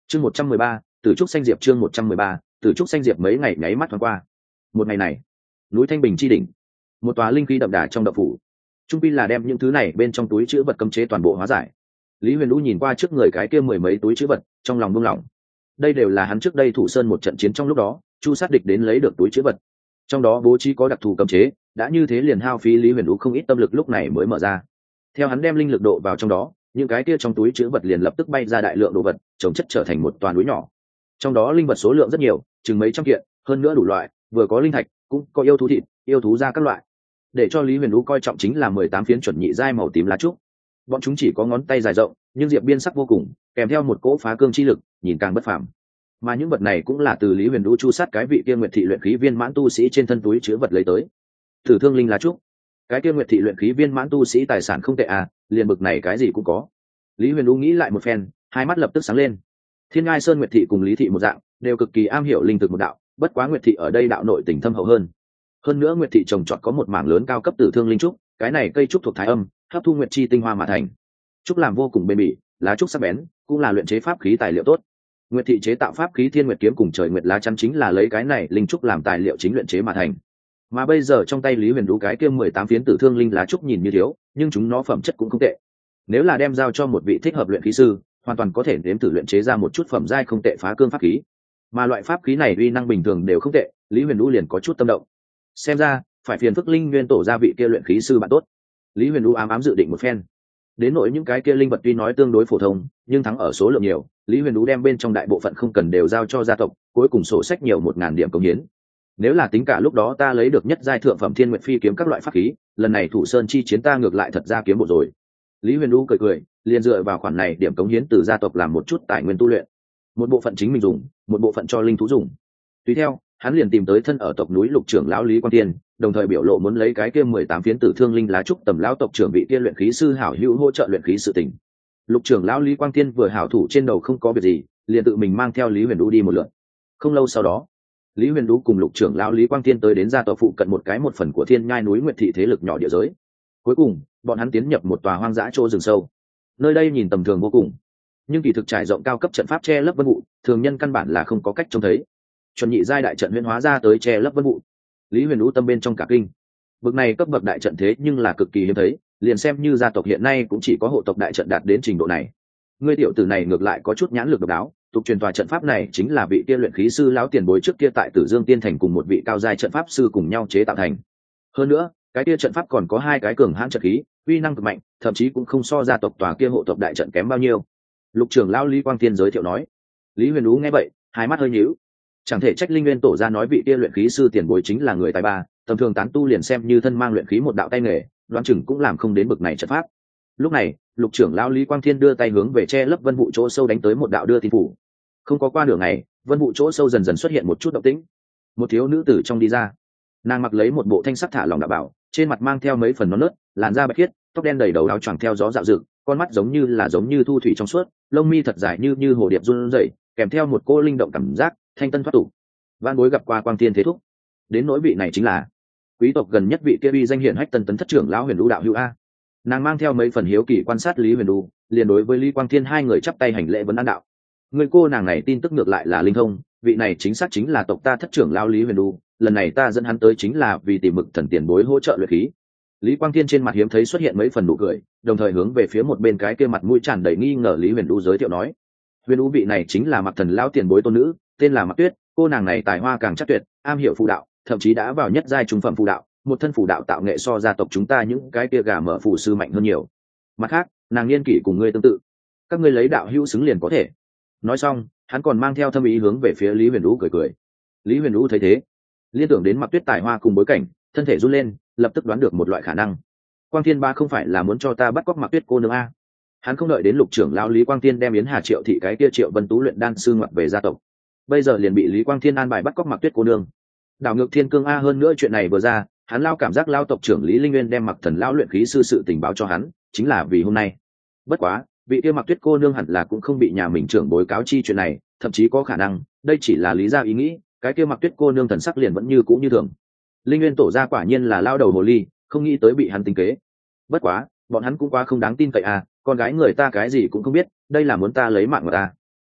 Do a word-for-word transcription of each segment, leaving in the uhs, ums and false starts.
chương một trăm mười ba từ trúc xanh diệp chương một trăm mười ba từ trúc xanh diệp mấy ngày nháy mắt thoáng qua. Một ngày này, núi Thanh Bình chi đỉnh, một tòa linh khí đậm đà trong động phủ, trung pi là đem những thứ này bên trong túi chữ vật cấm chế toàn bộ hóa giải. Lý Huyền Vũ nhìn qua trước người cái kia mười mấy túi chữ vật, trong lòng buông lỏng. Đây đều là hắn trước đây thủ sơn một trận chiến trong lúc đó chu sát địch đến lấy được túi chữ vật, trong đó bố trí có đặc thù cấm chế, đã như thế liền hao phí Lý Huyền Vũ không ít tâm lực lúc này mới mở ra. Theo hắn đem linh lực độ vào trong đó, những cái kia trong túi chữ vật liền lập tức bay ra đại lượng đồ vật, chồng chất trở thành một toàn núi nhỏ. Trong đó linh vật số lượng rất nhiều, chừng mấy trăm kiện, hơn nữa đủ loại, vừa có linh thạch, cũng có yêu thú thịt, yêu thú da các loại. Để cho Lý Huyền Vũ coi trọng chính là mười tám phiến chuẩn nhị giai màu tím lá trúc. Bọn chúng chỉ có ngón tay dài rộng, nhưng diệp biên sắc vô cùng, kèm theo một cỗ phá cương chi lực, nhìn càng bất phàm. Mà những vật này cũng là từ Lý Huyền Vũ chu sát cái vị kia Nguyệt thị luyện khí viên mãn tu sĩ trên thân túi chứa vật lấy tới. Tử Thương Linh lá trúc, cái kia Nguyệt thị luyện khí viên mãn tu sĩ tài sản không tệ à, liền bực này cái gì cũng có. Lý Huyền Vũ nghĩ lại một phen, hai mắt lập tức sáng lên. Thiên Ngai Sơn Nguyệt thị cùng Lý thị một dạng, đều cực kỳ am hiểu linh thực một đạo, bất quá Nguyệt thị ở đây đạo nội tình thâm hậu hơn. Hơn nữa Nguyệt thị trồng trọt có một mảng lớn cao cấp Tử Thương Linh trúc, cái này cây trúc thuộc thái âm, hấp thu nguyệt chi tinh hoa mà thành. Trúc làm vô cùng bền bỉ, lá trúc sắc bén, cũng là luyện chế pháp khí tài liệu tốt. Nguyệt thị chế tạo pháp khí Thiên Nguyệt kiếm cùng trời nguyệt lá chắn chính là lấy cái này linh trúc làm tài liệu chính luyện chế mà thành. Mà bây giờ trong tay Lý Huyền Vũ cái kia mười tám phiến Tử Thương Linh lá trúc nhìn như thiếu, nhưng chúng nó phẩm chất cũng không tệ. Nếu là đem giao cho một vị thích hợp luyện khí sư, hoàn toàn có thể nếm thử luyện chế ra một chút phẩm giai không tệ phá cương pháp khí. Mà loại pháp khí này uy năng bình thường đều không tệ, Lý Huyền Vũ liền có chút tâm động. Xem ra, phải phiền phức Linh Nguyên tổ ra vị kia luyện khí sư bạn tốt. Lý Huyền Vũ ám ám dự định một phen. Đến nỗi những cái kia linh vật tuy nói tương đối phổ thông, nhưng thắng ở số lượng nhiều, Lý Huyền Vũ đem bên trong đại bộ phận không cần đều giao cho gia tộc, cuối cùng sổ sách nhiều một ngàn điểm công hiến. Nếu là tính cả lúc đó ta lấy được nhất giai thượng phẩm Thiên Nguyệt Phi kiếm các loại pháp khí, lần này thủ sơn chi chiến ta ngược lại thật ra kiếm bộ rồi. Lý Huyền Vũ cười cười, liền dựa vào khoản này điểm cống hiến từ gia tộc làm một chút tài nguyên tu luyện, một bộ phận chính mình dùng, một bộ phận cho linh thú dùng. Tùy theo, hắn liền tìm tới thân ở tộc núi Lục trưởng lão Lý Quang Tiên, đồng thời biểu lộ muốn lấy cái kia mười tám phiến Tử Thương Linh lá trúc tầm lão tộc trưởng vị kia luyện khí sư hảo hữu hỗ trợ luyện khí sự tình. Lục trưởng lão Lý Quang Tiên vừa hảo thủ trên đầu không có việc gì, liền tự mình mang theo Lý Huyền Vũ đi một lượt. Không lâu sau đó, Lý Huyền Vũ cùng Lục trưởng lão Lý Quang Tiên tới đến gia tộc phụ cận một cái một phần của Thiên Nhai núi Nguyệt thị thế lực nhỏ địa giới. Cuối cùng, bọn hắn tiến nhập một tòa hoang dã chỗ rừng sâu. Nơi đây nhìn tầm thường vô cùng, nhưng kỳ thực trải rộng cao cấp trận pháp che lấp vân vụ, thường nhân căn bản là không có cách trông thấy. Chuẩn nhị giai đại trận huyễn hóa ra tới che lấp vân vụ. Lý Huyền Vũ tâm bên trong cả kinh. Bậc này cấp bậc đại trận thế nhưng là cực kỳ hiếm thấy, liền xem như gia tộc hiện nay cũng chỉ có hộ tộc đại trận đạt đến trình độ này. Ngươi tiểu tử này ngược lại có chút nhãn lực độc đáo, tục truyền tòa trận pháp này chính là vị kia luyện khí sư lão tiền bối trước kia tại Tử Dương Tiên Thành cùng một vị cao giai trận pháp sư cùng nhau chế tạo thành. Hơn nữa, cái kia trận pháp còn có hai cái cường hãn trận khí, uy năng cực mạnh, thậm chí cũng không so gia tộc tòa kia hộ tộc đại trận kém bao nhiêu. Lục trưởng lão Lý Quang Tiên giới thiệu nói. Lý Huyền Vũ nghe vậy, hai mắt hơi nhíu. Chẳng thể trách Linh Nguyên tổ ra nói vị kia luyện khí sư tiền bối chính là người tài ba, tầm thường tán tu liền xem như thân mang luyện khí một đạo tay nghề, đoán chừng cũng làm không đến bực này trận pháp. Lúc này, Lục trưởng lão Lý Quang Thiên đưa tay hướng về che lấp vân vụ chỗ sâu đánh tới một đạo đưa tin phủ. Không có qua nửa ngày, vân vụ chỗ sâu dần dần xuất hiện một chút động tĩnh. Một thiếu nữ tử trong đi ra. Nàng mặc lấy một bộ thanh sắc thả lòng đạo bảo, trên mặt mang theo mấy phần non nớt, làn da bạch khiết, tóc đen đầy đầu áo choàng theo gió dạo dực, con mắt giống như là giống như thu thủy trong suốt, lông mi thật dài như như hồ điệp run rẩy, kèm theo một cô linh động cảm giác, thanh tân thoát tục. Van bối gặp qua Quang Thiên thế thúc. Đến nỗi vị này chính là quý tộc gần nhất vị kia uy danh hiển hách Tân Tấn thất trưởng lão Huyền Vũ đạo hữu a. Nàng mang theo mấy phần hiếu kỳ quan sát Lý Huyền Vũ, liền đối với Lý Quang Thiên hai người chắp tay hành lễ vấn an đạo. Người cô nàng này tin tức ngược lại là linh thông, vị này chính xác chính là tộc ta thất trưởng lão Lý Huyền Vũ, lần này ta dẫn hắn tới chính là vì tìm mực thần tiền bối hỗ trợ luyện khí. Lý Quang Thiên trên mặt hiếm thấy xuất hiện mấy phần nụ cười, đồng thời hướng về phía một bên cái kia mặt mũi tràn đầy nghi ngờ Lý Huyền Vũ giới thiệu nói. Huyền Vũ vị này chính là Mặc Thần lão tiền bối tôn nữ, tên là Mặc Tuyết, cô nàng này tài hoa càng chắc tuyệt, am hiểu phù đạo, thậm chí đã vào nhất giai trung phẩm phù đạo, một thân phù đạo tạo nghệ so gia tộc chúng ta những cái kia gà mở phù sư mạnh hơn nhiều. Mặt khác, nàng niên kỷ cùng ngươi tương tự, các ngươi lấy đạo hữu xứng liền có thể. Nói xong, hắn còn mang theo thâm ý hướng về phía Lý Huyền Vũ cười cười. Lý Huyền Vũ thấy thế, liên tưởng đến Mặc Tuyết tài hoa cùng bối cảnh, thân thể run lên, lập tức đoán được một loại khả năng. Quang Thiên Ba không phải là muốn cho ta bắt cóc Mặc Tuyết cô nương a? Hắn không đợi đến Lục trưởng lão Lý Quang Thiên đem Yến Hà Triệu thị cái kia Triệu Vân Tú luyện đan sư ngoặt về gia tộc, bây giờ liền bị Lý Quang Thiên an bài bắt cóc Mặc Tuyết cô nương. Đảo ngược thiên cương a, hơn nữa chuyện này vừa ra, hắn lao cảm giác lao tộc trưởng Lý Linh Nguyên đem Mặc Thần lão luyện khí sư sự tình báo cho hắn, chính là vì hôm nay. Bất quá, vị kia Mặc Tuyết cô nương hẳn là cũng không bị nhà mình trưởng bối cáo chi chuyện này, thậm chí có khả năng đây chỉ là lý ra ý nghĩ, cái kia Mặc Tuyết cô nương thần sắc liền vẫn như cũ như thường. Linh Nguyên tổ ra quả nhiên là lao đầu hồ ly, không nghĩ tới bị hắn tính kế. Bất quá, bọn hắn cũng quá không đáng tin cậy à, con gái người ta cái gì cũng không biết, đây là muốn ta lấy mạng của ta.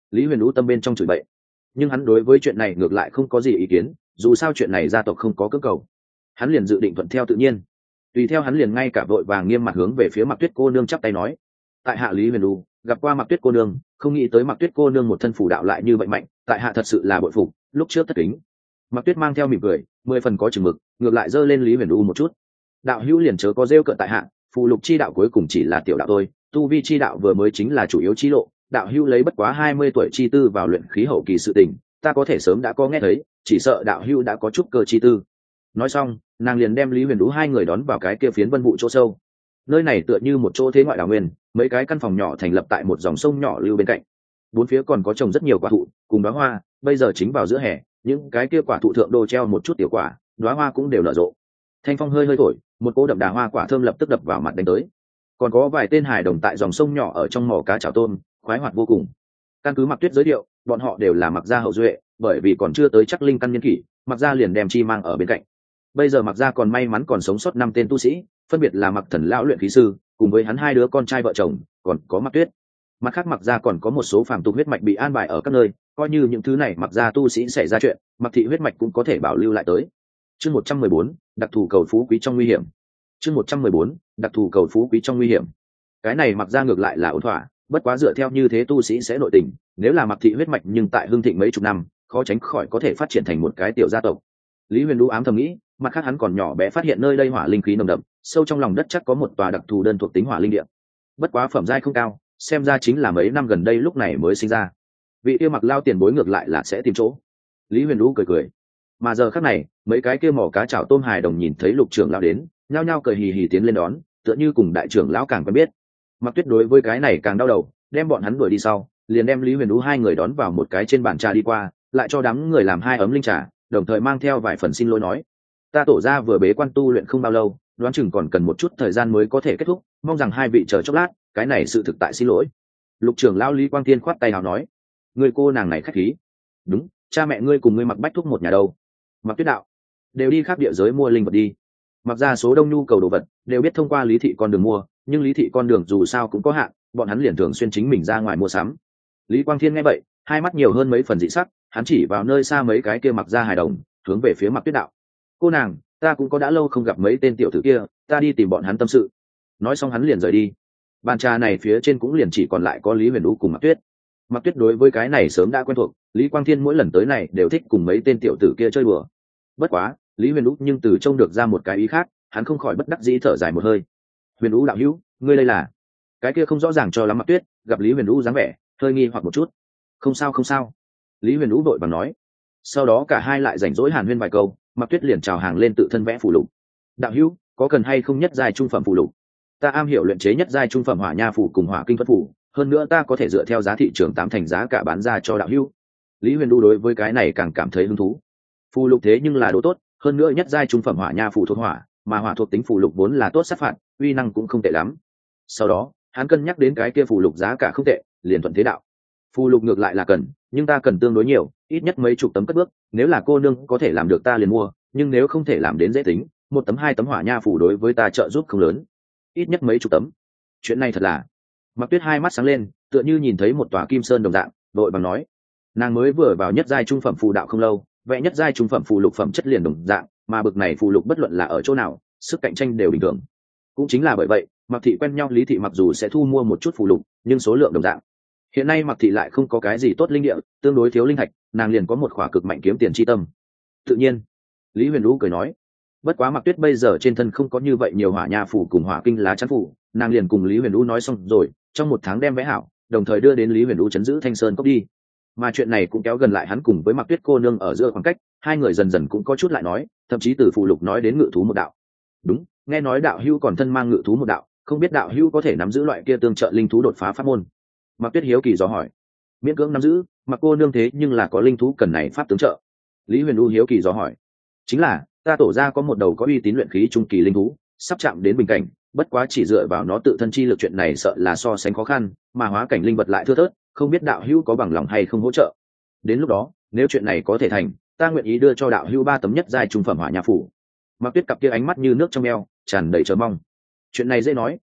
Lý Huyền Vũ tâm bên trong chửi bậy, nhưng hắn đối với chuyện này ngược lại không có gì ý kiến, dù sao chuyện này gia tộc không có cưỡng cầu, hắn liền dự định thuận theo tự nhiên. Tùy theo hắn liền ngay cả vội vàng nghiêm mặt hướng về phía Mạc Tuyết cô nương chắp tay nói: tại hạ Lý Huyền Vũ gặp qua Mạc Tuyết cô nương, không nghĩ tới Mạc Tuyết cô nương một thân phủ đạo lại như vậy mạnh, tại hạ thật sự là bội phục, lúc trước tất kính. Mạc Tuyết mang theo mỉm cười, mười phần có chừng mực, ngược lại giơ lên Lý Huyền Vũ một chút: đạo hữu liền chớ có rêu cợt tại hạ, phù lục chi đạo cuối cùng chỉ là tiểu đạo thôi, tu vi chi đạo vừa mới chính là chủ yếu chi lộ, đạo hữu lấy bất quá hai mươi tuổi chi tư vào luyện khí hậu kỳ sự tình, ta có thể sớm đã có nghe thấy, chỉ sợ đạo hữu đã có chút cơ chi tư. Nói xong, nàng liền đem Lý Huyền Vũ hai người đón vào cái kia phiến vân vụ chỗ sâu. Nơi này tựa như một chỗ thế ngoại đảo nguyên, mấy cái căn phòng nhỏ thành lập tại một dòng sông nhỏ lưu bên cạnh. Bốn phía còn có trồng rất nhiều quả thụ, cùng đóa hoa, bây giờ chính vào giữa hè, những cái kia quả thụ thượng đô treo một chút tiểu quả, đóa hoa cũng đều nở rộ. Thanh phong hơi hơi thổi, một cỗ đậm đà hoa quả thơm lập tức đập vào mặt đánh tới. Còn có vài tên hài đồng tại dòng sông nhỏ ở trong mỏ cá chảo tôm, khoái hoạt vô cùng. Căn cứ Mạc Tuyết giới thiệu, bọn họ đều là Mạc gia hậu duệ, bởi vì còn chưa tới chắc linh căn niên kỷ, Mạc gia liền đem chi mang ở bên cạnh. Bây giờ Mạc gia còn may mắn còn sống sót năm tên tu sĩ, phân biệt là Mạc Thần lão luyện khí sư, cùng với hắn hai đứa con trai vợ chồng, còn có Mạc Tuyết. Mặt khác Mạc gia còn có một số phàm tục huyết mạch bị an bài ở các nơi, coi như những thứ này Mạc gia tu sĩ xảy ra chuyện, Mạc thị huyết mạch cũng có thể bảo lưu lại tới. Chương một trăm mười bốn, đặc thù cầu phú quý trong nguy hiểm. Chương một trăm mười bốn, đặc thù cầu phú quý trong nguy hiểm. Cái này Mạc gia ngược lại là ổn thỏa, bất quá dựa theo như thế tu sĩ sẽ nội tình, nếu là Mạc thị huyết mạch nhưng tại hưng thịnh mấy chục năm, khó tránh khỏi có thể phát triển thành một cái tiểu gia tộc. Lý Huyền Vũ ám thầm nghĩ, mặt khác hắn còn nhỏ bé phát hiện nơi đây hỏa linh khí nồng đậm, sâu trong lòng đất chắc có một tòa đặc thù đơn thuộc tính hỏa linh địa. Bất quá phẩm giai không cao, xem ra chính là mấy năm gần đây lúc này mới sinh ra. Vị kia Mặc lao tiền bối ngược lại là sẽ tìm chỗ. Lý Huyền Vũ cười cười. Mà giờ khắc này, mấy cái kia mỏ cá chảo tôm hài đồng nhìn thấy Lục trưởng lão đến, nhao nhao cười hì hì tiến lên đón, tựa như cùng đại trưởng lão càng quen biết. Mặc Tuyết đối với cái này càng đau đầu, đem bọn hắn đuổi đi sau, liền đem Lý Huyền Vũ hai người đón vào một cái trên bàn trà đi qua, lại cho đám người làm hai ấm linh trà, đồng thời mang theo vài phần xin lỗi nói: ta tổ gia vừa bế quan tu luyện không bao lâu, đoán chừng còn cần một chút thời gian mới có thể kết thúc, mong rằng hai vị chờ chốc lát, cái này sự thực tại xin lỗi. Lục trưởng lão Lý Quang Thiên khoát tay nào nói: người cô nàng này khách khí. Đúng, cha mẹ ngươi cùng ngươi Mặc Bách Thúc một nhà đâu? Mặc Tuyết đạo: đều đi khác địa giới mua linh vật đi. Mặc ra số đông nhu cầu đồ vật đều biết thông qua Lý thị con đường mua, nhưng Lý thị con đường dù sao cũng có hạn, bọn hắn liền thường xuyên chính mình ra ngoài mua sắm. Lý Quang Thiên nghe vậy, hai mắt nhiều hơn mấy phần dị sắc, hắn chỉ vào nơi xa mấy cái kia Mặc ra hài đồng, hướng về phía Mặc Tuyết đạo: cô nàng, ta cũng có đã lâu không gặp mấy tên tiểu tử kia, ta đi tìm bọn hắn tâm sự. Nói xong hắn liền rời đi. Bàn trà này phía trên cũng liền chỉ còn lại có Lý Huyền Vũ cùng Mặc Tuyết. Mặc Tuyết đối với cái này sớm đã quen thuộc, Lý Quang Thiên mỗi lần tới này đều thích cùng mấy tên tiểu tử kia chơi đùa. Bất quá, Lý Huyền Vũ nhưng từ trông được ra một cái ý khác, hắn không khỏi bất đắc dĩ thở dài một hơi. Huyền Vũ đạo hữu, ngươi đây là? Cái kia không rõ ràng cho lắm Mặc Tuyết, gặp Lý Huyền Vũ dáng vẻ, hơi nghi hoặc một chút. Không sao không sao. Lý Huyền Vũ vội vàng nói. Sau đó cả hai lại rảnh rỗi hàn huyên vài câu, Mặc Tuyết liền chào hàng lên tự thân vẽ phù lục. Đạo hữu, có cần hay không nhất giai trung phẩm phù lục? Ta am hiểu luyện chế nhất giai trung phẩm hỏa nha phù cùng hỏa kinh thuật phù, hơn nữa ta có thể dựa theo giá thị trường tám thành giá cả bán ra cho đạo hữu. Lý Huyền Du đối với cái này càng cảm thấy hứng thú. Phù lục thế nhưng là đồ tốt, hơn nữa nhất giai trung phẩm hỏa nha phù thuộc hỏa, mà hỏa thuộc tính phù lục vốn là tốt sát phạt, uy năng cũng không tệ lắm. Sau đó, hắn cân nhắc đến cái kia phù lục giá cả không tệ, liền thuận thế đạo. Phù lục ngược lại là cần, nhưng ta cần tương đối nhiều, ít nhất mấy chục tấm cất bước, nếu là cô nương có thể làm được ta liền mua, nhưng nếu không thể làm đến dễ tính, một tấm hai tấm hỏa nha phù đối với ta trợ giúp không lớn. Ít nhất mấy chục tấm. Chuyện này thật là. Mặc Tuyết hai mắt sáng lên, tựa như nhìn thấy một tòa kim sơn đồng dạng, đội bằng nói: nàng mới vừa vào nhất giai trung phẩm phù đạo không lâu, vẽ nhất giai trung phẩm phù lục phẩm chất liền đồng dạng, mà bực này phù lục bất luận là ở chỗ nào, sức cạnh tranh đều bình thường. Cũng chính là bởi vậy, Mặc thị quen nhau Lý thị mặc dù sẽ thu mua một chút phù lục, nhưng số lượng đồng dạng. Hiện nay Mặc thị lại không có cái gì tốt linh địa, tương đối thiếu linh thạch, nàng liền có một khỏa cực mạnh kiếm tiền chi tâm. Tự nhiên, Lý Huyền Vũ cười nói: bất quá Mặc Tuyết bây giờ trên thân không có như vậy nhiều hỏa nha phù cùng hỏa kinh lá chắn phù, nàng liền cùng Lý Huyền Vũ nói xong rồi, trong một tháng đem vẽ hảo, đồng thời đưa đến Lý Huyền Vũ chấn giữ Thanh Sơn cốc đi. Mà chuyện này cũng kéo gần lại hắn cùng với Mặc Tuyết cô nương ở giữa khoảng cách, hai người dần dần cũng có chút lại nói, thậm chí từ phù lục nói đến ngự thú một đạo. Đúng, nghe nói đạo hữu còn thân mang ngự thú một đạo, không biết đạo hữu có thể nắm giữ loại kia tương trợ linh thú đột phá pháp môn. Mặc Tuyết hiếu kỳ dò hỏi. Miễn cưỡng nắm giữ, Mặc cô nương thế nhưng là có linh thú cần này pháp tướng trợ. Lý Huyền Vũ hiếu kỳ dò hỏi. Chính là, ta tổ ra có một đầu có uy tín luyện khí trung kỳ linh thú, sắp chạm đến bình cảnh, bất quá chỉ dựa vào nó tự thân chi lực chuyện này sợ là so sánh khó khăn, mà hóa cảnh linh vật lại thưa thớt, không biết đạo hữu có bằng lòng hay không hỗ trợ. Đến lúc đó, nếu chuyện này có thể thành, ta nguyện ý đưa cho đạo hữu ba tấm nhất giai trung phẩm hỏa nha phủ. Mặc Tuyết cặp kia ánh mắt như nước trong eo, tràn đầy chờ mong. Chuyện này dễ nói,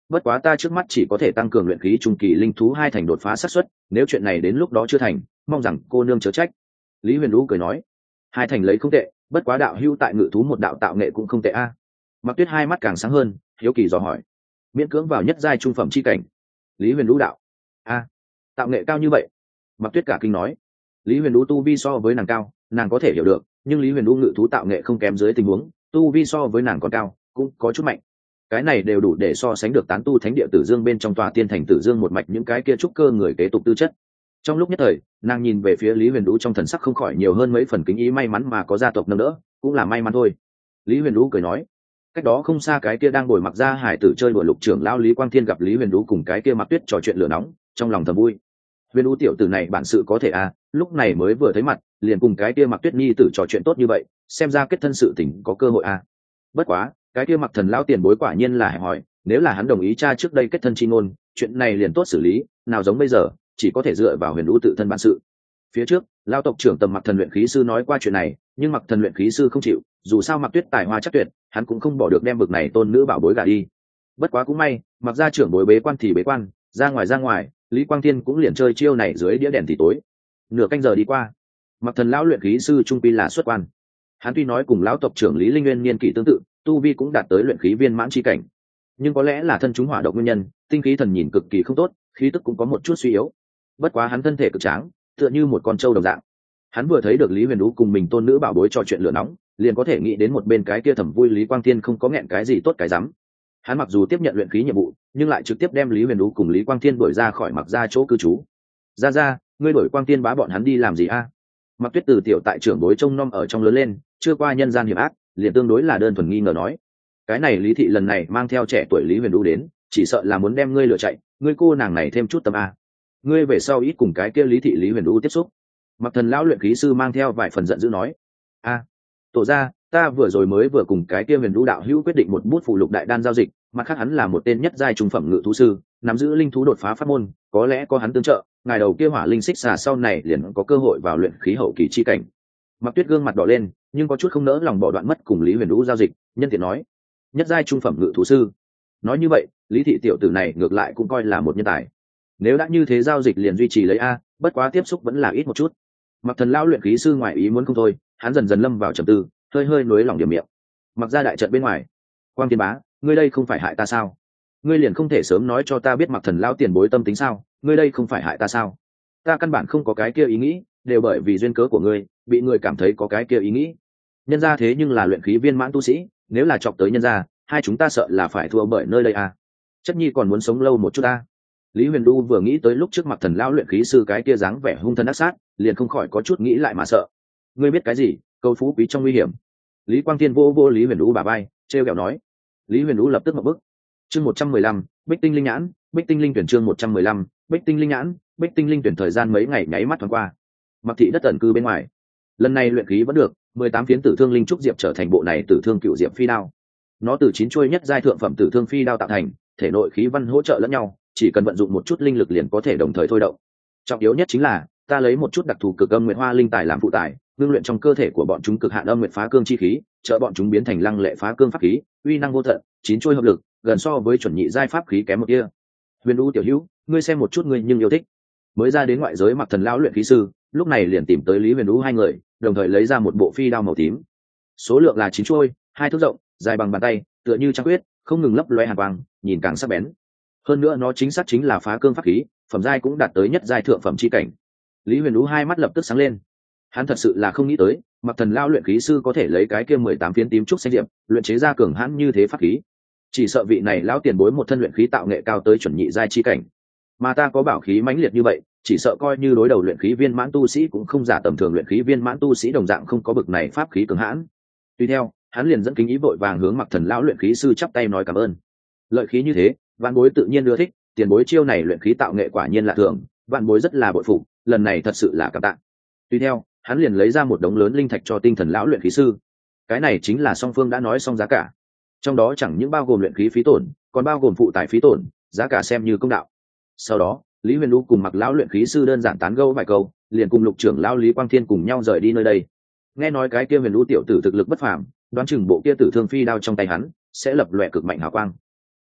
bất quá ta trước mắt chỉ có thể tăng cường luyện khí trung kỳ linh thú hai thành đột phá xác suất, nếu chuyện này đến lúc đó chưa thành, mong rằng cô nương chớ trách. Lý Huyền Vũ cười nói, hai thành lấy không tệ, bất quá đạo hưu tại ngự thú một đạo tạo nghệ cũng không tệ a. Mặc Tuyết hai mắt càng sáng hơn, hiếu kỳ dò hỏi, miễn cưỡng vào nhất giai trung phẩm chi cảnh. Lý Huyền Vũ đạo, a, tạo nghệ cao như vậy? Mặc Tuyết cả kinh nói, Lý Huyền Vũ tu vi so với nàng cao, nàng có thể hiểu được, nhưng Lý Huyền Vũ ngự thú tạo nghệ không kém dưới tình huống, tu vi so với nàng còn cao, cũng có chút mạnh. Cái này đều đủ để so sánh được tán tu thánh địa Tử Dương bên trong tòa tiên thành Tử Dương một mạch những cái kia trúc cơ người kế tục tư chất. Trong lúc nhất thời, nàng nhìn về phía Lý Huyền Vũ trong thần sắc không khỏi nhiều hơn mấy phần kính ý, may mắn mà có gia tộc nâng đỡ, cũng là may mắn thôi. Lý Huyền Vũ cười nói, cách đó không xa cái kia đang ngồi mặc ra hải tử chơi đùa lục trưởng lão Lý Quang Thiên gặp Lý Huyền Vũ cùng cái kia Mặc Tuyết trò chuyện lửa nóng, trong lòng thầm vui. Huyền Vũ tiểu tử này bản sự có thể à, lúc này mới vừa thấy mặt, liền cùng cái kia Mặc Tuyết nhi tử trò chuyện tốt như vậy, xem ra kết thân sự tình có cơ hội à. Bất quá, cái kia Mặc thần lão tiền bối quả nhiên là hẹp hòi, nếu là hắn đồng ý cha trước đây kết thân chi ngôn, chuyện này liền tốt xử lý, nào giống bây giờ, chỉ có thể dựa vào Huyền Vũ tự thân bản sự. Phía trước, lão tộc trưởng Tầm Mặc thần luyện khí sư nói qua chuyện này, nhưng Mặc thần luyện khí sư không chịu, dù sao Mặc Tuyết tài hoa chắc tuyệt, hắn cũng không bỏ được đem bực này tôn nữ bảo bối gả đi. Bất quá cũng may, Mặc gia trưởng bối bế quan thì bế quan, ra ngoài ra ngoài, Lý Quang Thiên cũng liền chơi chiêu này dưới đĩa đèn thì tối. Nửa canh giờ đi qua, Mặc thần lão luyện khí sư trung quy là xuất quan. Hắn tuy nói cùng lão tộc trưởng Lý Linh Nguyên niên kỷ tương tự, tu vi cũng đạt tới luyện khí viên mãn chi cảnh, nhưng có lẽ là thân chúng hỏa độc nguyên nhân, tinh khí thần nhìn cực kỳ không tốt, khí tức cũng có một chút suy yếu. Bất quá hắn thân thể cực tráng, tựa như một con trâu đồng dạng. Hắn vừa thấy được Lý Huyền Vũ cùng mình tôn nữ bảo bối trò chuyện lửa nóng, liền có thể nghĩ đến một bên cái kia thầm vui Lý Quang Thiên không có nghẹn cái gì tốt cái rắm. Hắn mặc dù tiếp nhận luyện khí nhiệm vụ, nhưng lại trực tiếp đem Lý Huyền Vũ cùng Lý Quang Thiên đuổi ra khỏi Mặc gia chỗ cư trú. Ra ra, ngươi đuổi Quang Thiên bá bọn hắn đi làm gì a? Mặc Tuyết từ tiểu tại trưởng bối trông nom ở trong lớn lên, chưa qua nhân gian hiểm ác, liền tương đối là đơn thuần nghi ngờ nói, cái này Lý thị lần này mang theo trẻ tuổi Lý Huyền Vũ đến, chỉ sợ là muốn đem ngươi lừa chạy, ngươi cô nàng này thêm chút tâm a. Ngươi về sau ít cùng cái kia Lý thị Lý Huyền Vũ tiếp xúc. Mặc thần lão luyện khí sư mang theo vài phần giận dữ nói, a, tổ ra, ta vừa rồi mới vừa cùng cái kia Huyền Vũ đạo hữu quyết định một bút phụ lục đại đan giao dịch, mặt khác hắn là một tên nhất giai trung phẩm ngự thú sư, nắm giữ linh thú đột phá pháp môn, có lẽ có hắn tương trợ, ngài đầu kia hỏa linh xích xà sau này liền có cơ hội vào luyện khí hậu kỳ chi cảnh. Mặc Tuyết gương mặt đỏ lên, nhưng có chút không nỡ lòng bỏ đoạn mất cùng Lý Huyền Vũ giao dịch, nhân tiện nói, nhất giai trung phẩm ngự thú sư. Nói như vậy, Lý thị tiểu tử này ngược lại cũng coi là một nhân tài. Nếu đã như thế giao dịch liền duy trì lấy a, bất quá tiếp xúc vẫn là ít một chút. Mặc thần lão luyện khí sư ngoài ý muốn không thôi, hắn dần dần lâm vào trầm tư, hơi hơi nuối lòng điểm miệng. Mặc ra đại trận bên ngoài, Quang Thiên bá, ngươi đây không phải hại ta sao? Ngươi liền không thể sớm nói cho ta biết Mặc thần lão tiền bối tâm tính sao? Ngươi đây không phải hại ta sao? Ta căn bản không có cái kia ý nghĩ, đều bởi vì duyên cớ của ngươi, bị ngươi cảm thấy có cái kia ý nghĩ. Nhân gia thế nhưng là luyện khí viên mãn tu sĩ, nếu là chọc tới nhân gia, hai chúng ta sợ là phải thua bởi nơi đây à? Chất nhi còn muốn sống lâu một chút ta. Lý Huyền Du vừa nghĩ tới lúc trước Mặc thần lão luyện khí sư cái kia dáng vẻ hung thân ác sát, liền không khỏi có chút nghĩ lại mà sợ. Ngươi biết cái gì? Câu phú quý trong nguy hiểm. Lý Quang Thiên vô vô Lý Huyền Du bà bay, trêu ghẹo nói. Lý Huyền Du lập tức ngậm bức. Chương một trăm mười lăm, Bích Tinh Linh Nhãn, Bích Tinh Linh tuyển chương một trăm mười lăm, Bích Tinh Linh Nhãn, Bích Tinh Linh tuyển thời gian mấy ngày nháy mắt thoáng qua. Mặc thị đất tẩn cư bên ngoài. Lần này luyện khí vẫn được, mười tám phiến tử thương linh trúc diệp trở thành bộ này tử thương cựu diệp phi đao. Nó từ chín chuôi nhất giai thượng phẩm tử thương phi đao tạo thành, thể nội khí văn hỗ trợ lẫn nhau, chỉ cần vận dụng một chút linh lực liền có thể đồng thời thôi động. Trọng yếu nhất chính là, ta lấy một chút đặc thù cực âm nguyệt hoa linh tài làm phụ tài, ngưng luyện trong cơ thể của bọn chúng cực hạn âm nguyệt phá cương chi khí, trợ bọn chúng biến thành lăng lệ phá cương pháp khí, uy năng vô tận, chín chuôi hợp lực, gần so với chuẩn nhị giai pháp khí kém một tia. Huyền U tiểu hữu, ngươi xem một chút ngươi nhưng yêu thích. Mới ra đến ngoại giới Mặc thần lão luyện khí sư, lúc này liền tìm tới Lý Huyền U hai người, đồng thời lấy ra một bộ phi đao màu tím. Số lượng là chín chuôi, hai thước rộng, dài bằng bàn tay, tựa như trăng khuyết, không ngừng lấp loé hàn quang, nhìn càng sắc bén. Hơn nữa nó chính xác chính là phá cương pháp khí, phẩm giai cũng đạt tới nhất giai thượng phẩm chi cảnh. Lý Huyền Vũ hai mắt lập tức sáng lên. Hắn thật sự là không nghĩ tới, Mặc thần lão luyện khí sư có thể lấy cái kia mười tám phiến tím trúc xanh diệp, luyện chế ra cường hãn như thế pháp khí. Chỉ sợ vị này lão tiền bối một thân luyện khí tạo nghệ cao tới chuẩn nhị giai chi cảnh. Mà ta có bảo khí mãnh liệt như vậy, chỉ sợ coi như đối đầu luyện khí viên mãn tu sĩ cũng không giả tầm thường luyện khí viên mãn tu sĩ đồng dạng không có bực này pháp khí cường hãn. Tuy theo, hắn liền dẫn kính ý vội vàng hướng Mặc thần lão luyện khí sư chắp tay nói cảm ơn. Lợi khí như thế, vạn bối tự nhiên ưa thích, tiền bối chiêu này luyện khí tạo nghệ quả nhiên là thường, vạn bối rất là bội phục, lần này thật sự là cảm tạ. Tuy theo, hắn liền lấy ra một đống lớn linh thạch cho tinh thần lão luyện khí sư. Cái này chính là song phương đã nói xong giá cả, trong đó chẳng những bao gồm luyện khí phí tổn, còn bao gồm phụ tải phí tổn, giá cả xem như công đạo. Sau đó, Lý Huyền Lu cùng Mặc lão luyện khí sư đơn giản tán gẫu vài câu, liền cùng lục trưởng lão Lý Quang Thiên cùng nhau rời đi nơi đây. Nghe nói cái kia Huyền Lu tiểu tử thực lực bất phàm, đoán chừng bộ kia tử thương phi đao trong tay hắn sẽ lập lòe cực mạnh hào quang.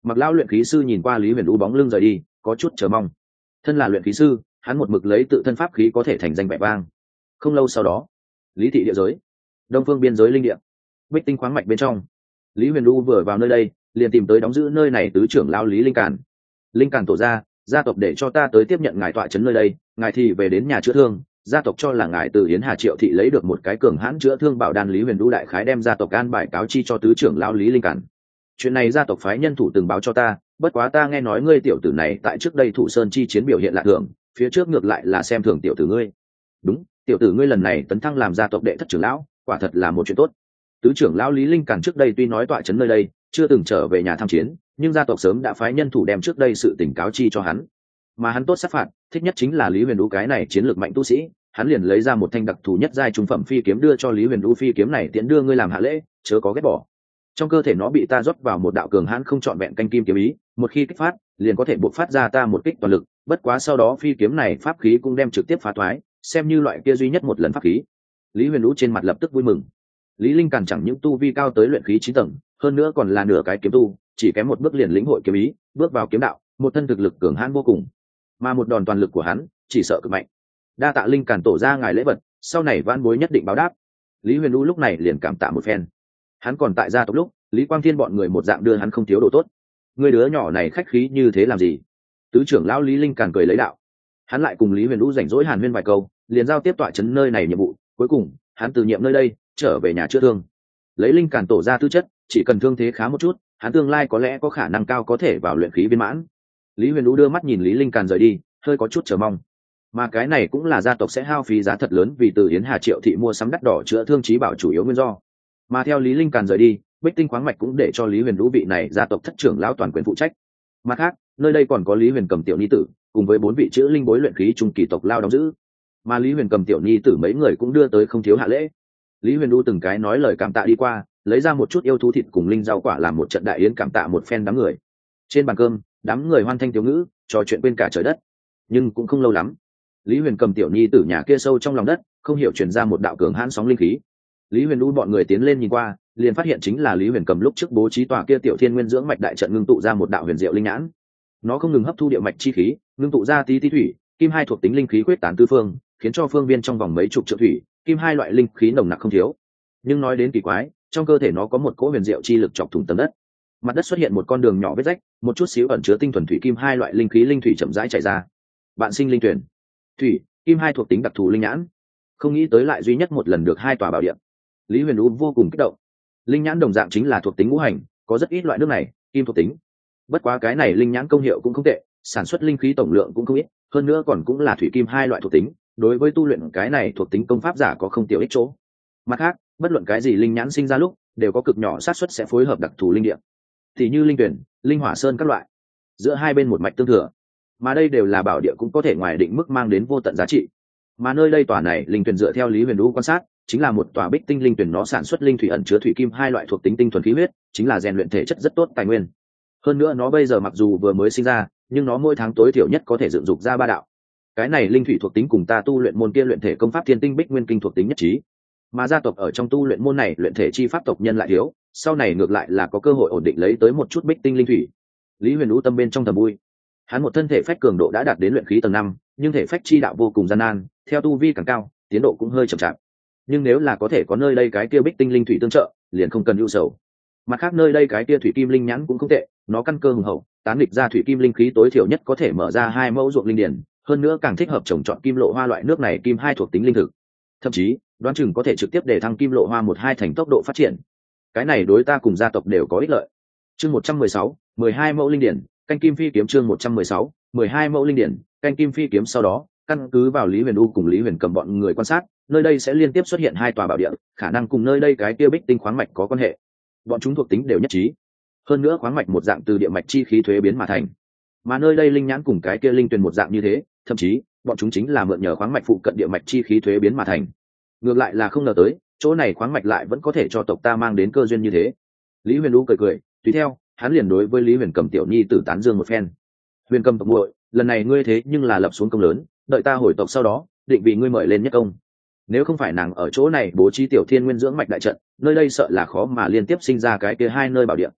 Mặc lão luyện khí sư nhìn qua Lý Huyền U bóng lưng rời đi, có chút chờ mong. Thân là luyện khí sư, hắn một mực lấy tự thân pháp khí có thể thành danh vẻ vang. Không lâu sau đó, Lý thị địa giới, đông phương biên giới linh địa, bích tinh khoáng mạch bên trong, Lý Huyền U vừa vào nơi đây, liền tìm tới đóng giữ nơi này tứ trưởng lão Lý Linh Càn. Linh Càn tổ gia, gia tộc để cho ta tới tiếp nhận ngài tọa trấn nơi đây, ngài thì về đến nhà chữa thương. Gia tộc cho là ngài từ Yến Hà Triệu thị lấy được một cái cường hãn chữa thương bảo đan. Lý Huyền U đại khái đem gia tộc an bài cáo chi cho tứ trưởng lão Lý Linh Càn. Chuyện này gia tộc phái nhân thủ từng báo cho ta, bất quá ta nghe nói ngươi tiểu tử này tại trước đây Thụ Sơn chi chiến biểu hiện lạ thường, phía trước ngược lại là xem thường tiểu tử ngươi. Đúng, tiểu tử ngươi lần này tấn thăng làm gia tộc đệ thất trưởng lão, quả thật là một chuyện tốt. Tứ trưởng lão Lý Linh Càn trước đây tuy nói tọa trấn nơi đây, chưa từng trở về nhà tham chiến, nhưng gia tộc sớm đã phái nhân thủ đem trước đây sự tình cáo chi cho hắn. Mà hắn tốt sát phạt, thích nhất chính là Lý Huyền U cái này chiến lược mạnh tu sĩ, hắn liền lấy ra một thanh đặc thù nhất giai trung phẩm phi kiếm đưa cho Lý Huyền U. Phi kiếm này tiễn đưa ngươi làm hạ lễ, chớ có ghét bỏ. Trong cơ thể nó bị ta rót vào một đạo cường hãn không trọn vẹn canh kim kiếm ý, một khi kích phát, liền có thể buộc phát ra ta một kích toàn lực, bất quá sau đó phi kiếm này pháp khí cũng đem trực tiếp phá thoái, xem như loại kia duy nhất một lần pháp khí. Lý Huyền U trên mặt lập tức vui mừng. Lý Linh Càn chẳng những tu vi cao tới luyện khí chín tầng, hơn nữa còn là nửa cái kiếm tu, chỉ kém một bước liền lĩnh hội kiếm ý, bước vào kiếm đạo, một thân thực lực cường hãn vô cùng. Mà một đòn toàn lực của hắn, chỉ sợ cực mạnh. Đa tạ Linh Càn tổ ra ngài lễ vật, sau này vãn bối nhất định báo đáp. Lý Huyền U lúc này liền cảm tạ một phen. Hắn còn tại gia tộc lúc, Lý Quang Thiên bọn người một dạng đưa hắn không thiếu đồ tốt. Người đứa nhỏ này khách khí như thế làm gì? Tứ trưởng lão Lý Linh Càn cười lấy đạo. Hắn lại cùng Lý Huyền U rảnh rỗi hàn huyên vài câu, liền giao tiếp tọa trấn nơi này nhiệm vụ. Cuối cùng, hắn từ nhiệm nơi đây, trở về nhà chữa thương. Lấy Linh Càn tổ ra tư chất, chỉ cần thương thế khá một chút, hắn tương lai có lẽ có khả năng cao có thể vào luyện khí viên mãn. Lý Huyền U đưa mắt nhìn Lý Linh Càn rời đi, hơi có chút chờ mong. Mà cái này cũng là gia tộc sẽ hao phí giá thật lớn vì từ Yến Hà Triệu thị mua sắm đắt đỏ chữa thương trí bảo chủ yếu nguyên do. Mà theo Lý Linh Càn rời đi, bích tinh khoáng mạch cũng để cho Lý Huyền U vị này gia tộc thất trưởng lão toàn quyền phụ trách. Mặt khác, nơi đây còn có Lý Huyền Cầm tiểu nhi tử, cùng với bốn vị chữ linh bối luyện khí trung kỳ tộc lao đóng giữ. Mà Lý Huyền Cầm tiểu nhi tử mấy người cũng đưa tới không thiếu hạ lễ. Lý Huyền U từng cái nói lời cảm tạ đi qua, lấy ra một chút yêu thú thịt cùng linh rau quả làm một trận đại yến cảm tạ một phen đám người. Trên bàn cơm, đám người hoan thanh thiếu ngữ, trò chuyện quên cả trời đất. Nhưng cũng không lâu lắm, Lý Huyền Cầm tiểu nhi tử nhà kia sâu trong lòng đất, không hiểu truyền ra một đạo cường hãn sóng linh khí. Lý Huyền U bọn người tiến lên nhìn qua, liền phát hiện chính là Lý Huyền Cầm lúc trước bố trí tòa kia tiểu thiên nguyên dưỡng mạch đại trận ngưng tụ ra một đạo huyền diệu linh nhãn. Nó không ngừng hấp thu địa mạch chi khí, ngưng tụ ra tí tí thủy, kim hai thuộc tính linh khí quyết tán tứ phương, khiến cho phương viên trong vòng mấy chục triệu thủy, kim hai loại linh khí nồng nặc không thiếu. Nhưng nói đến kỳ quái, trong cơ thể nó có một cỗ huyền diệu chi lực chọc thủng tầng đất. Mặt đất xuất hiện một con đường nhỏ vết rách, một chút xíu ẩn chứa tinh thuần thủy kim hai loại linh khí linh thủy chậm rãi chảy ra. Bạn sinh linh tuyển, thủy, kim hai thuộc tính đặc thù linh nhãn. Không nghĩ tới lại duy nhất một lần được hai tòa bảo địa. Lý Huyền U vô cùng kích động. Linh nhãn đồng dạng chính là thuộc tính ngũ hành, có rất ít loại nước này, kim thuộc tính. Bất quá cái này linh nhãn công hiệu cũng không tệ, sản xuất linh khí tổng lượng cũng không ít, hơn nữa còn cũng là thủy kim hai loại thuộc tính, đối với tu luyện cái này thuộc tính công pháp giả có không tiểu ích chỗ. Mặt khác, bất luận cái gì linh nhãn sinh ra lúc, đều có cực nhỏ xác suất sẽ phối hợp đặc thù linh địa, thì như linh tuyển, linh hỏa sơn các loại, giữa hai bên một mạch tương thừa. Mà đây đều là bảo địa cũng có thể ngoài định mức mang đến vô tận giá trị. Mà nơi đây tòa này linh tuyển dựa theo Lý Huyền U quan sát, chính là một tòa bích tinh linh tuyển, nó sản xuất linh thủy ẩn chứa thủy kim hai loại thuộc tính tinh thuần khí huyết, chính là rèn luyện thể chất rất tốt tài nguyên. Hơn nữa nó bây giờ mặc dù vừa mới sinh ra, nhưng nó mỗi tháng tối thiểu nhất có thể dựng dục ra ba đạo. Cái này linh thủy thuộc tính cùng ta tu luyện môn kia luyện thể công pháp Thiên Tinh Bích Nguyên Kinh thuộc tính nhất trí. Mà gia tộc ở trong tu luyện môn này luyện thể chi pháp tộc nhân lại thiếu, sau này ngược lại là có cơ hội ổn định lấy tới một chút bích tinh linh thủy. Lý Huyền U tâm bên trong thầm vui. Hắn một thân thể phách cường độ đã đạt đến luyện khí tầng năm, nhưng thể phách chi đạo vô cùng gian nan, theo tu vi càng cao, tiến độ cũng hơi chậm chạp. Nhưng nếu là có thể có nơi đây cái kia bích tinh linh thủy tương trợ, liền không cần ưu sầu. Mặt khác nơi đây cái kia thủy kim linh nhãn cũng không tệ, nó căn cơ hùng hậu, tán nghịch ra thủy kim linh khí tối thiểu nhất có thể mở ra hai mẫu ruộng linh điển, hơn nữa càng thích hợp trồng trọt kim lộ hoa loại nước này kim hai thuộc tính linh thực. Thậm chí, đoán chừng có thể trực tiếp để thăng kim lộ hoa một hai thành tốc độ phát triển. Cái này đối ta cùng gia tộc đều có ích lợi. Chương một trăm mười sáu, mười hai mẫu linh điển, canh kim phi kiếm chương một trăm mười sáu, mười hai mẫu linh điển, canh kim phi kiếm sau đó, căn cứ vào Lý Huyền U cùng Lý Huyền Cầm bọn người quan sát, nơi đây sẽ liên tiếp xuất hiện hai tòa bảo địa, khả năng cùng nơi đây cái kia bích tinh khoáng mạch có quan hệ. Bọn chúng thuộc tính đều nhất trí. Hơn nữa khoáng mạch một dạng từ địa mạch chi khí thuế biến mà thành. Mà nơi đây linh nhãn cùng cái kia linh tuyền một dạng như thế, thậm chí, bọn chúng chính là mượn nhờ khoáng mạch phụ cận địa mạch chi khí thuế biến mà thành. Ngược lại là không ngờ tới, chỗ này khoáng mạch lại vẫn có thể cho tộc ta mang đến cơ duyên như thế. Lý Huyền U cười cười, tùy theo, hắn liền đối với Lý Huyền Cầm tiểu nhi tử tán dương một phen. Huyền Cầm tộc muội, lần này ngươi thế nhưng là lập xuống công lớn, đợi ta hồi tộc sau đó, định vị ngươi mời lên nhất công. Nếu không phải nàng ở chỗ này bố trí tiểu thiên nguyên dưỡng mạch đại trận, nơi đây sợ là khó mà liên tiếp sinh ra cái kia hai nơi bảo địa.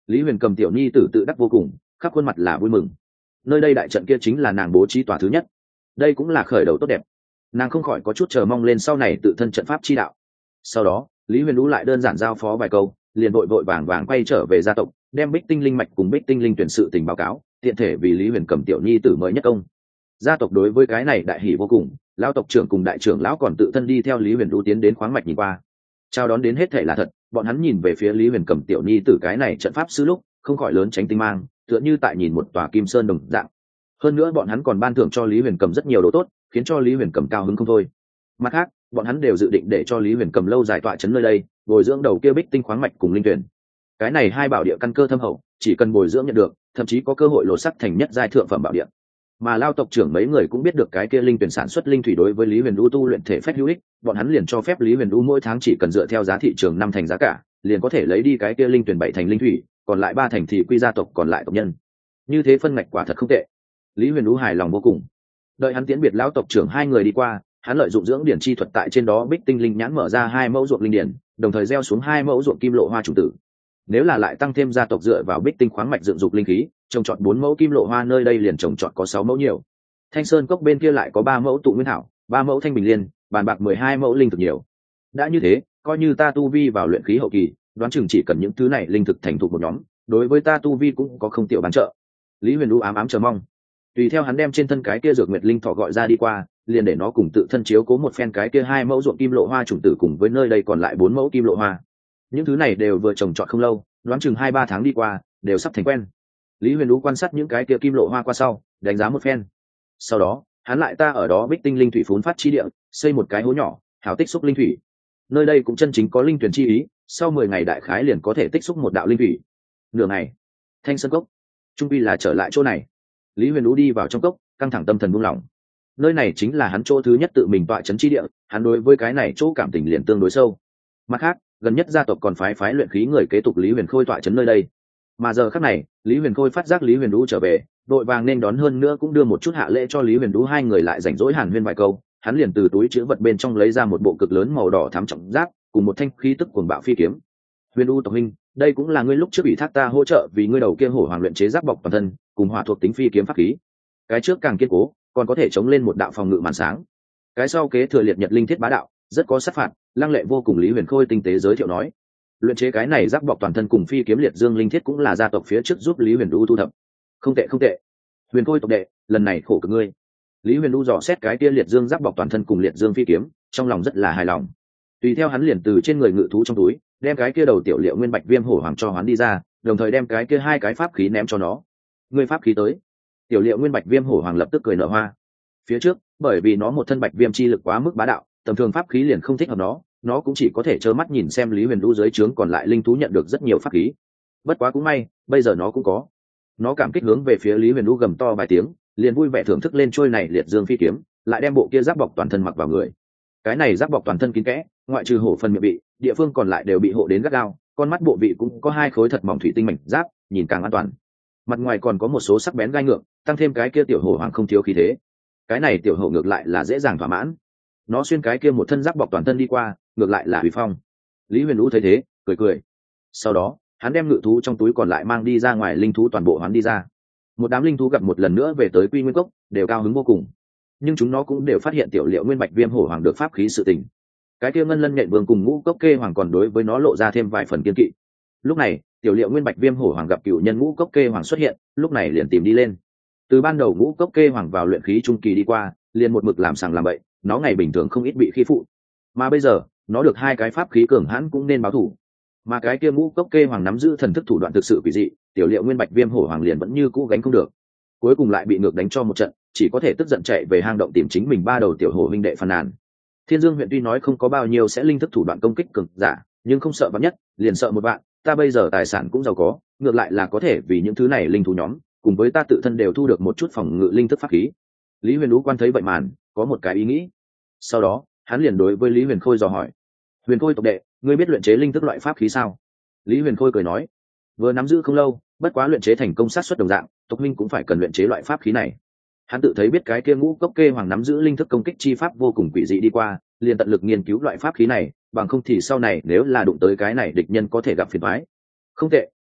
Lý Huyền Cầm tiểu nhi tử tự đắc vô cùng, khắp khuôn mặt là vui mừng. Nơi đây đại trận kia chính là nàng bố trí tòa thứ nhất, đây cũng là khởi đầu tốt đẹp. Nàng không khỏi có chút chờ mong lên sau này tự thân trận pháp chi đạo. Sau đó Lý Huyền Vũ lại đơn giản giao phó vài câu, liền vội vội vàng vàng quay trở về gia tộc, đem Bích Tinh linh mạch cùng Bích Tinh linh tuyển sự tình báo cáo, tiện thể vì Lý Huyền Cầm tiểu nhi tử mới nhất công. Gia tộc đối với cái này đại hỉ vô cùng, lão tộc trưởng cùng đại trưởng lão còn tự thân đi theo Lý Huyền Vũ tiến đến khoáng mạch nhìn qua. Chào đón đến hết thể là thật, bọn hắn nhìn về phía Lý Huyền Cầm tiểu nhi tử cái này trận pháp sư lúc, không khỏi lớn tránh tinh mang, tựa như tại nhìn một tòa kim sơn đồng dạng. Hơn nữa bọn hắn còn ban thưởng cho Lý Huyền Cầm rất nhiều đồ tốt, khiến cho Lý Huyền Cầm cao hứng không thôi. Mặt khác, bọn hắn đều dự định để cho Lý Huyền Cầm lâu dài tọa trấn nơi đây, bồi dưỡng đầu kia Bích Tinh khoáng mạch cùng linh tuyển. Cái này hai bảo địa căn cơ thâm hậu, chỉ cần bồi dưỡng nhận được, thậm chí có cơ hội lột sắc thành nhất giai thượng phẩm bảo địa. Mà Lao tộc trưởng mấy người cũng biết được cái kia linh tuyển sản xuất linh thủy đối với Lý Huyền Du tu luyện thể phách hữu ích, bọn hắn liền cho phép Lý Huyền Du mỗi tháng chỉ cần dựa theo giá thị trường năm thành giá cả, liền có thể lấy đi cái kia linh tuyển bảy thành linh thủy, còn lại ba thành thì quy gia tộc còn lại tộc nhân. Như thế phân ngạch quả thật không tệ. Lý Huyền Du hài lòng vô cùng. Đợi hắn tiễn biệt lão tộc trưởng hai người đi qua, hắn lợi dụng dưỡng điển chi thuật tại trên đó Bích Tinh linh nhãn mở ra hai mẫu ruộng linh điển, đồng thời gieo xuống hai mẫu ruộng kim lộ hoa chủ tử. Nếu là lại tăng thêm gia tộc dựa vào Bích Tinh khoáng mạch dựng dục linh khí, trồng trọt bốn mẫu kim lộ hoa, nơi đây liền trồng trọt có sáu mẫu nhiều. Thanh Sơn cốc bên kia lại có ba mẫu tụ nguyên thảo, ba mẫu thanh bình liên, bàn bạc mười hai mẫu linh thực nhiều. Đã như thế, coi như ta tu vi vào luyện khí hậu kỳ, đoán chừng chỉ cần những thứ này linh thực thành thục một nhóm, đối với ta tu vi cũng có không tiểu bán trợ. Lý Huyền Du ám ám chờ mong. Tùy theo hắn đem trên thân cái kia dược nguyệt linh thọ gọi ra đi qua, liền để nó cùng tự thân chiếu cố một phen cái kia hai mẫu ruộng kim lộ hoa chủng tử cùng với nơi đây còn lại bốn mẫu kim lộ hoa. Những thứ này đều vừa trồng trọt không lâu, đoán chừng hai ba tháng đi qua, đều sắp thành quen. Lý Huyền Du quan sát những cái kia kim lộ hoa qua sau, đánh giá một phen. Sau đó, hắn lại ta ở đó Bích Tinh linh thủy phún phát chi địa, xây một cái hố nhỏ, hảo tích xúc linh thủy. Nơi đây cũng chân chính có linh tuyển chi ý, sau mười ngày đại khái liền có thể tích xúc một đạo linh thủy. Nửa ngày, Thanh Sơn cốc, trung quy là trở lại chỗ này. Lý Huyền Du đi vào trong cốc, căng thẳng tâm thần buông lỏng. Nơi này chính là hắn chỗ thứ nhất tự mình tọa trấn chi địa, hắn đối với cái này chỗ cảm tình liền tương đối sâu. Mặt khác, gần nhất gia tộc còn phái phái luyện khí người kế tục Lý Huyền Khôi tọa trấn nơi đây. Mà giờ khắc này, Lý Huyền Khôi phát giác Lý Huyền Du trở về, đội vàng nên đón hơn nữa cũng đưa một chút hạ lễ cho Lý Huyền Du, hai người lại rảnh rỗi hàn huyên vài câu, hắn liền từ túi chứa vật bên trong lấy ra một bộ cực lớn màu đỏ thắm trọng giáp, cùng một thanh khí tức cuồng bạo phi kiếm. Huyền Du tộc huynh, đây cũng là ngươi lúc trước ủy thác ta hỗ trợ vì ngươi đầu kia hổ hoàng luyện chế giáp bọc toàn thân, cùng hỏa thuộc tính phi kiếm pháp khí. Cái trước càng kiên cố, còn có thể chống lên một đạo phòng ngự màn sáng. Cái sau kế thừa liệt nhật linh thiết bá đạo, rất có sát phạt, lăng lệ vô cùng. Lý Huyền Khôi tinh tế giới thiệu nói, luyện chế cái này giáp bọc toàn thân cùng phi kiếm liệt dương linh thiết cũng là gia tộc phía trước giúp Lý Huyền Du thu thập. Không tệ không tệ, Huyền Khôi tộc đệ, lần này khổ cực ngươi. Lý Huyền Du dò xét cái kia liệt dương giáp bọc toàn thân cùng liệt dương phi kiếm, trong lòng rất là hài lòng. Tùy theo hắn liền từ trên người ngự thú trong túi đem cái kia đầu tiểu liệu nguyên bạch viêm hổ hoàng cho hắn đi ra, đồng thời đem cái kia hai cái pháp khí ném cho nó. Ngươi pháp khí tới. Tiểu liệu nguyên bạch viêm hổ hoàng lập tức cười nở hoa. Phía trước, bởi vì nó một thân bạch viêm chi lực quá mức bá đạo, tầm thường pháp khí liền không thích hợp nó, nó cũng chỉ có thể trơ mắt nhìn xem Lý Huyền Du dưới trướng còn lại linh thú nhận được rất nhiều pháp khí. Bất quá cũng may, bây giờ nó cũng có. Nó cảm kích hướng về phía Lý Huyền Du gầm to vài tiếng, liền vui vẻ thưởng thức lên trôi này liệt dương phi kiếm, lại đem bộ kia giáp bọc toàn thân mặc vào người. Cái này giáp bọc toàn thân kín kẽ, ngoại trừ hổ phần miệng vị, địa phương còn lại đều bị hộ đến gắt gao, con mắt bộ vị cũng có hai khối thật mỏng thủy tinh mảnh giáp, nhìn càng an toàn. Mặt ngoài còn có một số sắc bén gai ngược, tăng thêm cái kia tiểu hổ hoàng không thiếu khí thế. Cái này tiểu hổ ngược lại là dễ dàng thỏa mãn. Nó xuyên cái kia một thân giáp bọc toàn thân đi qua, ngược lại là uy phong. Lý Huyền Du thấy thế, cười cười. Sau đó, hắn đem ngự thú trong túi còn lại mang đi ra ngoài, linh thú toàn bộ hắn đi ra. Một đám linh thú gặp một lần nữa về tới Quy Nguyên Cốc, đều cao hứng vô cùng. Nhưng chúng nó cũng đều phát hiện tiểu liệu nguyên bạch viêm hổ hoàng được pháp khí sự tình. Cái kia ngân lân nhện vương cùng ngũ cốc kê hoàng còn đối với nó lộ ra thêm vài phần kiên kỵ. Lúc này, tiểu liệu nguyên bạch viêm hổ hoàng gặp cựu nhân ngũ cốc kê hoàng xuất hiện, lúc này liền tìm đi lên. Từ ban đầu ngũ cốc kê hoàng vào luyện khí trung kỳ đi qua, liền một mực làm sàng làm bậy, nó ngày bình thường không ít bị khi phụ. Mà bây giờ, nó được hai cái pháp khí cường hãn cũng nên báo thủ. Mà cái kia ngũ cốc kê hoàng nắm giữ thần thức thủ đoạn thực sự quỷ dị, tiểu liệu nguyên bạch viêm hổ hoàng liền vẫn như cũ gánh không được. Cuối cùng lại bị ngược đánh cho một trận, chỉ có thể tức giận chạy về hang động tìm chính mình ba đầu tiểu hổ huynh đệ phàn nàn. Thiên Dương huyện tuy nói không có bao nhiêu sẽ linh thức thủ đoạn công kích cường giả, nhưng không sợ vạn nhất, liền sợ một vạn. Ta bây giờ tài sản cũng giàu có, ngược lại là có thể vì những thứ này linh thú nhóm, cùng với ta tự thân đều thu được một chút phòng ngự linh thức pháp khí. Lý Huyền Vũ quan thấy vậy màn, có một cái ý nghĩ. Sau đó, hắn liền đối với Lý Huyền Khôi dò hỏi: Huyền Khôi tộc đệ, ngươi biết luyện chế linh thức loại pháp khí sao? Lý Huyền Khôi cười nói: vừa nắm giữ không lâu, bất quá luyện chế thành công sát suất đồng dạng, tộc minh cũng phải cần luyện chế loại pháp khí này. Hắn tự thấy biết cái kia ngũ cốc kê hoàng nắm giữ linh thức công kích chi pháp vô cùng quỷ dị đi qua, liền tận lực nghiên cứu loại pháp khí này, bằng không thì sau này nếu là đụng tới cái này địch nhân có thể gặp phiền toái. Không tệ,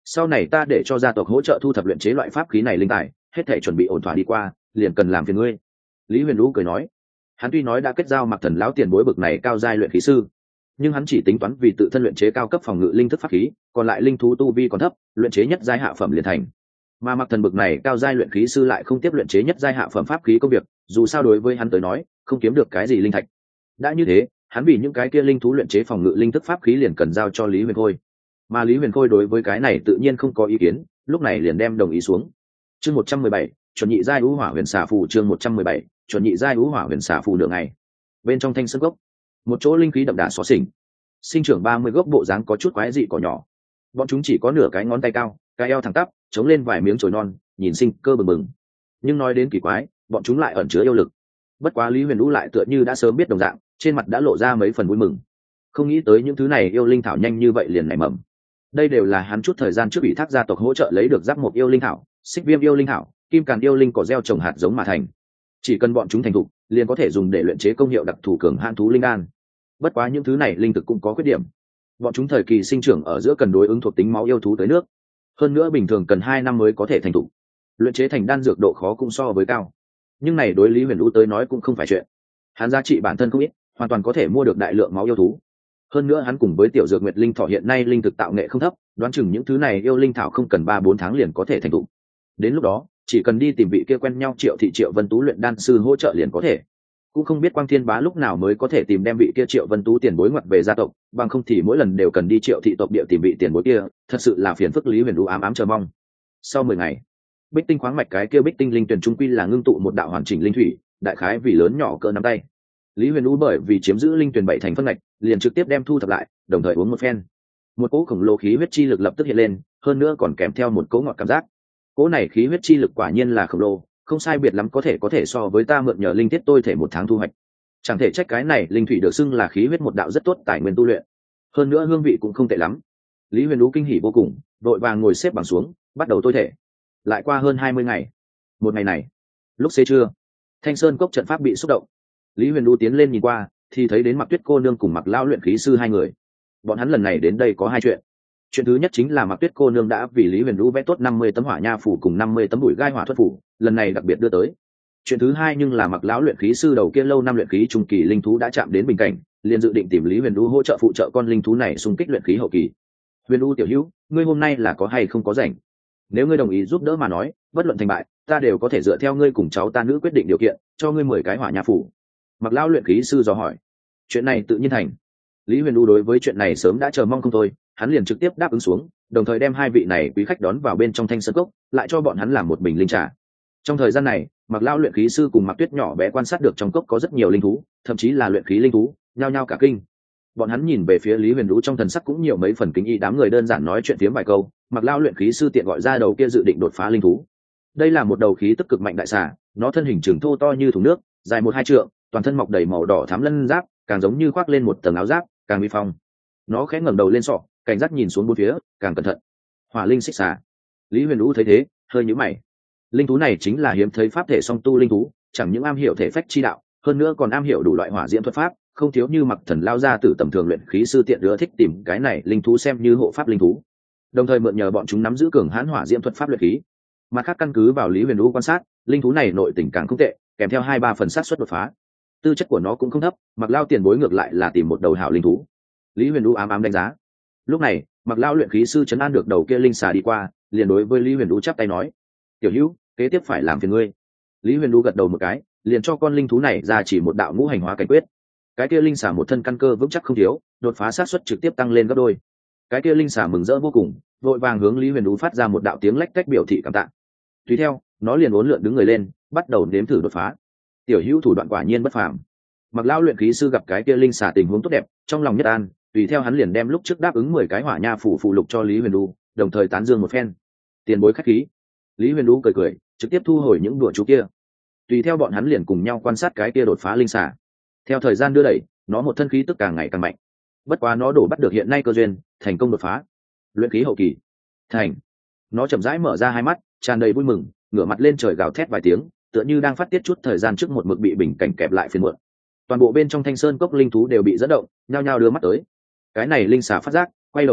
sau này ta để cho gia tộc hỗ trợ thu thập luyện chế loại pháp khí này linh tài, hết thể chuẩn bị ổn thỏa đi qua, liền cần làm phiền ngươi. Lý Huyền Vũ cười nói. Hắn tuy nói đã kết giao Mặc Thần lão tiền bối bực này cao giai luyện khí sư, nhưng hắn chỉ tính toán vì tự thân luyện chế cao cấp phòng ngự linh thức pháp khí, còn lại linh thú tu vi còn thấp, luyện chế nhất giai hạ phẩm liền thành. Mà Mặc Thần bực này cao giai luyện khí sư lại không tiếp luyện chế nhất giai hạ phẩm pháp khí công việc, dù sao đối với hắn tới nói, không kiếm được cái gì linh thạch. Đã như thế, hắn vì những cái kia linh thú luyện chế phòng ngự linh thức pháp khí liền cần giao cho Lý Huyền Khôi. Mà Lý Huyền Khôi đối với cái này tự nhiên không có ý kiến, lúc này liền đem đồng ý xuống. Chương một trăm mười bảy, chuẩn nhị giai ngũ hỏa huyền xà phù. Chương một trăm mười bảy, chuẩn nhị giai ngũ hỏa huyền xà phù. Nửa ngày, bên trong thanh sơn gốc, một chỗ linh khí đậm đà xó xỉnh, sinh trưởng ba mươi gốc bộ dáng có chút quái dị cỏ nhỏ. Bọn chúng chỉ có nửa cái ngón tay cao, cái eo thẳng tắp, chống lên vài miếng chồi non, nhìn sinh cơ bừng bừng. Nhưng nói đến kỳ quái, bọn chúng lại ẩn chứa yêu lực. Bất quá Lý Huyền Vũ lại tựa như đã sớm biết đồng dạng, trên mặt đã lộ ra mấy phần vui mừng. Không nghĩ tới những thứ này yêu linh thảo nhanh như vậy liền nảy mầm. Đây đều là hắn chút thời gian trước bị thác gia tộc hỗ trợ lấy được giáp một yêu linh thảo, xích viêm yêu linh thảo, kim càn yêu linh cỏ gieo trồng hạt giống mà thành. Chỉ cần bọn chúng thành thục, liền có thể dùng để luyện chế công hiệu đặc thù cường hãn thú linh đan. Bất quá những thứ này linh thực cũng có khuyết điểm. Bọn chúng thời kỳ sinh trưởng ở giữa cần đối ứng thuộc tính máu yêu thú tới nước, hơn nữa bình thường cần hai năm mới có thể thành thục. Luyện chế thành đan dược độ khó cũng so với cao. Nhưng này đối Lý Huyền Vũ tới nói cũng không phải chuyện. Hắn giá trị bản thân không ít, hoàn toàn có thể mua được đại lượng máu yêu thú. Hơn nữa hắn cùng với tiểu dược nguyệt linh thỏ hiện nay linh thực tạo nghệ không thấp, đoán chừng những thứ này yêu linh thảo không cần ba bốn tháng liền có thể thành thục. Đến lúc đó, chỉ cần đi tìm vị kia quen nhau Triệu thị Triệu Vân Tú luyện đan sư hỗ trợ liền có thể. Cũng không biết Quang Thiên Bá lúc nào mới có thể tìm đem vị kia Triệu Vân Tú tiền bối ngoặt về gia tộc, bằng không thì mỗi lần đều cần đi Triệu thị tộc địa tìm vị tiền bối kia, thật sự là phiền phức Lý Huyền Vũ ám ám chờ mong. Sau mười ngày, Bích Tinh khoáng mạch cái kia Bích Tinh linh tuyển trung quy là ngưng tụ một đạo hoàn chỉnh linh thủy, đại khái vì lớn nhỏ cỡ nắm tay. Lý Huyền Vũ bởi vì chiếm giữ linh tuyển bảy thành phân ngạch, liền trực tiếp đem thu thập lại, đồng thời uống một phen. Một cỗ khổng lồ khí huyết chi lực lập tức hiện lên, hơn nữa còn kèm theo một cỗ ngọt cảm giác. Cỗ này khí huyết chi lực quả nhiên là khổng lồ, không sai biệt lắm có thể có thể so với ta mượn nhờ linh tiết tôi thể một tháng thu hoạch. Chẳng thể trách cái này linh thủy được xưng là khí huyết một đạo rất tốt tài nguyên tu luyện. Hơn nữa hương vị cũng không tệ lắm. Lý Huyền Vũ kinh hỉ vô cùng, đội vàng ngồi xếp bằng xuống, bắt đầu tôi thể. Lại qua hơn hai mươi ngày, một ngày này, lúc xế trưa, Thanh Sơn cốc trận pháp bị xúc động. Lý Huyền Vũ tiến lên nhìn qua, thì thấy đến Mặc Tuyết cô nương cùng Mặc lão luyện khí sư hai người. Bọn hắn lần này đến đây có hai chuyện. Chuyện thứ nhất chính là Mặc Tuyết cô nương đã vì Lý Huyền Vũ vẽ tốt năm mươi tấm hỏa nha phù cùng năm mươi tấm bụi gai hỏa thuật phù, lần này đặc biệt đưa tới. Chuyện thứ hai nhưng là Mặc lão luyện khí sư đầu kia lâu năm luyện khí trung kỳ linh thú đã chạm đến bình cảnh, liền dự định tìm Lý Huyền Vũ hỗ trợ phụ trợ con linh thú này xung kích luyện khí hậu kỳ. Huyền Vũ tiểu hữu, ngươi hôm nay là có hay không có rảnh? Nếu ngươi đồng ý giúp đỡ mà nói, bất luận thành bại, ta đều có thể dựa theo ngươi cùng cháu ta nữ quyết định điều kiện, cho ngươi mười cái hỏa nha phù. Mặc lão luyện khí sư dò hỏi. Chuyện này tự nhiên thành. Lý Huyền Vũ đối với chuyện này sớm đã chờ mong không thôi, hắn liền trực tiếp đáp ứng xuống, đồng thời đem hai vị này quý khách đón vào bên trong Thanh Sơn cốc, lại cho bọn hắn làm một bình linh trà. Trong thời gian này, Mặc lão luyện khí sư cùng Mặc Tuyết nhỏ bé quan sát được trong cốc có rất nhiều linh thú, thậm chí là luyện khí linh thú, nhao nhao cả kinh. Bọn hắn nhìn về phía Lý Huyền Vũ trong thần sắc cũng nhiều mấy phần kính ý, đám người đơn giản nói chuyện phiếm vài câu, Mặc lão luyện khí sư tiện gọi ra đầu kia dự định đột phá linh thú. Đây là một đầu khí tức cực mạnh đại xà, nó thân hình trường thô to như thùng nước, dài một hai trượng, toàn thân mọc đầy màu đỏ thắm lân giáp, càng giống như khoác lên một tầng áo giáp, càng uy phong. Nó khẽ ngẩng đầu lên sọ, cảnh giác nhìn xuống bốn phía, càng cẩn thận. Hỏa linh xích xà. Lý Huyền Vũ thấy thế, hơi nhíu mày. Linh thú này chính là hiếm thấy pháp thể song tu linh thú, chẳng những am hiểu thể phách chi đạo, hơn nữa còn am hiểu đủ loại hỏa diễm thuật pháp, không thiếu như Mặc Thần lao ra từ tầm thường luyện khí sư tiện ưa thích tìm cái này linh thú xem như hộ pháp linh thú, đồng thời mượn nhờ bọn chúng nắm giữ cường hãn hỏa diễm thuật pháp luyện khí. Mặt khác căn cứ vào Lý Huyền Vũ quan sát, linh thú này nội tình càng không tệ, kèm theo hai ba phần sát suất đột phá. Tư chất của nó cũng không thấp, Mặc lao tiền bối ngược lại là tìm một đầu hảo linh thú. Lý Huyền Vũ ám ám đánh giá. Lúc này, Mặc lao luyện khí sư chấn an được đầu kia linh xà đi qua, liền đối với Lý Huyền Vũ chắp tay nói: "Tiểu hữu, kế tiếp phải làm phiền ngươi." Lý Huyền Vũ gật đầu một cái, liền cho con linh thú này ra chỉ một đạo ngũ hành hóa cảnh quyết. Cái kia linh xà một thân căn cơ vững chắc không thiếu, đột phá sát suất trực tiếp tăng lên gấp đôi. Cái kia linh xà mừng rỡ vô cùng, vội vàng hướng Lý Huyền Vũ phát ra một đạo tiếng lách cách biểu thị cảm tạ. Tùy theo, nó liền uốn lượn đứng người lên, bắt đầu nếm thử đột phá. Tiểu hữu thủ đoạn quả nhiên bất phàm. Mặc lão luyện khí sư gặp cái kia linh xà tình huống tốt đẹp, trong lòng nhất an, tùy theo hắn liền đem lúc trước đáp ứng mười cái hỏa nha phủ phụ lục cho Lý Huyền Vũ, đồng thời tán dương một phen. Tiền bối khách khí. Lý Huyền Vũ cười cười, trực tiếp thu hồi những đùa chú kia. Tùy theo bọn hắn liền cùng nhau quan sát cái kia đột phá linh xà. Theo thời gian đưa đẩy, nó một thân khí tức càng ngày càng mạnh. Bất quá nó đổ bắt được hiện nay cơ duyên, thành công đột phá. Luyện khí hậu kỳ. Thành. Nó chậm rãi mở ra hai mắt, tràn đầy vui mừng, ngửa mặt lên trời gào thét vài tiếng, tựa như đang phát tiết chút thời gian trước một mực bị bình cảnh kẹp lại phiền muộn. Toàn bộ bên trong Thanh Sơn cốc linh thú đều bị dẫn động, nhao nhao đưa mắt tới. Cái này linh xà phát giác, quay đầu nhìn lại,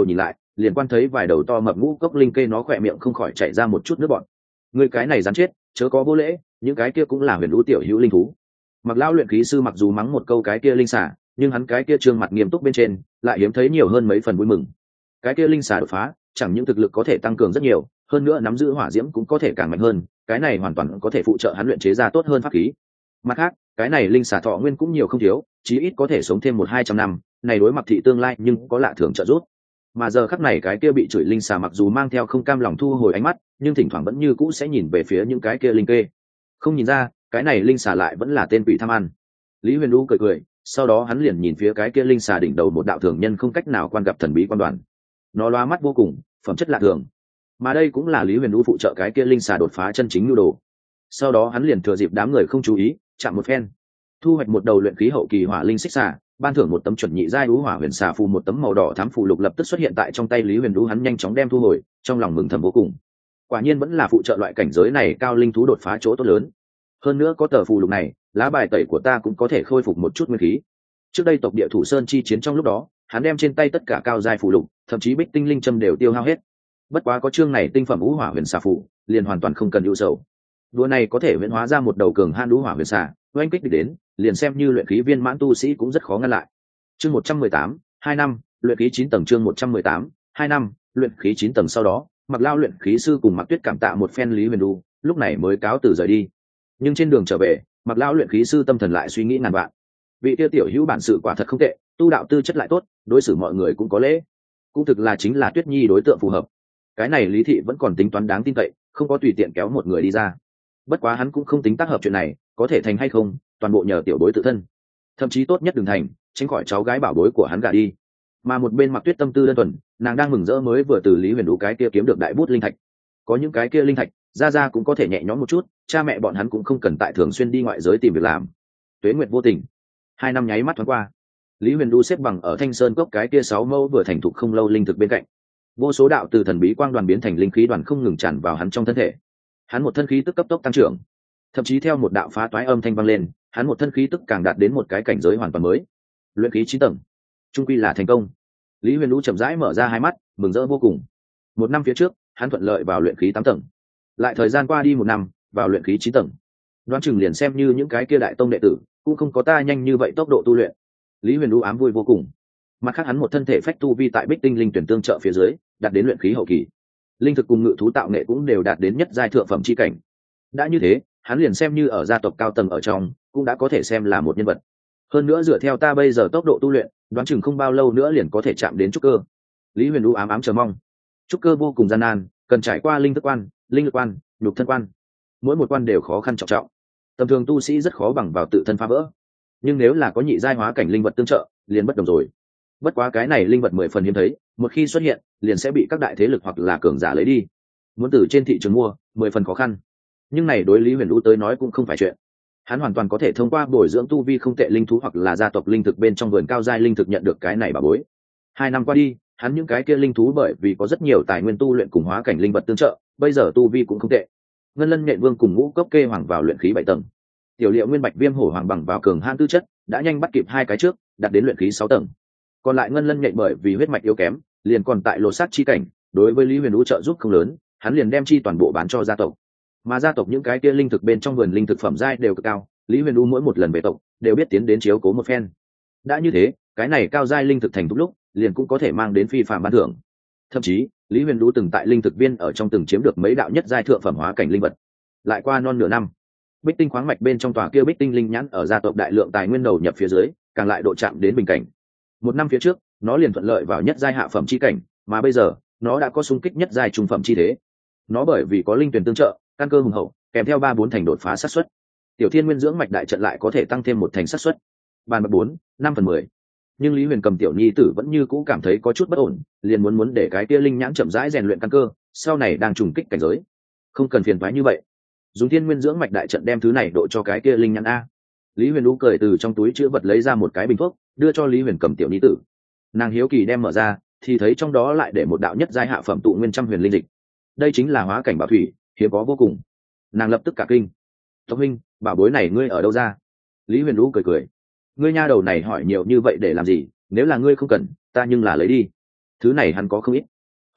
liền quan thấy vài đầu to mập ngũ cốc linh kê nó khỏe miệng không khỏi chảy ra một chút nước bọt. Người cái này dám chết, chớ có vô lễ, những cái kia cũng là huyền lũ tiểu hữu linh thú. Mặc lão luyện khí sư mặc dù mắng một câu cái kia linh xả, nhưng hắn cái kia trương mặt nghiêm túc bên trên lại hiếm thấy nhiều hơn mấy phần vui mừng. Cái kia linh xả đột phá chẳng những thực lực có thể tăng cường rất nhiều, hơn nữa nắm giữ hỏa diễm cũng có thể càng mạnh hơn, cái này hoàn toàn có thể phụ trợ hắn luyện chế ra tốt hơn pháp khí. Mặt khác, cái này linh xả thọ nguyên cũng nhiều không thiếu, chí ít có thể sống thêm một hai trăm năm, này đối Mặc thị tương lai nhưng có lạ thường trợ giúp. Mà giờ khắc này cái kia bị chửi linh xà mặc dù mang theo không cam lòng thu hồi ánh mắt, nhưng thỉnh thoảng vẫn như cũ sẽ nhìn về phía những cái kia linh kê. Không nhìn ra, cái này linh xà lại vẫn là tên quỷ tham ăn. Lý Huyền Vũ cười cười, sau đó hắn liền nhìn phía cái kia linh xà đỉnh đầu một đạo thường nhân không cách nào quan gặp thần bí quan đoàn. Nó lóa mắt vô cùng, phẩm chất lạ thường. Mà đây cũng là Lý Huyền Vũ phụ trợ cái kia linh xà đột phá chân chính nhu đồ. Sau đó hắn liền thừa dịp đám người không chú ý, chạm một phen, thu hoạch một đầu luyện khí hậu kỳ hỏa linh xích xà, ban thưởng một tấm chuẩn nhị giai ú hỏa huyền xà phù, một tấm màu đỏ thám phù lục lập tức xuất hiện tại trong tay Lý Huyền Vũ, hắn nhanh chóng đem thu hồi, trong lòng mừng thầm vô cùng. Quả nhiên vẫn là phụ trợ loại cảnh giới này cao linh thú đột phá chỗ tốt lớn. Hơn nữa có tờ phù lục này, lá bài tẩy của ta cũng có thể khôi phục một chút nguyên khí. Trước đây tộc địa thủ sơn chi chiến trong lúc đó, hắn đem trên tay tất cả cao giai phù lục, thậm chí bích tinh linh châm đều tiêu hao hết. Bất quá có chương này tinh phẩm ú hỏa huyền xà phù, liền hoàn toàn không cần ưu sầu. Đùa này có thể huyễn hóa ra một đầu cường han ú hỏa huyền xà, oanh kích địch đến, liền xem như luyện khí viên mãn tu sĩ cũng rất khó ngăn lại. Chương một trăm mười tám, hai năm, luyện khí chín tầng. Chương một trăm mười tám, hai năm, luyện khí chín tầng. Sau đó, Mặc Lao luyện khí sư cùng Mặc Tuyết cảm tạ một phen Lý Huyền Vũ, lúc này mới cáo từ rời đi. Nhưng trên đường trở về, Mặc Lao luyện khí sư tâm thần lại suy nghĩ ngàn vạn. Vị tiêu tiểu hữu bản sự quả thật không tệ, tu đạo tư chất lại tốt, đối xử mọi người cũng có lễ, cũng thực là chính là Tuyết Nhi đối tượng phù hợp. Cái này Lý thị vẫn còn tính toán đáng tin cậy, không có tùy tiện kéo một người đi ra. Bất quá hắn cũng không tính tác hợp chuyện này, có thể thành hay không, toàn bộ nhờ tiểu bối tự thân. Thậm chí tốt nhất đừng thành, tránh khỏi cháu gái bảo bối của hắn gả đi. Mà một bên Mặc Tuyết tâm tư đơn thuần, nàng đang mừng rỡ mới vừa từ Lý Huyền Vũ cái kia kiếm được đại bút linh thạch. Có những cái kia linh thạch, ra ra cũng có thể nhẹ nhõm một chút, cha mẹ bọn hắn cũng không cần tại thường xuyên đi ngoại giới tìm việc làm. Tuế nguyệt vô tình, hai năm nháy mắt thoáng qua. Lý Huyền Vũ xếp bằng ở Thanh Sơn cốc cái kia sáu mẫu vừa thành thục không lâu linh thực bên cạnh. Vô số đạo từ thần bí quang đoàn biến thành linh khí đoàn không ngừng tràn vào hắn trong thân thể. Hắn một thân khí tức cấp tốc tăng trưởng, thậm chí theo một đạo phá toái âm thanh vang lên, hắn một thân khí tức càng đạt đến một cái cảnh giới hoàn toàn mới. Luyện khí chín tầng, trung quy là thành công. Lý Huyền Vũ chậm rãi mở ra hai mắt, mừng rỡ vô cùng. Một năm phía trước, hắn thuận lợi vào luyện khí tám tầng. Lại thời gian qua đi một năm, vào luyện khí chín tầng. Đoán chừng liền xem như những cái kia đại tông đệ tử, cũng không có ta nhanh như vậy tốc độ tu luyện. Lý Huyền Vũ ám vui vô cùng. Mặt khác hắn một thân thể phách tu vi tại Bích Tinh linh tuyển tương trợ phía dưới, đạt đến luyện khí hậu kỳ. Linh thực cùng ngự thú tạo nghệ cũng đều đạt đến nhất giai thượng phẩm chi cảnh. Đã như thế, hắn liền xem như ở gia tộc cao tầng ở trong, cũng đã có thể xem là một nhân vật. Hơn nữa dựa theo ta bây giờ tốc độ tu luyện, đoán chừng không bao lâu nữa liền có thể chạm đến trúc cơ. Lý Huyền Vũ ám ám chờ mong. Trúc cơ vô cùng gian nan, cần trải qua linh thức quan, linh lực quan, nhục thân quan. Mỗi một quan đều khó khăn trọng trọng. Tầm thường tu sĩ rất khó bằng vào tự thân phá vỡ. Nhưng nếu là có nhị giai hóa cảnh linh vật tương trợ, liền bất đồng rồi. Bất quá cái này linh vật mười phần hiếm thấy, một khi xuất hiện, liền sẽ bị các đại thế lực hoặc là cường giả lấy đi. Muốn từ trên thị trường mua, mười phần khó khăn. Nhưng này đối Lý Huyền Vũ tới nói cũng không phải chuyện. Hắn hoàn toàn có thể thông qua bồi dưỡng tu vi không tệ linh thú hoặc là gia tộc linh thực bên trong vườn cao giai linh thực nhận được cái này bà bối. Hai năm qua đi, hắn những cái kia linh thú bởi vì có rất nhiều tài nguyên tu luyện cùng hóa cảnh linh vật tương trợ, bây giờ tu vi cũng không tệ. Ngân Lân Nhện Vương cùng Ngũ Cốc Kê Hoàng vào luyện khí bảy tầng. Tiểu Liệu Nguyên Bạch Viêm Hổ Hoàng bằng vào cường han tư chất, đã nhanh bắt kịp hai cái trước, đạt đến luyện khí sáu tầng. Còn lại Ngân Lân Nhện bởi vì huyết mạch yếu kém, liền còn tại lô sát chi cảnh, đối với Lý Huyền Vũ trợ giúp không lớn, hắn liền đem chi toàn bộ bán cho gia tộc. Mà gia tộc những cái kia linh thực bên trong vườn linh thực phẩm giai đều cực cao, Lý Huyền U mỗi một lần về tộc đều biết tiến đến chiếu cố một phen. Đã như thế, cái này cao giai linh thực thành thúc lúc, liền cũng có thể mang đến phi phàm ban thưởng. Thậm chí, Lý Huyền U từng tại linh thực viên ở trong từng chiếm được mấy đạo nhất giai thượng phẩm hóa cảnh linh vật. Lại qua non nửa năm, Bích Tinh khoáng mạch bên trong tòa kia Bích Tinh linh nhãn ở gia tộc đại lượng tài nguyên đầu nhập phía dưới, càng lại độ chạm đến bình cảnh. Một năm phía trước, nó liền thuận lợi vào nhất giai hạ phẩm chi cảnh, mà bây giờ, nó đã có xung kích nhất giai trung phẩm chi thế. Nó bởi vì có linh tuyển tương trợ, căn cơ hùng hậu, kèm theo ba bốn thành đột phá xác suất. Tiểu Thiên Nguyên dưỡng mạch đại trận lại có thể tăng thêm một thành xác suất. Bàn bạc bốn, năm phần mười. Nhưng Lý Huyền cầm tiểu nhi tử vẫn như cũ cảm thấy có chút bất ổn, liền muốn muốn để cái kia linh nhãn chậm rãi rèn luyện căn cơ, sau này đang trùng kích cảnh giới. Không cần phiền toái như vậy. Dùng Thiên Nguyên dưỡng mạch đại trận đem thứ này độ cho cái kia linh nhãn a. Lý Huyền lú cười từ trong túi chứa vật lấy ra một cái bình thuốc, đưa cho Lý Huyền cầm tiểu nhi tử. Nàng hiếu kỳ đem mở ra, thì thấy trong đó lại để một đạo nhất giai hạ phẩm tụ nguyên trăm huyền linh dịch. Đây chính là hóa cảnh bảo thủy, hiếm có vô cùng. Nàng lập tức cả kinh. Tộc huynh, bảo bối này ngươi ở đâu ra? Lý Huyền lũ cười cười. Ngươi nha đầu này hỏi nhiều như vậy để làm gì? Nếu là ngươi không cần, ta nhưng là lấy đi. Thứ này hắn có không ít.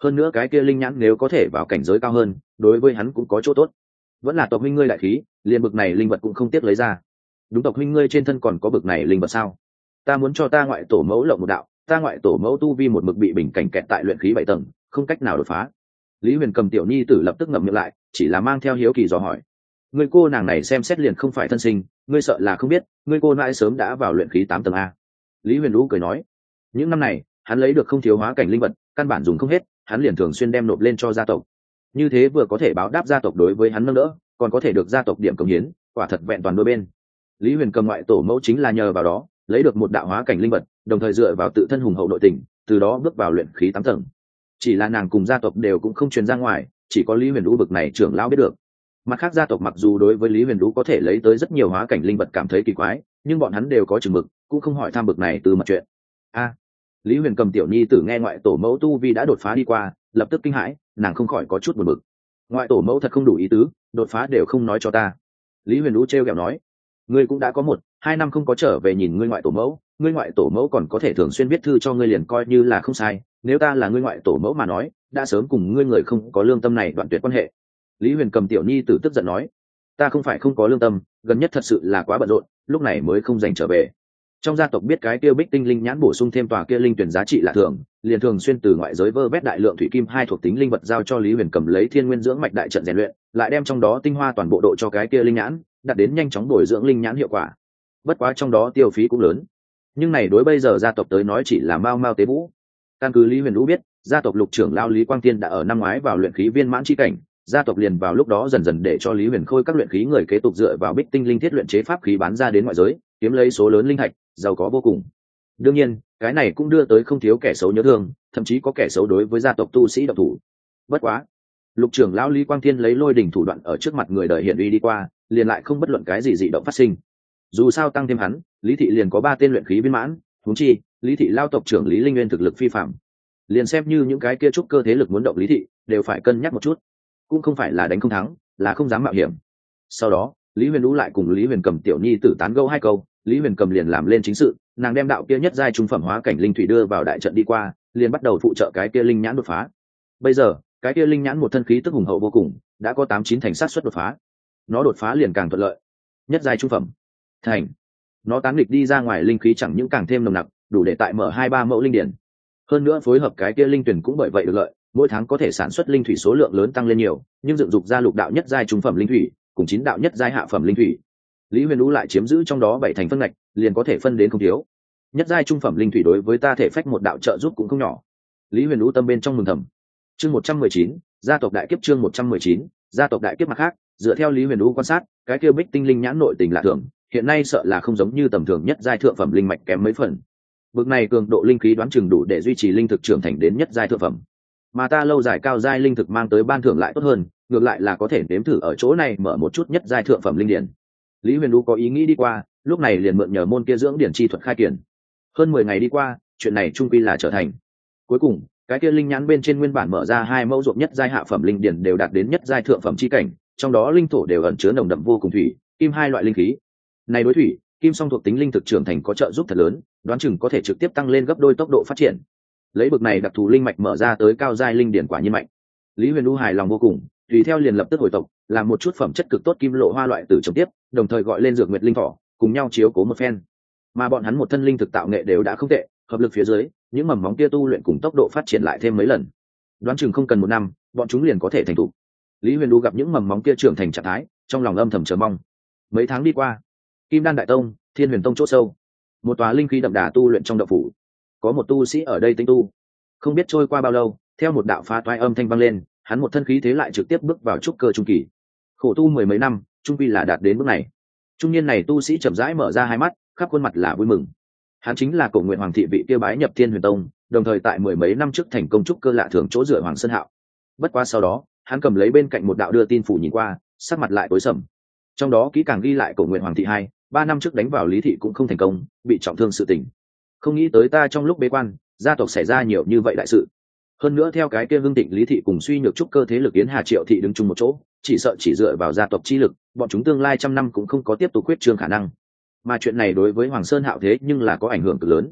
hơn nữa cái kia linh nhãn nếu có thể vào cảnh giới cao hơn đối với hắn cũng có chỗ tốt. Vẫn là tộc huynh ngươi đại khí, liền bực này linh vật cũng không tiếc lấy ra. Đúng, tộc huynh ngươi trên thân còn có bực này linh vật sao? Ta muốn cho ta ngoại tổ mẫu lộng một đạo, ta ngoại tổ mẫu tu vi một mực bị bình cảnh kẹt tại luyện khí bảy tầng, không cách nào đột phá. Lý Huyền Cầm tiểu nhi tử lập tức ngậm miệng lại, chỉ là mang theo hiếu kỳ dò hỏi. Ngươi cô nàng này xem xét liền không phải thân sinh, ngươi sợ là không biết, ngươi cô nãi sớm đã vào luyện khí tám tầng a. Lý Huyền Vũ cười nói, những năm này hắn lấy được không thiếu hóa cảnh linh vật, căn bản dùng không hết, hắn liền thường xuyên đem nộp lên cho gia tộc. Như thế vừa có thể báo đáp gia tộc đối với hắn nâng đỡ, còn có thể được gia tộc điểm cống hiến, quả thật vẹn toàn đôi bên. Lý Huyền Cầm ngoại tổ mẫu chính là nhờ vào đó lấy được một đạo hóa cảnh linh vật, đồng thời dựa vào tự thân hùng hậu nội tình, từ đó bước vào luyện khí tám tầng. Chỉ là nàng cùng gia tộc đều cũng không truyền ra ngoài, chỉ có Lý Huyền Vũ bực này trưởng lão biết được. Mặt khác gia tộc mặc dù đối với Lý Huyền Vũ có thể lấy tới rất nhiều hóa cảnh linh vật cảm thấy kỳ quái, nhưng bọn hắn đều có chừng mực, cũng không hỏi tham bực này từ mặt chuyện. A, Lý Huyền Cầm tiểu nhi tử nghe ngoại tổ mẫu tu vi đã đột phá đi qua, lập tức kinh hãi, nàng không khỏi có chút buồn bực. Ngoại tổ mẫu thật không đủ ý tứ, đột phá đều không nói cho ta. Lý Huyền Vũ trêu ghẹo nói, ngươi cũng đã có một hai năm không có trở về nhìn ngươi ngoại tổ mẫu, ngươi ngoại tổ mẫu còn có thể thường xuyên viết thư cho ngươi, liền coi như là không sai. Nếu ta là ngươi ngoại tổ mẫu mà nói, đã sớm cùng ngươi người không có lương tâm này đoạn tuyệt quan hệ. Lý Huyền Cầm tiểu nhi tử tức giận nói, ta không phải không có lương tâm, gần nhất thật sự là quá bận rộn, lúc này mới không dành trở về. Trong gia tộc biết cái kia bích tinh linh nhãn bổ sung thêm tòa kia linh tuyển giá trị lạ thường, liền thường xuyên từ ngoại giới vơ vét đại lượng thủy kim hai thuộc tính linh vật giao cho Lý Huyền Cầm lấy thiên nguyên dưỡng mạch đại trận rèn luyện, lại đem trong đó tinh hoa toàn bộ độ cho cái kia linh nhãn, đạt đến nhanh chóng bồi dưỡng linh nhãn hiệu quả. Bất quá trong đó tiêu phí cũng lớn, nhưng này đối bây giờ gia tộc tới nói chỉ là mao mao tế vũ. Căn cứ Lý Huyền Vũ biết, gia tộc lục trưởng lao Lý Quang Tiên đã ở năm ngoái vào luyện khí viên mãn chi cảnh, gia tộc liền vào lúc đó dần dần để cho Lý Huyền Khôi các luyện khí người kế tục dựa vào bích tinh linh thiết luyện chế pháp khí bán ra đến ngoại giới, kiếm lấy số lớn linh thạch, giàu có vô cùng. Đương nhiên, cái này cũng đưa tới không thiếu kẻ xấu nhớ thương, thậm chí có kẻ xấu đối với gia tộc tu sĩ độc thủ. Bất quá, lục trưởng lão Lý Quang Thiên lấy lôi đỉnh thủ đoạn ở trước mặt người đời hiện uy đi qua, liền lại không bất luận cái gì dị động phát sinh. Dù sao tăng thêm hắn, Lý thị liền có ba tên luyện khí viên mãn, huống chi, Lý thị lao tộc trưởng Lý Linh Nguyên thực lực phi phàm. Liền xem như những cái kia trúc cơ thế lực muốn động Lý thị, đều phải cân nhắc một chút, cũng không phải là đánh không thắng, là không dám mạo hiểm. Sau đó, Lý Huyền Vũ lại cùng Lý Huyền Cầm tiểu nhi tử tán gẫu hai câu, Lý Huyền Cầm liền làm lên chính sự, nàng đem đạo kia nhất giai trung phẩm hóa cảnh linh thủy đưa vào đại trận đi qua, liền bắt đầu phụ trợ cái kia linh nhãn đột phá. Bây giờ, cái kia linh nhãn một thân khí tức hùng hậu vô cùng, đã có tám chín thành sát suất đột phá. Nó đột phá liền càng thuận lợi. Nhất giai trung phẩm, thành. Nó tán nghịch đi ra ngoài linh khí chẳng những càng thêm nồng nặc, đủ để tại mở hai ba mẫu linh điển. Hơn nữa phối hợp cái kia linh tuyển cũng bởi vậy được lợi, mỗi tháng có thể sản xuất linh thủy số lượng lớn tăng lên nhiều, nhưng dựng dục ra lục đạo nhất giai trung phẩm linh thủy, cùng chín đạo nhất giai hạ phẩm linh thủy. Lý Huyền Vũ lại chiếm giữ trong đó bảy thành phân ngạch, liền có thể phân đến không thiếu. Nhất giai trung phẩm linh thủy đối với ta thể phách một đạo trợ giúp cũng không nhỏ. Lý Huyền Vũ tâm bên trong mừng thầm. Chương một trăm mười chín, gia tộc đại kiếp. Chương một trăm mười chín, gia tộc đại kiếp. Mặt khác, dựa theo Lý Huyền Vũ quan sát, cái kia bích tinh linh nhãn nội tình lạ thường, hiện nay sợ là không giống như tầm thường nhất giai thượng phẩm linh mạch kém mấy phần. Bực này cường độ linh khí đoán chừng đủ để duy trì linh thực trưởng thành đến nhất giai thượng phẩm. Mà ta lâu dài cao giai linh thực mang tới ban thưởng lại tốt hơn, ngược lại là có thể nếm thử ở chỗ này mở một chút nhất giai thượng phẩm linh điển. Lý Huyền Vũ có ý nghĩ đi qua, lúc này liền mượn nhờ môn kia dưỡng điển chi thuật khai kiển. Hơn mười ngày đi qua, chuyện này trung quy là trở thành. Cuối cùng, cái kia linh nhãn bên trên nguyên bản mở ra hai mẫu ruộng nhất giai hạ phẩm linh điển đều đạt đến nhất giai thượng phẩm chi cảnh, trong đó linh thổ đều ẩn chứa nồng đậm vô cùng thủy, kim hai loại linh khí. Này đối thủy, kim song thuộc tính linh thực trưởng thành có trợ giúp thật lớn, đoán chừng có thể trực tiếp tăng lên gấp đôi tốc độ phát triển. Lấy bực này đặc thù linh mạch mở ra tới cao giai linh điển quả nhiên mạnh. Lý Huyền Vũ hài lòng vô cùng, tùy theo liền lập tức hồi tộc, làm một chút phẩm chất cực tốt kim lộ hoa loại tử trồng tiếp, đồng thời gọi lên dược nguyệt linh thỏ, cùng nhau chiếu cố một phen. Mà bọn hắn một thân linh thực tạo nghệ đều đã không tệ, hợp lực phía dưới, những mầm móng kia tu luyện cùng tốc độ phát triển lại thêm mấy lần. Đoán chừng không cần một năm, bọn chúng liền có thể thành thục. Lý Huyền Vũ gặp những mầm móng kia trưởng thành trạng thái, trong lòng âm thầm chờ mong. Mấy tháng đi qua, Kim Đan Đại Tông, Thiên Huyền Tông chỗ sâu, một tòa linh khí đậm đà tu luyện trong động phủ, có một tu sĩ ở đây tinh tu. Không biết trôi qua bao lâu, theo một đạo phá toái âm thanh vang lên, hắn một thân khí thế lại trực tiếp bước vào trúc cơ trung kỳ. Khổ tu mười mấy năm, trung quy là đạt đến bước này. Trung niên này tu sĩ chậm rãi mở ra hai mắt, khắp khuôn mặt là vui mừng. Hắn chính là Cổ Nguyện Hoàng thị vị kia bái nhập Thiên Huyền Tông, đồng thời tại mười mấy năm trước thành công trúc cơ lạ thường chỗ dựa Hoàng Sơn Hạo. Bất quá sau đó, hắn cầm lấy bên cạnh một đạo đưa tin phủ nhìn qua, sắc mặt lại tối sầm. Trong đó kỹ càng ghi lại Cổ Nguyện Hoàng thị hai, ba năm trước đánh vào Lý thị cũng không thành công, bị trọng thương sự tình. Không nghĩ tới ta trong lúc bế quan, gia tộc xảy ra nhiều như vậy đại sự. Hơn nữa theo cái kia Hưng Tịnh Lý thị cùng suy nhược trúc cơ thế lực Yến Hà Triệu thị đứng chung một chỗ, chỉ sợ chỉ dựa vào gia tộc chi lực, bọn chúng tương lai trăm năm cũng không có tiếp tục quyết trương khả năng. Mà chuyện này đối với Hoàng Sơn Hạo thế nhưng là có ảnh hưởng cực lớn.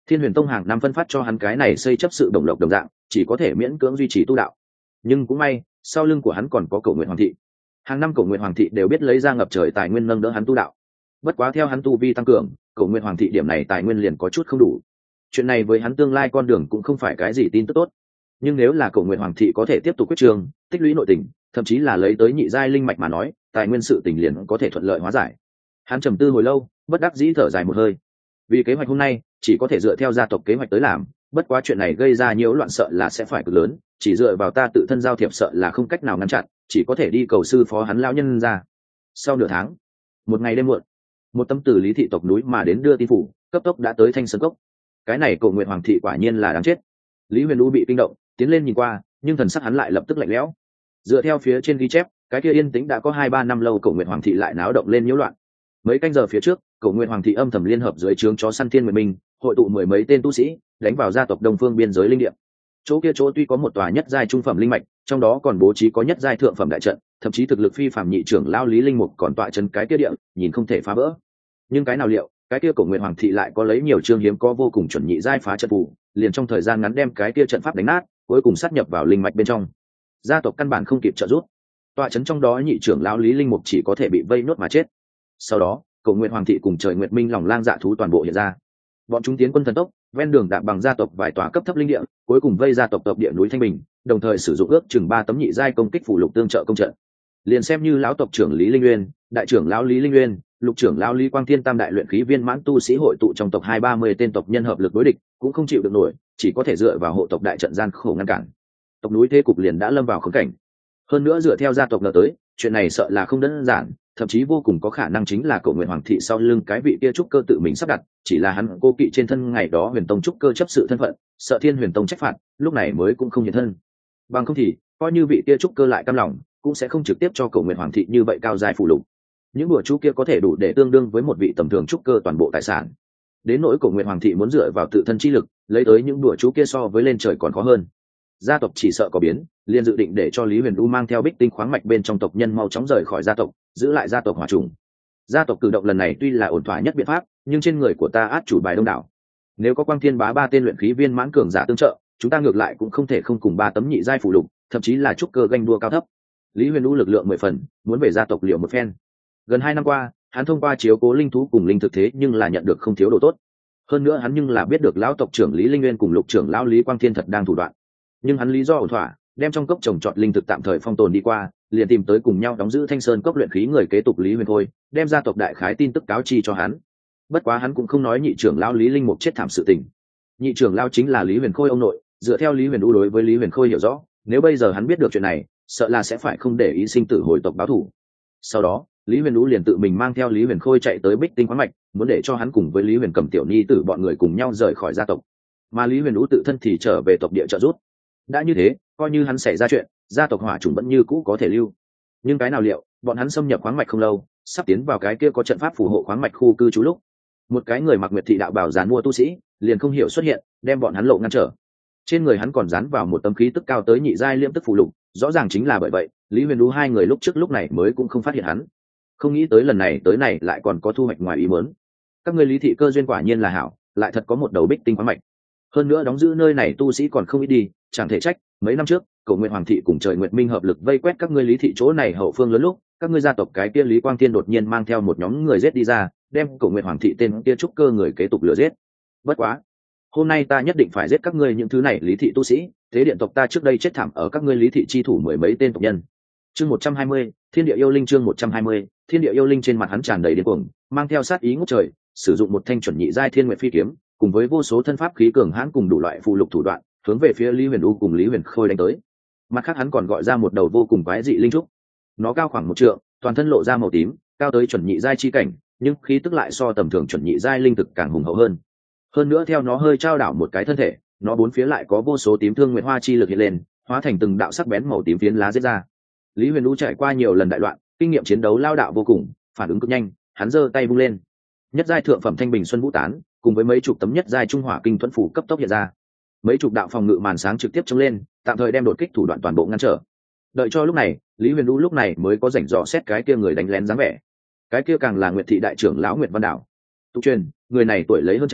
Thiên Huyền Tông hàng năm phân phát cho hắn cái này xây chấp sự đồng lộc đồng dạng, chỉ có thể miễn cưỡng duy trì tu đạo. Nhưng cũng may, sau lưng của hắn còn có Cổ Nguyện Hoàng thị. Hàng năm Cổ Nguyện Hoàng thị đều biết lấy ra ngập trời tài nguyên nâng đỡ hắn tu đạo. Bất quá theo hắn tu vi tăng cường, Cổ Nguyện Hoàng thị điểm này tài nguyên liền có chút không đủ. Chuyện này với hắn tương lai con đường cũng không phải cái gì tin tức tốt. Nhưng nếu là Cổ Nguyện Hoàng thị có thể tiếp tục quyết trường, tích lũy nội tình, thậm chí là lấy tới nhị giai linh mạch mà nói, tài nguyên sự tình liền có thể thuận lợi hóa giải. Hắn trầm tư hồi lâu, bất đắc dĩ thở dài một hơi. Vì kế hoạch hôm nay, chỉ có thể dựa theo gia tộc kế hoạch tới làm, bất quá chuyện này gây ra nhiễu loạn sợ là sẽ phải cực lớn, chỉ dựa vào ta tự thân giao thiệp sợ là không cách nào ngăn chặn, chỉ có thể đi cầu sư phó hắn lão nhân ra. Sau nửa tháng, một ngày đêm muộn, một tấm từ Lý thị tộc núi mà đến đưa tin phủ, cấp tốc đã tới Thanh Sơn Cốc. Cái này Cổ Nguyện Hoàng thị quả nhiên là đáng chết. Lý Huyền U bị kinh động, tiến lên nhìn qua, nhưng thần sắc hắn lại lập tức lạnh lẽo. Dựa theo phía trên ghi chép, cái kia yên tĩnh đã có hai ba năm lâu, Cổ Nguyện Hoàng thị lại náo động lên nhiễu loạn. Mấy canh giờ phía trước, Cổ Nguyện Hoàng thị âm thầm liên hợp dưới trướng chó săn Thiên Nguyệt Minh, hội tụ mười mấy tên tu sĩ, đánh vào gia tộc Đông Phương biên giới linh địa. Chỗ kia chỗ tuy có một tòa nhất giai trung phẩm linh mạch, trong đó còn bố trí có nhất giai thượng phẩm đại trận, thậm chí thực lực phi phàm nhị trưởng lao Lý Linh Mục còn tọa chân cái kia địa, nhìn không thể phá vỡ. Nhưng cái nào liệu, cái kia Cổ Nguyện Hoàng thị lại có lấy nhiều chương hiếm có vô cùng chuẩn nhị giai phá trận phù, liền trong thời gian ngắn đem cái kia trận pháp đánh nát, cuối cùng sát nhập vào linh mạch bên trong. Gia tộc căn bản không kịp trợ giúp, tọa chấn trong đó nhị trưởng lão Lý Linh Mục chỉ có thể bị vây nốt mà chết. Sau đó, Cổ Nguyện Hoàng thị cùng Trời Nguyệt Minh lòng lang dạ thú toàn bộ hiện ra. Bọn chúng tiến quân thần tốc, ven đường đạp bằng gia tộc vài tòa cấp thấp linh địa, cuối cùng vây gia tộc tộc địa núi Thanh Bình, đồng thời sử dụng ước chừng ba tấm nhị giai công kích phù lục tương trợ công trận. Liền xem như lão tộc trưởng Lý Linh Nguyên, đại trưởng lão Lý Linh Nguyên, lục trưởng lão Lý Quang Thiên tam đại luyện khí viên mãn tu sĩ hội tụ trong tộc hai ba mươi tên tộc nhân hợp lực đối địch, cũng không chịu được nổi, chỉ có thể dựa vào hộ tộc đại trận gian khổ ngăn cản. Tộc núi thế cục liền đã lâm vào khốn cảnh. Hơn nữa dựa theo gia tộc ngờ tới, chuyện này sợ là không đơn giản, thậm chí vô cùng có khả năng chính là Cổ Nguyện Hoàng thị sau lưng cái vị kia trúc cơ tự mình sắp đặt, chỉ là hắn cô kỵ trên thân ngày đó Huyền Tông trúc cơ chấp sự thân phận, sợ Thiên Huyền Tông trách phạt, lúc này mới cũng không hiện thân. Bằng không thì, coi như vị kia trúc cơ lại cam lòng, cũng sẽ không trực tiếp cho Cổ Nguyện Hoàng thị như vậy cao giai phụ lục. Những bùa chú kia có thể đủ để tương đương với một vị tầm thường trúc cơ toàn bộ tài sản. Đến nỗi Cổ Nguyện Hoàng thị muốn dựa vào tự thân chi lực, lấy tới những bùa chú kia so với lên trời còn khó hơn. Gia tộc chỉ sợ có biến, liền dự định để cho Lý Huyền U mang theo Bích Tinh khoáng mạch bên trong tộc nhân mau chóng rời khỏi gia tộc, giữ lại gia tộc hỏa trùng. Gia tộc cử động lần này tuy là ổn thỏa nhất biện pháp, nhưng trên người của ta át chủ bài đông đảo. Nếu có Quang Thiên Bá ba tên luyện khí viên mãn cường giả tương trợ, chúng ta ngược lại cũng không thể không cùng ba tấm nhị giai phụ lục, thậm chí là trúc cơ ganh đua cao thấp. Lý Huyền U lực lượng mười phần, muốn về gia tộc liệu một phen. Gần hai năm qua, hắn thông qua chiếu cố linh thú cùng linh thực thế nhưng là nhận được không thiếu đồ tốt. Hơn nữa hắn nhưng là biết được lão tộc trưởng Lý Linh Nguyên cùng lục trưởng lão Lý Quang Thiên thật đang thủ đoạn. Nhưng hắn lý do ổn thỏa, đem trong cốc trồng trọt linh thực tạm thời phong tồn đi qua, liền tìm tới cùng nhau đóng giữ Thanh Sơn cốc luyện khí người kế tục Lý Huyền Khôi, đem gia tộc đại khái tin tức cáo chi cho hắn. Bất quá hắn cũng không nói nhị trưởng lão Lý Linh Mục chết thảm sự tình. Nhị trưởng lão chính là Lý Huyền Khôi ông nội, dựa theo Lý Huyền U đối với Lý Huyền Khôi hiểu rõ, nếu bây giờ hắn biết được chuyện này, sợ là sẽ phải không để ý sinh tử hồi tộc báo thù. Sau đó, Lý Huyền U liền tự mình mang theo Lý Huyền Khôi chạy tới Bích Tinh khoáng mạch, muốn để cho hắn cùng với Lý Huyền Cầm tiểu nhi tử bọn người cùng nhau rời khỏi gia tộc. Mà Lý Huyền U tự thân thì trở về tộc địa trợ giúp. Đã như thế, coi như hắn xảy ra chuyện, gia tộc hỏa chủng vẫn như cũ có thể lưu. Nhưng cái nào liệu, bọn hắn xâm nhập khoáng mạch không lâu, sắp tiến vào cái kia có trận pháp phù hộ khoáng mạch khu cư trú lúc, một cái người mặc Nguyệt thị đạo bào dán mua tu sĩ, liền không hiểu xuất hiện, đem bọn hắn lộ ngăn trở. Trên người hắn còn dán vào một tấm khí tức cao tới nhị giai liêm tức phù lục, rõ ràng chính là bởi vậy, Lý Huyền U hai người lúc trước lúc này mới cũng không phát hiện hắn. Không nghĩ tới lần này tới này lại còn có thu hoạch ngoài ý muốn. Các ngươi Lý thị cơ duyên quả nhiên là hảo, lại thật có một đầu Bích Tinh khoáng mạch. Hơn nữa đóng giữ nơi này tu sĩ còn không ít đi, chẳng thể trách, mấy năm trước, Cổ Nguyện Hoàng thị cùng Trời Nguyệt Minh hợp lực vây quét các ngươi Lý thị chỗ này hậu phương lớn lúc, các ngươi gia tộc cái kia Lý Quang Thiên đột nhiên mang theo một nhóm người giết đi ra, đem Cổ Nguyện Hoàng thị tên kia trúc cơ người kế tục lừa giết. Bất quá, hôm nay ta nhất định phải giết các ngươi những thứ này Lý thị tu sĩ, thế điện tộc ta trước đây chết thảm ở các ngươi Lý thị chi thủ mười mấy tên tộc nhân. Chương một trăm hai mươi, Thiên địa yêu linh chương một trăm hai mươi, Thiên địa yêu linh trên mặt hắn tràn đầy điên cuồng, mang theo sát ý ngút trời, sử dụng một thanh chuẩn nhị giai Thiên Nguyệt phi kiếm, cùng với vô số thân pháp khí cường hãn cùng đủ loại phù lục thủ đoạn, hướng về phía Lý Huyền U cùng Lý Huyền Khôi đánh tới. Mặt khác hắn còn gọi ra một đầu vô cùng quái dị linh trúc. Nó cao khoảng một trượng, toàn thân lộ ra màu tím, cao tới chuẩn nhị giai chi cảnh, nhưng khí tức lại so tầm thường chuẩn nhị giai linh thực càng hùng hậu hơn. Hơn nữa theo nó hơi trao đảo một cái thân thể, nó bốn phía lại có vô số tím thương nguyệt hoa chi lực hiện lên, hóa thành từng đạo sắc bén màu tím phiến lá giết ra. Lý Huyền U trải qua nhiều lần đại loạn, kinh nghiệm chiến đấu lao đạo vô cùng, phản ứng cực nhanh, hắn giơ tay vung lên. Nhất giai thượng phẩm thanh bình xuân vũ tán, cùng với mấy chục tấm nhất giai trung hỏa kinh thuẫn phủ cấp tốc hiện ra. Mấy chục đạo phòng ngự màn sáng trực tiếp chống lên, tạm thời đem đột kích thủ đoạn toàn bộ ngăn trở. Đợi cho lúc này, Lý Huyền U lúc này mới có rảnh dò xét cái kia người đánh lén dáng vẻ. Cái kia càng là Nguyệt thị đại trưởng lão Nguyệt Văn Đảo. Tục truyền, người này tuổi lấy hơn trăm,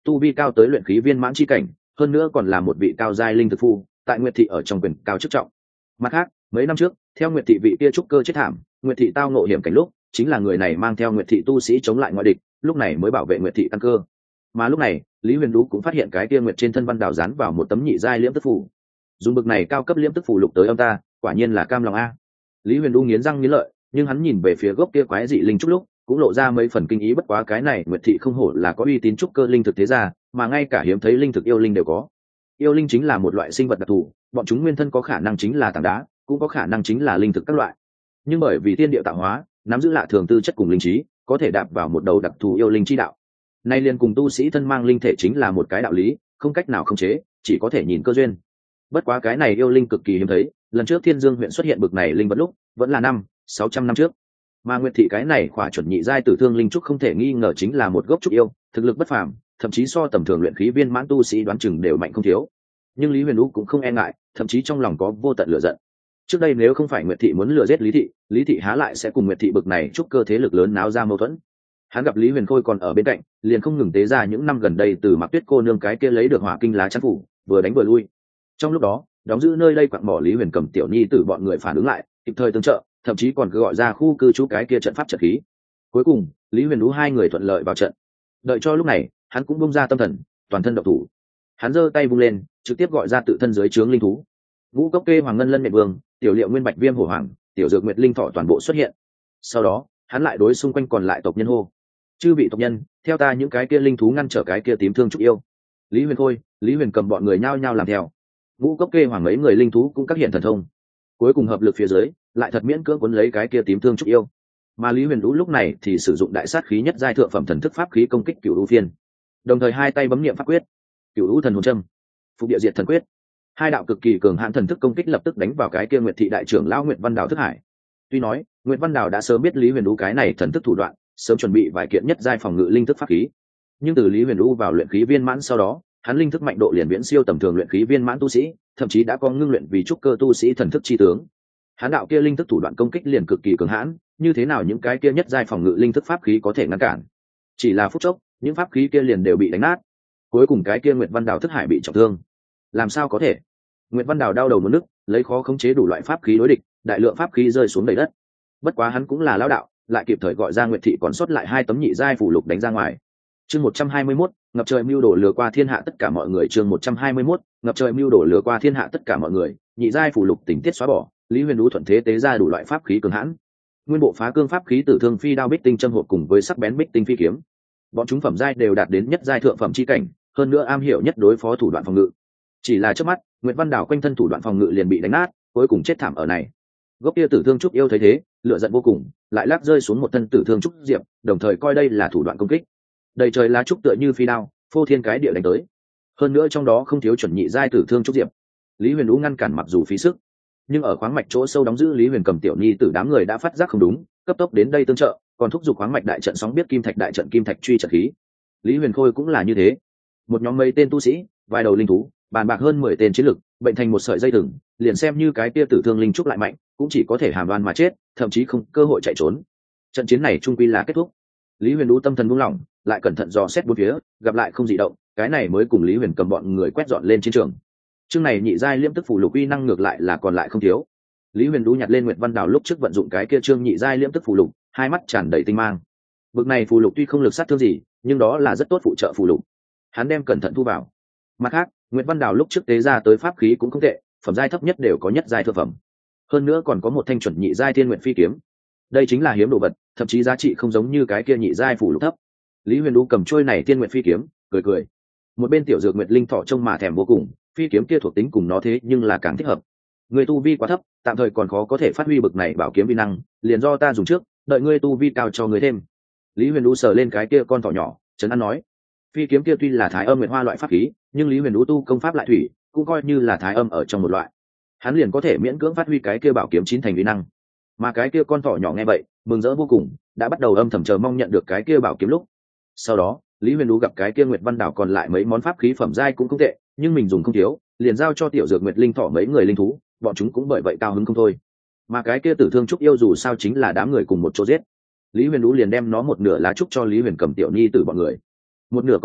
tu vi cao tới luyện khí viên mãn chi cảnh, hơn nữa còn là một vị cao giai linh thực phu, tại Nguyệt thị ở trong quyền cao chức trọng. Mặt khác, mấy năm trước, theo Nguyệt thị vị kia trúc cơ chết thảm, Nguyệt thị tao ngộ hiểm cảnh lúc, chính là người này mang theo Nguyệt thị tu sĩ chống lại ngoại địch, lúc này mới bảo vệ Nguyệt thị căn cơ. Mà lúc này, Lý Huyền Đũ cũng phát hiện cái kia Nguyệt trên thân văn đào dán vào một tấm nhị giai liễm tức phù. Dùng bực này cao cấp liễm tức phù lục tới ông ta, quả nhiên là cam lòng a. Lý Huyền Đũ nghiến răng nghiến lợi, nhưng hắn nhìn về phía gốc kia quái dị linh trúc lúc, cũng lộ ra mấy phần kinh ý, bất quá cái này Nguyệt thị không hổ là có uy tín trúc cơ linh thực thế gia, mà ngay cả hiếm thấy linh thực yêu linh đều có. Yêu linh chính là một loại sinh vật đặc thù, bọn chúng nguyên thân có khả năng chính là tảng đá, cũng có khả năng chính là linh thực các loại. Nhưng bởi vì thiên địa tạo hóa, nắm giữ lạ thường tư chất cùng linh trí, có thể đạp vào một đầu đặc thù yêu linh chi đạo. Nay liền cùng tu sĩ thân mang linh thể chính là một cái đạo lý, không cách nào khống chế, chỉ có thể nhìn cơ duyên. Bất quá cái này yêu linh cực kỳ hiếm thấy, lần trước Thiên Dương huyện xuất hiện bực này linh vật lúc, vẫn là năm, sáu trăm năm trước. Mà Nguyệt thị cái này khỏa chuẩn nhị giai tử thương linh trúc không thể nghi ngờ chính là một gốc trúc yêu, thực lực bất phàm, thậm chí so tầm thường luyện khí viên mãn tu sĩ đoán chừng đều mạnh không thiếu. Nhưng Lý Huyền Vũ cũng không e ngại, thậm chí trong lòng có vô tận lửa giận. Trước đây nếu không phải Nguyệt thị muốn lừa giết Lý thị, Lý thị há lại sẽ cùng Nguyệt thị bực này trúc cơ thế lực lớn náo ra mâu thuẫn. Hắn gặp Lý Huyền Khôi còn ở bên cạnh, liền không ngừng tế ra những năm gần đây từ Mạc Tuyết cô nương cái kia lấy được hỏa kinh lá chắn phủ, vừa đánh vừa lui. Trong lúc đó, đóng giữ nơi đây quặng bỏ Lý Huyền cầm tiểu nhi tử bọn người phản ứng lại, kịp thời tương trợ, thậm chí còn cứ gọi ra khu cư trú cái kia trận pháp trận khí. Cuối cùng, Lý Huyền Vũ hai người thuận lợi vào trận. Đợi cho lúc này, hắn cũng bung ra tâm thần, toàn thân động thủ. Hắn giơ tay vung lên, trực tiếp gọi ra tự thân dưới trướng linh thú. Ngũ cốc kê hoàng ngân lân miệt vương, tiểu liệu nguyên bạch viêm hổ hoàng, tiểu dược nguyệt linh thọ toàn bộ xuất hiện. Sau đó, hắn lại đối xung quanh còn lại tộc nhân hô: chư vị tộc nhân, theo ta những cái kia linh thú ngăn trở cái kia tím thương trúc yêu. Lý Huyền Khôi, Lý Huyền cầm bọn người nhao nhao làm theo. Ngũ cốc kê hoàng mấy người linh thú cũng các hiện thần thông, cuối cùng hợp lực phía dưới, lại thật miễn cưỡng cuốn lấy cái kia tím thương trúc yêu. Mà Lý Huyền Vũ lúc này thì sử dụng đại sát khí nhất giai thượng phẩm thần thức pháp khí công kích Cửu U Phiên, đồng thời hai tay bấm niệm pháp quyết, Cửu U thần hồn châm, Phục địa diệt thần quyết, hai đạo cực kỳ cường hãn thần thức công kích lập tức đánh vào cái kia Nguyệt thị đại trưởng lão Nguyệt Văn Đào thức hải. Tuy nói, Nguyệt Văn Đào đã sớm biết Lý Huyền Vũ cái này thần thức thủ đoạn, sớm chuẩn bị vài kiện nhất giai phòng ngự linh thức pháp khí, nhưng từ Lý Huyền Vũ vào luyện khí viên mãn sau đó, hắn linh thức mạnh độ liền viễn siêu tầm thường luyện khí viên mãn tu sĩ, thậm chí đã có ngưng luyện vì trúc cơ tu sĩ thần thức chi tướng. Hắn đạo kia linh thức thủ đoạn công kích liền cực kỳ cường hãn, như thế nào những cái kia nhất giai phòng ngự linh thức pháp khí có thể ngăn cản? Chỉ là phút chốc, những pháp khí kia liền đều bị đánh nát. Cuối cùng cái kia Nguyệt Văn Đào thức hải bị trọng thương. Làm sao có thể? Nguyệt Văn Đào đau đầu muốn nức, lấy khó khống chế đủ loại pháp khí đối địch, đại lượng pháp khí rơi xuống đầy đất. Bất quá hắn cũng là lão đạo, lại kịp thời gọi ra Nguyệt thị còn sót lại hai tấm nhị giai phù lục đánh ra ngoài. Chương một trăm hai mươi mốt, ngập trời mưu đồ lừa qua thiên hạ tất cả mọi người. Chương một trăm hai mươi mốt, ngập trời mưu đồ lừa qua thiên hạ tất cả mọi người. Nhị giai phù lục tình tiết xóa bỏ, Lý Huyền Vũ thuận thế tế ra đủ loại pháp khí cường hãn. Nguyên bộ phá cương pháp khí tử thương phi đao bích tinh châm hộp cùng với sắc bén bích tinh phi kiếm. Bọn chúng phẩm giai đều đạt đến nhất giai thượng phẩm chi cảnh, hơn nữa am hiểu nhất đối phó thủ đoạn phòng ngự. Chỉ là trước mắt, Nguyệt Văn Đào quanh thân thủ đoạn phòng ngự liền bị đánh nát, cuối cùng chết thảm ở này. Gốc kia tử thương trúc yêu thấy thế, lửa giận vô cùng, lại lắc rơi xuống một thân tử thương trúc diệp, đồng thời coi đây là thủ đoạn công kích. Đầy trời lá trúc tựa như phi đao, phô thiên cái địa đánh tới. Hơn nữa trong đó không thiếu chuẩn nhị giai tử thương trúc diệp. Lý Huyền Vũ ngăn cản mặc dù phí sức, nhưng ở khoáng mạch chỗ sâu đóng giữ Lý Huyền cầm tiểu nhi tử đám người đã phát giác không đúng, cấp tốc đến đây tương trợ, còn thúc giục khoáng mạch đại trận sóng biết kim thạch đại trận kim thạch truy trận khí. Lý Huyền Khôi cũng là như thế, một nhóm mấy tên tu sĩ, vài đầu linh thú, bàn bạc hơn mười tên chiến lực, bệnh thành một sợi dây thừng, liền xem như cái tia tử thương linh trúc lại mạnh, cũng chỉ có thể hàm đoan mà chết, thậm chí không cơ hội chạy trốn. Trận chiến này trung quy là kết thúc. Lý Huyền Vũ tâm thần buông lỏng, lại cẩn thận dò xét bốn phía, gặp lại không dị động, cái này mới cùng Lý Huyền cầm bọn người quét dọn lên chiến trường. Chương này nhị giai liễm tức phù lục uy năng ngược lại là còn lại không thiếu. Lý Huyền Vũ nhặt lên Nguyệt Văn Đào lúc trước vận dụng cái kia chương nhị giai liễm tức phù lục, hai mắt tràn đầy tinh mang. Bực này phù lục tuy không lực sát thương gì, nhưng đó là rất tốt phụ trợ phù lục. Hắn đem cẩn thận thu vào. Mặt khác, Nguyệt Văn Đào lúc trước tế ra tới pháp khí cũng không tệ, phẩm giai thấp nhất đều có nhất giai thượng phẩm. Hơn nữa còn có một thanh chuẩn nhị giai thiên nguyện phi kiếm. Đây chính là hiếm đồ vật, thậm chí giá trị không giống như cái kia nhị giai phù lục thấp. Lý Huyền Vũ cầm trôi này thiên nguyện phi kiếm, cười cười. Một bên tiểu dược Nguyệt Linh thọ trông mà thèm vô cùng, phi kiếm kia thuộc tính cùng nó thế nhưng là càng thích hợp. Người tu vi quá thấp, tạm thời còn khó có thể phát huy bực này bảo kiếm vi năng, liền do ta dùng trước, đợi ngươi tu vi cao cho ngươi thêm. Lý Huyền Vũ sờ lên cái kia con thỏ nhỏ, trấn an nói. Phi kiếm kia tuy là thái âm nguyệt hoa loại pháp khí, nhưng Lý Huyền Vũ tu công pháp lại thủy, cũng coi như là thái âm ở trong một loại. Hắn liền có thể miễn cưỡng phát huy cái kia bảo kiếm chín thành vi năng. Mà cái kia con thỏ nhỏ nghe vậy, mừng rỡ vô cùng, đã bắt đầu âm thầm chờ mong nhận được cái kia bảo kiếm lúc. Sau đó, Lý Huyền Vũ gặp cái kia Nguyệt Văn Đảo còn lại mấy món pháp khí phẩm giai cũng không tệ, nhưng mình dùng không thiếu, liền giao cho tiểu dược Nguyệt Linh thỏ mấy người linh thú, bọn chúng cũng bởi vậy cao hứng không thôi. Mà cái kia Tử Thương trúc yêu dù sao chính là đám người cùng một chỗ giết. Lý Huyền Vũ liền đem nó một nửa lá trúc cho Lý Huyền cầm tiểu nhi tử bọn người, một nửa còn lại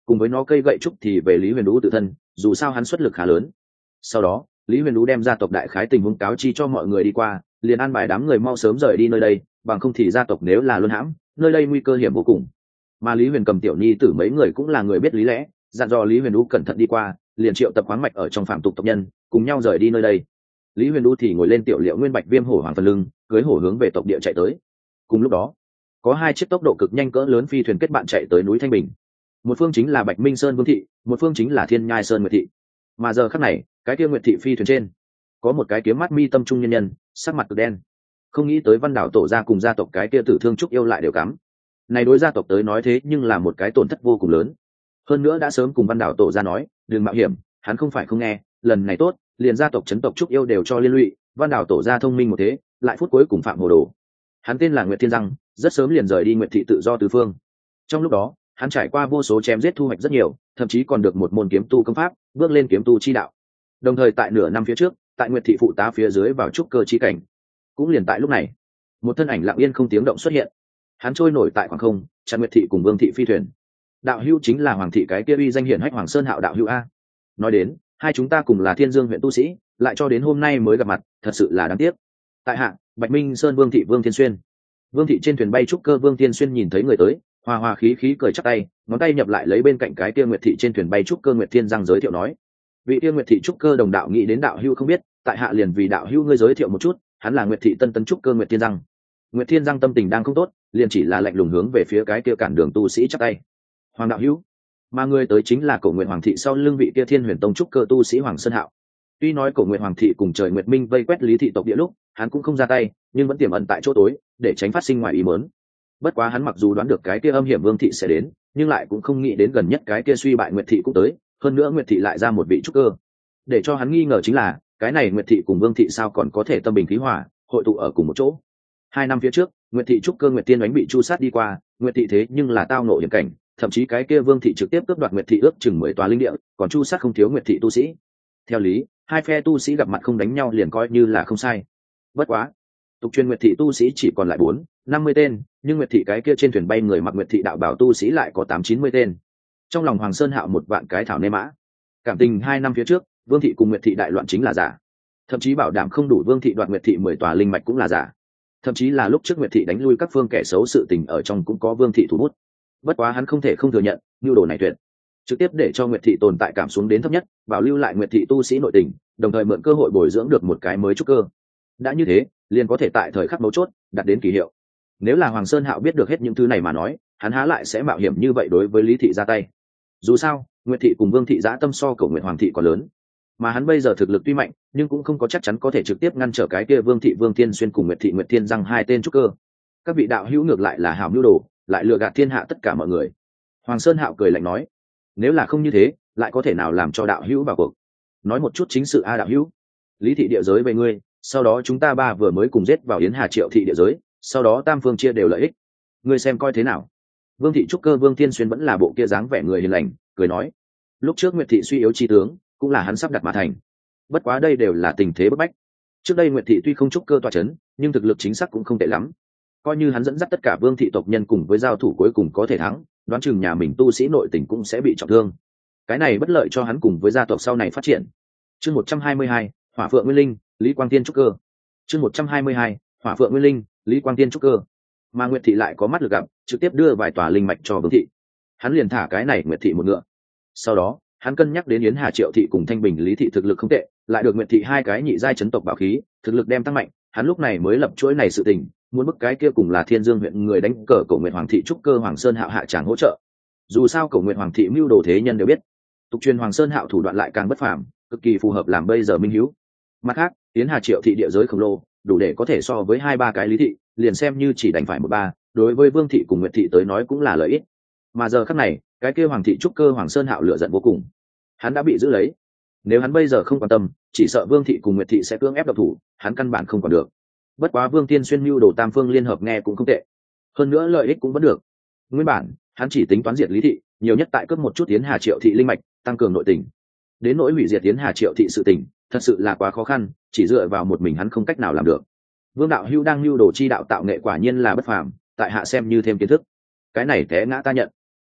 cùng với nó cây gậy trúc thì về Lý Huyền Đũ tự thân, dù sao hắn xuất lực khá lớn. Sau đó Lý Huyền Đũ đem gia tộc đại khái tình huống cáo chi cho mọi người đi qua, liền an bài đám người mau sớm rời đi nơi đây, bằng không thì gia tộc nếu là luân hãm, nơi đây nguy cơ hiểm vô cùng. Mà Lý Huyền Cầm tiểu nhi tử mấy người cũng là người biết lý lẽ, dặn dò Lý Huyền Đũ cẩn thận đi qua, liền triệu tập khoáng mạch ở trong phạm tục tộc nhân cùng nhau rời đi nơi đây. Lý Huyền Đũ thì ngồi lên tiểu liệu nguyên bạch viêm hổ hoàng phần lưng, cưới hổ hướng về tộc địa chạy tới. Cùng lúc đó có hai chiếc tốc độ cực nhanh cỡ lớn phi thuyền kết bạn chạy tới núi Thanh Bình. Một phương chính là Bạch Minh Sơn Vương thị, một phương chính là Thiên Nhai Sơn Nguyệt thị. Mà giờ khắc này cái kia Nguyệt thị phi thuyền trên có một cái kiếm mắt mi tâm trung nhân nhân, sắc mặt cực đen. Không nghĩ tới Văn Đảo tổ gia cùng gia tộc cái kia Tử Thương Trúc yêu lại đều cắm. Này đối gia tộc tới nói thế nhưng là một cái tổn thất vô cùng lớn. Hơn nữa đã sớm cùng Văn Đảo tổ gia nói, đừng mạo hiểm, hắn không phải không nghe, lần này tốt, liền gia tộc chấn tộc Trúc yêu đều cho liên lụy, Văn Đảo tổ gia thông minh một thế, lại phút cuối cùng phạm hồ đồ. Hắn tên là Nguyệt Thiên Giang, rất sớm liền rời đi Nguyệt thị tự do tứ phương. Trong lúc đó hắn trải qua vô số chém giết thu hoạch rất nhiều, thậm chí còn được một môn kiếm tu công pháp, bước lên kiếm tu chi đạo. Đồng thời tại nửa năm phía trước, tại Nguyệt thị phụ tá phía dưới vào trúc cơ chi cảnh. Cũng liền tại lúc này, một thân ảnh lặng yên không tiếng động xuất hiện. Hắn trôi nổi tại khoảng không, chặn Nguyệt thị cùng Vương thị phi thuyền. Đạo hữu chính là Hoàng thị cái kia uy danh hiển hách Hoàng Sơn Hạo đạo hữu a. Nói đến, hai chúng ta cùng là Thiên Dương huyện tu sĩ, lại cho đến hôm nay mới gặp mặt, thật sự là đáng tiếc. Tại hạ, Bạch Minh Sơn Vương thị Vương Thiên Xuyên. Vương thị trên thuyền bay trúc cơ Vương Thiên Xuyên nhìn thấy người tới, hoa hoa khí khí cười chắp tay, ngón tay nhập lại lấy bên cạnh cái kia Nguyệt thị trên thuyền bay trúc cơ Nguyệt Thiên Giang giới thiệu nói: vị kia Nguyệt thị trúc cơ đồng đạo nghĩ đến đạo hữu không biết, tại hạ liền vì đạo hữu ngươi giới thiệu một chút, hắn là Nguyệt thị tân tấn trúc cơ Nguyệt Thiên Giang. Nguyệt Thiên Giang tâm tình đang không tốt, liền chỉ là lạnh lùng hướng về phía cái kia cản đường tu sĩ chắp tay: Hoàng đạo hữu. Mà người tới chính là Cổ Nguyệt Hoàng thị sau lưng vị kia Thiên Huyền Tông trúc cơ tu sĩ Hoàng Sơn Hạo. Tuy nói Cổ Nguyệt Hoàng thị cùng Trời Nguyệt Minh vây quét Lý thị tộc địa lúc, hắn cũng không ra tay, nhưng vẫn tiềm ẩn tại chỗ tối, để tránh phát sinh ngoài ý muốn. Bất quá hắn mặc dù đoán được cái kia âm hiểm Vương thị sẽ đến, nhưng lại cũng không nghĩ đến gần nhất cái kia suy bại Nguyệt thị cũng tới, hơn nữa Nguyệt thị lại ra một vị trúc cơ. Để cho hắn nghi ngờ chính là, cái này Nguyệt thị cùng Vương thị sao còn có thể tâm bình khí hòa, hội tụ ở cùng một chỗ. Hai năm phía trước, Nguyệt thị trúc cơ Nguyệt Tiên đánh bị chu sát đi qua, Nguyệt thị thế nhưng là tao nộ hiểm cảnh, thậm chí cái kia Vương thị trực tiếp cướp đoạt Nguyệt thị ước chừng mười tòa linh địa, còn chu sát không thiếu Nguyệt thị tu sĩ. Theo lý, hai phe tu sĩ gặp mặt không đánh nhau liền coi như là không sai. Bất quá, tục truyền Nguyệt thị tu sĩ chỉ còn lại bốn năm mươi tên, nhưng Nguyệt thị cái kia trên thuyền bay người mặc Nguyệt thị đạo bảo tu sĩ lại có tám chín mươi tên. Trong lòng Hoàng Sơn Hạo một vạn cái thảo nê mã. Cảm tình hai năm phía trước, Vương thị cùng Nguyệt thị đại loạn chính là giả, thậm chí bảo đảm không đủ Vương thị đoạt Nguyệt thị mười tòa linh mạch cũng là giả, thậm chí là lúc trước Nguyệt thị đánh lui các phương kẻ xấu sự tình ở trong cũng có Vương thị thủ bút. Bất quá hắn không thể không thừa nhận, nhu đồ này tuyệt, trực tiếp để cho Nguyệt thị tồn tại cảm xuống đến thấp nhất, bảo lưu lại Nguyệt thị tu sĩ nội tình, đồng thời mượn cơ hội bồi dưỡng được một cái mới trúc cơ. Đã như thế, liền có thể tại thời khắc mấu chốt đạt đến kỳ hiệu. Nếu là Hoàng Sơn Hạo biết được hết những thứ này mà nói, hắn há lại sẽ mạo hiểm như vậy đối với Lý thị ra tay. Dù sao, Nguyệt thị cùng Vương thị dã tâm so Cổ Nguyệt Hoàng thị còn lớn, mà hắn bây giờ thực lực tuy mạnh, nhưng cũng không có chắc chắn có thể trực tiếp ngăn trở cái kia Vương thị Vương Thiên Xuyên cùng Nguyệt thị Nguyệt Thiên Giang hai tên trúc cơ. Các vị đạo hữu ngược lại là hảo mưu đồ, lại lừa gạt thiên hạ tất cả mọi người. Hoàng Sơn Hạo cười lạnh nói: nếu là không như thế, lại có thể nào làm cho đạo hữu vào cuộc? Nói một chút chính sự a đạo hữu. Lý thị địa giới về ngươi, sau đó chúng ta ba vừa mới cùng giết vào Yến Hà Triệu thị địa giới, sau đó tam phương chia đều lợi ích, ngươi xem coi thế nào? Vương thị trúc cơ Vương Thiên Xuyên vẫn là bộ kia dáng vẻ người hiền lành, cười nói: lúc trước Nguyệt thị suy yếu chi tướng, cũng là hắn sắp đặt mà thành. Bất quá đây đều là tình thế bức bách. Trước đây Nguyệt thị tuy không trúc cơ tọa chấn, nhưng thực lực chính xác cũng không tệ lắm. Coi như hắn dẫn dắt tất cả Vương thị tộc nhân cùng với giao thủ cuối cùng có thể thắng, đoán chừng nhà mình tu sĩ nội tình cũng sẽ bị trọng thương. Cái này bất lợi cho hắn cùng với gia tộc sau này phát triển. Chương một trăm hai mươi hai, Hỏa Phượng Nguyên Linh, Lý Quang Tiên trúc cơ. Chương một trăm hai mươi hai, Hỏa Phượng Nguyên Linh, Lý Quang Tiên trúc cơ. Mà Nguyệt thị lại có mắt lực gặp, trực tiếp đưa vài tòa linh mạch cho Vương thị. Hắn liền thả cái này Nguyệt thị một ngựa. Sau đó, hắn cân nhắc đến Yến Hà Triệu thị cùng Thanh Bình Lý thị thực lực không tệ, lại được Nguyệt thị hai cái nhị giai chấn tộc bảo khí, thực lực đem tăng mạnh, hắn lúc này mới lập chuỗi này sự tình, muốn bức cái kia cùng là Thiên Dương huyện người đánh cờ Cổ Nguyệt Hoàng thị trúc cơ Hoàng Sơn Hạo hạ tràng hỗ trợ. Dù sao Cổ Nguyệt Hoàng thị mưu đồ thế nhân đều biết, tục truyền Hoàng Sơn Hạo thủ đoạn lại càng bất phàm, cực kỳ phù hợp làm bây giờ minh hiếu. Mặt khác, Yến Hà Triệu thị địa giới khổng lồ, đủ để có thể so với hai ba cái Lý thị, liền xem như chỉ đành phải một ba, đối với Vương thị cùng Nguyệt thị tới nói cũng là lợi ích. Mà giờ khắc này, cái kia Hoàng thị trúc cơ Hoàng Sơn Hạo lựa giận vô cùng. Hắn đã bị giữ lấy, nếu hắn bây giờ không quan tâm, chỉ sợ Vương thị cùng Nguyệt thị sẽ cưỡng ép độc thủ, hắn căn bản không còn được. Bất quá Vương Tiên Xuyên mưu đồ tam phương liên hợp nghe cũng không tệ, hơn nữa lợi ích cũng vẫn được. Nguyên bản hắn chỉ tính toán diệt Lý thị, nhiều nhất tại cướp một chút Yến Hà Triệu thị linh mạch, tăng cường nội tình. Đến nỗi hủy diệt Yến Hà Triệu thị sự tình, thật sự là quá khó khăn, chỉ dựa vào một mình hắn không cách nào làm được. Vương đạo hữu đang mưu đồ chi đạo tạo nghệ quả nhiên là bất phàm, tại hạ xem như thêm kiến thức. Cái này té ngã ta nhận.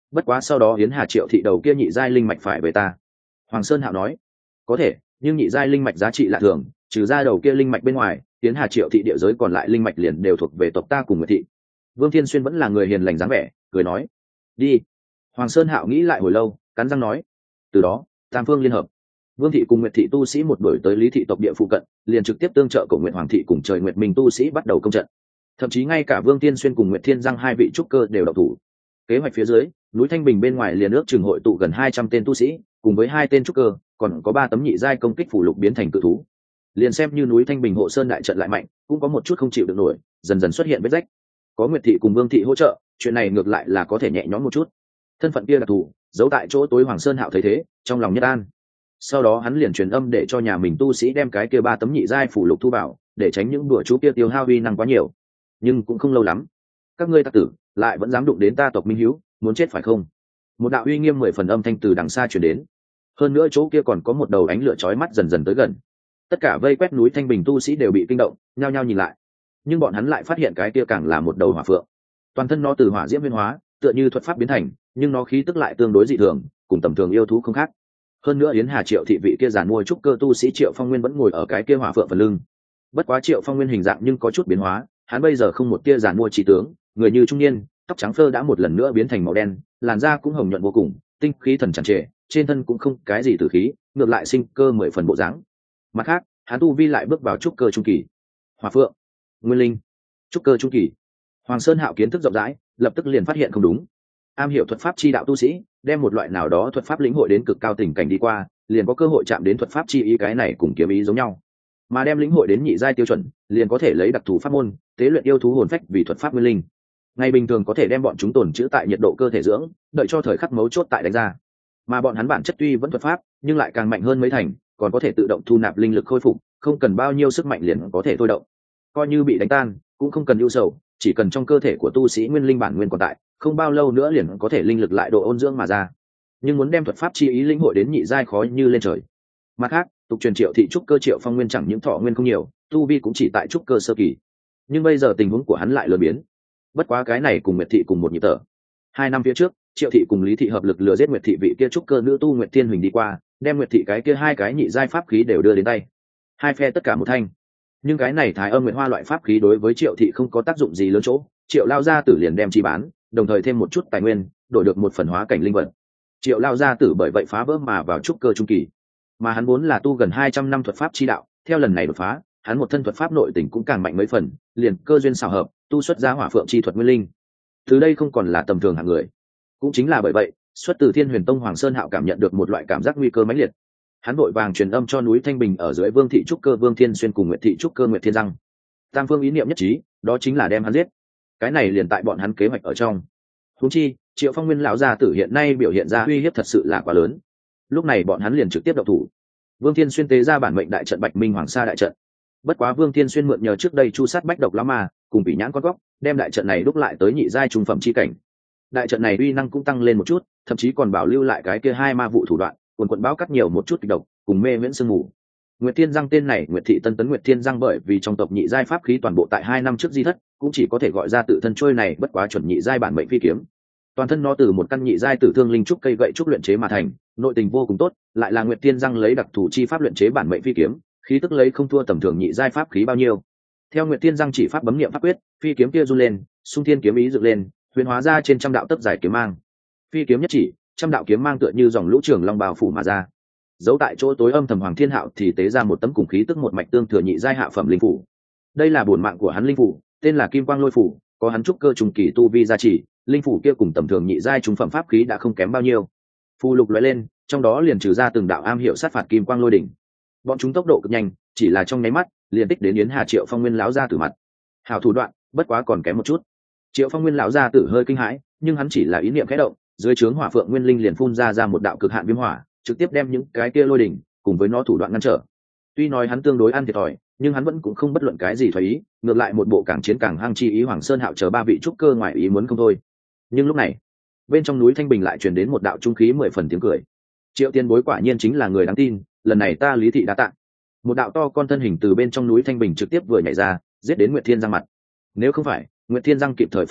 bất quá sau đó yến hà triệu thị đầu kia nhị giai linh mạch phải về ta. Hoàng Sơn Hạo nói. Có thể, nhưng nhị giai linh mạch giá trị lạ thường, trừ ra đầu kia linh mạch bên ngoài, yến hà triệu thị địa giới còn lại linh mạch liền đều thuộc về tộc ta cùng Nguyệt thị. Vương Thiên Xuyên vẫn là người hiền lành dáng vẻ, cười nói. Đi. Hoàng Sơn Hạo nghĩ lại hồi lâu, cắn răng nói. Từ đó, tam phương liên hợp. Vương thị cùng Nguyệt thị tu sĩ một đổi tới Lý thị tộc địa phụ cận, liền trực tiếp tương trợ cổ Nguyệt Hoàng thị cùng Trời Nguyệt Minh tu sĩ bắt đầu công trận. Thậm chí ngay cả Vương Tiên Xuyên cùng Nguyệt Thiên Giang hai vị trúc cơ đều động thủ. Kế hoạch phía dưới, núi Thanh Bình bên ngoài liền ước chừng hội tụ gần hai trăm tên tu sĩ, cùng với hai tên trúc cơ, còn có ba tấm nhị giai công kích phủ lục biến thành cự thú. Liền xem như núi Thanh Bình hộ sơn đại trận lại mạnh, cũng có một chút không chịu được nổi, dần dần xuất hiện vết rách. Có Nguyệt thị cùng Vương thị hỗ trợ, chuyện này ngược lại là có thể nhẹ nhõm một chút. Thân phận kia đặc thù, giấu tại chỗ tối Hoàng Sơn Hạo thấy thế, trong lòng nhất an. Sau đó hắn liền truyền âm để cho nhà mình tu sĩ đem cái kia ba tấm nhị giai phủ lục thu vào, để tránh những đùa chú kia tiêu hao uy năng quá nhiều. Nhưng cũng không lâu lắm, các ngươi tặc tử lại vẫn dám đụng đến ta tộc Minh Hiếu, muốn chết phải không? Một đạo uy nghiêm mười phần âm thanh từ đằng xa truyền đến. Hơn nữa chỗ kia còn có một đầu ánh lửa chói mắt dần dần tới gần. Tất cả vây quét núi Thanh Bình tu sĩ đều bị kinh động, nhao nhao nhìn lại. Nhưng bọn hắn lại phát hiện cái kia càng là một đầu hỏa phượng. Toàn thân nó từ hỏa diễm biến hóa, tựa như thuật pháp biến thành, nhưng nó khí tức lại tương đối dị thường, cùng tầm thường yêu thú không khác. Hơn nữa yến hà triệu thị vị kia giàn mua trúc cơ tu sĩ Triệu Phong Nguyên vẫn ngồi ở cái kia hỏa phượng phần lưng. Bất quá Triệu Phong Nguyên hình dạng nhưng có chút biến hóa, hắn bây giờ không một tia giàn mua trí tướng, người như trung niên, tóc trắng phơ đã một lần nữa biến thành màu đen, làn da cũng hồng nhuận vô cùng, tinh khí thần tràn trề, trên thân cũng không cái gì tử khí, ngược lại sinh cơ mười phần bộ dáng. Mặt khác, hắn tu vi lại bước vào trúc cơ trung kỳ. Hỏa phượng, nguyên linh, trúc cơ trung kỳ. Hoàng Sơn Hạo kiến thức rộng rãi, lập tức liền phát hiện không đúng. Am hiểu thuật pháp chi đạo tu sĩ, đem một loại nào đó thuật pháp lĩnh hội đến cực cao tình cảnh đi qua, liền có cơ hội chạm đến thuật pháp chi ý, cái này cùng kiếm ý giống nhau. Mà đem lĩnh hội đến nhị giai tiêu chuẩn, liền có thể lấy đặc thù pháp môn, tế luyện yêu thú hồn phách vì thuật pháp nguyên linh. Ngày bình thường có thể đem bọn chúng tồn trữ tại nhiệt độ cơ thể dưỡng, đợi cho thời khắc mấu chốt tại đánh ra. Mà bọn hắn bản chất tuy vẫn thuật pháp, nhưng lại càng mạnh hơn mấy thành, còn có thể tự động thu nạp linh lực khôi phục, không cần bao nhiêu sức mạnh liền có thể thôi động. Coi như bị đánh tan, cũng không cần ưu sầu, chỉ cần trong cơ thể của tu sĩ nguyên linh bản nguyên còn tại, không bao lâu nữa liền có thể linh lực lại độ ôn dưỡng mà ra. Nhưng muốn đem thuật pháp chi ý lĩnh hội đến nhị giai khó như lên trời. Mặt khác, tục truyền Triệu thị trúc cơ Triệu Phong Nguyên chẳng những thọ nguyên không nhiều, tu vi cũng chỉ tại trúc cơ sơ kỳ. Nhưng bây giờ tình huống của hắn lại lừa biến. Bất quá cái này cùng Nguyệt thị cùng một nhịp thở. Hai năm phía trước, Triệu thị cùng Lý thị hợp lực lừa giết Nguyệt thị vị kia trúc cơ nữ tu Nguyệt Thiên Huỳnh đi qua, đem Nguyệt thị cái kia hai cái nhị giai pháp khí đều đưa đến tay. Hai phe tất cả một thanh. Nhưng cái này Thái Âm Nguyệt Hoa loại pháp khí đối với Triệu thị không có tác dụng gì lớn chỗ, Triệu lao gia tử liền đem chi bán, đồng thời thêm một chút tài nguyên, đổi được một phần hóa cảnh linh vật. Triệu lao gia tử bởi vậy phá vỡ mà vào trúc cơ trung kỳ. Mà hắn vốn là tu gần hai trăm năm thuật pháp chi đạo, theo lần này đột phá, hắn một thân thuật pháp nội tình cũng càng mạnh mấy phần, liền cơ duyên xảo hợp, tu xuất ra hỏa phượng chi thuật nguyên linh. Từ đây không còn là tầm thường hạng người. Cũng chính là bởi vậy, xuất từ Thiên Huyền Tông Hoàng Sơn Hạo cảm nhận được một loại cảm giác nguy cơ mãnh liệt. Hắn vội vàng truyền âm cho núi Thanh Bình ở dưới Vương thị trúc cơ Vương Thiên Xuyên cùng Nguyệt thị trúc cơ Nguyệt Thiên Giang. Tam phương ý niệm nhất trí, đó chính là đem hắn giết. Cái này liền tại bọn hắn kế hoạch ở trong. Huống chi, Triệu Phong Nguyên lão gia tử hiện nay biểu hiện ra uy hiếp thật sự là quá lớn. Lúc này bọn hắn liền trực tiếp động thủ. Vương Thiên Xuyên tế ra bản mệnh đại trận Bạch Minh Hoàng Sa đại trận. Bất quá Vương Thiên Xuyên mượn nhờ trước đây chu sát bách độc lão ma, cùng bị nhãn con góc, đem đại trận này đúc lại tới nhị giai trung phẩm chi cảnh. Đại trận này uy năng cũng tăng lên một chút, thậm chí còn bảo lưu lại cái kia hai ma vụ thủ đoạn, quần quần báo cắt nhiều một chút kịch độc, cùng mê miễn sương ngủ. Nguyệt Thiên Giang tên này, Nguyệt thị tân tấn Nguyệt Thiên Giang bởi vì trong tộc nhị giai pháp khí toàn bộ tại hai năm trước di thất, cũng chỉ có thể gọi ra tự thân trôi này bất quá chuẩn nhị giai bản mệnh phi kiếm. Toàn thân nó từ một căn nhị giai tử thương linh trúc cây gậy trúc luyện chế mà thành, nội tình vô cùng tốt, lại là Nguyệt Thiên Giang lấy đặc thủ chi pháp luyện chế bản mệnh phi kiếm, khí tức lấy không thua tầm thường nhị giai pháp khí bao nhiêu. Theo Nguyệt Thiên Giang chỉ pháp bấm niệm pháp quyết, phi kiếm kia run lên, xung thiên kiếm ý dựng lên, huyền hóa ra trên trăm đạo tấc dài kiếm mang. Phi kiếm nhất chỉ, trăm đạo kiếm mang tựa như dòng lũ trường long bào phủ mà ra. Giấu tại chỗ tối âm thầm Hoàng Thiên Hạo thì tế ra một tấm cùng khí tức một mạch tương thừa nhị giai hạ phẩm linh phủ. Đây là bổn mạng của hắn linh phủ, tên là Kim Quang Lôi phủ, có hắn trúc cơ trùng kỳ tu vi gia trì, linh phủ kia cùng tầm thường nhị giai trung phẩm pháp khí đã không kém bao nhiêu. Phù lục lóe lên, trong đó liền trừ ra từng đạo am hiểu sát phạt kim quang lôi đỉnh. Bọn chúng tốc độ cực nhanh, chỉ là trong nháy mắt, liền tích đến Yến Hà Triệu Phong Nguyên lão gia tử mặt. Hảo thủ đoạn, bất quá còn kém một chút. Triệu Phong Nguyên lão gia tử hơi kinh hãi, nhưng hắn chỉ là ý niệm khẽ động, dưới trướng hỏa phượng nguyên linh liền phun ra ra một đạo cực hạn viêm hỏa, trực tiếp đem những cái kia lôi đỉnh cùng với nó thủ đoạn ngăn trở. Tuy nói hắn tương đối ăn thiệt thòi, nhưng hắn vẫn cũng không bất luận cái gì thoái ý, ngược lại một bộ càng chiến càng hăng chi ý. Hoàng Sơn Hạo chờ ba vị trúc cơ ngoài ý muốn không thôi. Nhưng lúc này, bên trong núi Thanh Bình lại truyền đến một đạo trung khí mười phần tiếng cười. Triệu Tiên Bối quả nhiên chính là người đáng tin, lần này ta Lý thị đã tạ. Một đạo to con thân hình từ bên trong núi Thanh Bình trực tiếp vừa nhảy ra, giết đến Nguyệt Thiên Giang mặt. Nếu không phải Nguyệt Thiên Giang kịp thời phản ứng,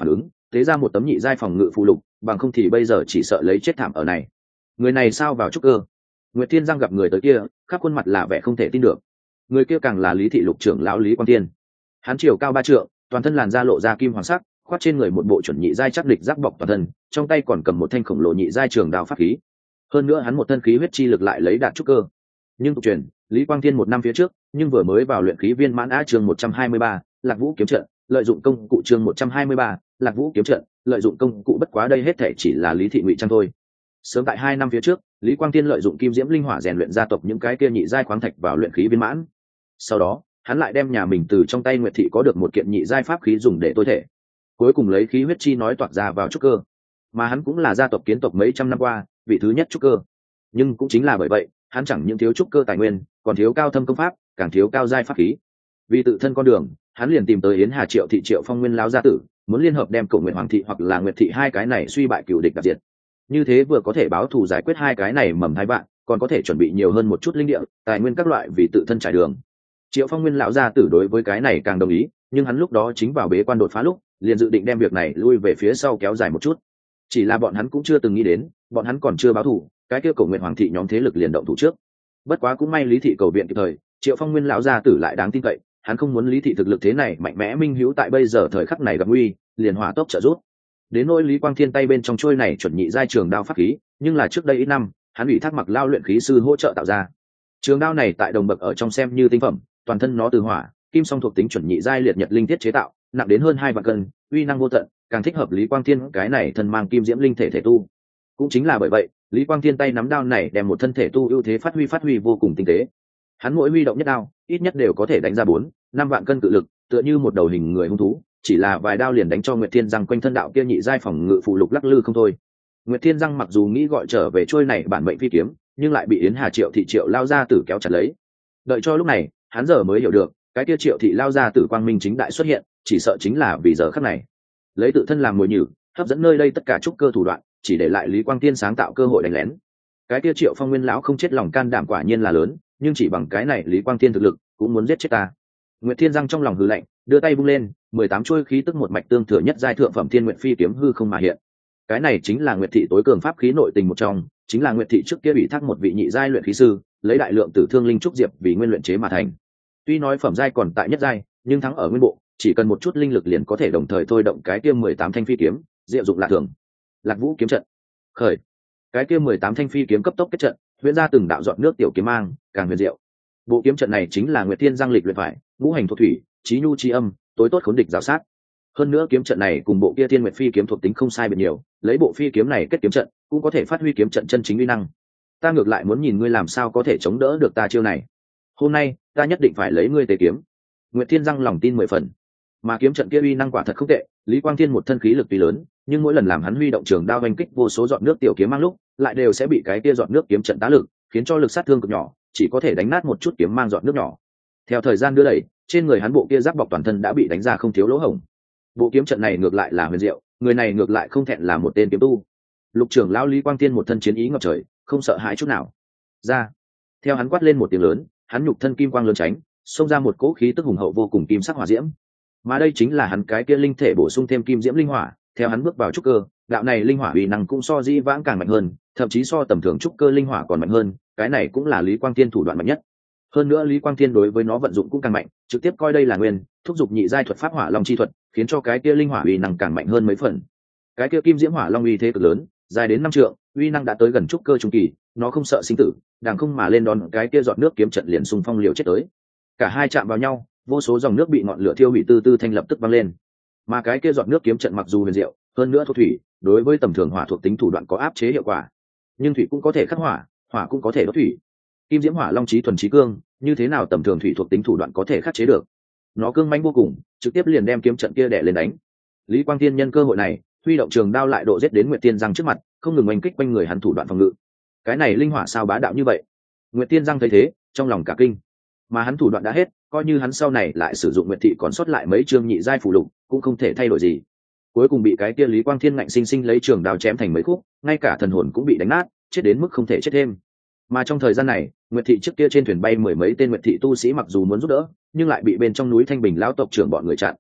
thế ra một tấm nhị giai phòng ngự phụ lục, bằng không thì bây giờ chỉ sợ lấy chết thảm ở này. Người này sao vào trúc cơ? Nguyệt Thiên Giang gặp người tới kia, khắp khuôn mặt là vẻ không thể tin được. Người kia càng là Lý thị lục trưởng lão Lý Quang Tiên. Hắn chiều cao ba trượng, toàn thân làn da lộ ra kim hoàng sắc, khoác trên người một bộ chuẩn nhị giai chắc địch giáp bọc toàn thân, trong tay còn cầm một thanh khổng lồ nhị giai trường đao pháp khí. Hơn nữa hắn một thân khí huyết chi lực lại lấy đạt trúc cơ. Nhưng tục truyền, Lý Quang Tiên một năm phía trước, nhưng vừa mới vào luyện khí viên mãn á chương một trăm hai mươi ba, Lạc Vũ kiếm trận, lợi dụng công cụ chương một trăm hai mươi ba, Lạc Vũ kiếm trận, lợi dụng công cụ bất quá đây hết thể chỉ là Lý thị ngụy trang thôi. Sớm tại hai năm phía trước, Lý Quang Tiên lợi dụng kim diễm linh hỏa rèn luyện gia tộc những cái kia nhị giai khoáng thạch vào luyện khí viên mãn. Sau đó, hắn lại đem nhà mình từ trong tay Nguyệt thị có được một kiện nhị giai pháp khí dùng để tối thể. Cuối cùng lấy khí huyết chi nói toạc ra vào trúc cơ. Mà hắn cũng là gia tộc kiến tộc mấy trăm năm qua, vị thứ nhất trúc cơ. Nhưng cũng chính là bởi vậy, hắn chẳng những thiếu trúc cơ tài nguyên, còn thiếu cao thâm công pháp, càng thiếu cao giai pháp khí. Vì tự thân con đường, hắn liền tìm tới Yến Hà Triệu thị Triệu Phong Nguyên lão gia tử, muốn liên hợp đem Cổ Nguyệt Hoàng thị hoặc là Nguyệt thị hai cái này suy bại cựu địch đặc diệt. Như thế vừa có thể báo thù giải quyết hai cái này mầm thai bạn, còn có thể chuẩn bị nhiều hơn một chút linh địa, tài nguyên các loại vì tự thân trải đường. Triệu Phong Nguyên lão gia tử đối với cái này càng đồng ý, nhưng hắn lúc đó chính vào bế quan đột phá lúc, liền dự định đem việc này lui về phía sau kéo dài một chút. Chỉ là bọn hắn cũng chưa từng nghĩ đến, bọn hắn còn chưa báo thù, cái kia Cổ Nguyệt Hoàng thị nhóm thế lực liền động thủ trước. Bất quá cũng may Lý thị cầu viện kịp thời, Triệu Phong Nguyên lão gia tử lại đáng tin cậy, hắn không muốn Lý thị thực lực thế này mạnh mẽ minh hữu tại bây giờ thời khắc này gặp nguy, liền hỏa tốc trợ giúp. Đến nỗi Lý Quang Thiên tay bên trong trôi này chuẩn nhị giai trường đao pháp khí, nhưng là trước đây ít năm, hắn ủy thác Mặc Lao luyện khí sư hỗ trợ tạo ra. Trường đao này tại đồng bậc ở trong xem như tinh phẩm, toàn thân nó từ hỏa, kim song thuộc tính chuẩn nhị giai liệt nhật linh thiết chế tạo, nặng đến hơn hai vạn cân, uy năng vô tận, càng thích hợp Lý Quang Thiên cái này thân mang kim diễm linh thể thể tu. Cũng chính là bởi vậy, Lý Quang Thiên tay nắm đao này đem một thân thể tu ưu thế phát huy phát huy vô cùng tinh tế. Hắn mỗi huy động nhất đao, ít nhất đều có thể đánh ra bốn, năm vạn cân cự lực, tựa như một đầu hình người hung thú, chỉ là vài đao liền đánh cho Nguyệt Thiên Giang quanh thân đạo kia nhị giai phòng ngự phụ lục lắc lư không thôi. Nguyệt Thiên Giang mặc dù nghĩ gọi trở về trôi này bản mệnh phi kiếm, nhưng lại bị Yến Hà Triệu thị Triệu lao ra tử kéo chặt lấy. Đợi cho lúc này, hắn giờ mới hiểu được, cái kia Triệu thị lao ra tử quang minh chính đại xuất hiện, chỉ sợ chính là vì giờ khắc này. Lấy tự thân làm mồi nhử, hấp dẫn nơi đây tất cả trúc cơ thủ đoạn, chỉ để lại Lý Quang Tiên sáng tạo cơ hội đánh lén. Cái kia Triệu Phong Nguyên lão không chết lòng can đảm quả nhiên là lớn, nhưng chỉ bằng cái này Lý Quang Tiên thực lực, cũng muốn giết chết ta. Nguyệt Thiên Giang trong lòng hừ lạnh, đưa tay vung lên, mười tám chuôi khí tức một mạch tương thừa nhất giai thượng phẩm thiên nguyện phi kiếm hư không mà hiện. Cái này chính là Nguyệt thị tối cường pháp khí nội tình một trong, chính là Nguyệt thị trước kia bị thác một vị nhị giai luyện khí sư, lấy đại lượng tử thương linh trúc diệp vì nguyên luyện chế mà thành. Tuy nói phẩm giai còn tại nhất giai, nhưng thắng ở nguyên bộ, chỉ cần một chút linh lực liền có thể đồng thời thôi động cái kia mười tám thanh phi kiếm, diệu dụng lạ thường. Lạc Vũ kiếm trận. Khởi. Cái kia mười tám thanh phi kiếm cấp tốc kết trận, huyễn ra từng đạo giọt nước tiểu kiếm mang, càng huyền diệu. Bộ kiếm trận này chính là Nguyệt Thiên Giang lịch luyện phải, ngũ hành thuộc thủy, trí nhu trí âm, tối tốt khốn địch giáo sát. Hơn nữa kiếm trận này cùng bộ kia Thiên Nguyệt phi kiếm thuộc tính không sai biệt nhiều, lấy bộ phi kiếm này kết kiếm trận, cũng có thể phát huy kiếm trận chân chính uy năng. Ta ngược lại muốn nhìn ngươi làm sao có thể chống đỡ được ta chiêu này. Hôm nay, ta nhất định phải lấy ngươi tế kiếm. Nguyệt Thiên Giang lòng tin mười phần. Mà kiếm trận kia uy năng quả thật không tệ, Lý Quang Thiên một thân khí lực tuy lớn, nhưng mỗi lần làm hắn huy động trường đao vành kích vô số giọt nước tiểu kiếm mang lúc, lại đều sẽ bị cái kia giọt nước kiếm trận tá lực, khiến cho lực sát thương cực nhỏ, chỉ có thể đánh nát một chút kiếm mang giọt nước nhỏ. Theo thời gian đưa đẩy, trên người hắn bộ kia giáp bọc toàn thân đã bị đánh ra không thiếu lỗ hổng. Bộ kiếm trận này ngược lại là huyền diệu, người này ngược lại không thẹn là một tên kiếm tu. Lục trưởng lão Lý Quang Thiên một thân chiến ý ngập trời, không sợ hãi chút nào. Ra. Theo hắn quát lên một tiếng lớn, hắn nhục thân kim quang lớn tránh, xông ra một cỗ khí tức hùng hậu vô cùng kim sắc hỏa diễm. Mà đây chính là hắn cái kia linh thể bổ sung thêm kim diễm linh hỏa, theo hắn bước vào trúc cơ, đạo này linh hỏa uy năng cũng so dĩ vãng càng mạnh hơn, thậm chí so tầm thường trúc cơ linh hỏa còn mạnh hơn, cái này cũng là Lý Quang Thiên thủ đoạn mạnh nhất. Hơn nữa Lý Quang Thiên đối với nó vận dụng cũng càng mạnh, trực tiếp coi đây là nguyên, thúc giục nhị giai thuật pháp hỏa long chi thuật, khiến cho cái kia linh hỏa uy năng càng mạnh hơn mấy phần. Cái kia kim diễm hỏa long uy thế cực lớn, dài đến năm trượng, uy năng đã tới gần trúc cơ trung kỳ, nó không sợ sinh tử, đàng không mà lên đòn cái kia giọt nước kiếm trận liền xung phong liều chết tới. Cả hai chạm vào nhau, vô số dòng nước bị ngọn lửa thiêu hủy tư tư thanh lập tức văng lên. Mà cái kia giọt nước kiếm trận mặc dù huyền diệu, hơn nữa thuộc thủy, đối với tầm thường hỏa thuộc tính thủ đoạn có áp chế hiệu quả, nhưng thủy cũng có thể khắc hỏa, hỏa cũng có thể đốt thủy. Kim diễm hỏa long chí thuần chí cương, như thế nào tầm thường thủy thuộc tính thủ đoạn có thể khắc chế được? Nó cương mãnh vô cùng, trực tiếp liền đem kiếm trận kia đè lên đánh. Lý Quang Thiên nhân cơ hội này, huy động trường đao lại độ giết đến Nguyệt Tiên Giang trước mặt, không ngừng oanh kích quanh người hắn thủ đoạn phòng ngự. Cái này linh hỏa sao bá đạo như vậy? Nguyệt Tiên Giang thấy thế, trong lòng cả kinh. Mà hắn thủ đoạn đã hết, coi như hắn sau này lại sử dụng Nguyệt thị còn sót lại mấy chương nhị giai phù lục, cũng không thể thay đổi gì. Cuối cùng bị cái kia Lý Quang Thiên ngạnh sinh sinh lấy trường đao chém thành mấy khúc, ngay cả thần hồn cũng bị đánh nát, chết đến mức không thể chết thêm. Mà trong thời gian này, Nguyệt thị trước kia trên thuyền bay mười mấy tên Nguyệt thị tu sĩ mặc dù muốn giúp đỡ, nhưng lại bị bên trong núi Thanh Bình lão tộc trưởng bọn người chặn.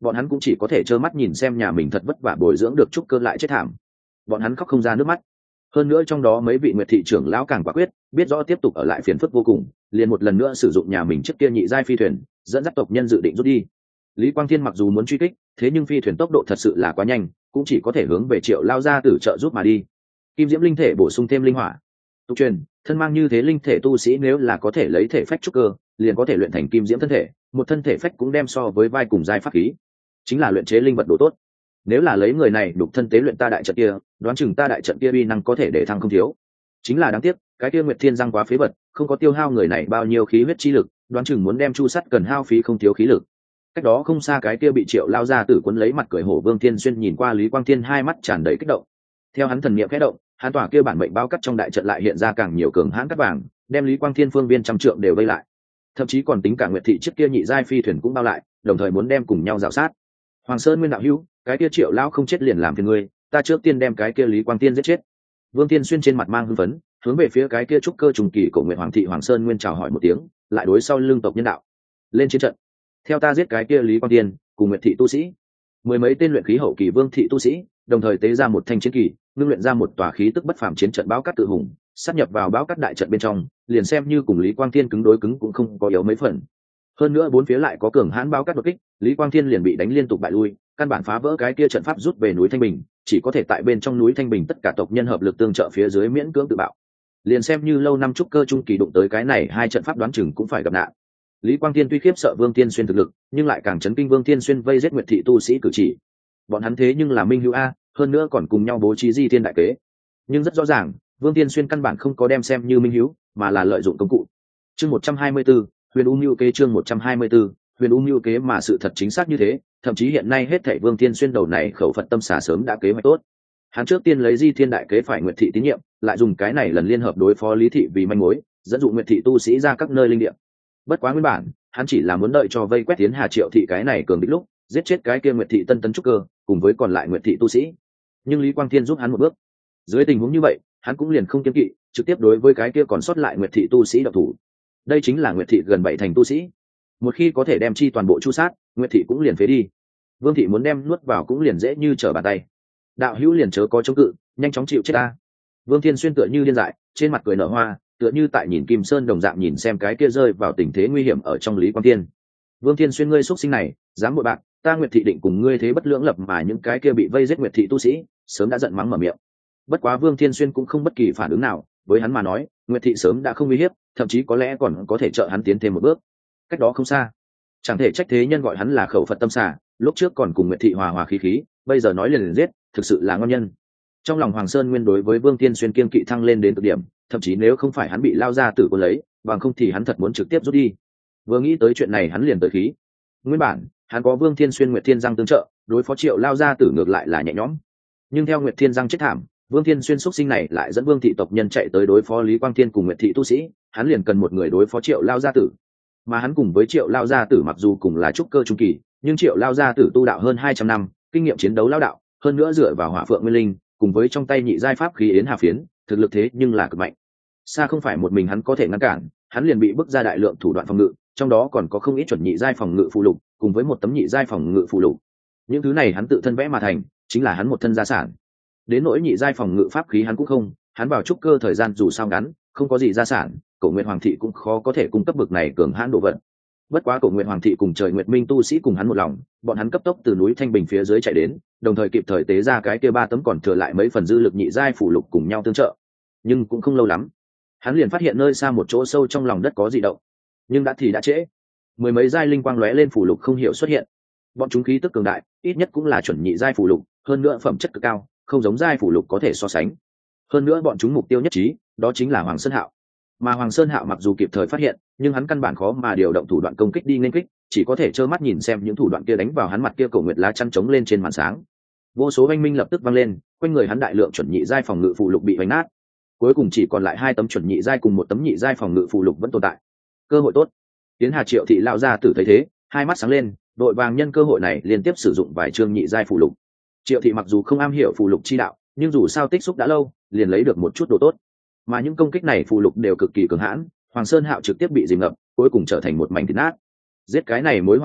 bọn hắn cũng chỉ có thể trơ mắt nhìn xem nhà mình thật vất vả bồi dưỡng được trúc cơ lại chết thảm. Bọn hắn khóc không ra nước mắt. Hơn nữa trong đó mấy vị Nguyệt thị trưởng lão càng quả quyết, biết rõ tiếp tục ở lại phiền phức vô cùng, liền một lần nữa sử dụng nhà mình trước kia nhị giai phi thuyền, dẫn dắt tộc nhân dự định rút đi. Lý Quang Thiên mặc dù muốn truy kích, thế nhưng phi thuyền tốc độ thật sự là quá nhanh, cũng chỉ có thể hướng về Triệu lao ra tử trợ giúp mà đi. Kim diễm linh thể bổ sung thêm linh hỏa. Tục truyền, thân mang như thế linh thể tu sĩ nếu là có thể lấy thể phách trúc cơ, liền có thể luyện thành kim diễm thân thể, một thân thể phách cũng đem so với vai cùng giai pháp khí, chính là luyện chế linh vật đồ tốt. Nếu là lấy người này đục thân tế luyện ta đại trận kia, đoán chừng ta đại trận kia uy năng có thể để thăng không thiếu. Chính là đáng tiếc, cái kia Nguyệt Thiên răng quá phế vật, không có tiêu hao người này bao nhiêu khí huyết chi lực, đoán chừng muốn đem chu sắt cần hao phí không thiếu khí lực. Cách đó không xa cái kia bị Triệu lao ra tử quấn lấy mặt cười hổ Vương Thiên Xuyên nhìn qua Lý Quang Thiên, hai mắt tràn đầy kích động. Theo hắn thần niệm khẽ động, hắn tỏa kia bản mệnh bao cắt trong đại trận lại hiện ra càng nhiều cường hãn cắt vàng, đem Lý Quang Thiên phương viên trăm trượng đều vây lại. Thậm chí còn tính cả Nguyệt thị trước kia nhị giai phi thuyền cũng bao lại, đồng thời muốn đem cùng nhau rào sát. Hoàng Sơn Nguyên đạo hữu, cái kia Triệu lão không chết liền làm phiền ngươi, ta trước tiên đem cái kia Lý Quang Thiên giết chết. Vương Thiên Xuyên trên mặt mang hưng phấn, hướng về phía cái kia trúc cơ trùng kỳ cổ Nguyệt Hoàng thị Hoàng Sơn Nguyên chào hỏi một tiếng, lại đối sau lưng tộc nhân đạo: lên chiến trận, theo ta giết cái kia Lý Quang Thiên cùng Nguyệt thị tu sĩ. Mười mấy tên luyện khí hậu kỳ Vương thị tu sĩ đồng thời tế ra một thanh chiến kỳ, ngưng luyện ra một tòa khí tức bất phàm chiến trận báo cát tự hùng, sát nhập vào báo cát đại trận bên trong, liền xem như cùng Lý Quang Thiên cứng đối cứng cũng không có yếu mấy phần. Hơn nữa bốn phía lại có cường hãn báo cát đột kích, Lý Quang Thiên liền bị đánh liên tục bại lui, căn bản phá vỡ cái kia trận pháp rút về núi Thanh Bình, chỉ có thể tại bên trong núi Thanh Bình tất cả tộc nhân hợp lực tương trợ phía dưới miễn cưỡng tự bạo. Liền xem như lâu năm trúc cơ trung kỳ đụng tới cái này hai trận pháp đoán chừng cũng phải gặp nạn. Lý Quang Thiên tuy khiếp sợ Vương Thiên Xuyên thực lực, nhưng lại càng chấn kinh Vương Thiên Xuyên vây giết Nguyệt thị tu sĩ cử chỉ. Bọn hắn thế nhưng là minh hữu a, hơn nữa còn cùng nhau bố trí di thiên đại kế. Nhưng rất rõ ràng, Vương Thiên Xuyên căn bản không có đem xem như minh hữu, mà là lợi dụng công cụ. Chương một trăm hai mươi 124, Huyền U Mưu kế chương một trăm hai mươi 124, Huyền U Mưu kế mà sự thật chính xác như thế, thậm chí hiện nay hết thảy Vương Thiên Xuyên đầu này khẩu Phật tâm xả sớm đã kế hoạch tốt. Hắn trước tiên lấy di thiên đại kế phải Nguyệt thị tín nhiệm, lại dùng cái này lần liên hợp đối phó Lý thị vì manh mối, dẫn dụ Nguyệt thị tu sĩ ra các nơi linh địa. Bất quá nguyên bản, hắn chỉ là muốn đợi cho vây quét tiến Hà Triệu thị cái này cường địch lúc, giết chết cái kia Nguyệt thị tân tấn trúc cơ, cùng với còn lại Nguyệt thị tu sĩ. Nhưng Lý Quang Thiên giúp hắn một bước. Dưới tình huống như vậy, hắn cũng liền không kiêng kỵ, trực tiếp đối với cái kia còn sót lại Nguyệt thị tu sĩ độc thủ. Đây chính là Nguyệt thị gần bảy thành tu sĩ. Một khi có thể đem chi toàn bộ chu sát, Nguyệt thị cũng liền phế đi. Vương thị muốn đem nuốt vào cũng liền dễ như trở bàn tay. Đạo hữu liền chớ có chống cự, nhanh chóng chịu chết ta. Vương Thiên Xuyên tựa như điên dại, trên mặt cười nở hoa, tựa như tại nhìn Kim Sơn đồng dạng nhìn xem cái kia rơi vào tình thế nguy hiểm ở trong Lý Quang Thiên. Vương Thiên Xuyên ngươi xuất sinh này, dám bội bạc, ta Nguyệt thị định cùng ngươi thế bất lưỡng lập, mà những cái kia bị vây giết Nguyệt thị tu sĩ, sớm đã giận mắng mở miệng. Bất quá Vương Thiên Xuyên cũng không bất kỳ phản ứng nào, với hắn mà nói, Nguyệt thị sớm đã không uy hiếp, thậm chí có lẽ còn có thể trợ hắn tiến thêm một bước. Cách đó không xa, chẳng thể trách thế nhân gọi hắn là khẩu Phật tâm xà, lúc trước còn cùng Nguyệt thị hòa hòa khí khí, bây giờ nói liền liền giết, thực sự là ngon nhân. Trong lòng Hoàng Sơn Nguyên đối với Vương Thiên Xuyên kiên kỵ thăng lên đến cực điểm, thậm chí nếu không phải hắn bị lao ra tử quân lấy, bằng không thì hắn thật muốn trực tiếp rút đi. Vừa nghĩ tới chuyện này hắn liền tới khí. Nguyên bản, hắn có Vương Thiên Xuyên Nguyệt Thiên Giang tương trợ, đối phó Triệu lao ra tử ngược lại là nhẹ nhõm. Nhưng theo Nguyệt Thiên Giang chết thảm, Vương Thiên Xuyên xuất sinh này lại dẫn Vương thị tộc nhân chạy tới đối phó Lý Quang Thiên cùng Nguyệt thị tu sĩ, hắn liền cần một người đối phó Triệu lao gia tử. Mà hắn cùng với Triệu lao gia tử mặc dù cùng là trúc cơ trung kỳ, nhưng Triệu lao gia tử tu đạo hơn hai trăm năm, kinh nghiệm chiến đấu lao đạo, hơn nữa dựa vào Hỏa Phượng Nguyên Linh, cùng với trong tay nhị giai pháp khí Yến Hà Phiến, thực lực thế nhưng là cực mạnh. Xa không phải một mình hắn có thể ngăn cản, hắn liền bị bức ra đại lượng thủ đoạn phòng ngự, trong đó còn có không ít chuẩn nhị giai phòng ngự phụ lục, cùng với một tấm nhị giai phòng ngự phụ lục. Những thứ này hắn tự thân vẽ mà thành, chính là hắn một thân gia sản. Đến nỗi nhị giai phòng ngự pháp khí hắn cũng không, hắn vào trúc cơ thời gian dù sao ngắn, không có gì gia sản, Cổ Nguyệt Hoàng thị cũng khó có thể cung cấp bực này cường hãn độ vận. Bất quá Cổ Nguyệt Hoàng thị cùng Trời Nguyệt Minh tu sĩ cùng hắn một lòng, bọn hắn cấp tốc từ núi Thanh Bình phía dưới chạy đến, đồng thời kịp thời tế ra cái kia ba tấm còn thừa lại mấy phần dư lực nhị giai phủ lục cùng nhau tương trợ. Nhưng cũng không lâu lắm, hắn liền phát hiện nơi xa một chỗ sâu trong lòng đất có dị động. Nhưng đã thì đã trễ, mười mấy giai linh quang lóe lên phủ lục không hiểu xuất hiện. Bọn chúng khí tức cường đại, ít nhất cũng là chuẩn nhị giai phủ lục, hơn nữa phẩm chất cực cao, không giống giai phủ lục có thể so sánh. Hơn nữa bọn chúng mục tiêu nhất trí, đó chính là Hoàng Sơn Hạo. Mà Hoàng Sơn Hạo mặc dù kịp thời phát hiện, nhưng hắn căn bản khó mà điều động thủ đoạn công kích đi nên kích, chỉ có thể trơ mắt nhìn xem những thủ đoạn kia đánh vào hắn mặt kia Cổ Nguyệt lá chắn trống lên trên màn sáng. Vô số oanh minh lập tức vang lên, quanh người hắn đại lượng chuẩn nhị giai phòng ngự phụ lục bị vánh nát. Cuối cùng chỉ còn lại hai tấm chuẩn nhị giai cùng một tấm nhị giai phòng ngự phụ lục vẫn tồn tại. Cơ hội tốt. Tiến Hà Triệu thị lao ra tử thấy thế, hai mắt sáng lên, đội vàng nhân cơ hội này liên tiếp sử dụng vài chương nhị giai phụ lục. Triệu thị mặc dù không am hiểu phụ lục chi đạo, nhưng dù sao tích xúc đã lâu, liền lấy được một chút đồ tốt. Mà những công kích này phụ lục đều cực kỳ cường hãn, Hoàng Sơn Hạo trực tiếp bị dìm ngập, cuối cùng trở thành một mảnh thịt nát. Giết cái này mối hỏa lớn,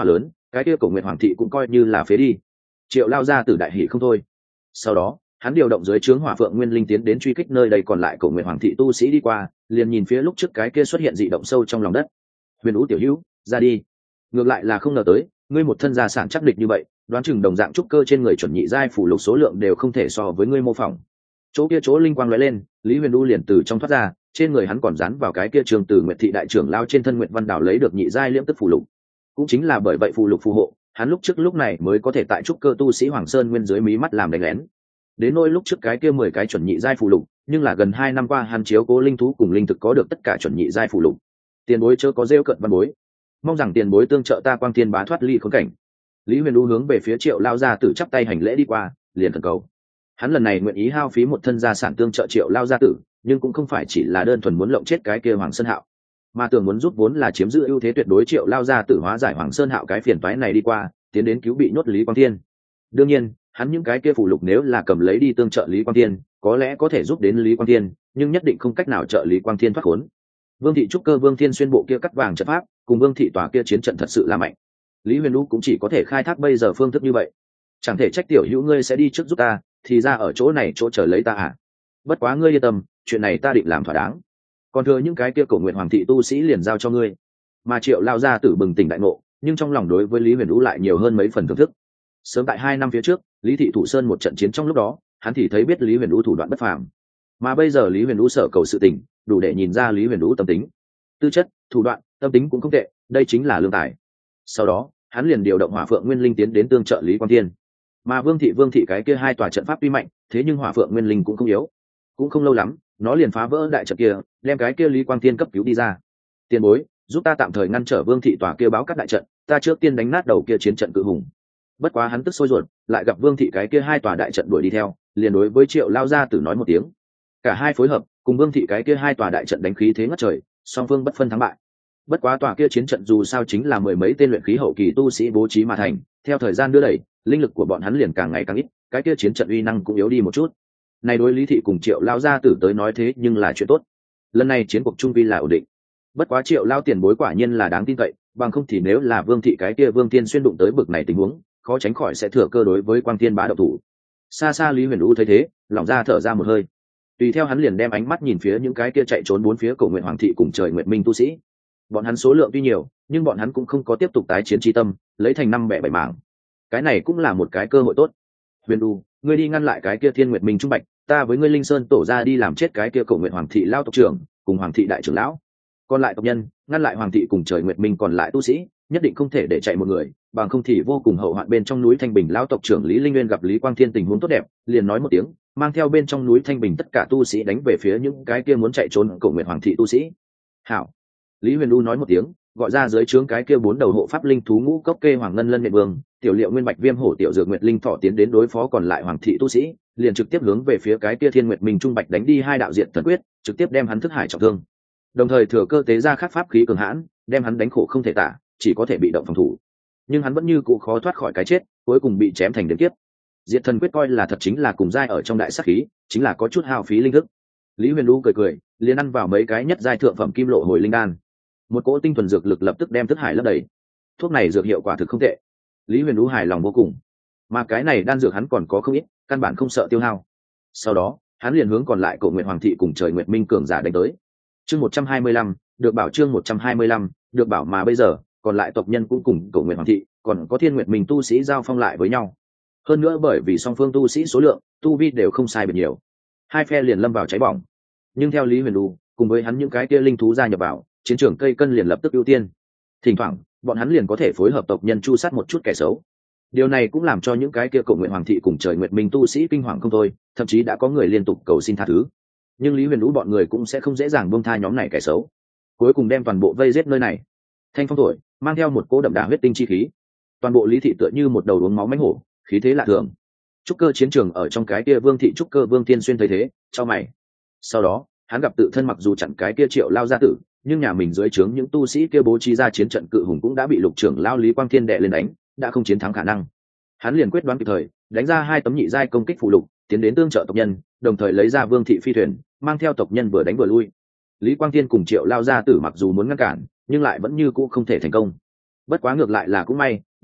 cái kia cổ nguyện hoàng thị cũng coi như là phế đi. Triệu lao ra từ đại hỷ không thôi. Sau đó hắn điều động dưới trướng hỏa phượng nguyên linh tiến đến truy kích nơi đây còn lại cổ nguyện hoàng thị tu sĩ đi qua, liền nhìn phía lúc trước cái kia xuất hiện dị động sâu trong lòng đất. Huyền Vũ tiểu hữu, ra đi. Ngược lại là không ngờ tới ngươi một thân gia sản chắc địch như vậy, đoán chừng đồng dạng trúc cơ trên người chuẩn nhị giai phủ lục số lượng đều không thể so với ngươi mô phỏng. Chỗ kia chỗ linh quang lóe lên, Lý Huyền Du liền từ trong thoát ra, trên người hắn còn dán vào cái kia trường từ Nguyệt thị đại trưởng lao trên thân Nguyệt Văn Đảo lấy được nhị giai liễm tức phủ lục. Cũng chính là bởi vậy phù lục phù hộ, hắn lúc trước lúc này mới có thể tại trúc cơ tu sĩ Hoàng Sơn nguyên dưới mí mắt làm đánh lén. Đến nỗi lúc trước cái kia mười cái chuẩn nhị giai phù lục, nhưng là gần hai năm qua hắn chiếu cố linh thú cùng linh thực có được tất cả chuẩn nhị giai phù lục. Tiền bối chớ có rêu cận văn bối, mong rằng tiền bối tương trợ ta Quang Thiên bá thoát ly khốn cảnh. Lý Huyền Du hướng về phía Triệu lao gia tử chắp tay hành lễ đi qua, liền thần cầu. Hắn lần này nguyện ý hao phí một thân gia sản tương trợ Triệu lao gia tử, nhưng cũng không phải chỉ là đơn thuần muốn lộng chết cái kia Hoàng Sơn Hạo, mà tưởng muốn giúp vốn là chiếm giữ ưu thế tuyệt đối Triệu lao gia tử hóa giải Hoàng Sơn Hạo cái phiền toái này đi qua, tiến đến cứu bị nhốt Lý Quang Thiên. Đương nhiên, hắn những cái kia phù lục nếu là cầm lấy đi tương trợ Lý Quang Thiên, có lẽ có thể giúp đến Lý Quang Thiên, nhưng nhất định không cách nào trợ Lý Quang Thiên thoát khốn. Vương thị trúc cơ Vương Thiên xuyên bộ kia cắt vàng trận pháp, cùng Vương thị tòa kia chiến trận thật sự là mạnh. Lý Huyền Du cũng chỉ có thể khai thác bây giờ phương thức như vậy. Chẳng thể trách tiểu hữu ngươi sẽ đi trước giúp ta, thì ra ở chỗ này chỗ chờ lấy ta à? Bất quá ngươi yên tâm, chuyện này ta định làm thỏa đáng. Còn thừa những cái kia cổ nguyện hoàng thị tu sĩ liền giao cho ngươi. Mà Triệu lao ra tử bừng tỉnh đại ngộ, nhưng trong lòng đối với Lý Huyền Du lại nhiều hơn mấy phần thưởng thức. Sớm tại hai năm phía trước, Lý thị Thủ Sơn một trận chiến trong lúc đó, hắn thì thấy biết Lý Huyền Du thủ đoạn bất phàm. Mà bây giờ Lý Huyền Du sở cầu sự tình, đủ để nhìn ra Lý Huyền Du tâm tính, tư chất, thủ đoạn, tâm tính cũng không tệ, đây chính là lương tài. Sau đó, hắn liền điều động Hỏa Phượng Nguyên Linh tiến đến tương trợ Lý Quang Thiên. Mà Vương thị Vương thị cái kia hai tòa trận pháp tuy mạnh, thế nhưng Hỏa Phượng Nguyên Linh cũng không yếu. Cũng không lâu lắm, nó liền phá vỡ đại trận kia, đem cái kia Lý Quang Thiên cấp cứu đi ra. Tiền bối, giúp ta tạm thời ngăn trở Vương thị tòa kia báo cắt đại trận, ta trước tiên đánh nát đầu kia chiến trận cự hùng. Bất quá hắn tức sôi ruột, lại gặp Vương thị cái kia hai tòa đại trận đuổi đi theo, liền đối với Triệu lao ra tử nói một tiếng. Cả hai phối hợp, cùng Vương thị cái kia hai tòa đại trận đánh khí thế ngất trời, song phương bất phân thắng bại. Bất quá tòa kia chiến trận dù sao chính là mười mấy tên luyện khí hậu kỳ tu sĩ bố trí mà thành, theo thời gian đưa đẩy, linh lực của bọn hắn liền càng ngày càng ít, cái kia chiến trận uy năng cũng yếu đi một chút. Này đối Lý thị cùng Triệu lao gia tử tới nói thế nhưng là chuyện tốt. Lần này chiến cuộc trung vi là ổn định. Bất quá Triệu lao tiền bối quả nhiên là đáng tin cậy, bằng không thì nếu là Vương thị cái kia Vương Tiên xuyên đụng tới bực này tình huống, khó tránh khỏi sẽ thừa cơ đối với Quang Tiên bá độc thủ. Xa xa Lý Huyền U thấy thế, lòng ra thở ra một hơi. Tùy theo hắn liền đem ánh mắt nhìn phía những cái kia chạy trốn bốn phía cổ nguyện hoàng thị cùng trời nguyện minh tu sĩ. Bọn hắn số lượng tuy nhiều, nhưng bọn hắn cũng không có tiếp tục tái chiến trí tâm, lấy thành năm bẻ bảy mảng. Cái này cũng là một cái cơ hội tốt. Huyền U, ngươi đi ngăn lại cái kia Thiên Nguyệt Minh Trung Bạch, ta với ngươi Linh Sơn tổ ra đi làm chết cái kia cổ nguyện hoàng thị lao tộc trưởng, cùng hoàng thị đại trưởng lão. Còn lại tộc nhân, ngăn lại hoàng thị cùng trời nguyệt minh còn lại tu sĩ, nhất định không thể để chạy một người, bằng không thì vô cùng hậu hoạn. Bên trong núi Thanh Bình lão tộc trưởng Lý Linh Nguyên gặp Lý Quang Thiên tình huống tốt đẹp, liền nói một tiếng, mang theo bên trong núi Thanh Bình tất cả tu sĩ đánh về phía những cái kia muốn chạy trốn cổ nguyện hoàng thị tu sĩ. Hảo. Lý Huyền Du nói một tiếng, gọi ra dưới trướng cái kia bốn đầu hộ pháp linh thú ngũ cốc kê hoàng ngân lân nghệ vương, tiểu liệu nguyên bạch viêm hổ tiểu dược nguyệt linh thọ tiến đến đối phó còn lại hoàng thị tu sĩ, liền trực tiếp hướng về phía cái kia Thiên Nguyệt Minh Trung Bạch đánh đi hai đạo diện thần quyết, trực tiếp đem hắn thức hải trọng thương. Đồng thời thừa cơ tế ra khắc pháp khí cường hãn, đem hắn đánh khổ không thể tả, chỉ có thể bị động phòng thủ. Nhưng hắn vẫn như cũ khó thoát khỏi cái chết, cuối cùng bị chém thành điểm kiếp. Diệt thần quyết coi là thật chính là cùng giai ở trong đại sát khí, chính là có chút hao phí linh thức. Lý Huyền Du cười cười, liền ăn vào mấy cái nhất giai thượng phẩm kim lộ hồi linh đan. Một cỗ tinh thuần dược lực lập tức đem thức hải lấp đầy. Thuốc này dược hiệu quả thực không tệ. Lý Huyền Du hài lòng vô cùng. Mà cái này đan dược hắn còn có không ít, căn bản không sợ tiêu hao. Sau đó, hắn liền hướng còn lại cổ nguyện hoàng thị cùng trời nguyệt minh cường giả đánh tới. Chương một trăm hai mươi lăm, được bảo chương một trăm hai mươi lăm, được bảo mà bây giờ, còn lại tộc nhân cũng cùng cổ nguyện hoàng thị, còn có Thiên Nguyệt Minh tu sĩ giao phong lại với nhau. Hơn nữa bởi vì song phương tu sĩ số lượng, tu vi đều không sai biệt nhiều, hai phe liền lâm vào cháy bỏng. Nhưng theo Lý Huyền Du, cùng với hắn những cái kia linh thú gia nhập vào, chiến trường cây cân liền lập tức ưu tiên. Thỉnh thoảng, bọn hắn liền có thể phối hợp tộc nhân chu sát một chút kẻ xấu. Điều này cũng làm cho những cái kia cổ nguyện hoàng thị cùng trời nguyệt minh tu sĩ kinh hoàng không thôi, thậm chí đã có người liên tục cầu xin tha thứ. Nhưng Lý Huyền Du bọn người cũng sẽ không dễ dàng buông tha nhóm này kẻ xấu, cuối cùng đem toàn bộ vây giết nơi này. Thanh phong thổi, mang theo một cỗ đậm đà huyết tinh chi khí, toàn bộ Lý thị tựa như một đầu uống máu mãnh hổ, khí thế lạ thường. Trúc cơ chiến trường ở trong cái kia Vương thị trúc cơ Vương Tiên xuyên thấy thế, cho mày. Sau đó, hắn gặp tự thân mặc dù chặn cái kia Triệu lao gia tử, nhưng nhà mình dưới trướng những tu sĩ kia bố trí ra chiến trận cự hùng cũng đã bị lục trưởng lao Lý Quang Thiên đệ lên đánh, đã không chiến thắng khả năng. Hắn liền quyết đoán kịp thời, đánh ra hai tấm nhị giai công kích phụ lục, tiến đến tương trợ tộc nhân, đồng thời lấy ra Vương thị phi thuyền, mang theo tộc nhân vừa đánh vừa lui. Lý Quang Thiên cùng Triệu lao gia tử mặc dù muốn ngăn cản, nhưng lại vẫn như cũ không thể thành công. Bất quá ngược lại là cũng may,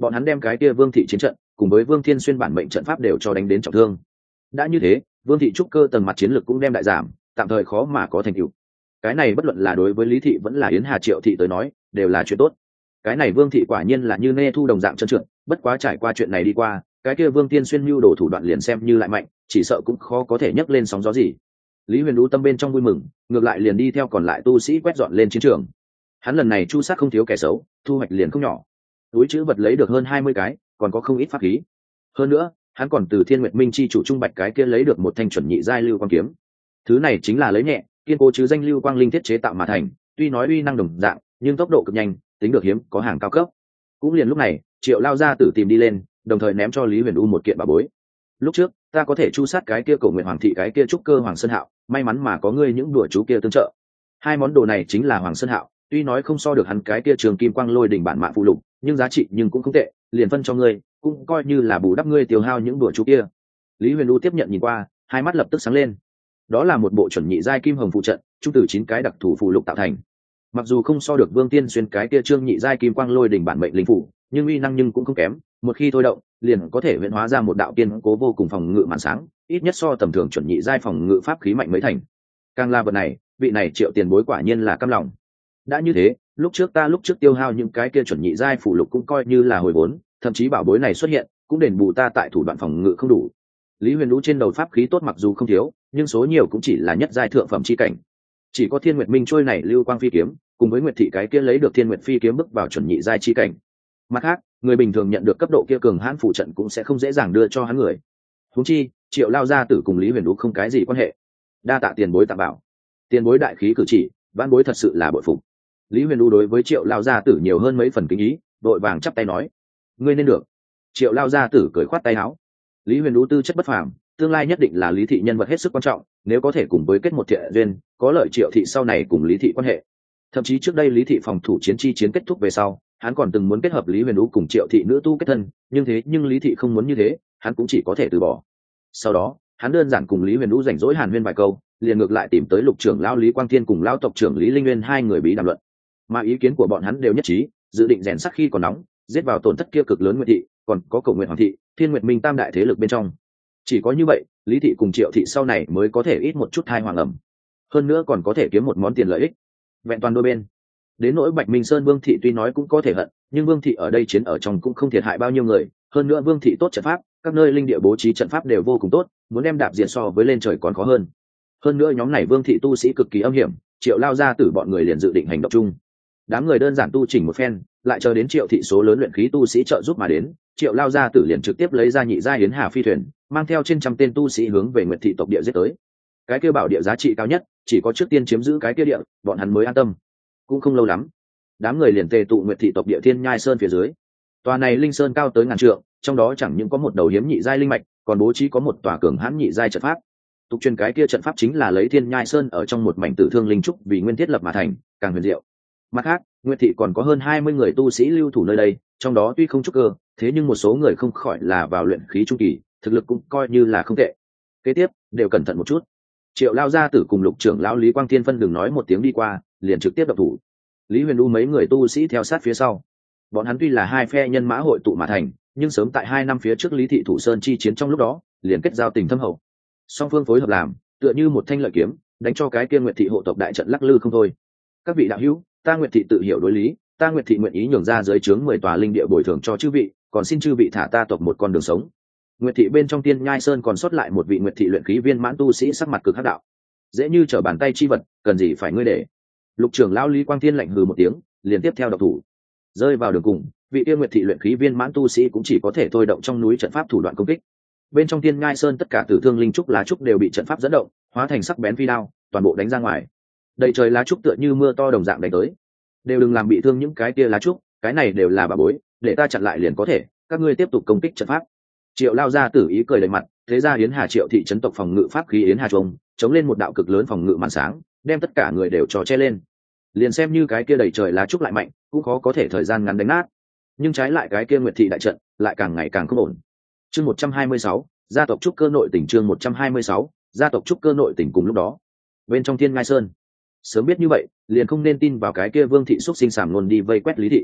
bọn hắn đem cái kia vương thị chiến trận cùng với vương thiên xuyên bản mệnh trận pháp đều cho đánh đến trọng thương. Đã như thế, vương thị trúc cơ tầng mặt chiến lược cũng đem đại giảm, tạm thời khó mà có thành tựu. Cái này bất luận là đối với lý thị vẫn là yến hà triệu thị tới nói đều là chuyện tốt. Cái này vương thị quả nhiên là như nê thu đồng dạng trơn trượt, bất quá trải qua chuyện này đi qua, cái kia vương tiên xuyên mưu đồ thủ đoạn liền xem như lại mạnh, chỉ sợ cũng khó có thể nhấc lên sóng gió gì. Lý Huyền Vũ tâm bên trong vui mừng, ngược lại liền đi theo còn lại tu sĩ quét dọn lên chiến trường. Hắn lần này chu sát không thiếu kẻ xấu, thu hoạch liền không nhỏ. Túi trữ vật lấy được hơn hai mươi cái, còn có không ít pháp khí. Hơn nữa, hắn còn từ Thiên Nguyệt Minh chi chủ trung bạch cái kia lấy được một thanh chuẩn nhị giai lưu quang kiếm. Thứ này chính là lấy nhẹ, kiên cố chứ danh lưu quang linh thiết chế tạo mà thành, tuy nói uy năng đồng dạng, nhưng tốc độ cực nhanh, tính được hiếm, có hàng cao cấp. Cũng liền lúc này, Triệu lao ra tử tìm đi lên, đồng thời ném cho Lý Huyền U một kiện bảo bối. Lúc trước, ta có thể chu sát cái kia Cổ Nguyện Hoàng thị cái kia trúc cơ Hoàng Sơn Hạo, may mắn mà có ngươi những đùa chú kia tương trợ. Hai món đồ này chính là Hoàng Sơn Hạo, tuy nói không so được hắn cái kia Trường Kim Quang Lôi đỉnh bản mạng phụ lục, nhưng giá trị nhưng cũng không tệ, liền phân cho ngươi, cũng coi như là bù đắp ngươi tiêu hao những đùa chú kia. Lý Huyền U tiếp nhận nhìn qua, hai mắt lập tức sáng lên. Đó là một bộ chuẩn nhị giai kim hồng phụ trận, chung từ chín cái đặc thủ phụ lục tạo thành. Mặc dù không so được Vương Tiên xuyên cái kia Trương nhị giai kim quang lôi đỉnh bản mệnh linh phủ, nhưng uy năng nhưng cũng không kém, một khi thôi động, liền có thể huyễn hóa ra một đạo kiên cố vô cùng phòng ngự màn sáng, ít nhất so tầm thường chuẩn nhị giai phòng ngự pháp khí mạnh mấy thành. Càng là vật này, vị này Triệu tiền bối quả nhiên là căm lòng. Đã như thế, lúc trước ta lúc trước tiêu hao những cái kia chuẩn nhị giai phụ lục cũng coi như là hồi vốn, thậm chí bảo bối này xuất hiện, cũng đền bù ta tại thủ đoạn phòng ngự không đủ. Lý Huyền Vũ trên đầu pháp khí tốt mặc dù không thiếu, nhưng số nhiều cũng chỉ là nhất giai thượng phẩm chi cảnh. Chỉ có Thiên Nguyệt Minh trôi này lưu quang phi kiếm, cùng với Nguyệt thị cái kia lấy được Thiên Nguyệt phi kiếm bước vào chuẩn nhị giai chi cảnh. Mặt khác, người bình thường nhận được cấp độ kia cường hãn phụ trận cũng sẽ không dễ dàng đưa cho hắn người. Huống chi, Triệu lao gia tử cùng Lý Huyền Vũ không cái gì quan hệ. Đa tạ tiền bối tặng bảo. Tiền bối đại khí cử chỉ, vãn bối thật sự là bội phục. Lý Huyền Vũ đối với Triệu lao gia tử nhiều hơn mấy phần kính ý, đội vàng chắp tay nói: "Ngươi nên được." Triệu lao gia tử cười khoát tay áo. Lý Huyền Vũ tư chất bất phàm, tương lai nhất định là Lý thị nhân vật hết sức quan trọng, nếu có thể cùng với kết một thiện duyên, có lợi Triệu thị sau này cùng Lý thị quan hệ. Thậm chí trước đây Lý thị phòng thủ chiến chi chiến kết thúc về sau, hắn còn từng muốn kết hợp Lý Huyền Vũ cùng Triệu thị nữ tu kết thân, nhưng thế nhưng Lý thị không muốn như thế, hắn cũng chỉ có thể từ bỏ. Sau đó, hắn đơn giản cùng Lý Huyền Vũ rảnh rỗi hàn huyên vài câu, liền ngược lại tìm tới Lục trưởng lão Lý Quang Thiên cùng lão tộc trưởng Lý Linh Nguyên hai người bí đàm luận. Mà ý kiến của bọn hắn đều nhất trí, dự định rèn sắc khi còn nóng, giết vào tổn thất kia cực lớn Nguyệt thị, còn có Cổ Nguyện Hoàng thị, Thiên Nguyệt Minh tam đại thế lực bên trong. Chỉ có như vậy, Lý thị cùng Triệu thị sau này mới có thể ít một chút thai hoàng ẩm, hơn nữa còn có thể kiếm một món tiền lợi ích vẹn toàn đôi bên. Đến nỗi Bạch Minh Sơn Vương thị tuy nói cũng có thể hận, nhưng Vương thị ở đây chiến ở trong cũng không thiệt hại bao nhiêu người, hơn nữa Vương thị tốt trận pháp, các nơi linh địa bố trí trận pháp đều vô cùng tốt, muốn đem đạp diện so với lên trời còn khó hơn. Hơn nữa nhóm này Vương thị tu sĩ cực kỳ âm hiểm, Triệu lao ra tử bọn người liền dự định hành động chung. Đám người đơn giản tu chỉnh một phen, lại chờ đến Triệu thị số lớn luyện khí tu sĩ trợ giúp mà đến, Triệu lao ra tử liền trực tiếp lấy ra nhị gia Yến Hà phi thuyền, mang theo trên trăm tên tu sĩ hướng về Nguyệt thị tộc địa giết tới. Cái kia bảo địa giá trị cao nhất, chỉ có trước tiên chiếm giữ cái kia địa, bọn hắn mới an tâm. Cũng không lâu lắm, đám người liền tề tụ Nguyệt thị tộc địa Thiên Nhai Sơn phía dưới. Tòa này linh sơn cao tới ngàn trượng, trong đó chẳng những có một đầu hiếm nhị giai linh mạch, còn bố trí có một tòa cường hãn nhị giai trận pháp. Tục truyền cái kia trận pháp chính là lấy Thiên Nhai Sơn ở trong một mảnh tử thương linh trúc vì nguyên thiết lập mà thành, càng huyền diệu. Mặt khác, Nguyệt thị còn có hơn hai mươi người tu sĩ lưu thủ nơi đây, trong đó tuy không trúc cơ, thế nhưng một số người không khỏi là vào luyện khí trung kỳ, thực lực cũng coi như là không tệ. Kế tiếp, đều cẩn thận một chút. Triệu lao gia tử cùng Lục trưởng lão Lý Quang Thiên phân đừng nói một tiếng đi qua, liền trực tiếp đập thủ. Lý Huyền U mấy người tu sĩ theo sát phía sau. Bọn hắn tuy là hai phe nhân mã hội tụ mà thành, nhưng sớm tại hai năm phía trước Lý thị thủ sơn chi chiến trong lúc đó, liền kết giao tình thâm hậu. Song phương phối hợp làm, tựa như một thanh lợi kiếm, đánh cho cái kia Nguyệt thị hộ tộc đại trận lắc lư không thôi. Các vị đạo hữu, ta Nguyệt thị tự hiểu đối lý, ta Nguyệt thị nguyện ý nhường ra dưới trướng mười tòa linh địa bồi thường cho chư vị, còn xin chư vị thả ta tộc một con đường sống. Nguyệt thị bên trong Tiên Nhai Sơn còn sót lại một vị Nguyệt thị luyện khí viên mãn tu sĩ sắc mặt cực hắc đạo. Dễ như trở bàn tay chi vật, cần gì phải ngươi để. Lục trưởng lão Lý Quang Thiên lạnh hừ một tiếng, liền tiếp theo độc thủ. Rơi vào đường cùng, vị yêu Nguyệt thị luyện khí viên mãn tu sĩ cũng chỉ có thể thôi động trong núi trận pháp thủ đoạn công kích. Bên trong Tiên Nhai Sơn tất cả tử thương linh trúc lá trúc đều bị trận pháp dẫn động, hóa thành sắc bén phi đao, toàn bộ đánh ra ngoài. Đầy trời lá trúc tựa như mưa to đồng dạng đánh tới. Đều đừng làm bị thương những cái kia lá trúc, cái này đều là bà bối, để ta chặn lại liền có thể, các ngươi tiếp tục công kích trận pháp. Triệu lao ra tử ý cười đầy mặt, thế ra Yến Hà Triệu thị trấn tộc phòng ngự pháp khí Yến Hà Trung, chống lên một đạo cực lớn phòng ngự màn sáng, đem tất cả người đều trò che lên. Liền xem như cái kia đầy trời lá trúc lại mạnh, cũng khó có thể thời gian ngắn đánh nát. Nhưng trái lại cái kia Nguyệt thị đại trận, lại càng ngày càng không ổn. Chương một trăm hai mươi sáu, gia tộc trúc cơ nội tỉnh chương một trăm hai mươi sáu, gia tộc trúc cơ nội tỉnh cùng lúc đó. Bên trong Thiên Ngai Sơn, sớm biết như vậy, liền không nên tin vào cái kia Vương thị xúc sinh sảm luôn đi vây quét Lý thị.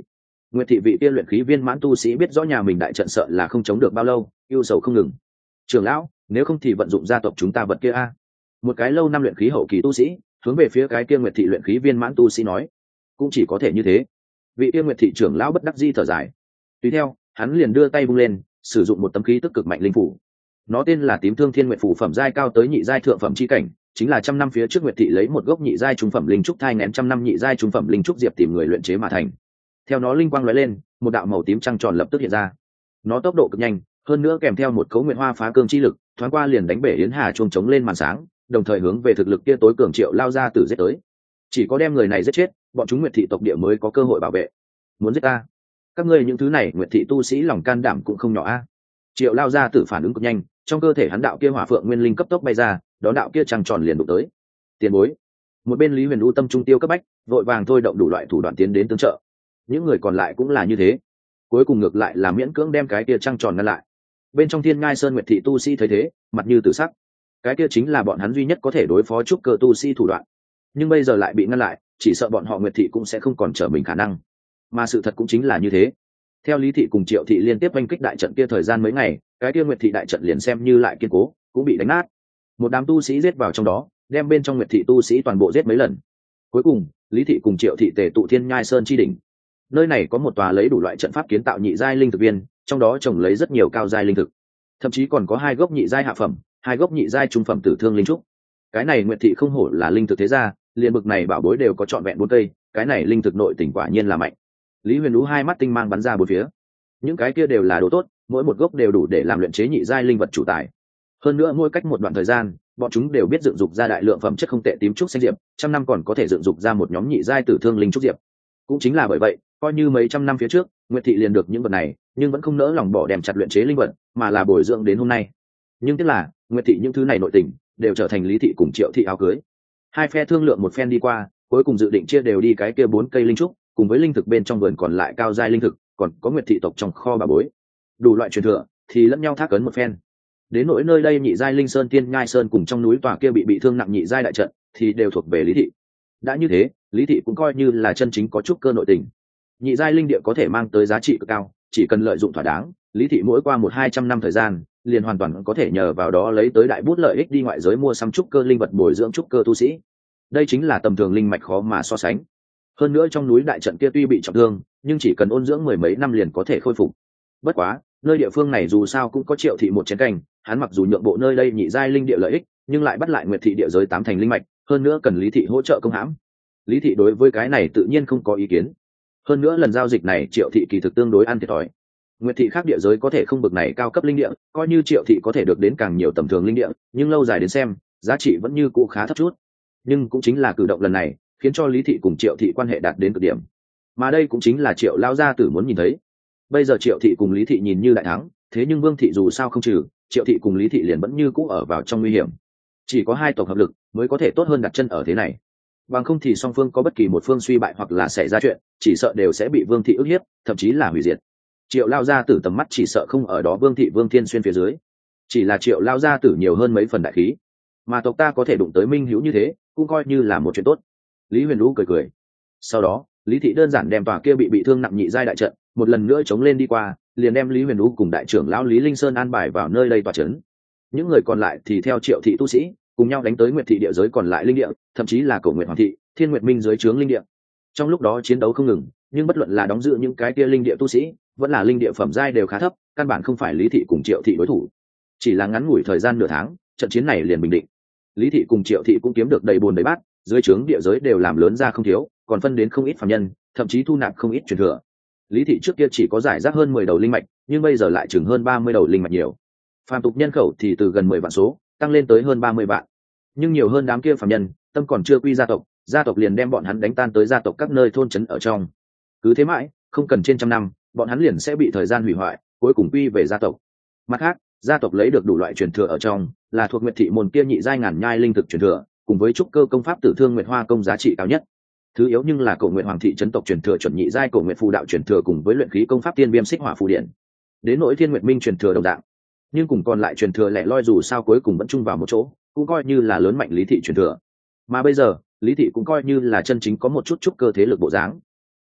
Nguyệt thị vị kia luyện khí viên mãn tu sĩ biết rõ nhà mình đại trận sợ là không chống được bao lâu, ưu sầu không ngừng. Trưởng lão, nếu không thì vận dụng gia tộc chúng ta vật kia a. Một cái lâu năm luyện khí hậu kỳ tu sĩ hướng về phía cái kia Nguyệt thị luyện khí viên mãn tu sĩ nói, cũng chỉ có thể như thế. Vị kia Nguyệt thị trưởng lão bất đắc dĩ thở dài. Tùy theo, hắn liền đưa tay vung lên, sử dụng một tấm khí tức cực mạnh linh phủ. Nó tên là Tím Thương Thiên Nguyệt phủ, phẩm giai cao tới nhị giai thượng phẩm chi cảnh, chính là trăm năm phía trước Nguyệt thị lấy một gốc nhị giai trung phẩm linh trúc thai nghén trăm năm nhị giai trung phẩm linh trúc diệp tìm người luyện chế mà thành. Theo nó linh quang lóe lên, một đạo màu tím trăng tròn lập tức hiện ra. Nó tốc độ cực nhanh, hơn nữa kèm theo một cấu nguyệt hoa phá cương chi lực, thoáng qua liền đánh bể yến hà chuông trống lên màn sáng, đồng thời hướng về thực lực kia tối cường Triệu lao ra tử giết tới. Chỉ có đem người này giết chết, bọn chúng Nguyệt thị tộc địa mới có cơ hội bảo vệ. Muốn giết ta? Các ngươi những thứ này Nguyệt thị tu sĩ lòng can đảm cũng không nhỏ a. Triệu lao ra tử phản ứng cực nhanh, trong cơ thể hắn đạo kia hỏa phượng nguyên linh cấp tốc bay ra, đó đạo kia trăng tròn liền đụng tới. Tiền bối. Một bên Lý Huyền U tâm trung tiêu cấp bách, vội vàng thôi động đủ loại thủ đoạn tiến đến tương trợ. Những người còn lại cũng là như thế, cuối cùng ngược lại là miễn cưỡng đem cái kia trăng tròn ngăn lại. Bên trong Thiên Ngai Sơn Nguyệt thị tu sĩ thấy thế, mặt như tử sắc. Cái kia chính là bọn hắn duy nhất có thể đối phó trúc cơ tu sĩ thủ đoạn, nhưng bây giờ lại bị ngăn lại, chỉ sợ bọn họ Nguyệt thị cũng sẽ không còn trở mình khả năng. Mà sự thật cũng chính là như thế. Theo Lý thị cùng Triệu thị liên tiếp oanh kích đại trận kia thời gian mấy ngày, cái kia Nguyệt thị đại trận liền xem như lại kiên cố, cũng bị đánh nát. Một đám tu sĩ giết vào trong đó, đem bên trong Nguyệt thị tu sĩ toàn bộ giết mấy lần. Cuối cùng, Lý thị cùng Triệu thị tề tụ Thiên Nhai Sơn chi đỉnh. Nơi này có một tòa lấy đủ loại trận pháp kiến tạo nhị giai linh thực viên, trong đó trồng lấy rất nhiều cao giai linh thực, thậm chí còn có hai gốc nhị giai hạ phẩm, hai gốc nhị giai trung phẩm tử thương linh trúc. Cái này Nguyệt thị không hổ là linh thực thế gia, liền bực này bảo bối đều có trọn vẹn bốn cây, cái này linh thực nội tình quả nhiên là mạnh. Lý Huyền Vũ hai mắt tinh mang bắn ra bốn phía. Những cái kia đều là đồ tốt, mỗi một gốc đều đủ để làm luyện chế nhị giai linh vật chủ tài. Hơn nữa mỗi cách một đoạn thời gian, bọn chúng đều biết dựng dục ra đại lượng phẩm chất không tệ tím trúc xanh diệp, trăm năm còn có thể dựng dục ra một nhóm nhị giai tử thương linh trúc diệp. Cũng chính là bởi vậy, coi như mấy trăm năm phía trước, Nguyệt thị liền được những vật này, nhưng vẫn không nỡ lòng bỏ đem chặt luyện chế linh vật, mà là bồi dưỡng đến hôm nay. Nhưng tiếc là, Nguyệt thị những thứ này nội tình đều trở thành Lý thị cùng Triệu thị áo cưới. Hai phe thương lượng một phen đi qua, cuối cùng dự định chia đều đi cái kia bốn cây linh trúc, cùng với linh thực bên trong vườn còn lại cao giai linh thực, còn có Nguyệt thị tộc trong kho bà bối, đủ loại truyền thừa thì lẫn nhau thác ấn một phen. Đến nỗi nơi đây nhị giai linh sơn Tiên Nhai Sơn cùng trong núi tòa kia bị bị thương nặng nhị giai đại trận thì đều thuộc về Lý thị. Đã như thế, Lý thị cũng coi như là chân chính có chút cơ nội tình. Nhị giai linh địa có thể mang tới giá trị cực cao, chỉ cần lợi dụng thỏa đáng, Lý thị mỗi qua một hai trăm năm thời gian, liền hoàn toàn có thể nhờ vào đó lấy tới đại bút lợi ích đi ngoại giới mua sắm trúc cơ linh vật bồi dưỡng trúc cơ tu sĩ. Đây chính là tầm thường linh mạch khó mà so sánh. Hơn nữa trong núi đại trận kia tuy bị trọng thương, nhưng chỉ cần ôn dưỡng mười mấy năm liền có thể khôi phục. Bất quá, nơi địa phương này dù sao cũng có Triệu thị một chén canh, hắn mặc dù nhượng bộ nơi đây nhị giai linh địa lợi ích, nhưng lại bắt lại Nguyệt thị địa giới tám thành linh mạch, hơn nữa cần Lý thị hỗ trợ công hãm. Lý thị đối với cái này tự nhiên không có ý kiến. Hơn nữa lần giao dịch này Triệu thị kỳ thực tương đối ăn thiệt thòi. Nguyệt thị khác địa giới có thể không bực này cao cấp linh địa, coi như Triệu thị có thể được đến càng nhiều tầm thường linh địa, nhưng lâu dài đến xem, giá trị vẫn như cũ khá thấp chút. Nhưng cũng chính là cử động lần này, khiến cho Lý thị cùng Triệu thị quan hệ đạt đến cực điểm. Mà đây cũng chính là Triệu lao gia tử muốn nhìn thấy. Bây giờ Triệu thị cùng Lý thị nhìn như đại thắng, thế nhưng Vương thị dù sao không trừ, Triệu thị cùng Lý thị liền vẫn như cũ ở vào trong nguy hiểm. Chỉ có hai tộc hợp lực mới có thể tốt hơn đặt chân ở thế này. Bằng không thì song phương có bất kỳ một phương suy bại hoặc là xảy ra chuyện, chỉ sợ đều sẽ bị Vương thị ức hiếp, thậm chí là hủy diệt. Triệu lao gia tử tầm mắt chỉ sợ không ở đó Vương thị Vương Thiên Xuyên phía dưới, chỉ là Triệu lao gia tử nhiều hơn mấy phần đại khí, mà tộc ta có thể đụng tới minh hữu như thế, cũng coi như là một chuyện tốt. Lý Huyền Vũ cười cười. Sau đó, Lý thị đơn giản đem tòa kia bị bị thương nặng nhị giai đại trận một lần nữa chống lên đi qua, liền đem Lý Huyền Vũ cùng đại trưởng lão Lý Linh Sơn an bài vào nơi đây tòa trấn. Những người còn lại thì theo Triệu thị tu sĩ cùng nhau đánh tới Nguyệt thị địa giới còn lại linh địa, thậm chí là Cổ Nguyệt Hoàng thị, Thiên Nguyệt Minh dưới trướng linh địa. Trong lúc đó chiến đấu không ngừng, nhưng bất luận là đóng giữ những cái kia linh địa tu sĩ, vẫn là linh địa phẩm giai đều khá thấp, căn bản không phải Lý thị cùng Triệu thị đối thủ. Chỉ là ngắn ngủi thời gian nửa tháng, trận chiến này liền bình định. Lý thị cùng Triệu thị cũng kiếm được đầy buồn đầy bát, dưới trướng địa giới đều làm lớn ra không thiếu, còn phân đến không ít phàm nhân, thậm chí thu nạp không ít truyền thừa. Lý thị trước kia chỉ có giải rác hơn mười đầu linh mạch, nhưng bây giờ lại chừng hơn ba mươi đầu linh mạch nhiều. Phàm tục nhân khẩu thì từ gần mười vạn số, tăng lên tới hơn ba mươi vạn. Nhưng nhiều hơn đám kia phàm nhân, tâm còn chưa quy gia tộc, gia tộc liền đem bọn hắn đánh tan tới gia tộc các nơi thôn trấn ở trong. Cứ thế mãi, không cần trên trăm năm, bọn hắn liền sẽ bị thời gian hủy hoại, cuối cùng quy về gia tộc. Mặt khác, gia tộc lấy được đủ loại truyền thừa ở trong, là thuộc Nguyệt thị môn kia nhị giai ngàn nhai linh thực truyền thừa, cùng với trúc cơ công pháp Tử Thương Nguyệt Hoa công giá trị cao nhất. Thứ yếu nhưng là Cổ Nguyệt Hoàng thị trấn tộc truyền thừa chuẩn nhị giai Cổ Nguyệt phù đạo truyền thừa cùng với luyện khí công pháp Tiên Viêm Xích Hỏa phù điển. Đến nỗi Thiên Nguyệt Minh truyền thừa đồng dạng, nhưng cùng còn lại truyền thừa lẻ loi dù sao cuối cùng vẫn chung vào một chỗ, cũng coi như là lớn mạnh Lý thị truyền thừa. Mà bây giờ, Lý thị cũng coi như là chân chính có một chút trúc cơ thế lực bộ dáng.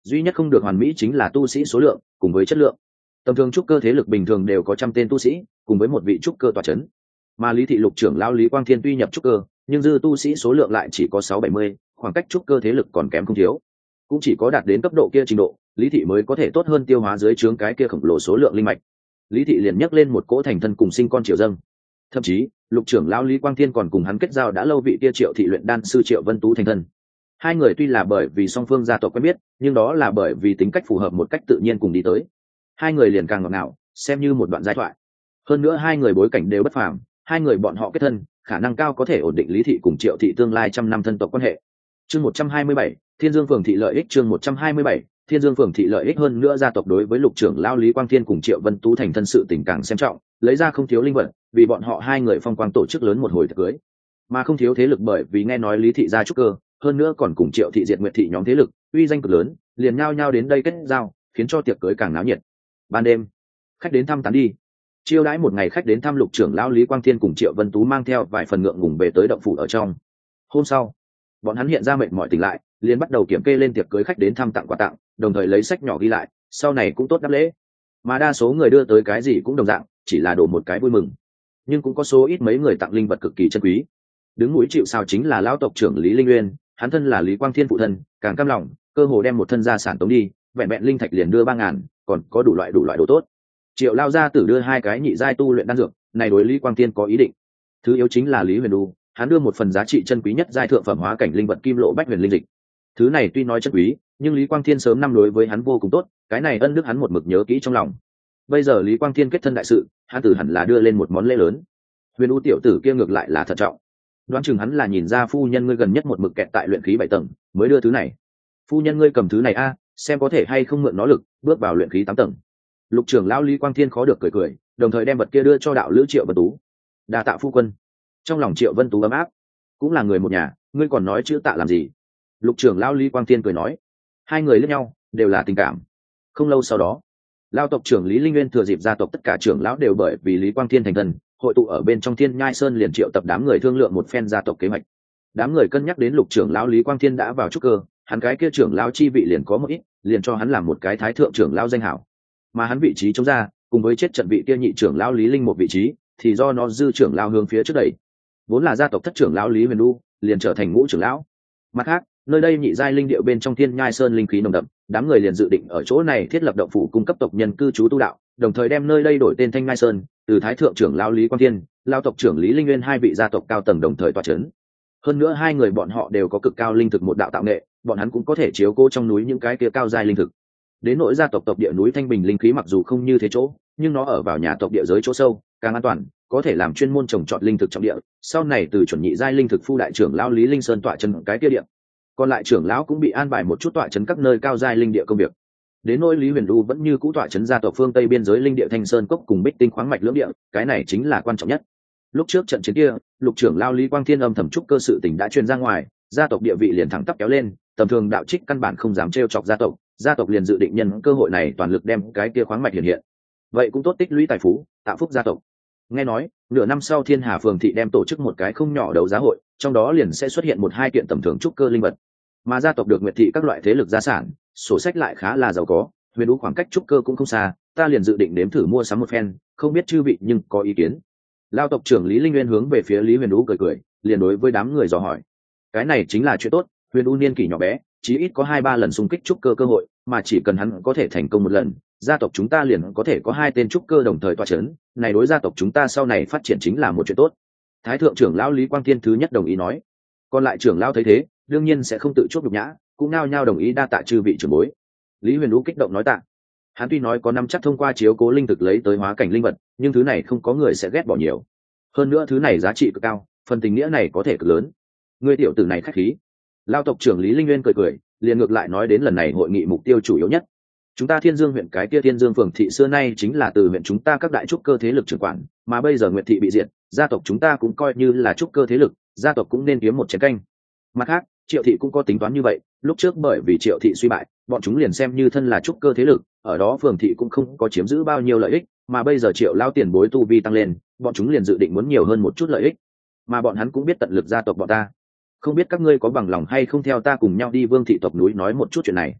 duy nhất không được hoàn mỹ chính là tu sĩ số lượng cùng với chất lượng. Tầm thường trúc cơ thế lực bình thường đều có trăm tên tu sĩ cùng với một vị trúc cơ tọa chấn, mà Lý thị lục trưởng lão Lý Quang Thiên tuy nhập trúc cơ nhưng dư tu sĩ số lượng lại chỉ có sáu bảy mươi, khoảng cách trúc cơ thế lực còn kém không thiếu. Cũng chỉ có đạt đến cấp độ kia trình độ, Lý thị mới có thể tốt hơn tiêu hóa dưới trướng cái kia khổng lồ số lượng linh mạch. Lý thị liền nhắc lên một cỗ thành thân cùng sinh con Triệu Dâng. Thậm chí lục trưởng lão Lý Quang Thiên còn cùng hắn kết giao đã lâu vị kia Triệu thị luyện đan sư Triệu Vân Tú thành thân. Hai người tuy là bởi vì song phương gia tộc quen biết, nhưng đó là bởi vì tính cách phù hợp một cách tự nhiên cùng đi tới. Hai người liền càng ngọt ngào, xem như một đoạn giai thoại. Hơn nữa hai người bối cảnh đều bất phàm, hai người bọn họ kết thân, khả năng cao có thể ổn định Lý thị cùng Triệu thị tương lai trăm năm thân tộc quan hệ. Chương một trăm hai mươi bảy, Thiên Dương phường thị lợi ích. Chương một trăm hai mươi bảy, Thiên Dương phường thị lợi ích. Hơn nữa gia tộc đối với lục trưởng lão Lý Quang Thiên cùng Triệu Vân Tú thành thân sự tình càng xem trọng, lấy ra không thiếu linh vật, vì bọn họ hai người phong quang tổ chức lớn một hồi tiệc cưới. Mà không thiếu thế lực bởi vì nghe nói Lý thị gia trúc cơ, hơn nữa còn cùng Triệu thị diệt Nguyệt thị nhóm thế lực, uy danh cực lớn, liền nhao nhao đến đây kết giao, khiến cho tiệc cưới càng náo nhiệt. Ban đêm, khách đến thăm tán đi. Chiêu đãi một ngày khách đến thăm lục trưởng lão Lý Quang Thiên cùng Triệu Vân Tú mang theo vài phần ngượng ngùng về tới động phủ ở trong. Hôm sau, bọn hắn hiện ra mệt mỏi tỉnh lại, liền bắt đầu kiểm kê lên tiệc cưới khách đến thăm tặng quà tặng, đồng thời lấy sách nhỏ ghi lại, sau này cũng tốt đáp lễ. Mà đa số người đưa tới cái gì cũng đồng dạng, chỉ là đổ một cái vui mừng. Nhưng cũng có số ít mấy người tặng linh vật cực kỳ chân quý. Đứng mũi chịu sào chính là lão tộc trưởng Lý Linh Nguyên, hắn thân là Lý Quang Thiên phụ thân, càng cam lòng, cơ hồ đem một thân gia sản tống đi, vẹn vẹn linh thạch liền đưa ba ngàn, còn có đủ loại đủ loại đồ tốt. Triệu lao gia tử đưa hai cái nhị giai tu luyện đan dược, này đối Lý Quang Thiên có ý định. Thứ yếu chính là Lý Huyền Du, hắn đưa một phần giá trị chân quý nhất giai thượng phẩm hóa cảnh linh vật kim lộ bách huyền linh dịch. Thứ này tuy nói chân quý, nhưng Lý Quang Thiên sớm năm đối với hắn vô cùng tốt, cái này ân đức hắn một mực nhớ kỹ trong lòng. Bây giờ Lý Quang Thiên kết thân đại sự, hắn tử hẳn là đưa lên một món lễ lớn. Huyền Du tiểu tử kia ngược lại là thận trọng, đoán chừng hắn là nhìn ra phu nhân ngươi gần nhất một mực kẹt tại luyện khí bảy tầng, mới đưa thứ này. Phu nhân ngươi cầm thứ này a, xem có thể hay không mượn nó lực, bước vào luyện khí tám tầng. Lục trưởng lão Lý Quang Thiên khó được cười cười, đồng thời đem vật kia đưa cho đạo lữ Triệu Vân Tú. Đa tạ phu quân. Trong lòng Triệu Vân Tú ấm áp, cũng là người một nhà, ngươi còn nói chữ tạ làm gì? Lục trưởng lão Lý Quang Thiên cười nói. Hai người liếc nhau, đều là tình cảm. Không lâu sau đó, lão tộc trưởng Lý Linh Nguyên thừa dịp gia tộc tất cả trưởng lão đều bởi vì Lý Quang Thiên thành thân, hội tụ ở bên trong Thiên Nhai Sơn liền triệu tập đám người thương lượng một phen gia tộc kế hoạch. Đám người cân nhắc đến lục trưởng lão Lý Quang Thiên đã vào trúc cơ, hắn cái kia trưởng lão chi vị liền có một ít, liền cho hắn làm một cái thái thượng trưởng lão danh hảo. Mà hắn vị trí chống ra, cùng với chết trận vị kia nhị trưởng lão Lý Linh một vị trí, thì do nó dư trưởng lão hướng phía trước đẩy. Vốn là gia tộc thất trưởng lão Lý Huyền Du, liền trở thành ngũ trưởng lão. Mặt khác, nơi đây nhị giai linh điệu bên trong Thiên Nhai Sơn linh khí nồng đậm, đám người liền dự định ở chỗ này thiết lập động phủ cung cấp tộc nhân cư trú tu đạo, đồng thời đem nơi đây đổi tên Thanh Nhai Sơn, từ thái thượng trưởng lão Lý Quang Thiên, lão tộc trưởng Lý Linh Nguyên hai vị gia tộc cao tầng đồng thời tọa chấn. Hơn nữa hai người bọn họ đều có cực cao linh thực một đạo tạo nghệ, bọn hắn cũng có thể chiếu cố trong núi những cái kia cao giai linh thực. Đến nội gia tộc tộc địa núi Thanh Bình linh khí mặc dù không như thế chỗ, nhưng nó ở vào nhà tộc địa giới chỗ sâu, càng an toàn, có thể làm chuyên môn trồng trọt linh thực trọng địa. Sau này từ chuẩn nhị giai linh thực phu đại trưởng lão Lý Linh Sơn tọa chân cái kia địa, còn lại trưởng lão cũng bị an bài một chút tọa chấn các nơi cao giai linh địa công việc. Đến nỗi Lý Huyền Du vẫn như cũ tọa chấn gia tộc phương tây biên giới linh địa Thanh Sơn cốc cùng Bích Tinh khoáng mạch lưỡng địa, cái này chính là quan trọng nhất. Lúc trước trận chiến kia, lục trưởng lão Lý Quang Thiên âm thầm trúc cơ sự tình đã truyền ra ngoài, gia tộc địa vị liền thẳng tắp kéo lên, tầm thường đạo trích căn bản không dám trêu chọc gia tộc, gia tộc liền dự định nhân cơ hội này toàn lực đem cái kia khoáng mạch hiện hiện. Vậy cũng tốt tích lũy tài phú, tạo phúc gia tộc. Nghe nói, nửa năm sau Thiên Hà phường thị đem tổ chức một cái không nhỏ đấu giá hội, trong đó liền sẽ xuất hiện một hai kiện tầm thường trúc cơ linh vật. Mà gia tộc được Nguyệt thị các loại thế lực gia sản, sổ sách lại khá là giàu có, Huyền Du khoảng cách trúc cơ cũng không xa, ta liền dự định nếm thử mua sắm một phen, không biết chư vị nhưng có ý kiến. Lao tộc trưởng Lý Linh Nguyên hướng về phía Lý Huyền Du cười cười, liền đối với đám người dò hỏi. Cái này chính là chuyện tốt, Huyền Du niên kỷ nhỏ bé, chí ít có hai ba lần xung kích trúc cơ cơ hội, mà chỉ cần hắn có thể thành công một lần, gia tộc chúng ta liền có thể có hai tên trúc cơ đồng thời tọa chấn, này đối gia tộc chúng ta sau này phát triển chính là một chuyện tốt. Thái thượng trưởng lão Lý Quang Thiên thứ nhất đồng ý nói. Còn lại trưởng lão thấy thế, đương nhiên sẽ không tự chuốc nhục nhã, cũng nao nhao đồng ý đa tạ chư vị trưởng bối. Lý Huyền Du kích động nói tạ. Hắn tuy nói có nắm chắc thông qua chiếu cố linh thực lấy tới hóa cảnh linh vật, nhưng thứ này không có người sẽ ghét bỏ nhiều. Hơn nữa thứ này giá trị cực cao, phần tình nghĩa này có thể cực lớn. Người tiểu tử này khách khí. Lao tộc trưởng Lý Linh Nguyên cười cười, liền ngược lại nói đến lần này hội nghị mục tiêu chủ yếu nhất. Chúng ta Thiên Dương huyện cái kia Thiên Dương phường thị xưa nay chính là từ huyện chúng ta các đại trúc cơ thế lực trưởng quản, mà bây giờ Nguyệt thị bị diệt, gia tộc chúng ta cũng coi như là trúc cơ thế lực, gia tộc cũng nên kiếm một chén canh. Mặt khác, Triệu thị cũng có tính toán như vậy, lúc trước bởi vì Triệu thị suy bại, bọn chúng liền xem như thân là trúc cơ thế lực, ở đó phường thị cũng không có chiếm giữ bao nhiêu lợi ích, mà bây giờ Triệu lao tiền bối tu vi tăng lên, bọn chúng liền dự định muốn nhiều hơn một chút lợi ích. Mà bọn hắn cũng biết tận lực gia tộc bọn ta. Không biết các ngươi có bằng lòng hay không theo ta cùng nhau đi Vương thị tộc núi nói một chút chuyện này.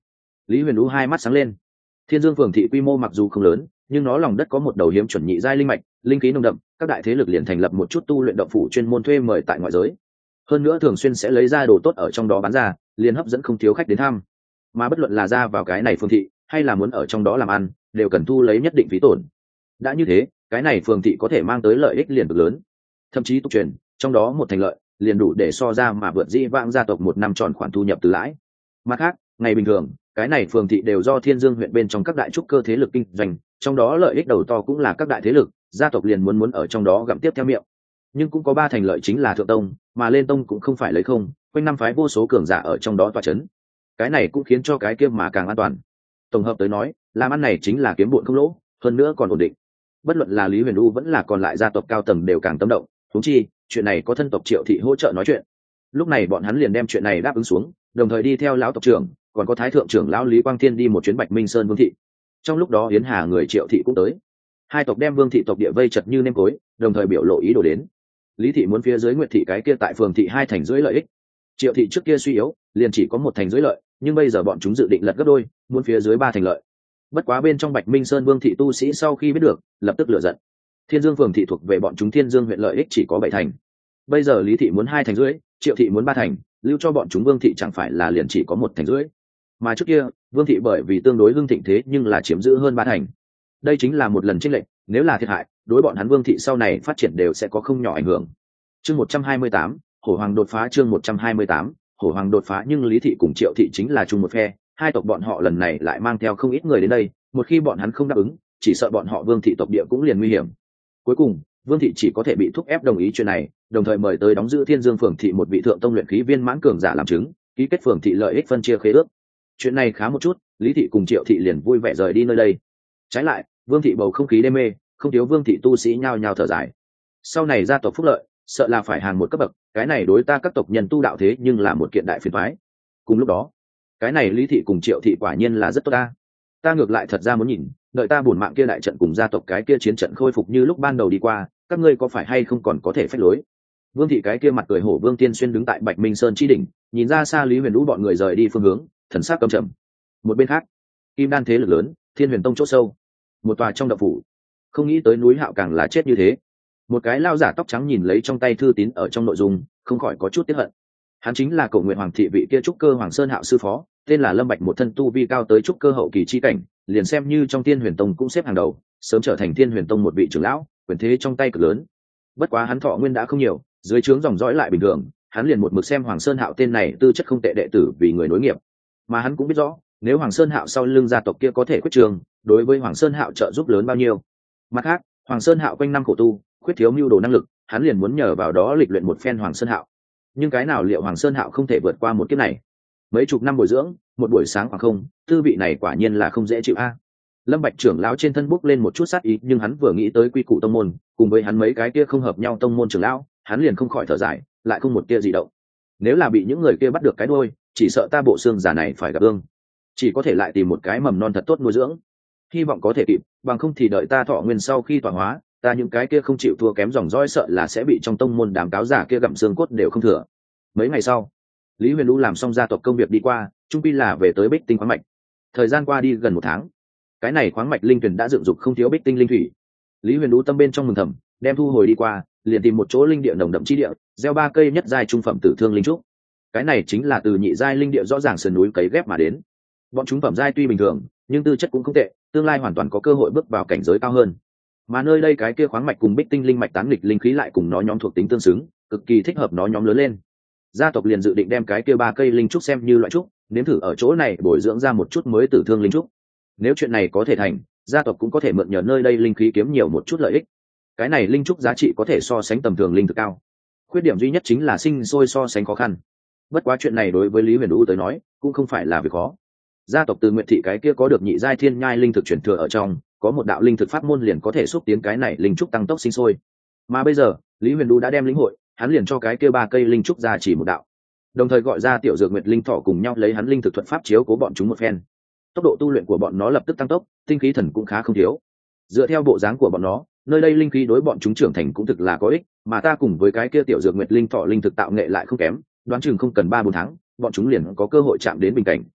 Lý Huyền Vũ hai mắt sáng lên. Thiên Dương phường thị quy mô mặc dù không lớn, nhưng nó lòng đất có một đầu hiếm chuẩn nhị giai linh mạch, linh khí nồng đậm, các đại thế lực liền thành lập một chút tu luyện động phủ chuyên môn thuê mời tại ngoại giới. Hơn nữa thường xuyên sẽ lấy ra đồ tốt ở trong đó bán ra, liền hấp dẫn không thiếu khách đến thăm. Mà bất luận là ra vào cái này phường thị, hay là muốn ở trong đó làm ăn, đều cần thu lấy nhất định phí tổn. Đã như thế, cái này phường thị có thể mang tới lợi ích liền cực lớn. Thậm chí tục truyền, trong đó một thành lợi, liền đủ để so ra mà vượt dĩ vãng gia tộc một năm tròn khoản thu nhập từ lãi. Mặt khác, ngày bình thường, cái này phường thị đều do Thiên Dương huyện bên trong các đại trúc cơ thế lực kinh doanh, trong đó lợi ích đầu to cũng là các đại thế lực, gia tộc liền muốn muốn ở trong đó gặm tiếp theo miệng. Nhưng cũng có ba thành lợi chính là thượng tông, mà lên tông cũng không phải lấy không, quanh năm phái vô số cường giả ở trong đó tọa chấn. Cái này cũng khiến cho cái kia mà càng an toàn. Tổng hợp tới nói, làm ăn này chính là kiếm bộn không lỗ, hơn nữa còn ổn định. Bất luận là Lý Huyền U vẫn là còn lại gia tộc cao tầng đều càng tâm động, huống chi, chuyện này có thân tộc Triệu thị hỗ trợ nói chuyện. Lúc này bọn hắn liền đem chuyện này đáp ứng xuống, đồng thời đi theo lão tộc trưởng, còn có thái thượng trưởng lão Lý Quang Thiên đi một chuyến Bạch Minh Sơn Vương thị. Trong lúc đó Yến Hà người Triệu thị cũng tới. Hai tộc đem Vương thị tộc địa vây chật như nêm cối, đồng thời biểu lộ ý đồ đến. Lý thị muốn phía dưới Nguyệt thị cái kia tại phường thị hai thành dưới lợi ích. Triệu thị trước kia suy yếu, liền chỉ có một thành dưới lợi, nhưng bây giờ bọn chúng dự định lật gấp đôi, muốn phía dưới ba thành lợi. Bất quá bên trong Bạch Minh Sơn Vương thị tu sĩ sau khi biết được, lập tức lửa giận. Thiên Dương phường thị thuộc về bọn chúng Thiên Dương huyện lợi ích chỉ có bảy thành. Bây giờ Lý thị muốn hai thành dưới, Triệu thị muốn ba thành, lưu cho bọn chúng Vương thị chẳng phải là liền chỉ có một thành dưới. Mà trước kia, Vương thị bởi vì tương đối hưng thịnh thế nhưng là chiếm giữ hơn ba thành. Đây chính là một lần chênh lệch, nếu là thiệt hại, đối bọn hắn Vương thị sau này phát triển đều sẽ có không nhỏ ảnh hưởng. Chương một trăm hai mươi tám, Hổ Hoàng đột phá chương một trăm hai mươi tám, Hổ Hoàng đột phá nhưng Lý thị cùng Triệu thị chính là chung một phe, hai tộc bọn họ lần này lại mang theo không ít người đến đây, một khi bọn hắn không đáp ứng, chỉ sợ bọn họ Vương thị tộc địa cũng liền nguy hiểm. Cuối cùng, Vương thị chỉ có thể bị thúc ép đồng ý chuyện này, đồng thời mời tới đóng giữ Thiên Dương phường thị một vị thượng tông luyện khí viên mãn cường giả làm chứng, ký kết phường thị lợi ích phân chia khế ước. Chuyện này khá một chút, Lý thị cùng Triệu thị liền vui vẻ rời đi nơi đây. Trái lại, Vương thị bầu không khí đê mê, không thiếu Vương thị tu sĩ nhao nhao thở dài. Sau này gia tộc phúc lợi, sợ là phải hàng một cấp bậc, cái này đối ta các tộc nhân tu đạo thế nhưng là một kiện đại phiền toái. Cùng lúc đó, cái này Lý thị cùng Triệu thị quả nhiên là rất tốt ta. Ta ngược lại thật ra muốn nhìn, đợi ta bổn mạng kia đại trận cùng gia tộc cái kia chiến trận khôi phục như lúc ban đầu đi qua, các ngươi có phải hay không còn có thể phách lối. Vương thị cái kia mặt cười hổ Vương Tiên Xuyên đứng tại Bạch Minh Sơn chi đỉnh, nhìn ra xa Lý Huyền Vũ bọn người rời đi phương hướng, thần sắc căm trầm. Một bên khác, Kim Đan thế lực lớn, Thiên Huyền Tông chỗ sâu, một tòa trong động phủ. Không nghĩ tới núi Hạo càng là chết như thế. Một cái lao giả tóc trắng nhìn lấy trong tay thư tín ở trong nội dung, không khỏi có chút tiếc hận. Hắn chính là Cổ Nguyện Hoàng thị vị kia trúc cơ Hoàng Sơn Hạo sư phó, tên là Lâm Bạch, một thân tu vi cao tới trúc cơ hậu kỳ chi cảnh, liền xem như trong Thiên Huyền Tông cũng xếp hàng đầu, sớm trở thành Thiên Huyền Tông một vị trưởng lão, quyền thế trong tay cực lớn. Bất quá hắn thọ nguyên đã không nhiều, dưới trướng dòng dõi lại bình thường, hắn liền một mực xem Hoàng Sơn Hạo tên này tư chất không tệ đệ tử vì người nối nghiệp. Mà hắn cũng biết rõ, nếu Hoàng Sơn Hạo sau lưng gia tộc kia có thể quyết trường, đối với Hoàng Sơn Hạo trợ giúp lớn bao nhiêu. Mặt khác, Hoàng Sơn Hạo quanh năm khổ tu, khuyết thiếu mưu đồ năng lực, hắn liền muốn nhờ vào đó lịch luyện một phen Hoàng Sơn Hạo. Nhưng cái nào liệu Hoàng Sơn Hạo không thể vượt qua một kiếp này? Mấy chục năm bồi dưỡng, một buổi sáng khoảng không, tư vị này quả nhiên là không dễ chịu a. Lâm Bạch trưởng lão trên thân bốc lên một chút sát ý, nhưng hắn vừa nghĩ tới quy củ tông môn, cùng với hắn mấy cái kia không hợp nhau tông môn trưởng lão, hắn liền không khỏi thở dài, lại không một tia gì động. Nếu là bị những người kia bắt được cái đuôi, chỉ sợ ta bộ xương giả này phải gặp ương, chỉ có thể lại tìm một cái mầm non thật tốt nuôi dưỡng. Hy vọng có thể kịp, bằng không thì đợi ta thọ nguyên sau khi tọa hóa, ta những cái kia không chịu thua kém dòng dõi sợ là sẽ bị trong tông môn đám cáo giả kia gặm xương cốt đều không thừa. Mấy ngày sau, Lý Huyền Vũ làm xong gia tộc công việc đi qua, trung pi là về tới Bích Tinh khoáng mạch. Thời gian qua đi gần một tháng, cái này khoáng mạch linh tuyển đã dựng dục không thiếu Bích Tinh linh thủy. Lý Huyền Vũ tâm bên trong mừng thầm, đem thu hồi đi qua, liền tìm một chỗ linh địa nồng đậm chi địa, gieo ba cây nhất giai trung phẩm tử thương linh trúc. Cái này chính là từ nhị giai linh địa rõ ràng sườn núi cấy ghép mà đến. Bọn chúng phẩm giai tuy bình thường, nhưng tư chất cũng không tệ, tương lai hoàn toàn có cơ hội bước vào cảnh giới cao hơn. Mà nơi đây cái kia khoáng mạch cùng Bích Tinh linh mạch tán nghịch linh khí lại cùng nó nhóm thuộc tính tương xứng, cực kỳ thích hợp nó nhóm lớn lên. Gia tộc liền dự định đem cái kia ba cây linh trúc xem như loại trúc, nếm thử ở chỗ này bồi dưỡng ra một chút mới tử thương linh trúc. Nếu chuyện này có thể thành, gia tộc cũng có thể mượn nhờ nơi đây linh khí kiếm nhiều một chút lợi ích. Cái này linh trúc giá trị có thể so sánh tầm thường linh thực cao. Khuyết điểm duy nhất chính là sinh sôi so sánh khó khăn. Bất quá chuyện này đối với Lý Huyền Vũ tới nói, cũng không phải là việc khó. Gia tộc từ Nguyệt thị cái kia có được nhị giai thiên nhai linh thực truyền thừa ở trong, có một đạo linh thực pháp môn liền có thể xúc tiến cái này linh trúc tăng tốc sinh sôi. Mà bây giờ, Lý Huyền Vũ đã đem lĩnh hội, hắn liền cho cái kia ba cây linh trúc ra chỉ một đạo. Đồng thời gọi ra tiểu dược Nguyệt linh thỏ cùng nhau lấy hắn linh thực thuật pháp chiếu cố bọn chúng một phen. Tốc độ tu luyện của bọn nó lập tức tăng tốc, tinh khí thần cũng khá không thiếu. Dựa theo bộ dáng của bọn nó, nơi đây linh khí đối bọn chúng trưởng thành cũng thực là có ích, mà ta cùng với cái kia tiểu dược Nguyệt linh thỏ linh thực tạo nghệ lại không kém, đoán chừng không cần ba bốn tháng, bọn chúng liền có cơ hội chạm đến bình cảnh.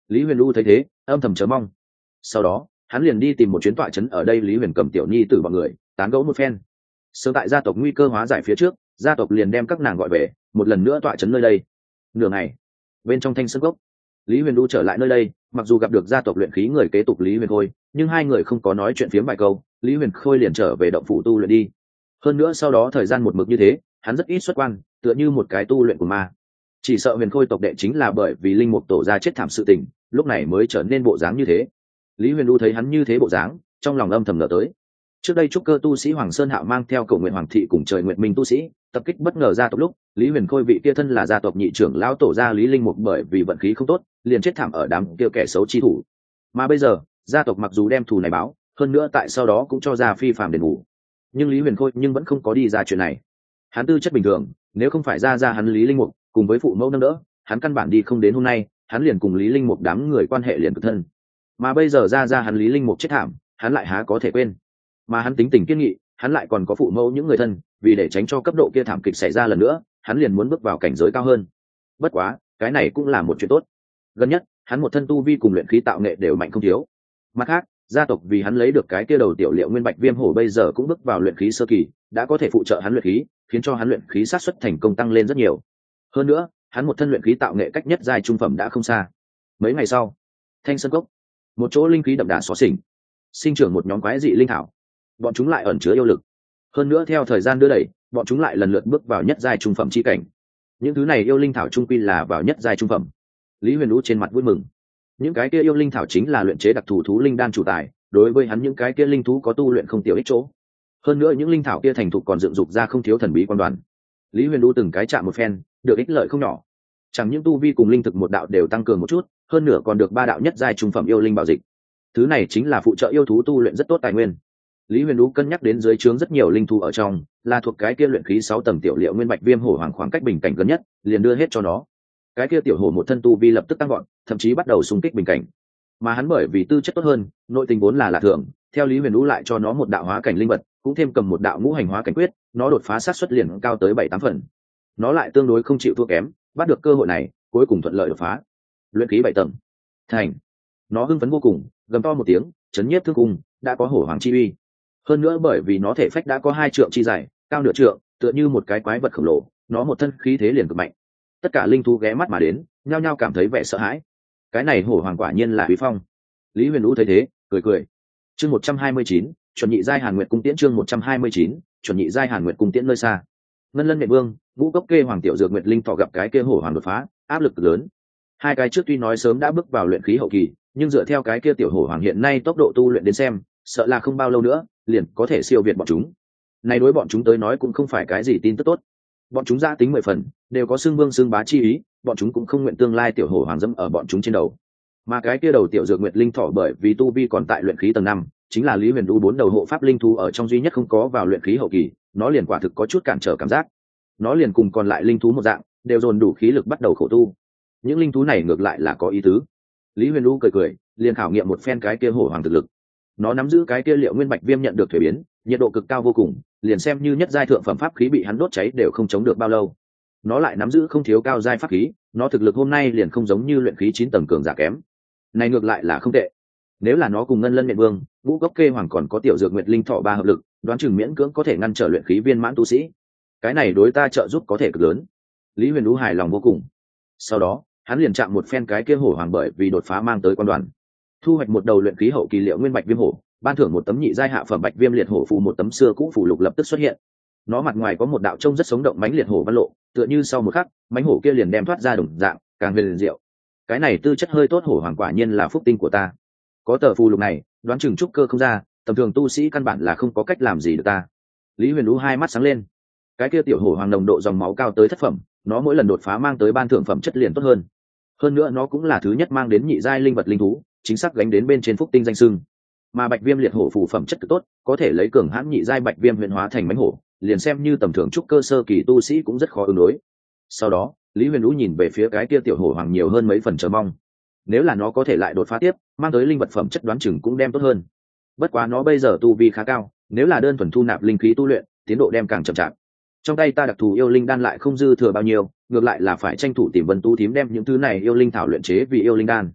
Lý Huyền Du thấy thế âm thầm chờ mong. Sau đó hắn liền đi tìm một chuyến tọa trấn ở đây Lý Huyền cầm tiểu nhi tử bọn người tán gẫu một phen. Sớm tại gia tộc nguy cơ hóa giải phía trước, gia tộc liền đem các nàng gọi về một lần nữa tọa trấn nơi đây. Nửa ngày bên trong Thanh Sơn Cốc, Lý Huyền Du trở lại nơi đây, mặc dù gặp được gia tộc luyện khí người kế tục Lý Huyền Khôi, nhưng hai người không có nói chuyện phiếm vài câu, Lý Huyền Khôi liền trở về động phủ tu luyện đi. Hơn nữa sau đó thời gian một mực như thế, hắn rất ít xuất quan, tựa như một cái tu luyện của ma. Chỉ sợ Huyền Khôi tộc đệ chính là bởi vì linh mục tổ ra chết thảm sự tình, lúc này mới trở nên bộ dáng như thế. Lý Huyền Du thấy hắn như thế bộ dáng, trong lòng âm thầm ngờ tới. Trước đây trúc cơ tu sĩ Hoàng Sơn Hạo mang theo Cầu Nguyện Hoàng thị cùng Trời Nguyện Minh tu sĩ tập kích bất ngờ gia tộc lúc, Lý Huyền Khôi vị kia thân là gia tộc nhị trưởng lão tổ gia Lý Linh Mục bởi vì vận khí không tốt, liền chết thảm ở đám kia kẻ xấu chi thủ. Mà bây giờ, gia tộc mặc dù đem thù này báo, hơn nữa tại sau đó cũng cho ra phi phàm đền bù, nhưng Lý Huyền Khôi nhưng vẫn không có đi ra chuyện này. Hắn tư chất bình thường, nếu không phải ra ra hắn Lý Linh Mục cùng với phụ mẫu nâng đỡ, hắn căn bản đi không đến hôm nay, hắn liền cùng Lý Linh Mục đám người quan hệ liền cực thân. Mà bây giờ ra ra hắn Lý Linh Mục chết thảm, hắn lại há có thể quên. Mà hắn tính tình kiên nghị, hắn lại còn có phụ mẫu những người thân, vì để tránh cho cấp độ kia thảm kịch xảy ra lần nữa, hắn liền muốn bước vào cảnh giới cao hơn. Bất quá, cái này cũng là một chuyện tốt. Gần nhất, hắn một thân tu vi cùng luyện khí tạo nghệ đều mạnh không thiếu. Mặt khác, gia tộc vì hắn lấy được cái kia đầu tiểu liệu nguyên bạch viêm hổ bây giờ cũng bước vào luyện khí sơ kỳ, đã có thể phụ trợ hắn luyện khí, khiến cho hắn luyện khí sát suất thành công tăng lên rất nhiều. Hơn nữa, hắn một thân luyện khí tạo nghệ cách nhất giai trung phẩm đã không xa. Mấy ngày sau, Thanh Sơn Cốc, một chỗ linh khí đậm đà xóa xỉnh, sinh trưởng một nhóm quái dị linh thảo. Bọn chúng lại ẩn chứa yêu lực. Hơn nữa theo thời gian đưa đẩy, bọn chúng lại lần lượt bước vào nhất giai trung phẩm chi cảnh. Những thứ này yêu linh thảo trung quy là vào nhất giai trung phẩm. Lý Huyền Vũ trên mặt vui mừng. Những cái kia yêu linh thảo chính là luyện chế đặc thù thú linh đan chủ tài, đối với hắn những cái kia linh thú có tu luyện không tiểu ích chỗ. Hơn nữa những linh thảo kia thành thục còn dựng dục ra không thiếu thần bí quan đoàn. Lý Huyền Vũ từng cái chạm một phen, được ích lợi không nhỏ. Chẳng những tu vi cùng linh thực một đạo đều tăng cường một chút, hơn nữa còn được ba đạo nhất giai trung phẩm yêu linh bảo dịch. Thứ này chính là phụ trợ yêu thú tu luyện rất tốt tài nguyên. Lý Huyền Vũ cân nhắc đến dưới trướng rất nhiều linh thú ở trong, là thuộc cái kia luyện khí sáu tầng tiểu liệu nguyên bạch viêm hổ hoàng khoảng cách bình cảnh gần nhất, liền đưa hết cho nó. Cái kia tiểu hổ một thân tu vi lập tức tăng gọn, thậm chí bắt đầu xung kích bình cảnh. Mà hắn bởi vì tư chất tốt hơn, nội tình vốn là lạ thường, theo Lý Huyền Vũ lại cho nó một đạo hóa cảnh linh vật, cũng thêm cầm một đạo ngũ hành hóa cảnh quyết, nó đột phá sát suất liền cao tới bảy tám phần. Nó lại tương đối không chịu thua kém, bắt được cơ hội này, cuối cùng thuận lợi đột phá. Luyện khí bảy tầng. Thành. Nó hưng phấn vô cùng, gầm to một tiếng, chấn nhiếp thương cung, đã có hổ hoàng chi uy. Hơn nữa bởi vì nó thể phách đã có hai trượng chi dài, cao nửa trượng, tựa như một cái quái vật khổng lồ, nó một thân khí thế liền cực mạnh. Tất cả linh thú ghé mắt mà đến, nhao nhao cảm thấy vẻ sợ hãi. Cái này hổ hoàng quả nhiên là uy phong. Lý Huyền Vũ thấy thế, cười cười. Chương một trăm hai mươi chín, chuẩn nhị giai Hàn Nguyệt cung tiễn chương một trăm hai mươi chín, chuẩn nhị giai Hàn Nguyệt cung tiễn nơi xa. Ngân Lân Mẹ Vương, Ngũ Cốc Kê Hoàng tiểu dược Nguyệt Linh thọ gặp cái kia hổ hoàng đột phá, áp lực lớn. Hai cái trước tuy nói sớm đã bước vào luyện khí hậu kỳ, nhưng dựa theo cái kia tiểu hổ hoàng hiện nay tốc độ tu luyện đến xem, sợ là không bao lâu nữa liền có thể siêu việt bọn chúng. Này đối bọn chúng tới nói cũng không phải cái gì tin tức tốt. Bọn chúng gia tính mười phần, đều có xưng vương xưng bá chi ý, bọn chúng cũng không nguyện tương lai tiểu hổ hoàng dẫm ở bọn chúng trên đầu. Mà cái kia đầu tiểu dược Nguyệt Linh thọ bởi vì tu vi còn tại luyện khí tầng năm, chính là Lý Huyền Vũ bốn đầu hộ pháp linh thú ở trong duy nhất không có vào luyện khí hậu kỳ, nó liền quả thực có chút cản trở cảm giác. Nó liền cùng còn lại linh thú một dạng, đều dồn đủ khí lực bắt đầu khổ tu. Những linh thú này ngược lại là có ý tứ. Lý Huyền Vũ cười cười, liền khảo nghiệm một phen cái kia hổ hoàng thực lực. Nó nắm giữ cái kia liệu nguyên bạch viêm nhận được thuế biến, nhiệt độ cực cao vô cùng, liền xem như nhất giai thượng phẩm pháp khí bị hắn đốt cháy đều không chống được bao lâu. Nó lại nắm giữ không thiếu cao giai pháp khí, nó thực lực hôm nay liền không giống như luyện khí chín tầng cường giả kém. Này ngược lại là không tệ. Nếu là nó cùng Ngân Lân Mẹ Vương, Ngũ Cốc Kê Hoàng còn có tiểu dược Nguyệt Linh thọ ba hợp lực, đoán chừng miễn cưỡng có thể ngăn trở luyện khí viên mãn tu sĩ. Cái này đối ta trợ giúp có thể cực lớn. Lý Huyền Vũ hài lòng vô cùng. Sau đó, hắn liền chạm một phen cái kia hổ hoàng bởi vì đột phá mang tới quan đoàn, thu hoạch một đầu luyện khí hậu kỳ liệu nguyên bạch viêm hổ, ban thưởng một tấm nhị giai hạ phẩm bạch viêm liệt hổ phù, một tấm xưa cũ phù lục lập tức xuất hiện. Nó mặt ngoài có một đạo trông rất sống động mãnh liệt hổ văn lộ, tựa như sau một khắc, mãnh hổ kia liền đem thoát ra đồng dạng, càng huyền diệu. Cái này tư chất hơi tốt hổ hoàng quả nhiên là phúc tinh của ta. Có tờ phù lục này, đoán chừng trúc cơ không ra, tầm thường tu sĩ căn bản là không có cách làm gì được ta. Lý Huyền Vũ hai mắt sáng lên. Cái kia tiểu hổ hoàng nồng độ dòng máu cao tới thất phẩm, nó mỗi lần đột phá mang tới ban thưởng phẩm chất liền tốt hơn. Hơn nữa nó cũng là thứ nhất mang đến nhị giai linh vật linh thú, chính xác gánh đến bên trên phúc tinh danh sưng. Mà bạch viêm liệt hổ phù phẩm chất cực tốt, có thể lấy cường hãn nhị giai bạch viêm huyền hóa thành mãnh hổ, liền xem như tầm thường trúc cơ sơ kỳ tu sĩ cũng rất khó ứng đối. Sau đó, Lý Huyền Vũ nhìn về phía cái kia tiểu hổ hoàng nhiều hơn mấy phần chờ mong. Nếu là nó có thể lại đột phá tiếp, mang tới linh vật phẩm chất đoán chừng cũng đem tốt hơn. Bất quá nó bây giờ tu vi khá cao, nếu là đơn thuần thu nạp linh khí tu luyện, tiến độ đem càng chậm chạp. Trong tay ta đặc thù yêu linh đan lại không dư thừa bao nhiêu, ngược lại là phải tranh thủ tìm Vân Tu thím đem những thứ này yêu linh thảo luyện chế vì yêu linh đan.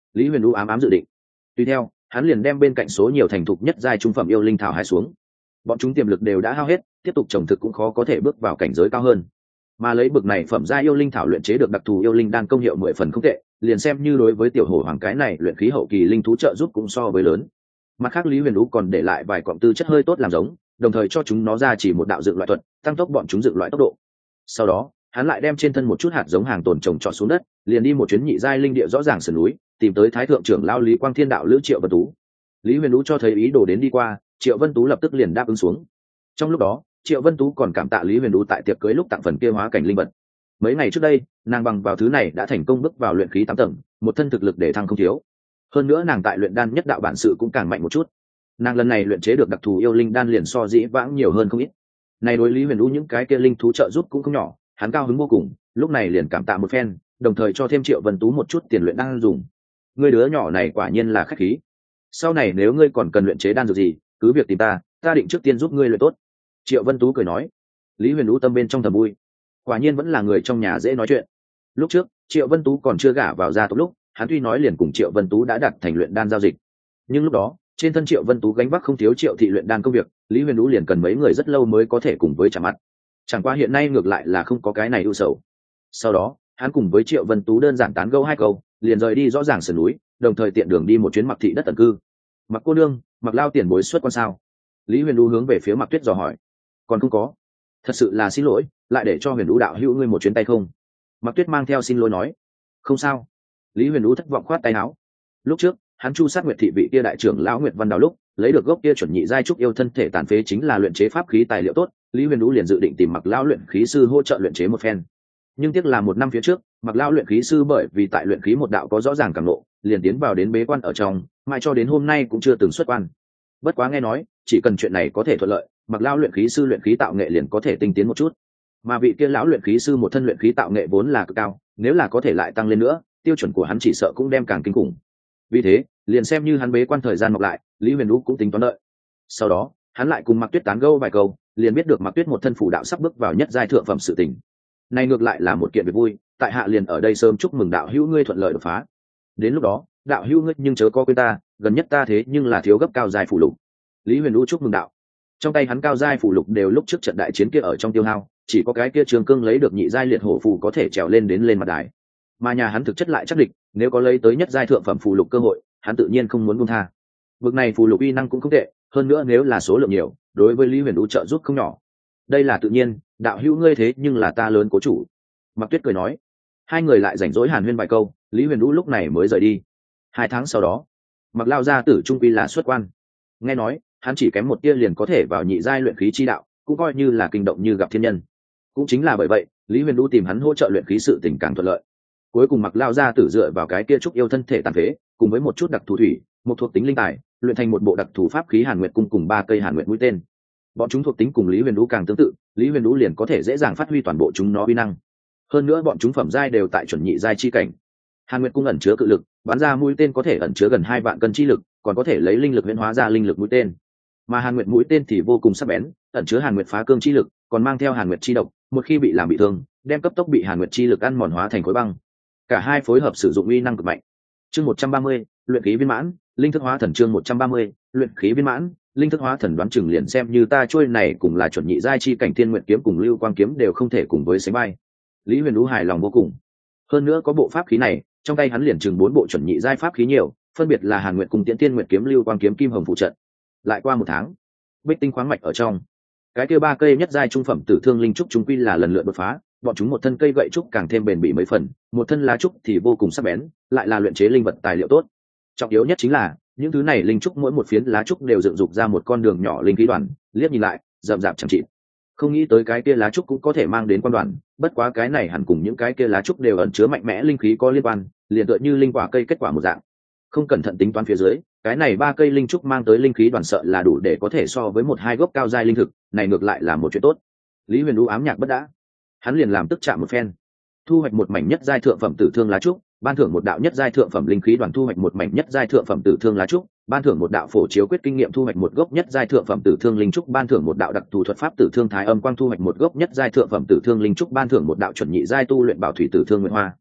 Lý Huyền Vũ ám ám dự định. Tùy theo, hắn liền đem bên cạnh số nhiều thành thục nhất giai trung phẩm yêu linh thảo hái xuống. Bọn chúng tiềm lực đều đã hao hết, tiếp tục trồng thực cũng khó có thể bước vào cảnh giới cao hơn. Mà lấy bực này phẩm giai yêu linh thảo luyện chế được đặc thù yêu linh đan công hiệu mười phần không tệ, liền xem như đối với tiểu hổ hoàng cái này luyện khí hậu kỳ linh thú trợ giúp cũng so với lớn. Mặt khác Lý Huyền Vũ còn để lại vài cọng tư chất hơi tốt làm giống, đồng thời cho chúng nó ra chỉ một đạo dựng loại thuật, tăng tốc bọn chúng dựng loại tốc độ. Sau đó, hắn lại đem trên thân một chút hạt giống hàng tồn trồng trọt xuống đất, liền đi một chuyến nhị giai linh địa rõ ràng sườn núi, tìm tới thái thượng trưởng lão Lý Quang Thiên đạo lữ Triệu Vân Tú. Lý Huyền Vũ cho thấy ý đồ đến đi qua, Triệu Vân Tú lập tức liền đáp ứng xuống. Trong lúc đó, Triệu Vân Tú còn cảm tạ Lý Huyền Vũ tại tiệc cưới lúc tặng phần kia hóa cảnh linh vật. Mấy ngày trước đây, nàng bằng vào thứ này đã thành công bước vào luyện khí tám tầng, một thân thực lực để thăng không thiếu. Hơn nữa nàng tại luyện đan nhất đạo bản sự cũng càng mạnh một chút. Nàng lần này luyện chế được đặc thù yêu linh đan liền so dĩ vãng nhiều hơn không ít. Này đối Lý Huyền Vũ những cái kia linh thú trợ giúp cũng không nhỏ, hắn cao hứng vô cùng, lúc này liền cảm tạ một phen, đồng thời cho thêm Triệu Vân Tú một chút tiền luyện đan dùng. Ngươi đứa nhỏ này quả nhiên là khách khí. Sau này nếu ngươi còn cần luyện chế đan dược gì, cứ việc tìm ta, ta định trước tiên giúp ngươi luyện tốt. Triệu Vân Tú cười nói. Lý Huyền Vũ tâm bên trong thầm vui, quả nhiên vẫn là người trong nhà dễ nói chuyện. Lúc trước Triệu Vân Tú còn chưa gả vào gia tộc lúc, hắn tuy nói liền cùng Triệu Vân Tú đã đặt thành luyện đan giao dịch, nhưng lúc đó trên thân Triệu Vân Tú gánh vác không thiếu Triệu thị luyện đan công việc, Lý Huyền Vũ liền cần mấy người rất lâu mới có thể cùng với chạm mặt. Chẳng qua hiện nay ngược lại là không có cái này ưu sầu. Sau đó hắn cùng với Triệu Vân Tú đơn giản tán gẫu hai câu, liền rời đi rõ ràng sườn núi, đồng thời tiện đường đi một chuyến Mặc thị đất tận cư. Mặc cô nương, Mặc lao tiền bối xuất quan sao? Lý Huyền Vũ hướng về phía Mặc Tuyết dò hỏi. Còn không có, thật sự là xin lỗi, lại để cho Huyền Vũ đạo hữu ngươi một chuyến tay không? Mặc Tuyết mang theo xin lỗi nói. Không sao. Lý Huyền Vũ thất vọng khoát tay áo. Lúc trước hắn chu sát Nguyệt thị vị kia đại trưởng lão Nguyệt Văn Đào lúc lấy được gốc kia chuẩn nhị giai trúc yêu thân thể tàn phế chính là luyện chế pháp khí tài liệu tốt, Lý Huyền Vũ liền dự định tìm Mặc lão luyện khí sư hỗ trợ luyện chế một phen. Nhưng tiếc là một năm phía trước, Mặc lão luyện khí sư bởi vì tại luyện khí một đạo có rõ ràng cảm ngộ, liền tiến vào đến bế quan ở trong, mãi cho đến hôm nay cũng chưa từng xuất quan. Bất quá nghe nói, chỉ cần chuyện này có thể thuận lợi, Mặc lão luyện khí sư luyện khí tạo nghệ liền có thể tinh tiến một chút. Mà vị kia lão luyện khí sư một thân luyện khí tạo nghệ vốn là cực cao, nếu là có thể lại tăng lên nữa, tiêu chuẩn của hắn chỉ sợ cũng đem càng kinh khủng. Vì thế, liền xem như hắn bế quan thời gian mọc lại, Lý Huyền Vũ cũng tính toán đợi. Sau đó, hắn lại cùng Mặc Tuyết tán gẫu vài câu, liền biết được Mặc Tuyết một thân phủ đạo sắp bước vào nhất giai thượng phẩm sự tình. Này ngược lại là một kiện việc vui, tại hạ liền ở đây sớm chúc mừng đạo hữu ngươi thuận lợi đột phá. Đến lúc đó, đạo hữu ngươi nhưng chớ có quên ta, gần nhất ta thế nhưng là thiếu gấp cao giai phủ lục. Lý Huyền Vũ chúc mừng đạo. Trong tay hắn cao giai phủ lục đều lúc trước trận đại chiến kia ở trong tiêu hao, chỉ có cái kia Trường Cương lấy được nhị giai liệt hổ phù có thể trèo lên đến lên mặt đài. Mà nhà hắn thực chất lại chắc địch, nếu có lấy tới nhất giai thượng phẩm phù lục cơ hội, hắn tự nhiên không muốn buông tha. Vực này phù lục uy năng cũng không tệ, hơn nữa nếu là số lượng nhiều, đối với Lý Huyền Vũ trợ giúp không nhỏ. Đây là tự nhiên, đạo hữu ngươi thế nhưng là ta lớn cố chủ. Mặc Tuyết cười nói. Hai người lại rảnh rỗi hàn huyên vài câu, Lý Huyền Vũ lúc này mới rời đi. Hai tháng sau đó, Mặc lao gia tử trung quy là xuất quan. Nghe nói, hắn chỉ kém một tia liền có thể vào nhị giai luyện khí chi đạo, cũng coi như là kinh động như gặp thiên nhân. Cũng chính là bởi vậy, Lý Huyền Vũ tìm hắn hỗ trợ luyện khí sự tình càng thuận lợi. Cuối cùng Mặc lao gia tử dựa vào cái kia trúc yêu thân thể tàn phế, cùng với một chút đặc thù thủy, một thuộc tính linh tài, luyện thành một bộ đặc thù pháp khí Hàn Nguyệt cung cùng ba cây Hàn Nguyệt mũi tên. Bọn chúng thuộc tính cùng Lý Huyền Vũ càng tương tự, Lý Huyền Vũ liền có thể dễ dàng phát huy toàn bộ chúng nó uy năng. Hơn nữa bọn chúng phẩm giai đều tại chuẩn nhị giai chi cảnh. Hàn Nguyệt cung ẩn chứa cự lực, bắn ra mũi tên có thể ẩn chứa gần hai vạn cân chi lực, còn có thể lấy linh lực huyễn hóa ra linh lực mũi tên. Mà Hàn Nguyệt mũi tên thì vô cùng sắc bén, ẩn chứa Hàn Nguyệt phá cương chi lực, còn mang theo Hàn Nguyệt chi độc, một khi bị làm bị thương, đem cấp tốc bị Hàn Nguyệt chi lực ăn mòn hóa thành khối băng. Cả hai phối hợp sử dụng uy năng cực mạnh. Chương một trăm ba mươi, luyện khí viên mãn, linh thức hóa thần chương một trăm ba mươi, luyện khí viên mãn, linh thức hóa thần đoán chừng liền xem như ta trôi này cùng là chuẩn nhị giai chi cảnh thiên nguyện kiếm cùng lưu quang kiếm đều không thể cùng với sánh vai. Lý Huyền Vũ hài lòng vô cùng. Hơn nữa có bộ pháp khí này, trong tay hắn liền chừng bốn bộ chuẩn nhị giai pháp khí nhiều, phân biệt là Hàn Nguyệt cùng Tiễn Tiên Nguyệt kiếm, lưu quang kiếm, kim hồng phụ trận. Lại qua một tháng, Bích Tinh khoáng mạch ở trong, cái kia ba cây nhất giai trung phẩm tử thương linh trúc chúng quy là lần lượt đột phá, bọn chúng một thân cây gậy trúc càng thêm bền bỉ mấy phần, một thân lá trúc thì vô cùng sắc bén, lại là luyện chế linh vật tài liệu tốt. Trọng yếu nhất chính là những thứ này linh trúc mỗi một phiến lá trúc đều dựng dục ra một con đường nhỏ linh khí đoàn, liếc nhìn lại rậm rạp chẳng chịt. Không nghĩ tới cái kia lá trúc cũng có thể mang đến quan đoàn, bất quá cái này hẳn cùng những cái kia lá trúc đều ẩn chứa mạnh mẽ linh khí có liên quan, liền tựa như linh quả cây kết quả một dạng. Không cẩn thận tính toán phía dưới, cái này ba cây linh trúc mang tới linh khí đoàn sợ là đủ để có thể so với một hai gốc cao giai linh thực, này ngược lại là một chuyện tốt. Lý Huyền Vũ ám nhạc bất đã, hắn liền làm tức chạm một phen, thu hoạch một mảnh nhất giai thượng phẩm tử thương lá trúc, ban thưởng một đạo nhất giai thượng phẩm linh khí đoàn, thu hoạch một mảnh nhất giai thượng phẩm tử thương lá trúc, ban thưởng một đạo phổ chiếu quyết kinh nghiệm, thu hoạch một gốc nhất giai thượng phẩm tử thương linh trúc, ban thưởng một đạo đặc thù thuật pháp tử thương thái âm quang, thu hoạch một gốc nhất giai thượng phẩm tử thương linh trúc, ban thưởng một đạo chuẩn nhị giai tu luyện bảo thủy tử thương nguyện hoa.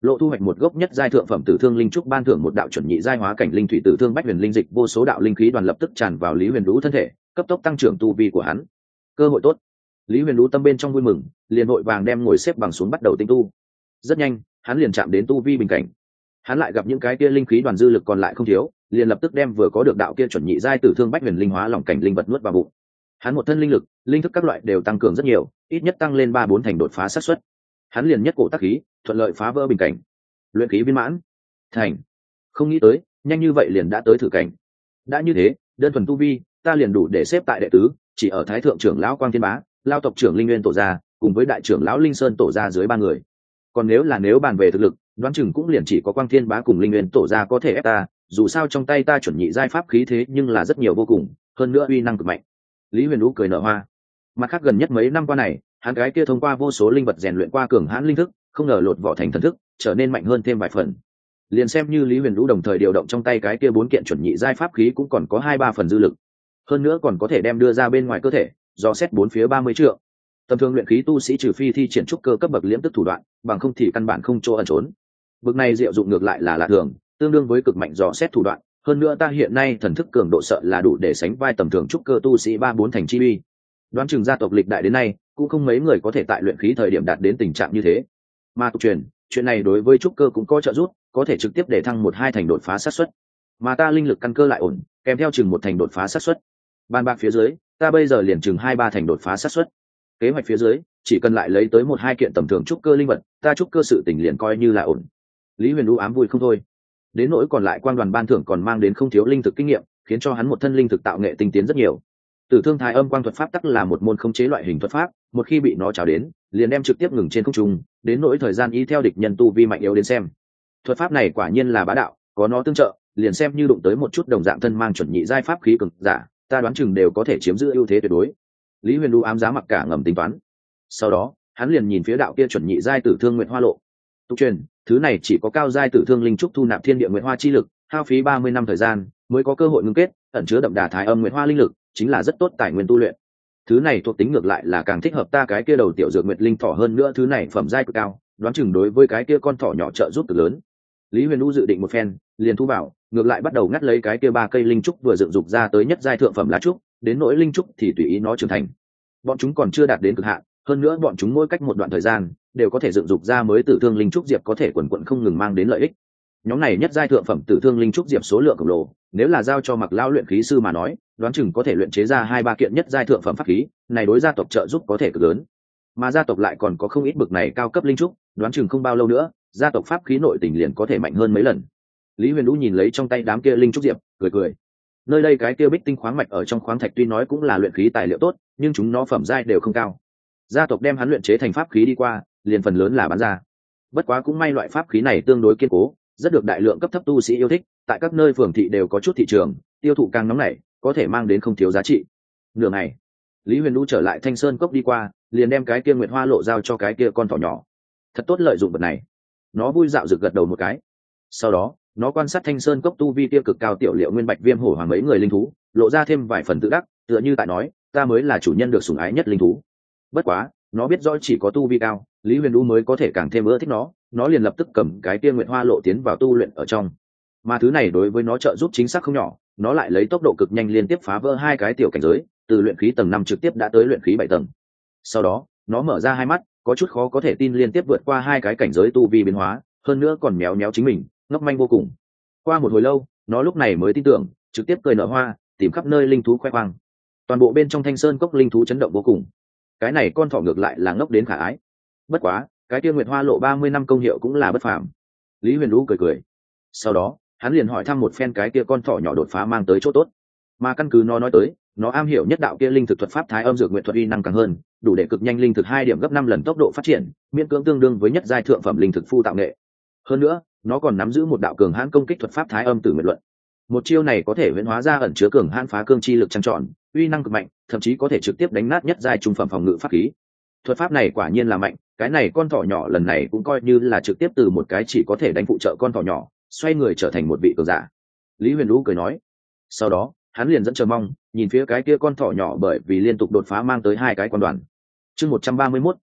lộ thu hoạch một gốc nhất giai thượng phẩm tử thương linh trúc, ban thưởng một đạo chuẩn nhị giai hóa cảnh linh thủy tử thương bách huyền linh dịch, vô số đạo linh khí đoàn lập tức tràn vào Lý Huyền Vũ thân thể, cấp tốc tăng trưởng tu vi của hắn. Cơ hội tốt. Lý Huyền Vũ tâm bên trong vui mừng, liền vội vàng đem ngồi xếp bằng xuống bắt đầu tinh tu. Rất nhanh, hắn liền chạm đến tu vi bình cảnh. Hắn lại gặp những cái kia linh khí đoàn dư lực còn lại không thiếu, liền lập tức đem vừa có được đạo kia chuẩn nhị giai tử thương bách huyền linh hóa lỏng cảnh linh vật nuốt vào bụng. Hắn một thân linh lực, linh thức các loại đều tăng cường rất nhiều, ít nhất tăng lên ba bốn thành đột phá xác suất. Hắn liền nhất cổ tác khí, thuận lợi phá vỡ bình cảnh. Luyện khí viên mãn. Thành. Không nghĩ tới, nhanh như vậy liền đã tới thử cảnh. Đã như thế, đơn thuần tu vi, ta liền đủ để xếp tại đệ tứ, chỉ ở thái thượng trưởng lão Quang Thiên Bá, lao tộc trưởng Linh Nguyên tổ gia, cùng với đại trưởng lão Linh Sơn tổ gia dưới ba người. Còn nếu là nếu bàn về thực lực, đoán chừng cũng liền chỉ có Quang Thiên Bá cùng Linh Nguyên tổ gia có thể ép ta, dù sao trong tay ta chuẩn nhị giai pháp khí thế nhưng là rất nhiều vô cùng, hơn nữa uy năng cực mạnh. Lý Huyền Vũ cười nở hoa. Mặt khác gần nhất mấy năm qua này, hắn gái kia thông qua vô số linh vật rèn luyện qua cường hãn linh thức, không ngờ lột vỏ thành thần thức, trở nên mạnh hơn thêm vài phần. Liền xem như Lý Huyền Vũ đồng thời điều động trong tay cái kia bốn kiện chuẩn nhị giai pháp khí cũng còn có hai ba phần dư lực. Hơn nữa còn có thể đem đưa ra bên ngoài cơ thể, do xét bốn phía ba mươi trượng. Tầm thường luyện khí tu sĩ trừ phi thi triển trúc cơ cấp bậc liễm tức thủ đoạn, bằng không thì căn bản không chỗ ẩn trốn. Bực này diệu dụng ngược lại là lạ thường, tương đương với cực mạnh dò xét thủ đoạn. Hơn nữa ta hiện nay thần thức cường độ sợ là đủ để sánh vai tầm thường trúc cơ tu sĩ ba bốn thành chi uy. Đoán chừng gia tộc lịch đại đến nay cũng không mấy người có thể tại luyện khí thời điểm đạt đến tình trạng như thế. Mà tục truyền, chuyện này đối với trúc cơ cũng có trợ giúp, có thể trực tiếp để thăng một hai thành đột phá xác suất. Mà ta linh lực căn cơ lại ổn, kèm theo chừng một thành đột phá xác suất. Bàn bạc phía dưới, ta bây giờ liền chừng hai ba thành đột phá xác suất. Kế hoạch phía dưới, chỉ cần lại lấy tới một hai kiện tầm thường trúc cơ linh vật, ta trúc cơ sự tình liền coi như là ổn. Lý Huyền Vũ ám vui không thôi. Đến nỗi còn lại quang đoàn ban thưởng còn mang đến không thiếu linh thực kinh nghiệm, khiến cho hắn một thân linh thực tạo nghệ tinh tiến rất nhiều. Tử thương thái âm quang thuật pháp tắc là một môn khống chế loại hình thuật pháp, một khi bị nó trào đến, liền đem trực tiếp ngừng trên không trung, đến nỗi thời gian y theo địch nhân tu vi mạnh yếu đến xem. Thuật pháp này quả nhiên là bá đạo, có nó tương trợ, liền xem như đụng tới một chút đồng dạng thân mang chuẩn nhị giai pháp khí cường giả, ta đoán chừng đều có thể chiếm giữ ưu thế tuyệt đối. Lý Huyền Du ám giá mặc cả ngầm tính toán. Sau đó, hắn liền nhìn phía đạo kia chuẩn nhị giai tử thương nguyện hoa lộ. Tục truyền, thứ này chỉ có cao giai tử thương linh trúc thu nạp thiên địa nguyện hoa chi lực, hao phí ba mươi năm thời gian mới có cơ hội ngưng kết, ẩn chứa đậm đà thái âm nguyện hoa linh lực, chính là rất tốt tài nguyên tu luyện. Thứ này thuộc tính ngược lại là càng thích hợp ta cái kia đầu tiểu dược nguyệt linh thỏ hơn nữa, thứ này phẩm giai cực cao, đoán chừng đối với cái kia con thỏ nhỏ trợ giúp cực lớn. Lý Huyền Du dự định một phen, liền thu vào, ngược lại bắt đầu ngắt lấy cái kia ba cây linh trúc vừa dựng dục ra tới nhất giai thượng phẩm lá trúc, đến nỗi linh trúc thì tùy ý nó trưởng thành. Bọn chúng còn chưa đạt đến cực hạn, hơn nữa bọn chúng mỗi cách một đoạn thời gian đều có thể dựng dục ra mới tử thương linh trúc diệp, có thể quần quần không ngừng mang đến lợi ích. Nhóm này nhất giai thượng phẩm tử thương linh trúc diệp số lượng khổng lồ, nếu là giao cho Mặc lão luyện khí sư mà nói, đoán chừng có thể luyện chế ra hai ba kiện nhất giai thượng phẩm pháp khí, này đối gia tộc trợ giúp có thể cực lớn. Mà gia tộc lại còn có không ít bực này cao cấp linh trúc, đoán chừng không bao lâu nữa, gia tộc pháp khí nội tình liền có thể mạnh hơn mấy lần. Lý Huyền Vũ nhìn lấy trong tay đám kia linh trúc diệp, cười cười. Nơi đây cái kia bích tinh khoáng mạch ở trong khoáng thạch tuy nói cũng là luyện khí tài liệu tốt, nhưng chúng nó phẩm giai đều không cao. Gia tộc đem hắn luyện chế thành pháp khí đi qua, liền phần lớn là bán ra. Bất quá cũng may loại pháp khí này tương đối kiên cố, rất được đại lượng cấp thấp tu sĩ yêu thích, tại các nơi phường thị đều có chút thị trường, tiêu thụ càng nóng nảy, có thể mang đến không thiếu giá trị. Nửa ngày, Lý Huyền Vũ trở lại Thanh Sơn cốc đi qua, liền đem cái kia nguyệt hoa lộ giao cho cái kia con thỏ nhỏ. Thật tốt lợi dụng vật này. Nó vui dạo rực gật đầu một cái. Sau đó, nó quan sát Thanh Sơn cốc tu vi tiêu cực cao tiểu liệu nguyên bạch viêm hổ hoàng mấy người linh thú, lộ ra thêm vài phần tự đắc, tựa như tại nói, ta mới là chủ nhân được sủng ái nhất linh thú. Bất quá, nó biết rõ chỉ có tu vi cao, Lý Huyền Vũ mới có thể càng thêm ưa thích nó, nó liền lập tức cầm cái kia nguyệt hoa lộ tiến vào tu luyện ở trong. Mà thứ này đối với nó trợ giúp chính xác không nhỏ, nó lại lấy tốc độ cực nhanh liên tiếp phá vỡ hai cái tiểu cảnh giới, từ luyện khí tầng năm trực tiếp đã tới luyện khí bảy tầng. Sau đó, nó mở ra hai mắt, có chút khó có thể tin liên tiếp vượt qua hai cái cảnh giới tu vi biến hóa, hơn nữa còn méo méo chính mình, ngốc manh vô cùng. Qua một hồi lâu, nó lúc này mới tin tưởng, trực tiếp cười nở hoa, tìm khắp nơi linh thú khoe khoang. Toàn bộ bên trong Thanh Sơn cốc linh thú chấn động vô cùng. Cái này con thỏ ngược lại là ngốc đến khả ái. Bất quá, cái kia nguyệt hoa lộ ba mươi năm công hiệu cũng là bất phàm. Lý Huyền Vũ cười cười. Sau đó, hắn liền hỏi thăm một phen cái kia con thỏ nhỏ đột phá mang tới chỗ tốt. Mà căn cứ nó nói tới, nó am hiểu nhất đạo kia linh thực thuật pháp thái âm dược nguyện thuật uy năng càng hơn, đủ để cực nhanh linh thực hai điểm gấp năm lần tốc độ phát triển, miễn cưỡng tương đương với nhất giai thượng phẩm linh thực phu tạo nghệ. Hơn nữa, nó còn nắm giữ một đạo cường hãn công kích thuật pháp thái âm tử nguyện luận. Một chiêu này có thể huyễn hóa ra ẩn chứa cường hãn phá cương chi lực trăng tròn, uy năng cực mạnh, thậm chí có thể trực tiếp đánh nát nhất giai trung phẩm phòng ngự pháp khí. Thuật pháp này quả nhiên là mạnh, cái này con thỏ nhỏ lần này cũng coi như là trực tiếp từ một cái chỉ có thể đánh phụ trợ con thỏ nhỏ, xoay người trở thành một vị cường giả. Lý Huyền Vũ cười nói. Sau đó, hắn liền dẫn chờ mong, nhìn phía cái kia con thỏ nhỏ bởi vì liên tục đột phá mang tới hai cái quan đoàn. Chương một trăm ba mươi mốt,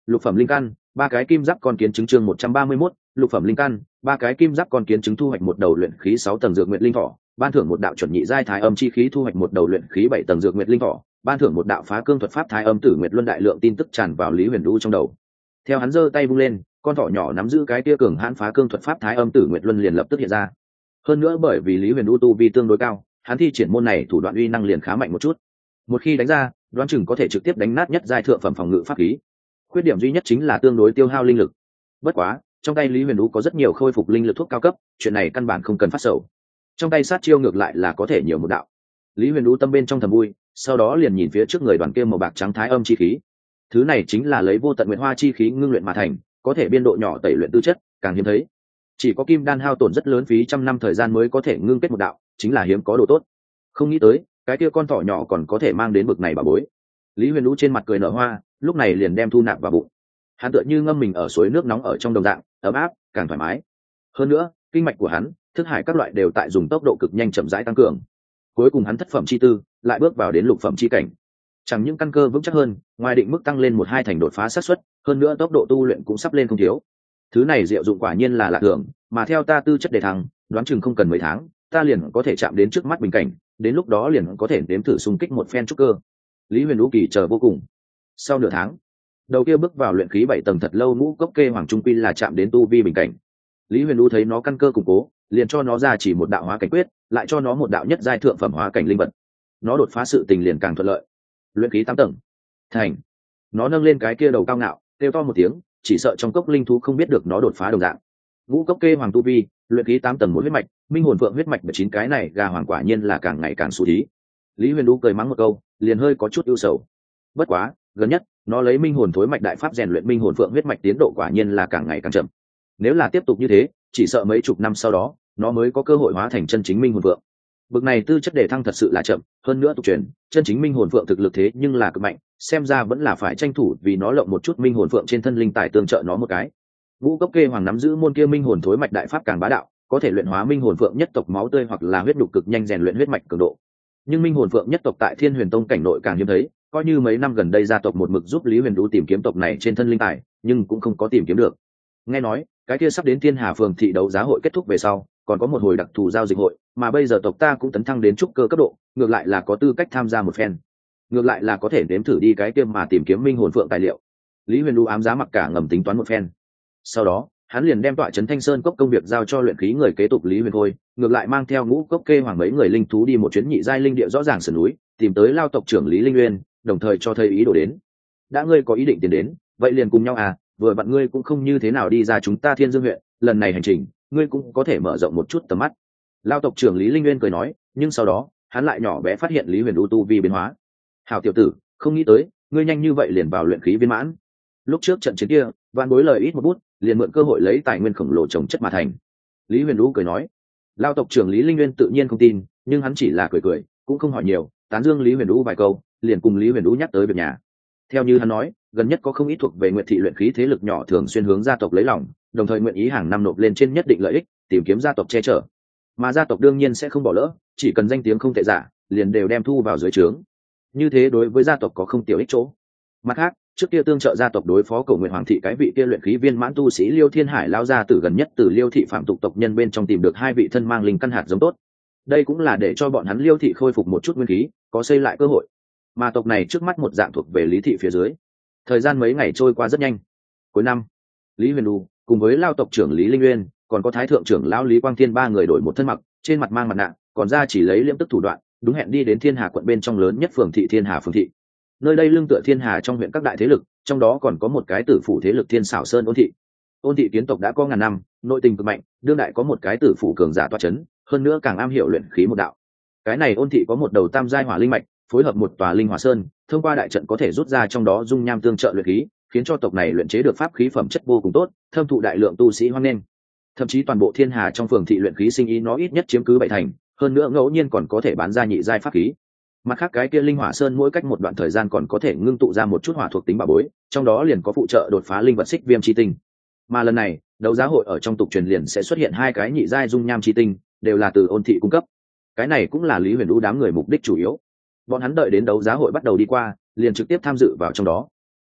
lục phẩm linh căn, ba cái kim giáp con kiến trứng chương một trăm ba mươi mốt, lục phẩm linh căn, ba cái kim giáp con kiến trứng thu hoạch một đầu luyện khí sáu tầng dược nguyệt linh thỏ, ban thưởng một đạo chuẩn nhị giai thái âm chi khí thu hoạch một đầu luyện khí bảy tầng dược nguyệt linh thỏ, ban thưởng một đạo phá cương thuật pháp thái âm tử nguyệt luân đại lượng tin tức tràn vào Lý Huyền Vũ trong đầu. Theo hắn giơ tay vung lên, con thỏ nhỏ nắm giữ cái tia cường hãn phá cương thuật pháp thái âm tử nguyệt luân liền lập tức hiện ra. Hơn nữa bởi vì Lý Huyền Vũ tu vi tương đối cao, hắn thi triển môn này thủ đoạn uy năng liền khá mạnh một chút. Một khi đánh ra, đoán chừng có thể trực tiếp đánh nát nhất giai thượng phẩm phòng ngự pháp khí. Khuyết điểm duy nhất chính là tương đối tiêu hao linh lực. Bất quá, trong tay Lý Huyền Vũ có rất nhiều khôi phục linh lực thuốc cao cấp, chuyện này căn bản không cần phát sầu. Trong tay sát chiêu ngược lại là có thể nhiều một đạo. Lý Huyền Vũ tâm bên trong thầm vui, sau đó liền nhìn phía trước người đoàn kia màu bạc trắng thái âm chi khí. Thứ này chính là lấy vô tận nguyệt hoa chi khí ngưng luyện mà thành, có thể biên độ nhỏ tẩy luyện tư chất, càng hiếm thấy. Chỉ có kim đan hao tổn rất lớn phí trăm năm thời gian mới có thể ngưng kết một đạo, chính là hiếm có đồ tốt. Không nghĩ tới, cái kia con thỏ nhỏ còn có thể mang đến bực này bà bối. Lý Huyền Vũ trên mặt cười nở hoa, lúc này liền đem thu nạp vào bụng. Hắn tựa như ngâm mình ở suối nước nóng ở trong đồng dạng, ấm áp, càng thoải mái. Hơn nữa, kinh mạch của hắn, thức hải các loại đều tại dùng tốc độ cực nhanh chậm rãi tăng cường. Cuối cùng hắn thất phẩm chi tư, lại bước vào đến lục phẩm chi cảnh. Chẳng những căn cơ vững chắc hơn, ngoài định mức tăng lên một hai thành đột phá xác suất, hơn nữa tốc độ tu luyện cũng sắp lên không thiếu. Thứ này diệu dụng quả nhiên là lạ thường, mà theo ta tư chất đề thăng, đoán chừng không cần mấy tháng, ta liền có thể chạm đến trước mắt bình cảnh, đến lúc đó liền có thể nếm thử xung kích một phen trúc cơ. Lý Huyền Vũ kỳ chờ vô cùng. Sau nửa tháng, đầu kia bước vào luyện khí bảy tầng thật lâu ngũ cốc kê hoàng trung quy là chạm đến tu vi bình cảnh. Lý Huyền Vũ thấy nó căn cơ củng cố, liền cho nó ra chỉ một đạo hóa cảnh quyết, lại cho nó một đạo nhất giai thượng phẩm hóa cảnh linh vật. Nó đột phá sự tình liền càng thuận lợi. Luyện khí tám tầng, thành. Nó nâng lên cái kia đầu cao ngạo, kêu to một tiếng, chỉ sợ trong cốc linh thú không biết được nó đột phá đồng dạng. Ngũ cốc kê hoàng tu vi, luyện khí tám tầng một huyết mạch, minh hồn vượng huyết mạch mười chín cái này gà hoàng quả nhiên là càng ngày càng xú thí. Lý Huyền Vũ cười mắng một câu, liền hơi có chút ưu sầu. Bất quá, gần nhất, nó lấy minh hồn thối mạch đại pháp rèn luyện minh hồn phượng huyết mạch tiến độ quả nhiên là càng ngày càng chậm. Nếu là tiếp tục như thế, chỉ sợ mấy chục năm sau đó, nó mới có cơ hội hóa thành chân chính minh hồn phượng. Bực này tư chất đề thăng thật sự là chậm, hơn nữa tục truyền, chân chính minh hồn phượng thực lực thế nhưng là cực mạnh, xem ra vẫn là phải tranh thủ vì nó lộng một chút minh hồn phượng trên thân linh tài tương trợ nó một cái. Ngũ cốc kê hoàng nắm giữ môn kia minh hồn thối mạch đại pháp càng bá đạo, có thể luyện hóa minh hồn phượng nhất tộc máu tươi hoặc là huyết đục cực nhanh rèn luyện huyết mạch cường độ. Nhưng minh hồn phượng nhất tộc tại Thiên Huyền Tông cảnh nội càng hiếm thấy, coi như mấy năm gần đây gia tộc một mực giúp Lý Huyền Vũ tìm kiếm tộc này trên thân linh tài, nhưng cũng không có tìm kiếm được. Nghe nói, cái kia sắp đến Thiên Hà phường thị đấu giá hội kết thúc về sau, còn có một hồi đặc thù giao dịch hội, mà bây giờ tộc ta cũng tấn thăng đến trúc cơ cấp độ, ngược lại là có tư cách tham gia một phen. Ngược lại là có thể nếm thử đi cái kia mà tìm kiếm minh hồn phượng tài liệu. Lý Huyền Vũ ám giá mặc cả ngầm tính toán một phen. Sau đó, hắn liền đem tọa trấn Thanh Sơn cốc công việc giao cho luyện khí người kế tục Lý Huyền Khôi, ngược lại mang theo ngũ cốc kê hoàng mấy người linh thú đi một chuyến nhị giai linh địa rõ ràng sườn núi, tìm tới lao tộc trưởng Lý Linh Nguyên, đồng thời cho thấy ý đồ đến. Đã ngươi có ý định tiến đến, vậy liền cùng nhau à, vừa vặn ngươi cũng không như thế nào đi ra chúng ta Thiên Dương huyện, lần này hành trình, ngươi cũng có thể mở rộng một chút tầm mắt. Lao tộc trưởng Lý Linh Nguyên cười nói, nhưng sau đó, hắn lại nhỏ bé phát hiện Lý Huyền Vũ tu vi biến hóa. Hảo tiểu tử, không nghĩ tới, ngươi nhanh như vậy liền vào luyện khí viên mãn. Lúc trước trận chiến kia, vạn bối lời ít một bút, liền mượn cơ hội lấy tài nguyên khổng lồ trồng chất mà thành. Lý Huyền Vũ cười nói. Lao tộc trưởng Lý Linh Nguyên tự nhiên không tin, nhưng hắn chỉ là cười cười, cũng không hỏi nhiều, tán dương Lý Huyền Vũ vài câu, liền cùng Lý Huyền Vũ nhắc tới việc nhà. Theo như hắn nói, gần nhất có không ít thuộc về Nguyệt thị luyện khí thế lực nhỏ thường xuyên hướng gia tộc lấy lòng, đồng thời nguyện ý hàng năm nộp lên trên nhất định lợi ích, tìm kiếm gia tộc che chở. Mà gia tộc đương nhiên sẽ không bỏ lỡ, chỉ cần danh tiếng không tệ giả, liền đều đem thu vào dưới trướng. Như thế đối với gia tộc có không tiểu ích chỗ. Mặt khác, trước kia tương trợ gia tộc đối phó Cổ Nguyệt Hoàng thị cái vị kia luyện khí viên mãn tu sĩ Liêu Thiên Hải lao ra từ gần nhất từ Liêu thị phạm tục tộc nhân bên trong tìm được hai vị thân mang linh căn hạt giống tốt. Đây cũng là để cho bọn hắn Liêu thị khôi phục một chút nguyên khí, có xây lại cơ hội. Mà tộc này trước mắt một dạng thuộc về Lý thị phía dưới. Thời gian mấy ngày trôi qua rất nhanh. Cuối năm, Lý Huyền Vũ cùng với lao tộc trưởng Lý Linh Nguyên, còn có thái thượng trưởng lão Lý Quang Thiên ba người đổi một thân mặc, trên mặt mang mặt nạ, còn ra chỉ lấy liễm tức thủ đoạn, đúng hẹn đi đến Thiên Hà quận bên trong lớn nhất phường thị Thiên Hà phường thị. Nơi đây lưng tựa Thiên Hà trong huyện các đại thế lực, trong đó còn có một cái tử phủ thế lực Thiên Xảo Sơn Ôn thị. Ôn thị kiến tộc đã có ngàn năm, nội tình cực mạnh, đương đại có một cái tử phủ cường giả toa chấn, hơn nữa càng am hiểu luyện khí một đạo. Cái này Ôn thị có một đầu tam giai hỏa linh mạch, phối hợp một tòa linh hỏa sơn, thông qua đại trận có thể rút ra trong đó dung nham tương trợ luyện khí, khiến cho tộc này luyện chế được pháp khí phẩm chất vô cùng tốt, thâm thụ đại lượng tu sĩ hoan nghênh. Thậm chí toàn bộ Thiên Hà trong phường thị luyện khí sinh ý nó ít nhất chiếm cứ bảy thành, hơn nữa ngẫu nhiên còn có thể bán ra nhị giai pháp khí. Mặt khác cái kia linh hỏa sơn mỗi cách một đoạn thời gian còn có thể ngưng tụ ra một chút hỏa thuộc tính bảo bối, trong đó liền có phụ trợ đột phá linh vật xích viêm chi tinh. Mà lần này, đấu giá hội ở trong tục truyền liền sẽ xuất hiện hai cái nhị giai dung nham chi tinh, đều là từ Ôn thị cung cấp. Cái này cũng là Lý Huyền Vũ đám người mục đích chủ yếu. Bọn hắn đợi đến đấu giá hội bắt đầu đi qua, liền trực tiếp tham dự vào trong đó.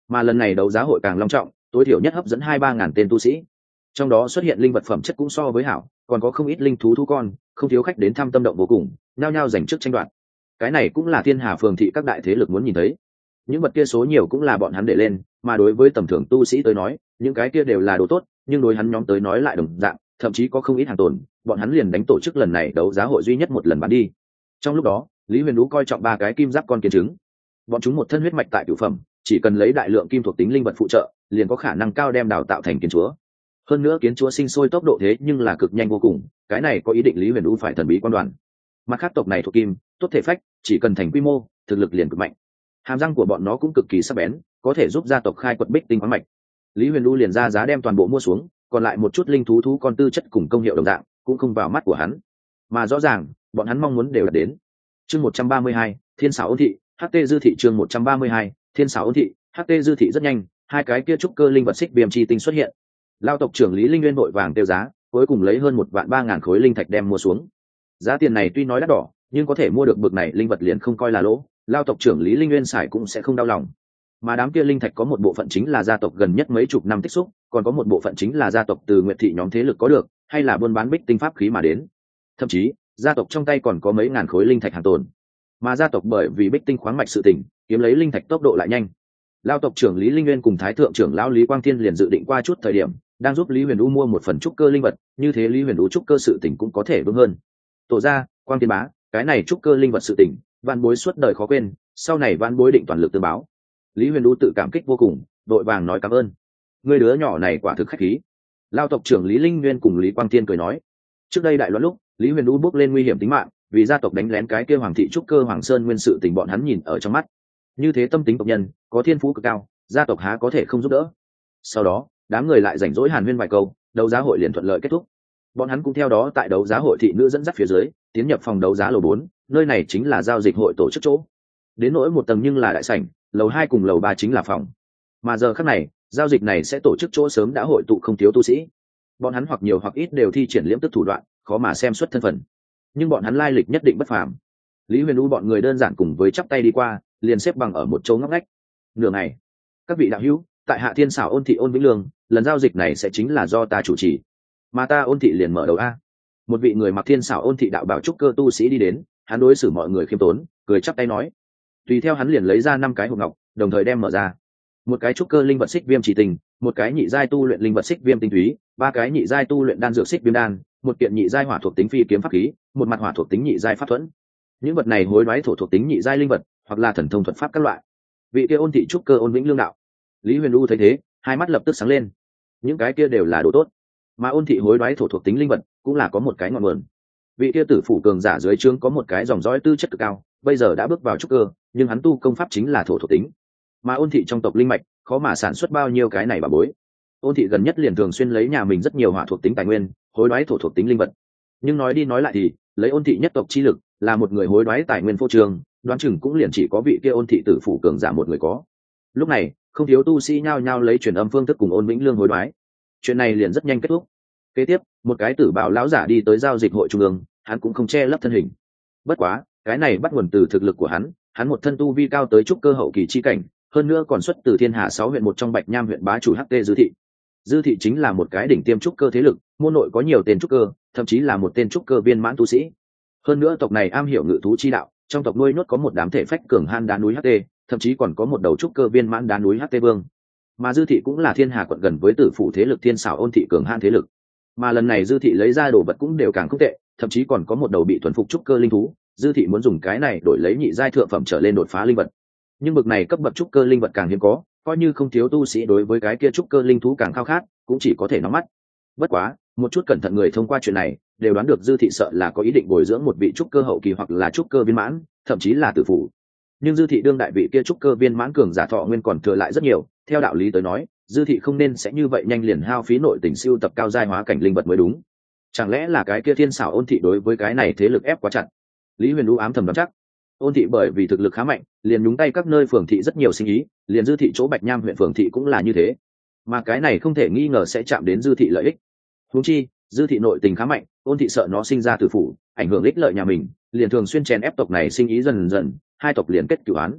Mà lần này đấu giá hội càng long trọng, tối thiểu nhất hấp dẫn hai ba ngàn tên tu sĩ, trong đó xuất hiện linh vật phẩm chất cũng so với hảo, còn có không ít linh thú thú con, không thiếu khách đến thăm tâm động vô cùng, nhao nhao giành trước tranh đoạt. Cái này cũng là thiên hà phường thị các đại thế lực muốn nhìn thấy. Những vật kia số nhiều cũng là bọn hắn để lên, mà đối với tầm thường tu sĩ tới nói, những cái kia đều là đồ tốt, nhưng đối hắn nhóm tới nói lại đồng dạng, thậm chí có không ít hàng tồn, bọn hắn liền đánh tổ chức lần này đấu giá hội duy nhất một lần bán đi. Trong lúc đó, Lý Huyền Vũ coi trọng ba cái kim giáp con kiến trứng, bọn chúng một thân huyết mạch tại cửu phẩm, chỉ cần lấy đại lượng kim thuộc tính linh vật phụ trợ, liền có khả năng cao đem đào tạo thành kiến chúa. Hơn nữa kiến chúa sinh sôi tốc độ thế nhưng là cực nhanh vô cùng, cái này có ý định Lý Huyền Vũ phải thần bí quan đoàn. Mặt khác tộc này thuộc kim, tốt thể phách, chỉ cần thành quy mô, thực lực liền cực mạnh. Hàm răng của bọn nó cũng cực kỳ sắc bén, có thể giúp gia tộc khai quật bích tinh khoáng mạch. Lý Huyền Vũ liền ra giá đem toàn bộ mua xuống, còn lại một chút linh thú thú con tư chất cùng công hiệu đồng dạng, cũng không vào mắt của hắn. Mà rõ ràng, bọn hắn mong muốn đều đạt đến. Chương một trăm ba mươi hai, Thiên Xảo Ôn Thị, hát tê Dư Thị chương một trăm ba mươi hai, Thiên Xảo Ôn Thị, hát tê Dư Thị rất nhanh, hai cái kia trúc cơ linh vật xích viêm chi tinh xuất hiện. Lao tộc trưởng Lý Linh Nguyên vội vàng tiêu giá, cuối cùng lấy hơn một vạn ba ngàn khối linh thạch đem mua xuống. Giá tiền này tuy nói đắt đỏ, nhưng có thể mua được bực này linh vật liền không coi là lỗ, Lao tộc trưởng Lý Linh Nguyên xài cũng sẽ không đau lòng. Mà đám kia linh thạch có một bộ phận chính là gia tộc gần nhất mấy chục năm tích xúc, còn có một bộ phận chính là gia tộc từ Nguyệt thị nhóm thế lực có được, hay là buôn bán bích tinh pháp khí mà đến. Thậm chí, gia tộc trong tay còn có mấy ngàn khối linh thạch hàng tồn. Mà gia tộc bởi vì bích tinh khoáng mạch sự tình, kiếm lấy linh thạch tốc độ lại nhanh. Lao tộc trưởng Lý Linh Nguyên cùng thái thượng trưởng lão Lý Quang Thiên liền dự định qua chút thời điểm, đang giúp Lý Huyền Vũ mua một phần trúc cơ linh vật, như thế Lý Huyền Vũ trúc cơ sự tình cũng có thể vững hơn. Tổ gia, Quang Thiên bá, cái này trúc cơ linh vật sự tình, Vạn Bối suốt đời khó quên, sau này Vạn Bối định toàn lực tương báo. Lý Huyền Vũ tự cảm kích vô cùng, đội vàng nói cảm ơn. Người đứa nhỏ này quả thực khách khí. Lao tộc trưởng Lý Linh Nguyên cùng Lý Quang Thiên cười nói, trước đây đại loạn lúc, Lý Huyền Vũ bước lên nguy hiểm tính mạng, vì gia tộc đánh lén cái kia hoàng thị trúc cơ Hoàng Sơn nguyên sự tình bọn hắn nhìn ở trong mắt. Như thế tâm tính tộc nhân, có thiên phú cực cao, gia tộc há có thể không giúp đỡ. Sau đó, đám người lại rảnh rỗi hàn huyên vài câu, đấu giá hội liền thuận lợi kết thúc. Bọn hắn cũng theo đó tại đấu giá hội thị nữ dẫn dắt phía dưới, tiến nhập phòng đấu giá lầu bốn, nơi này chính là giao dịch hội tổ chức chỗ. Đến nỗi một tầng nhưng là đại sảnh, lầu hai cùng lầu ba chính là phòng. Mà giờ khắc này, giao dịch này sẽ tổ chức chỗ sớm đã hội tụ không thiếu tu sĩ. Bọn hắn hoặc nhiều hoặc ít đều thi triển liễm tức thủ đoạn, khó mà xem xuất thân phận. Nhưng bọn hắn lai lịch nhất định bất phàm. Lý Huyền U bọn người đơn giản cùng với chắp tay đi qua, liền xếp bằng ở một chỗ ngóc ngách. Nửa ngày, các vị đạo hữu, tại Hạ Thiên Xảo Ôn Thị Ôn Vĩnh Lương, lần giao dịch này sẽ chính là do ta chủ trì. Mà ta Ôn Thị liền mở đầu a. Một vị người mặc Thiên Xảo Ôn Thị đạo bảo trúc cơ tu sĩ đi đến, hắn đối xử mọi người khiêm tốn, cười chắp tay nói. Tùy theo hắn liền lấy ra năm cái hộp ngọc, đồng thời đem mở ra. Một cái trúc cơ linh vật xích viêm chỉ tình, một cái nhị giai tu luyện linh vật xích viêm tinh túy, ba cái nhị giai tu luyện đan dược xích viêm đan, một kiện nhị giai hỏa thuộc tính phi kiếm pháp khí, một mặt hỏa thuộc tính nhị giai pháp thuẫn. Những vật này hối đoái thổ thuộc tính nhị giai linh vật, hoặc là thần thông thuật pháp các loại. Vị kia Ôn Thị trúc cơ Ôn Vĩnh Lương đạo. Lý Huyền U thấy thế, hai mắt lập tức sáng lên. Những cái kia đều là đồ tốt, mà Ôn Thị hối đoái thổ thuộc tính linh vật cũng là có một cái ngọn nguồn. Vị kia tử phủ cường giả dưới trướng có một cái dòng dõi tư chất cực cao, bây giờ đã bước vào trúc cơ, nhưng hắn tu công pháp chính là thổ thuộc tính. Mà Ôn Thị trong tộc linh mạch, khó mà sản xuất bao nhiêu cái này bà bối. Ôn Thị gần nhất liền thường xuyên lấy nhà mình rất nhiều hỏa thuộc tính tài nguyên, hối đoái thổ thuộc tính linh vật. Nhưng nói đi nói lại thì, lấy Ôn Thị nhất tộc chi lực, là một người hối đoái tài nguyên phô trương, đoán chừng cũng liền chỉ có vị kia Ôn Thị tử phủ cường giả một người có. Lúc này, không thiếu tu sĩ nhao nhao lấy truyền âm phương thức cùng Ôn Vĩnh Lương hối đoái. Chuyện này liền rất nhanh kết thúc. Kế tiếp, một cái tử bảo lão giả đi tới giao dịch hội trung ương, hắn cũng không che lấp thân hình. Bất quá, cái này bắt nguồn từ thực lực của hắn, hắn một thân tu vi cao tới trúc cơ hậu kỳ chi cảnh, hơn nữa còn xuất từ Thiên Hà sáu huyện một trong Bạch Nham huyện bá chủ hát tê Dư Thị. Dư Thị chính là một cái đỉnh tiêm trúc cơ thế lực, môn nội có nhiều tên trúc cơ, thậm chí là một tên trúc cơ viên mãn tu sĩ. Hơn nữa tộc này am hiểu ngự thú chi đạo, trong tộc nuôi nhốt có một đám thể phách cường han đá núi hát tê, thậm chí còn có một đầu trúc cơ viên mãn đá núi hát tê vương. Mà Dư Thị cũng là Thiên Hà quận gần với tử phủ thế lực Thiên Xảo Ôn Thị cường han thế lực. Mà lần này Dư Thị lấy ra đồ vật cũng đều càng không tệ, thậm chí còn có một đầu bị thuần phục trúc cơ linh thú. Dư Thị muốn dùng cái này đổi lấy nhị giai thượng phẩm trở lên đột phá linh vật. Nhưng bậc này cấp bậc trúc cơ linh vật càng hiếm có, coi như không thiếu tu sĩ đối với cái kia trúc cơ linh thú càng khao khát, cũng chỉ có thể nắm mắt. Bất quá, một chút cẩn thận người thông qua chuyện này, đều đoán được Dư Thị sợ là có ý định bồi dưỡng một vị trúc cơ hậu kỳ hoặc là trúc cơ viên mãn, thậm chí là tử phủ. Nhưng Dư Thị đương đại vị kia trúc cơ viên mãn cường giả thọ nguyên còn thừa lại rất nhiều, theo đạo lý tới nói, Dư Thị không nên sẽ như vậy nhanh liền hao phí nội tình siêu tập cao giai hóa cảnh linh vật mới đúng. Chẳng lẽ là cái kia Thiên Xảo Ôn Thị đối với cái này thế lực ép quá chặt? Lý Huyền U ám thầm đoán chắc. Ôn Thị bởi vì thực lực khá mạnh, liền nhúng tay các nơi phường thị rất nhiều sinh ý, liền Dư Thị chỗ Bạch Nham huyện phường thị cũng là như thế. Mà cái này không thể nghi ngờ sẽ chạm đến Dư Thị lợi ích. Huống chi, Dư Thị nội tình khá mạnh, Ôn Thị sợ nó sinh ra tử phủ, ảnh hưởng ích lợi nhà mình, liền thường xuyên chèn ép tộc này sinh ý dần dần, hai tộc liền kết cửu án.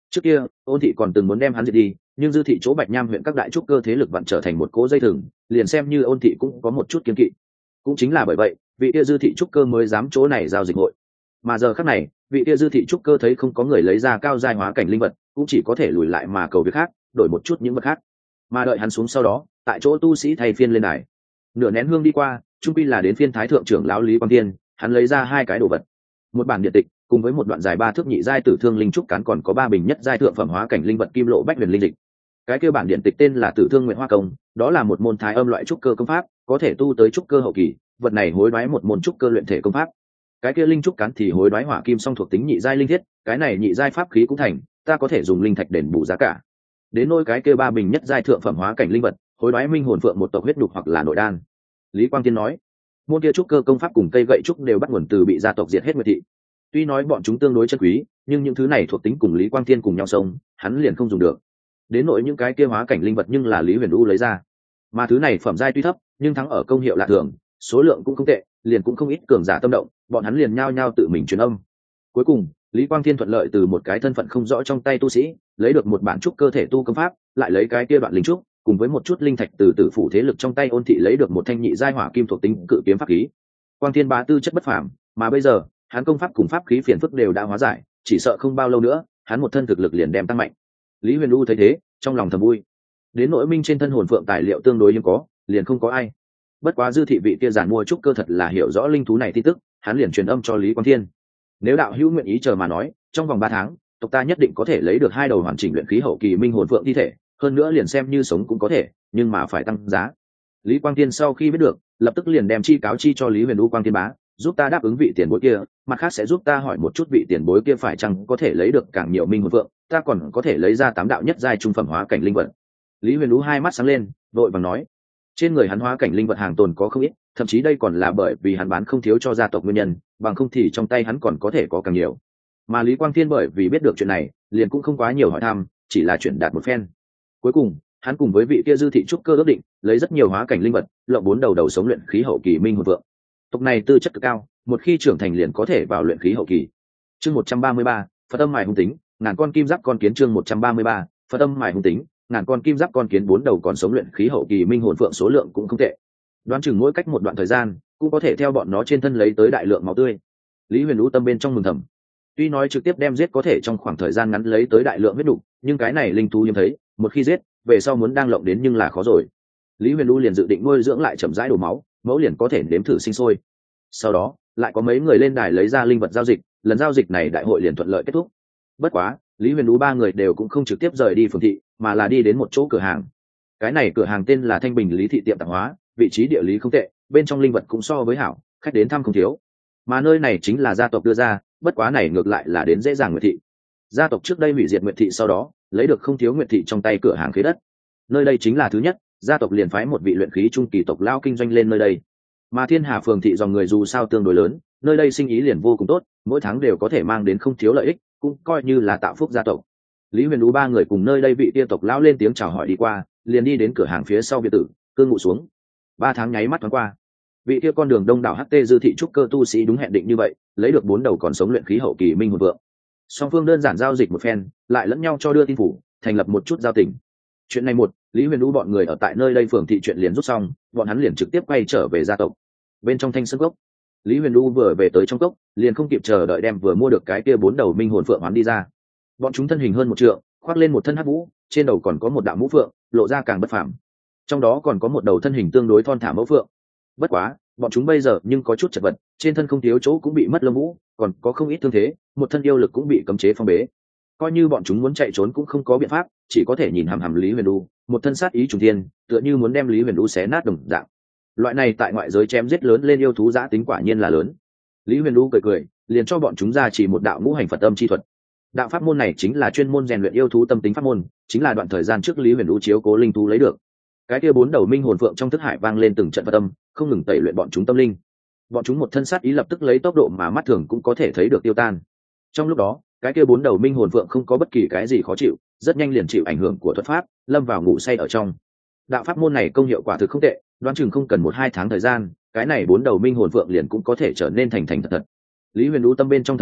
Trước kia ôn thị còn từng muốn đem hắn diệt đi, nhưng dư thị chỗ Bạch Nham huyện các đại trúc cơ thế lực vẫn trở thành một cỗ dây thừng, liền xem như ôn thị cũng có một chút kiên kỵ. Cũng chính là bởi vậy vị kia dư thị trúc cơ mới dám chỗ này giao dịch hội. Mà giờ khắc này vị kia dư thị trúc cơ thấy không có người lấy ra cao giai hóa cảnh linh vật, cũng chỉ có thể lùi lại mà cầu việc khác, đổi một chút những vật khác. Mà đợi hắn xuống sau đó, tại chỗ tu sĩ thay phiên lên đài, nửa nén hương đi qua, trung quy là đến phiên thái thượng trưởng lão Lý Quang Tiên. Hắn lấy ra hai cái đồ vật, một bản điện tịch cùng với một đoạn dài ba thước nhị giai tử thương linh trúc cán, còn có ba bình nhất giai thượng phẩm hóa cảnh linh vật kim lộ bách huyền linh dịch. Cái kia bản điện tịch tên là Tử Thương Nguyện Hoa Công, đó là một môn thái âm loại trúc cơ công pháp, có thể tu tới trúc cơ hậu kỳ, vật này hối đoái một môn trúc cơ luyện thể công pháp. Cái kia linh trúc cán thì hối đoái hỏa kim song thuộc tính nhị giai linh thiết, cái này nhị giai pháp khí cũng thành, ta có thể dùng linh thạch đền bù giá cả. Đến nôi cái kia ba bình nhất giai thượng phẩm hóa cảnh linh vật, hối đoái minh hồn phượng một tộc huyết đục hoặc là nội đan. Lý Quang Tiên nói, môn kia trúc cơ công pháp cùng cây gậy trúc đều bắt nguồn từ bị gia tộc diệt hết Nguyệt thị. Tuy nói bọn chúng tương đối chân quý, nhưng những thứ này thuộc tính cùng Lý Quang Tiên cùng nhau xông, hắn liền không dùng được. Đến nỗi những cái kia hóa cảnh linh vật nhưng là Lý Huyền U lấy ra, mà thứ này phẩm giai tuy thấp, nhưng thắng ở công hiệu lạ thường, số lượng cũng không tệ, liền cũng không ít cường giả tâm động, bọn hắn liền nhao nhao tự mình truyền âm. Cuối cùng Lý Quang Thiên thuận lợi từ một cái thân phận không rõ trong tay tu sĩ lấy được một bản trúc cơ thể tu công pháp, lại lấy cái kia đoạn linh trúc cùng với một chút linh thạch từ tử phủ thế lực trong tay ôn thị lấy được một thanh nhị giai hỏa kim thuộc tính cự kiếm pháp khí. Quang Thiên bá tư chất bất phàm, mà bây giờ hắn công pháp cùng pháp khí phiền phức đều đã hóa giải, chỉ sợ không bao lâu nữa hắn một thân thực lực liền đem tăng mạnh. Lý Huyền U thấy thế, trong lòng thầm vui. Đến nội minh trên thân hồn phượng tài liệu tương đối hiếm có, liền không có ai. Bất quá dư thị vị kia giản mua trúc cơ thật là hiểu rõ linh thú này tin tức, hắn liền truyền âm cho Lý Quang Thiên. Nếu đạo hữu nguyện ý chờ mà nói, trong vòng ba tháng, tộc ta nhất định có thể lấy được hai đầu hoàn chỉnh luyện khí hậu kỳ minh hồn phượng thi thể, hơn nữa liền xem như sống cũng có thể, nhưng mà phải tăng giá. Lý Quang Thiên sau khi biết được, lập tức liền đem chi cáo chi cho Lý Huyền U Quang Thiên bá, giúp ta đáp ứng vị tiền bối kia, mặt khác sẽ giúp ta hỏi một chút vị tiền bối kia phải chăng có thể lấy được càng nhiều minh hồn phượng, ta còn có thể lấy ra tám đạo nhất giai trung phẩm hóa cảnh linh vật. Lý Huyền U hai mắt sáng lên, vội vàng nói, trên người hắn hóa cảnh linh vật hàng tồn có không ít, thậm chí đây còn là bởi vì hắn bán không thiếu cho gia tộc nguyên nhân, bằng không thì trong tay hắn còn có thể có càng nhiều. Mà Lý Quang Thiên bởi vì biết được chuyện này, liền cũng không quá nhiều hỏi thăm, chỉ là chuyển đạt một phen. Cuối cùng hắn cùng với vị kia dư thị trúc cơ ước định, lấy rất nhiều hóa cảnh linh vật, lộng bốn đầu đầu sống luyện khí hậu kỳ minh hồn vượng. Tộc này tư chất cực cao, một khi trưởng thành liền có thể vào luyện khí hậu kỳ. Chương một trăm ba mươi ba, Phật âm mài hung tính, ngàn con kim giáp con kiến. Chương một trăm ba mươi ba, Phật âm mài hung tính, ngàn con kim giáp con kiến, bốn đầu còn sống luyện khí hậu kỳ minh hồn phượng số lượng cũng không tệ. Đoán chừng mỗi cách một đoạn thời gian, cũng có thể theo bọn nó trên thân lấy tới đại lượng máu tươi. Lý Huyền Vũ tâm bên trong mừng thầm. Tuy nói trực tiếp đem giết có thể trong khoảng thời gian ngắn lấy tới đại lượng huyết đủ, nhưng cái này linh thú hiếm thấy, một khi giết, về sau muốn đang lộng đến nhưng là khó rồi. Lý Huyền Vũ liền dự định nuôi dưỡng lại chậm rãi đổ máu, mẫu liền có thể nếm thử sinh sôi. Sau đó, lại có mấy người lên đài lấy ra linh vật giao dịch, lần giao dịch này đại hội liền thuận lợi kết thúc. Bất quá, Lý Huyền Vũ ba người đều cũng không trực tiếp rời đi phường thị, mà là đi đến một chỗ cửa hàng. Cái này cửa hàng tên là Thanh Bình Lý thị tiệm tạp hóa, vị trí địa lý không tệ, bên trong linh vật cũng so với hảo, khách đến thăm không thiếu. Mà nơi này chính là gia tộc đưa ra, bất quá này ngược lại là đến dễ dàng Nguyệt thị. Gia tộc trước đây hủy diệt Nguyệt thị, sau đó lấy được không thiếu Nguyệt thị trong tay cửa hàng khế đất. Nơi đây chính là thứ nhất, gia tộc liền phái một vị luyện khí trung kỳ tộc lao kinh doanh lên nơi đây. Mà Thiên Hà phường thị dòng người dù sao tương đối lớn, nơi đây sinh ý liền vô cùng tốt, mỗi tháng đều có thể mang đến không thiếu lợi ích, cũng coi như là tạo phúc gia tộc. Lý Huyền Vũ ba người cùng nơi đây vị tia tộc lão lên tiếng chào hỏi đi qua, liền đi đến cửa hàng phía sau biệt tử, cư ngụ xuống. Ba tháng nháy mắt thoáng qua, vị kia con đường đông đảo ht dư thị trúc cơ tu sĩ đúng hẹn định như vậy, lấy được bốn đầu còn sống luyện khí hậu kỳ minh hồn vượng. Song phương đơn giản giao dịch một phen, lại lẫn nhau cho đưa tin phủ, thành lập một chút giao tình. Chuyện này một, Lý Huyền Vũ bọn người ở tại nơi đây phường thị chuyện liền rút xong, bọn hắn liền trực tiếp quay trở về gia tộc. Bên trong Thanh Sơn Cốc, Lý Huyền Vũ vừa về tới trong cốc, liền không kịp chờ đợi đem vừa mua được cái kia bốn đầu minh hồn phượng hoán đi ra. Bọn chúng thân hình hơn một trượng, khoác lên một thân hắc vũ, trên đầu còn có một đạo mũ phượng, lộ ra càng bất phàm. Trong đó còn có một đầu thân hình tương đối thon thả mẫu phượng. Bất quá, bọn chúng bây giờ nhưng có chút chật vật, trên thân không thiếu chỗ cũng bị mất lông vũ, còn có không ít thương thế, một thân yêu lực cũng bị cấm chế phong bế. Coi như bọn chúng muốn chạy trốn cũng không có biện pháp, chỉ có thể nhìn hằm hằm Lý Huyền Vũ, một thân sát ý trùng thiên, tựa như muốn đem Lý Huyền Vũ xé nát đồng dạng. Loại này tại ngoại giới chém giết lớn lên yêu thú giã tính quả nhiên là lớn. Lý Huyền Vũ cười cười, liền cho bọn chúng ra chỉ một đạo ngũ hành Phật âm chi thuật. Đạo pháp môn này chính là chuyên môn rèn luyện yêu thú tâm tính pháp môn, chính là đoạn thời gian trước Lý Huyền Vũ chiếu cố linh thú lấy được. Cái kia bốn đầu minh hồn phượng trong thức hải vang lên từng trận Phật âm, không ngừng tẩy luyện bọn chúng tâm linh. Bọn chúng một thân sát ý lập tức lấy tốc độ mà mắt thường cũng có thể thấy được tiêu tan. Trong lúc đó, cái kia bốn đầu minh hồn phượng không có bất kỳ cái gì khó chịu, rất nhanh liền chịu ảnh hưởng của thuật pháp, lâm vào ngủ say ở trong. Đạo pháp môn này công hiệu quả thực không tệ, đoán chừng không cần một hai tháng thời gian, cái này bốn đầu minh hồn phượng liền cũng có thể trở nên thành thành thật thật. Lý Huyền Vũ tâm bên trong thầm vui,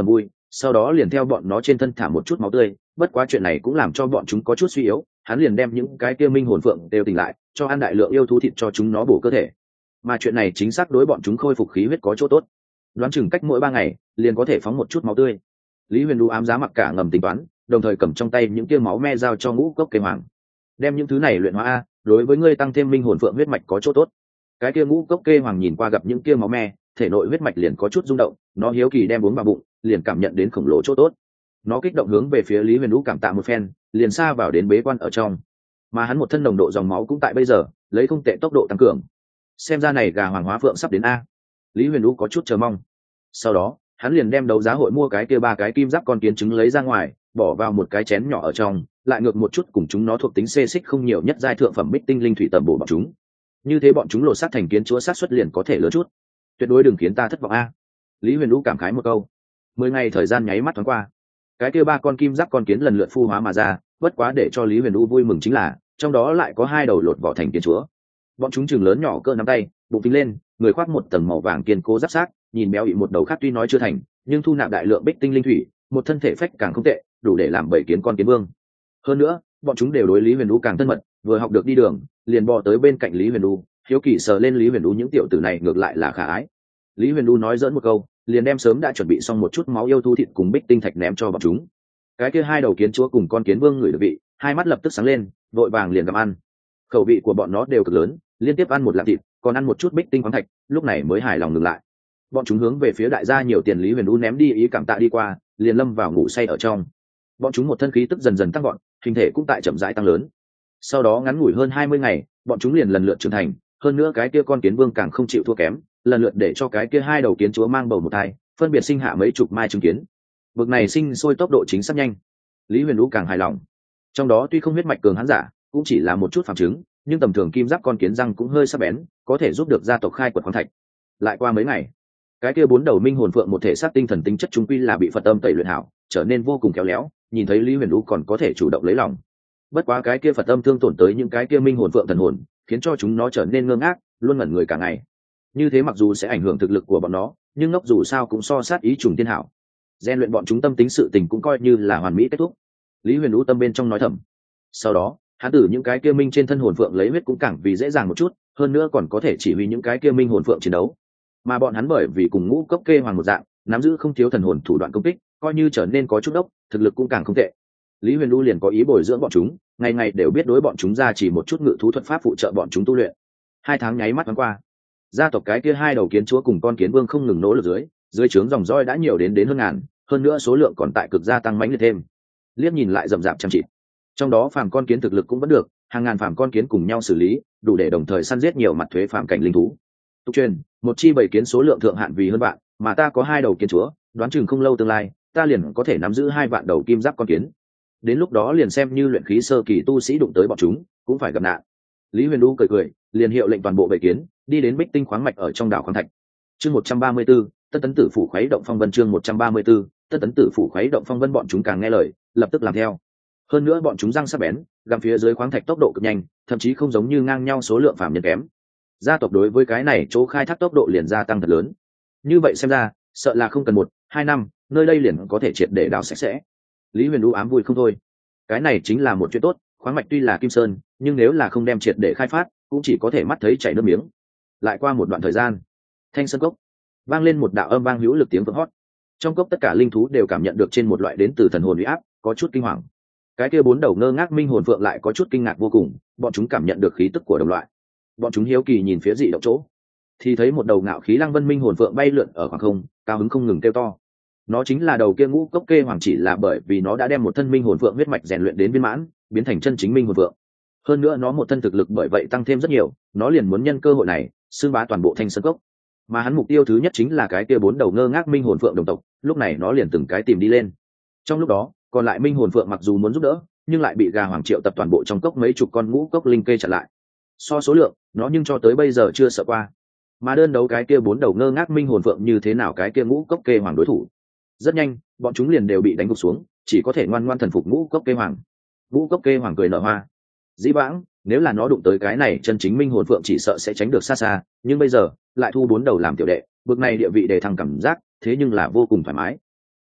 sau đó liền theo bọn nó trên thân thả một chút máu tươi. Bất quá chuyện này cũng làm cho bọn chúng có chút suy yếu, hắn liền đem những cái kia minh hồn phượng đều tỉnh lại, cho ăn đại lượng yêu thú thịt cho chúng nó bổ cơ thể. Mà chuyện này chính xác đối bọn chúng khôi phục khí huyết có chỗ tốt, đoán chừng cách mỗi ba ngày liền có thể phóng một chút máu tươi. Lý Huyền Du ám giá mặc cả ngầm tính toán, đồng thời cầm trong tay những kia máu me giao cho ngũ cốc cây hoàng, đem những thứ này luyện hóa a, đối với ngươi tăng thêm minh hồn phượng huyết mạch có chỗ tốt. Cái kia ngũ cốc kê hoàng nhìn qua gặp những kia máu me, thể nội huyết mạch liền có chút rung động, nó hiếu kỳ đem uống vào bụng, liền cảm nhận đến khổng lồ chỗ tốt. Nó kích động hướng về phía Lý Huyền Vũ cảm tạ một phen, liền xa vào đến bế quan ở trong. Mà hắn một thân nồng độ dòng máu cũng tại bây giờ lấy không tệ tốc độ tăng cường. Xem ra này gà hoàng hóa phượng sắp đến a. Lý Huyền Vũ có chút chờ mong. Sau đó, hắn liền đem đấu giá hội mua cái kia ba cái kim giáp con kiến trứng lấy ra ngoài, bỏ vào một cái chén nhỏ ở trong, lại ngược một chút cùng chúng nó thuộc tính xê xích không nhiều nhất giai thượng phẩm bích tinh linh thủy tầm bổ bọn chúng. Như thế bọn chúng lột xác thành kiến chúa xác suất liền có thể lớn chút. Tuyệt đối đừng khiến ta thất vọng a. Lý Huyền Vũ cảm khái một câu. Mười ngày thời gian nháy mắt thoáng qua, cái kia ba con kim giáp con kiến lần lượt phu hóa mà ra. Bất quá để cho Lý Huyền Vũ vui mừng chính là trong đó lại có hai đầu lột vỏ thành kiến chúa. Bọn chúng chừng lớn nhỏ cỡ nắm tay, bụng phình lên, người khoác một tầng màu vàng kiên cố giáp sát, nhìn béo ị một đầu khác tuy nói chưa thành, nhưng thu nạp đại lượng bích tinh linh thủy, một thân thể phách càng không tệ, đủ để làm bảy kiến con kiến vương. Hơn nữa, bọn chúng đều đối Lý Huyền Vũ càng thân mật, vừa học được đi đường, liền bò tới bên cạnh Lý Huyền Vũ, hiếu kỳ sờ lên Lý Huyền Vũ những tiểu tử này ngược lại là khả ái. Lý Huyền Vũ nói giỡn một câu, liền đem sớm đã chuẩn bị xong một chút máu yêu thú thịt cùng bích tinh thạch ném cho bọn chúng. Cái kia hai đầu kiến chúa cùng con kiến vương ngửi được vị, hai mắt lập tức sáng lên, vội vàng liền gặm ăn. Khẩu vị của bọn nó đều cực lớn, liên tiếp ăn một lạng thịt, còn ăn một chút bích tinh khoáng thạch, lúc này mới hài lòng ngừng lại. Bọn chúng hướng về phía đại gia nhiều tiền Lý Huyền Vũ ném đi ý cảm tạ đi qua, liền lâm vào ngủ say ở trong. Bọn chúng một thân khí tức dần dần tăng gọn, hình thể cũng tại chậm rãi tăng lớn. Sau đó ngắn ngủi hơn hai mươi ngày, bọn chúng liền lần lượt trưởng thành, hơn nữa cái kia con kiến vương càng không chịu thua kém, lần lượt để cho cái kia hai đầu kiến chúa mang bầu một thai, phân biệt sinh hạ mấy chục mai trứng kiến. Vực này sinh sôi tốc độ chính xác nhanh, Lý Huyền Vũ càng hài lòng. Trong đó tuy không huyết mạch cường hãn giả, cũng chỉ là một chút phàm trứng, nhưng tầm thường kim giáp con kiến răng cũng hơi sắc bén, có thể giúp được gia tộc khai quật khoáng thạch. Lại qua mấy ngày, cái kia bốn đầu minh hồn phượng một thể xác tinh thần tính chất trung quy là bị Phật âm tẩy luyện hảo, trở nên vô cùng khéo léo, nhìn thấy Lý Huyền Vũ còn có thể chủ động lấy lòng. Bất quá cái kia Phật âm thương tổn tới những cái kia minh hồn phượng thần hồn, khiến cho chúng nó trở nên ngơ ngác, luôn ngẩn người cả ngày. Như thế mặc dù sẽ ảnh hưởng thực lực của bọn nó, nhưng ngốc dù sao cũng so sát ý trùng thiên hảo. Gen luyện bọn chúng tâm tính sự tình cũng coi như là hoàn mỹ kết thúc. Lý Huyền Vũ tâm bên trong nói thầm. Sau đó, hắn từ những cái kia minh trên thân hồn phượng lấy huyết cũng càng vì dễ dàng một chút, hơn nữa còn có thể chỉ huy những cái kia minh hồn phượng chiến đấu. Mà bọn hắn bởi vì cùng ngũ cốc kê hoàng một dạng, nắm giữ không thiếu thần hồn thủ đoạn công kích, coi như trở nên có chút đốc, thực lực cũng càng không tệ. Lý Huyền Vũ liền có ý bồi dưỡng bọn chúng, ngày ngày đều biết đối bọn chúng ra chỉ một chút ngự thú thuật pháp phụ trợ bọn chúng tu luyện. Hai tháng nháy mắt thoáng qua, gia tộc cái kia hai đầu kiến chúa cùng con kiến vương không ngừng nỗ lực dưới, dưới trướng dòng roi đã nhiều đến đến hơn ngàn, hơn nữa số lượng còn tại cực gia tăng mãnh liệt thêm. Liếc nhìn lại rậm rạp chăm chỉ, trong đó phàm con kiến thực lực cũng vẫn được, hàng ngàn phàm con kiến cùng nhau xử lý, đủ để đồng thời săn giết nhiều mặt thuế phàm cảnh linh thú. Tục truyền, một chi bảy kiến số lượng thượng hạn vì hơn vạn, mà ta có hai đầu kiến chúa, đoán chừng không lâu tương lai, ta liền có thể nắm giữ hai vạn đầu kim giáp con kiến. Đến lúc đó liền xem như luyện khí sơ kỳ tu sĩ đụng tới bọn chúng, cũng phải gặp nạn. Lý Huyền Vũ cười cười, liền hiệu lệnh toàn bộ bảy kiến đi đến bích tinh khoáng mạch ở trong đảo khoáng thạch. Chương một trăm ba mươi 134, Tất Tấn Tử phủ khuấy động phong vân. Chương một trăm ba mươi 134, Tất Tấn Tử phủ khuấy động phong vân. Bọn chúng càng nghe lời, lập tức làm theo. Hơn nữa bọn chúng răng sắc bén, gặm phía dưới khoáng thạch tốc độ cực nhanh, thậm chí không giống như ngang nhau số lượng phàm nhân kém. Gia tộc đối với cái này chỗ khai thác tốc độ liền gia tăng thật lớn. Như vậy xem ra, sợ là không cần một, hai năm, nơi đây liền có thể triệt để đào sạch sẽ. Lý Huyền Vũ ám vui không thôi. Cái này chính là một chuyện tốt, khoáng mạch tuy là kim sơn, nhưng nếu là không đem triệt để khai phát, cũng chỉ có thể mắt thấy chảy nước miếng. Lại qua một đoạn thời gian, Thanh Sơn Cốc vang lên một đạo âm vang hữu lực tiếng vỡ hót. Trong cốc tất cả linh thú đều cảm nhận được trên một loại đến từ thần hồn uy áp, có chút kinh hoàng. Cái kia bốn đầu ngơ ngác minh hồn phượng lại có chút kinh ngạc vô cùng, bọn chúng cảm nhận được khí tức của đồng loại. Bọn chúng hiếu kỳ nhìn phía dị động chỗ, thì thấy một đầu ngạo khí lăng vân minh hồn phượng bay lượn ở khoảng không, cao hứng không ngừng kêu to. Nó chính là đầu kia ngũ cốc kê hoàng, chỉ là bởi vì nó đã đem một thân minh hồn phượng huyết mạch rèn luyện đến viên mãn, biến thành chân chính minh hồn phượng. Hơn nữa nó một thân thực lực bởi vậy tăng thêm rất nhiều, nó liền muốn nhân cơ hội này xưng bá toàn bộ Thanh Sơn Cốc. Mà hắn mục tiêu thứ nhất chính là cái kia bốn đầu ngơ ngác minh hồn phượng đồng tộc, lúc này nó liền từng cái tìm đi lên. Trong lúc đó, còn lại minh hồn phượng mặc dù muốn giúp đỡ, nhưng lại bị gà hoàng triệu tập toàn bộ trong cốc mấy chục con ngũ cốc linh kê chặn lại. So số lượng, nó nhưng cho tới bây giờ chưa sợ qua. Mà đơn đấu cái kia bốn đầu ngơ ngác minh hồn phượng như thế nào cái kia ngũ cốc kê hoàng đối thủ. Rất nhanh, bọn chúng liền đều bị đánh gục xuống, chỉ có thể ngoan ngoan thần phục ngũ cốc kê hoàng. Ngũ cốc kê hoàng cười nở hoa. Dĩ vãng, nếu là nó đụng tới cái này chân chính minh hồn phượng chỉ sợ sẽ tránh được xa xa, nhưng bây giờ lại thu bốn đầu làm tiểu đệ, bước này địa vị đề thăng cảm giác, thế nhưng là vô cùng thoải mái. Mặt khác,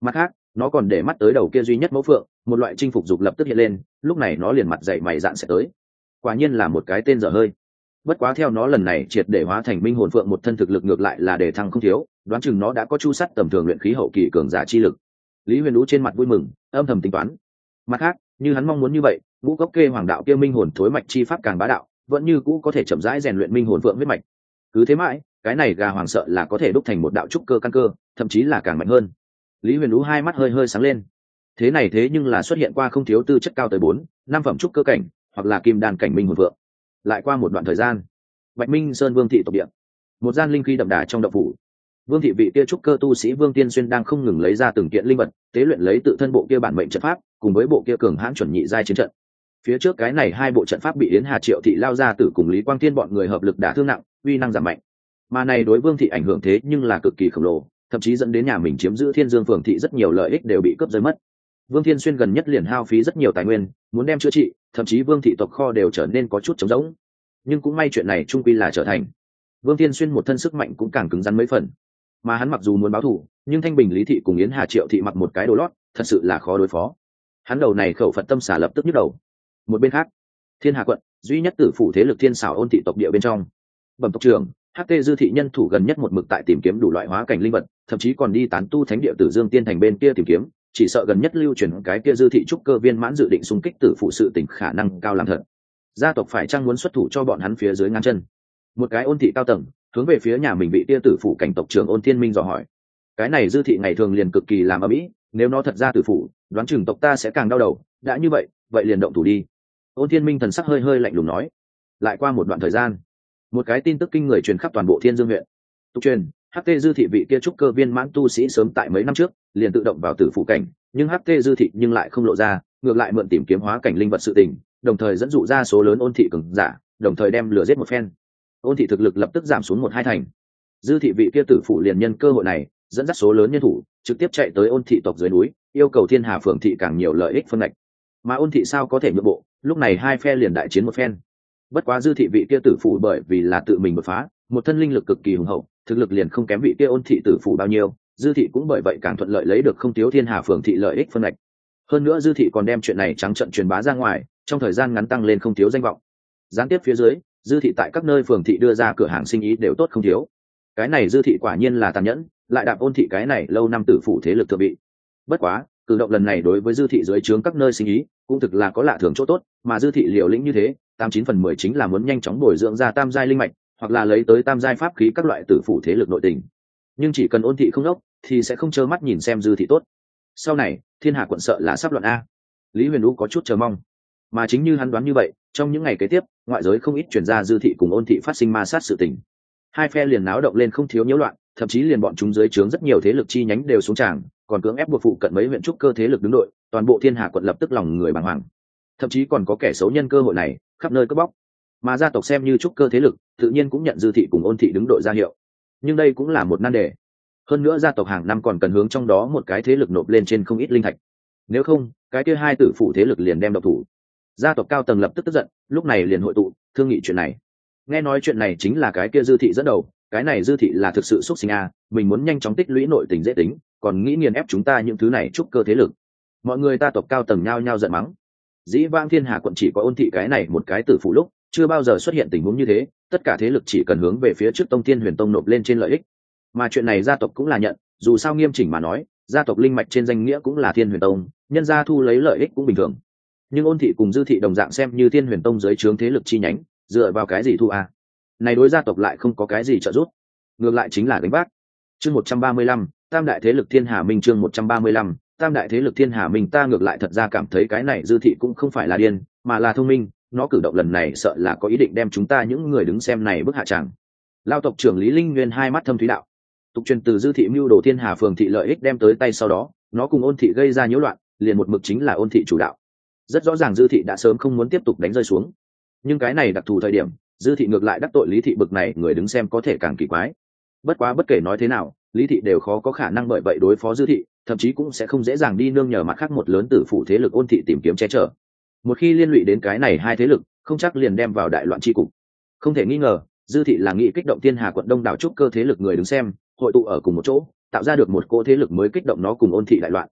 nó còn để mắt tới đầu kia duy nhất mẫu phượng, một loại chinh phục dục lập tức hiện lên, lúc này nó liền mặt dậy mày dạn sẽ tới. Quả nhiên là một cái tên dở hơi. Bất quá theo nó lần này triệt để hóa thành minh hồn phượng, một thân thực lực ngược lại là để thăng không thiếu, đoán chừng nó đã có chu sắt tầm thường luyện khí hậu kỳ cường giả chi lực. Lý Huyền Vũ trên mặt vui mừng, âm thầm tính toán. Mặt khác, như hắn mong muốn như vậy, ngũ cốc kê hoàng đạo kia minh hồn thối mạch chi pháp càng bá đạo, vẫn như cũ có thể chậm rãi rèn luyện minh hồn phượng huyết mạch. Cứ thế mãi, cái này gà hoàng sợ là có thể đúc thành một đạo trúc cơ căn cơ, thậm chí là càng mạnh hơn. Lý Huyền Vũ hai mắt hơi hơi sáng lên. Thế này thế nhưng là xuất hiện qua không thiếu tư chất cao tới bốn, năm phẩm trúc cơ cảnh, hoặc là kim đan cảnh minh hồn phượng. Lại qua một đoạn thời gian, Bạch Minh Sơn Vương thị tộc địa, một gian linh khí đậm đà trong động phủ. Vương thị vị kia trúc cơ tu sĩ Vương Tiên Xuyên đang không ngừng lấy ra từng kiện linh vật, tế luyện lấy tự thân bộ kia bản mệnh trận pháp, cùng với bộ kia cường hãn chuẩn nhị giai chiến trận. Phía trước cái này hai bộ trận pháp bị Yến Hà Triệu thị lao ra tử cùng Lý Quang Thiên bọn người hợp lực đả thương nặng, uy năng giảm mạnh. Mà này đối Vương thị ảnh hưởng thế nhưng là cực kỳ khổng lồ, thậm chí dẫn đến nhà mình chiếm giữ Thiên Dương phường thị rất nhiều lợi ích đều bị cướp rơi mất. Vương Thiên Xuyên gần nhất liền hao phí rất nhiều tài nguyên, muốn đem chữa trị, thậm chí Vương thị tộc kho đều trở nên có chút trống rỗng. Nhưng cũng may chuyện này trung quy là trở thành. Vương Thiên Xuyên một thân sức mạnh cũng càng cứng rắn mấy phần. Mà hắn mặc dù muốn báo thù, nhưng Thanh Bình Lý thị cùng Yến Hà Triệu thị mặc một cái đồ lót, thật sự là khó đối phó. Hắn đầu này khẩu Phật tâm xả lập tức nhức đầu. Một bên khác, Thiên Hà quận, duy nhất tử phủ thế lực Thiên Xảo Ôn thị tộc địa bên trong. Bẩm tộc trưởng, hát tê Dư thị nhân thủ gần nhất một mực tại tìm kiếm đủ loại hóa cảnh linh vật, thậm chí còn đi tán tu thánh địa Tử Dương Tiên thành bên kia tìm kiếm, chỉ sợ gần nhất lưu truyền cái kia Dư thị trúc cơ viên mãn dự định xung kích tử phụ sự tình khả năng cao làm thật. Gia tộc phải chăng muốn xuất thủ cho bọn hắn phía dưới ngăn chân? Một cái Ôn thị cao tầng hướng về phía nhà mình vị tia tử phụ cảnh tộc trưởng Ôn Thiên Minh dò hỏi. Cái này Dư thị ngày thường liền cực kỳ làm ở mỹ, nếu nó thật ra tử phụ, đoán chừng tộc ta sẽ càng đau đầu. Đã như vậy, vậy liền động thủ đi. Ôn Thiên Minh thần sắc hơi hơi lạnh lùng nói. Lại qua một đoạn thời gian, một cái tin tức kinh người truyền khắp toàn bộ Thiên Dương huyện. Tục truyền, hát tê Dư thị vị kia trúc cơ viên mãn tu sĩ sớm tại mấy năm trước liền tự động vào tử phụ cảnh, nhưng hát tê Dư thị nhưng lại không lộ ra, ngược lại mượn tìm kiếm hóa cảnh linh vật sự tình, đồng thời dẫn dụ ra số lớn Ôn thị cường giả, đồng thời đem lừa giết một phen. Ôn thị thực lực lập tức giảm xuống một hai thành. Dư thị vị kia tử phụ liền nhân cơ hội này, dẫn dắt số lớn nhân thủ, trực tiếp chạy tới Ôn thị tộc dưới núi, yêu cầu Thiên Hà phường thị càng nhiều lợi ích phân ngạch. Mà Ôn thị sao có thể nhượng bộ, lúc này hai phe liền đại chiến một phen. Bất quá Dư thị vị kia tử phụ bởi vì là tự mình đột phá, một thân linh lực cực kỳ hùng hậu, thực lực liền không kém vị kia Ôn thị tử phụ bao nhiêu, Dư thị cũng bởi vậy càng thuận lợi lấy được không thiếu Thiên Hà phường thị lợi ích phân ngạch. Hơn nữa Dư thị còn đem chuyện này trắng trợn truyền bá ra ngoài, trong thời gian ngắn tăng lên không thiếu danh vọng. Gián tiếp phía dưới, Dư thị tại các nơi phường thị đưa ra cửa hàng sinh ý đều tốt không thiếu. Cái này Dư thị quả nhiên là tàn nhẫn, lại đạp Ôn thị cái này lâu năm tử phụ thế lực thượng vị. Bất quá, cử động lần này đối với Dư thị dưới trướng các nơi sinh ý cũng thực là có lạ thường chỗ tốt, mà Dư thị liều lĩnh như thế, tám chín phần mười chính là muốn nhanh chóng bồi dưỡng ra tam giai linh mạch, hoặc là lấy tới tam giai pháp khí các loại tử phụ thế lực nội tình. Nhưng chỉ cần Ôn thị không đốc, thì sẽ không trơ mắt nhìn xem Dư thị tốt. Sau này, Thiên Hà quận sợ là sắp loạn a. Lý Huyền Vũ có chút chờ mong. Mà chính như hắn đoán như vậy, trong những ngày kế tiếp, ngoại giới không ít truyền ra Dư thị cùng Ôn thị phát sinh ma sát sự tình. Hai phe liền náo động lên không thiếu nhiễu loạn, thậm chí liền bọn chúng dưới trướng rất nhiều thế lực chi nhánh đều xuống tràng, còn cưỡng ép buộc phụ cận mấy huyện trúc cơ thế lực đứng đội, toàn bộ Thiên Hà quận lập tức lòng người bàng hoàng. Thậm chí còn có kẻ xấu nhân cơ hội này, khắp nơi cướp bóc. Mà gia tộc xem như trúc cơ thế lực, tự nhiên cũng nhận Dư thị cùng Ôn thị đứng đội ra hiệu. Nhưng đây cũng là một nan đề. Hơn nữa gia tộc hàng năm còn cần hướng trong đó một cái thế lực nộp lên trên không ít linh thạch. Nếu không, cái kia hai tử phụ thế lực liền đem độc thủ. Gia tộc cao tầng lập tức tức giận, lúc này liền hội tụ, thương nghị chuyện này. Nghe nói chuyện này chính là cái kia Dư thị dẫn đầu, cái này Dư thị là thực sự xúc sinh a, mình muốn nhanh chóng tích lũy nội tình dễ tính, còn nghĩ nghiền ép chúng ta những thứ này trúc cơ thế lực. Mọi người ta tộc cao tầng nhao nhao giận mắng. Dĩ vãng Thiên Hà quận chỉ có Ôn thị cái này một cái tử phụ lúc, chưa bao giờ xuất hiện tình huống như thế, tất cả thế lực chỉ cần hướng về phía trước Tông Thiên Huyền Tông nộp lên trên lợi ích. Mà chuyện này gia tộc cũng là nhận, dù sao nghiêm chỉnh mà nói, gia tộc linh mạch trên danh nghĩa cũng là Thiên Huyền Tông, nhân gia thu lấy lợi ích cũng bình thường. Nhưng Ôn thị cùng Dư thị đồng dạng xem như Thiên Huyền Tông dưới trướng thế lực chi nhánh, dựa vào cái gì thu a? Này đối gia tộc lại không có cái gì trợ giúp, ngược lại chính là gánh vác. Chương một trăm ba mươi lăm, Tam đại thế lực Thiên Hà Minh chương một trăm ba mươi lăm, Tam đại thế lực Thiên Hà Minh ta ngược lại thật ra cảm thấy cái này Dư thị cũng không phải là điên, mà là thông minh, nó cử động lần này sợ là có ý định đem chúng ta những người đứng xem này bức hạ tràng. Lao tộc trưởng Lý Linh Nguyên hai mắt thâm thúy đạo. Tục truyền từ Dư thị mưu đồ Thiên Hà phường thị lợi ích đem tới tay sau đó, nó cùng Ôn thị gây ra nhiễu loạn, liền một mực chính là Ôn thị chủ đạo. Rất rõ ràng Dư thị đã sớm không muốn tiếp tục đánh rơi xuống. Nhưng cái này đặc thù thời điểm, Dư thị ngược lại đắc tội Lý thị bực này, người đứng xem có thể càng kỳ quái. Bất quá bất kể nói thế nào, Lý thị đều khó có khả năng bởi vậy đối phó Dư thị, thậm chí cũng sẽ không dễ dàng đi nương nhờ mặt khác một lớn tử phủ thế lực Ôn thị tìm kiếm che chở. Một khi liên lụy đến cái này hai thế lực, không chắc liền đem vào đại loạn chi cục. Không thể nghi ngờ, Dư thị là nghĩ kích động Thiên Hà quận đông đảo trúc cơ thế lực người đứng xem, hội tụ ở cùng một chỗ, tạo ra được một cỗ thế lực mới kích động nó cùng Ôn thị đại loạn.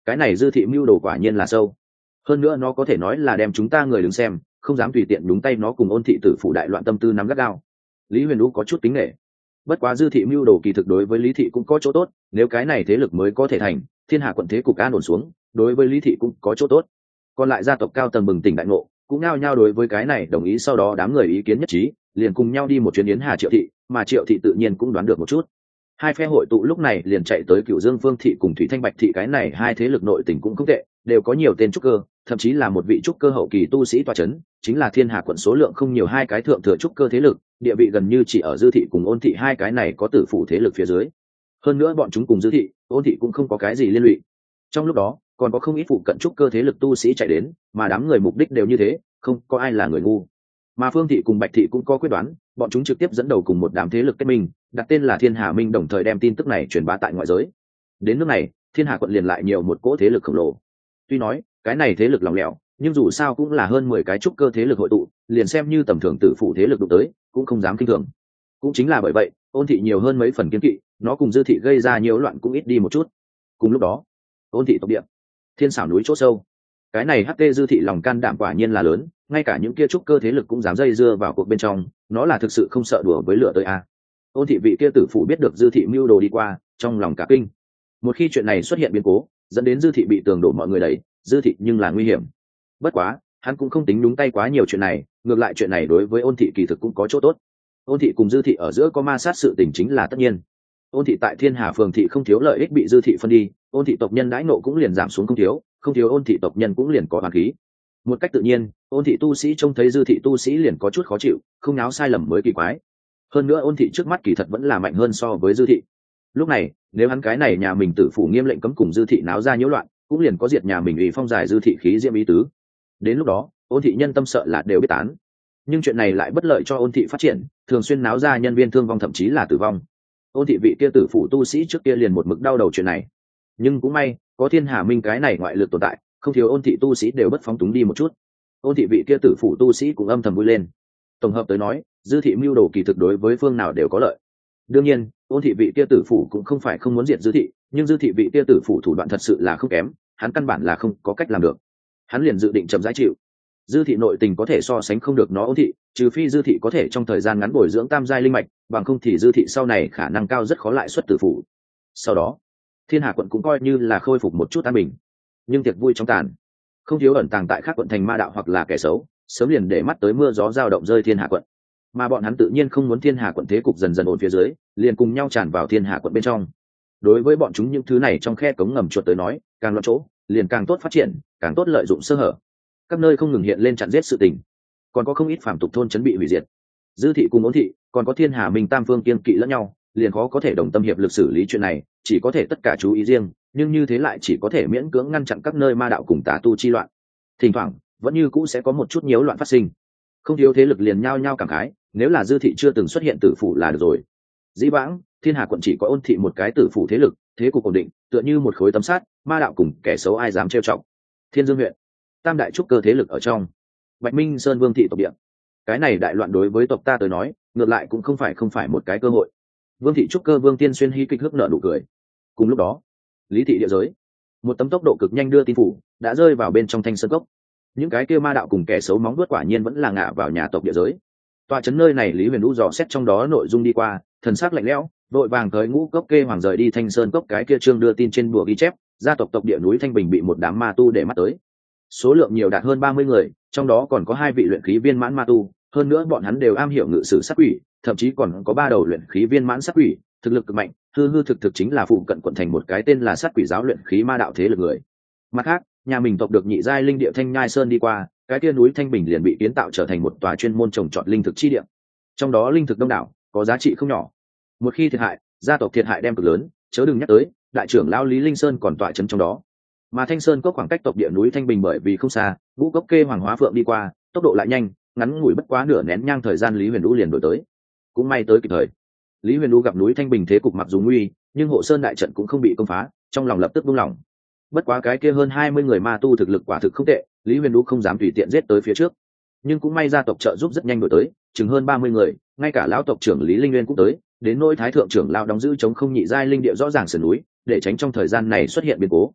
cái này dư thị mưu đồ quả nhiên là sâu, hơn nữa nó có thể nói là đem chúng ta người đứng xem, không dám tùy tiện đúng tay nó cùng ôn thị tử phủ đại loạn tâm tư nắm gắt gao. Lý Huyền Vũ có chút kính nể. Bất quá dư thị mưu đồ kỳ thực đối với Lý thị cũng có chỗ tốt, nếu cái này thế lực mới có thể thành, thiên hạ quận thế cục an ổn xuống, đối với Lý thị cũng có chỗ tốt. Còn lại gia tộc cao tầng bừng tỉnh đại ngộ, cũng nhao nhao đối với cái này đồng ý, sau đó đám người ý kiến nhất trí, liền cùng nhau đi một chuyến yến hà Triệu thị, mà Triệu thị tự nhiên cũng đoán được một chút. Hai phe hội tụ lúc này liền chạy tới Cửu Dương Phương thị cùng Thủy Thanh Bạch thị, cái này hai thế lực nội tình cũng không tệ, đều có nhiều tên trúc cơ, thậm chí là một vị trúc cơ hậu kỳ tu sĩ tọa chấn, chính là thiên hà quận số lượng không nhiều hai cái thượng thừa trúc cơ thế lực, địa vị gần như chỉ ở dư thị cùng ôn thị hai cái này có tử phủ thế lực phía dưới. Hơn nữa bọn chúng cùng dư thị, ôn thị cũng không có cái gì liên lụy. Trong lúc đó còn có không ít phụ cận trúc cơ thế lực tu sĩ chạy đến, mà đám người mục đích đều như thế, không có ai là người ngu. Mà Phương thị cùng Bạch thị cũng có quyết đoán, bọn chúng trực tiếp dẫn đầu cùng một đám thế lực kết minh, đặt tên là Thiên Hà Minh, đồng thời đem tin tức này truyền bá tại ngoại giới. Đến nước này, Thiên Hà quận liền lại nhiều một cỗ thế lực khổng lồ. Tuy nói cái này thế lực lỏng lẻo, nhưng dù sao cũng là hơn mười cái trúc cơ thế lực hội tụ, liền xem như tầm thường tử phụ thế lực đụng tới, cũng không dám kinh thường. Cũng chính là bởi vậy, ôn thị nhiều hơn mấy phần kiên kỵ, nó cùng dư thị gây ra nhiều loạn cũng ít đi một chút. Cùng lúc đó, ôn thị tộc địa, Thiên Xảo núi chỗ sâu, cái này hát tê dư thị lòng can đảm quả nhiên là lớn, ngay cả những kia trúc cơ thế lực cũng dám dây dưa vào cuộc bên trong, nó là thực sự không sợ đùa với lửa tới a. Ôn thị vị kia tử phụ biết được dư thị mưu đồ đi qua, trong lòng cả kinh. Một khi chuyện này xuất hiện biến cố, dẫn đến dư thị bị tường đổ mọi người đẩy, dư thị nhưng là nguy hiểm. Bất quá hắn cũng không tính đúng tay quá nhiều chuyện này, ngược lại chuyện này đối với ôn thị kỳ thực cũng có chỗ tốt. Ôn thị cùng dư thị ở giữa có ma sát sự tình chính là tất nhiên. Ôn thị tại Thiên Hà phường thị không thiếu lợi ích bị dư thị phân đi, ôn thị tộc nhân đãi nộ cũng liền giảm xuống không thiếu, không thiếu ôn thị tộc nhân cũng liền có hoàn khí. Một cách tự nhiên, ôn thị tu sĩ trông thấy dư thị tu sĩ liền có chút khó chịu, không náo sai lầm mới kỳ quái. Hơn nữa ôn thị trước mắt kỳ thật vẫn là mạnh hơn so với dư thị. Lúc này nếu hắn cái này nhà mình tử phủ nghiêm lệnh cấm cùng dư thị náo ra nhiễu loạn, cũng liền có diệt nhà mình ủy phong giải dư thị khí diễm ý tứ. Đến lúc đó ôn thị nhân tâm sợ là đều biết tán. Nhưng chuyện này lại bất lợi cho ôn thị phát triển, thường xuyên náo ra nhân viên thương vong thậm chí là tử vong. Ôn thị vị kia tử phủ tu sĩ trước kia liền một mực đau đầu chuyện này, nhưng cũng may có Thiên Hà Minh cái này ngoại lực tồn tại, không thiếu ôn thị tu sĩ đều bất phóng túng đi một chút. Ôn thị vị kia tử phủ tu sĩ cũng âm thầm vui lên. Tổng hợp tới nói, dư thị mưu đồ kỳ thực đối với phương nào đều có lợi. Đương nhiên ôn thị vị kia tử phủ cũng không phải không muốn diệt dư thị, nhưng dư thị vị kia tử phủ thủ đoạn thật sự là không kém, hắn căn bản là không có cách làm được. Hắn liền dự định chậm rãi chịu. Dư thị nội tình có thể so sánh không được nó ôn thị, trừ phi dư thị có thể trong thời gian ngắn bồi dưỡng tam giai linh mạch, bằng không thì dư thị sau này khả năng cao rất khó lại xuất tử phủ. Sau đó Thiên Hà quận cũng coi như là khôi phục một chút an bình, nhưng tiệc vui trong tàn, không thiếu ẩn tàng tại các quận thành ma đạo hoặc là kẻ xấu, sớm liền để mắt tới mưa gió dao động rơi Thiên Hà quận. Mà bọn hắn tự nhiên không muốn Thiên Hà quận thế cục dần dần ổn phía dưới, liền cùng nhau tràn vào Thiên Hà quận bên trong. Đối với bọn chúng những thứ này trong khe cống ngầm chuột tới nói, càng loạn chỗ liền càng tốt phát triển, càng tốt lợi dụng sơ hở. Các nơi không ngừng hiện lên chặn giết sự tình, còn có không ít phàm tục thôn trấn bị hủy diệt. Dư thị cùng ôn thị còn có Thiên Hà Minh tam phương kiên kỵ lẫn nhau, liền khó có thể đồng tâm hiệp lực xử lý chuyện này, chỉ có thể tất cả chú ý riêng, nhưng như thế lại chỉ có thể miễn cưỡng ngăn chặn các nơi ma đạo cùng tà tu chi loạn. Thỉnh thoảng vẫn như cũ sẽ có một chút nhiễu loạn phát sinh, không thiếu thế lực liền nhao nhao cảm khái, nếu là dư thị chưa từng xuất hiện tử phủ là được rồi. Dĩ vãng Thiên Hà quận chỉ có ôn thị một cái tử phủ thế lực, thế cục ổn định, tựa như một khối tấm sắt, ma đạo cùng kẻ xấu ai dám trêu chọc. Thiên Dương huyện, tam đại trúc cơ thế lực ở trong, Bạch Minh Sơn Vương thị tộc địa, cái này đại loạn đối với tộc ta tới nói, ngược lại cũng không phải không phải một cái cơ hội. Vương thị trúc cơ Vương Tiên Xuyên hí kịch hức nợ nụ cười. Cùng lúc đó, Lý thị địa giới, một tấm tốc độ cực nhanh đưa tin phủ đã rơi vào bên trong Thanh Sơn cốc. Những cái kia ma đạo cùng kẻ xấu móng vuốt quả nhiên vẫn là ngã vào nhà tộc địa giới. Tòa trấn nơi này Lý Huyền Vũ dò xét trong đó nội dung đi qua, thần sắc lạnh lẽo, vội vàng tới Ngũ Cốc Kê Hoàng rời đi Thanh Sơn cốc, cái kia trương đưa tin trên bùa ghi chép, gia tộc tộc địa núi Thanh Bình bị một đám ma tu để mắt tới. Số lượng nhiều đạt hơn ba mươi người, trong đó còn có hai vị luyện khí viên mãn ma tu, hơn nữa bọn hắn đều am hiểu ngự sử sát quỷ, thậm chí còn có ba đầu luyện khí viên mãn sát quỷ, thực lực cực mạnh, hư hư thực thực chính là phụ cận quận thành một cái tên là sát quỷ giáo luyện khí ma đạo thế lực người. Mặt khác, nhà mình tộc được nhị giai linh địa Thanh Nhai Sơn đi qua, cái kia núi Thanh Bình liền bị kiến tạo trở thành một tòa chuyên môn trồng trọt linh thực chi địa. Trong đó linh thực đông đảo, có giá trị không nhỏ. Một khi thiệt hại, gia tộc thiệt hại đem cực lớn, chớ đừng nhắc tới, đại trưởng lão Lý Linh Sơn còn tọa trấn trong đó. Mà Thanh Sơn cốc khoảng cách tộc địa núi Thanh Bình bởi vì không xa, Ngũ Cốc Kê Hoàng Hóa Phượng đi qua, tốc độ lại nhanh, ngắn ngủi bất quá nửa nén nhang thời gian Lý Huyền Vũ liền đổi tới. Cũng may tới kịp thời. Lý Huyền Vũ gặp núi Thanh Bình thế cục mặc dù nguy, nhưng hộ sơn đại trận cũng không bị công phá, trong lòng lập tức buông lỏng. Bất quá cái kia hơn hai mươi người ma tu thực lực quả thực không tệ, Lý Huyền Vũ không dám tùy tiện giết tới phía trước. Nhưng cũng may gia tộc trợ giúp rất nhanh đổi tới, chừng hơn ba mươi người, ngay cả lão tộc trưởng Lý Linh Nguyên cũng tới, đến nỗi thái thượng trưởng lão đóng giữ chống không nhị giai linh địa rõ ràng sườn núi, để tránh trong thời gian này xuất hiện biến cố.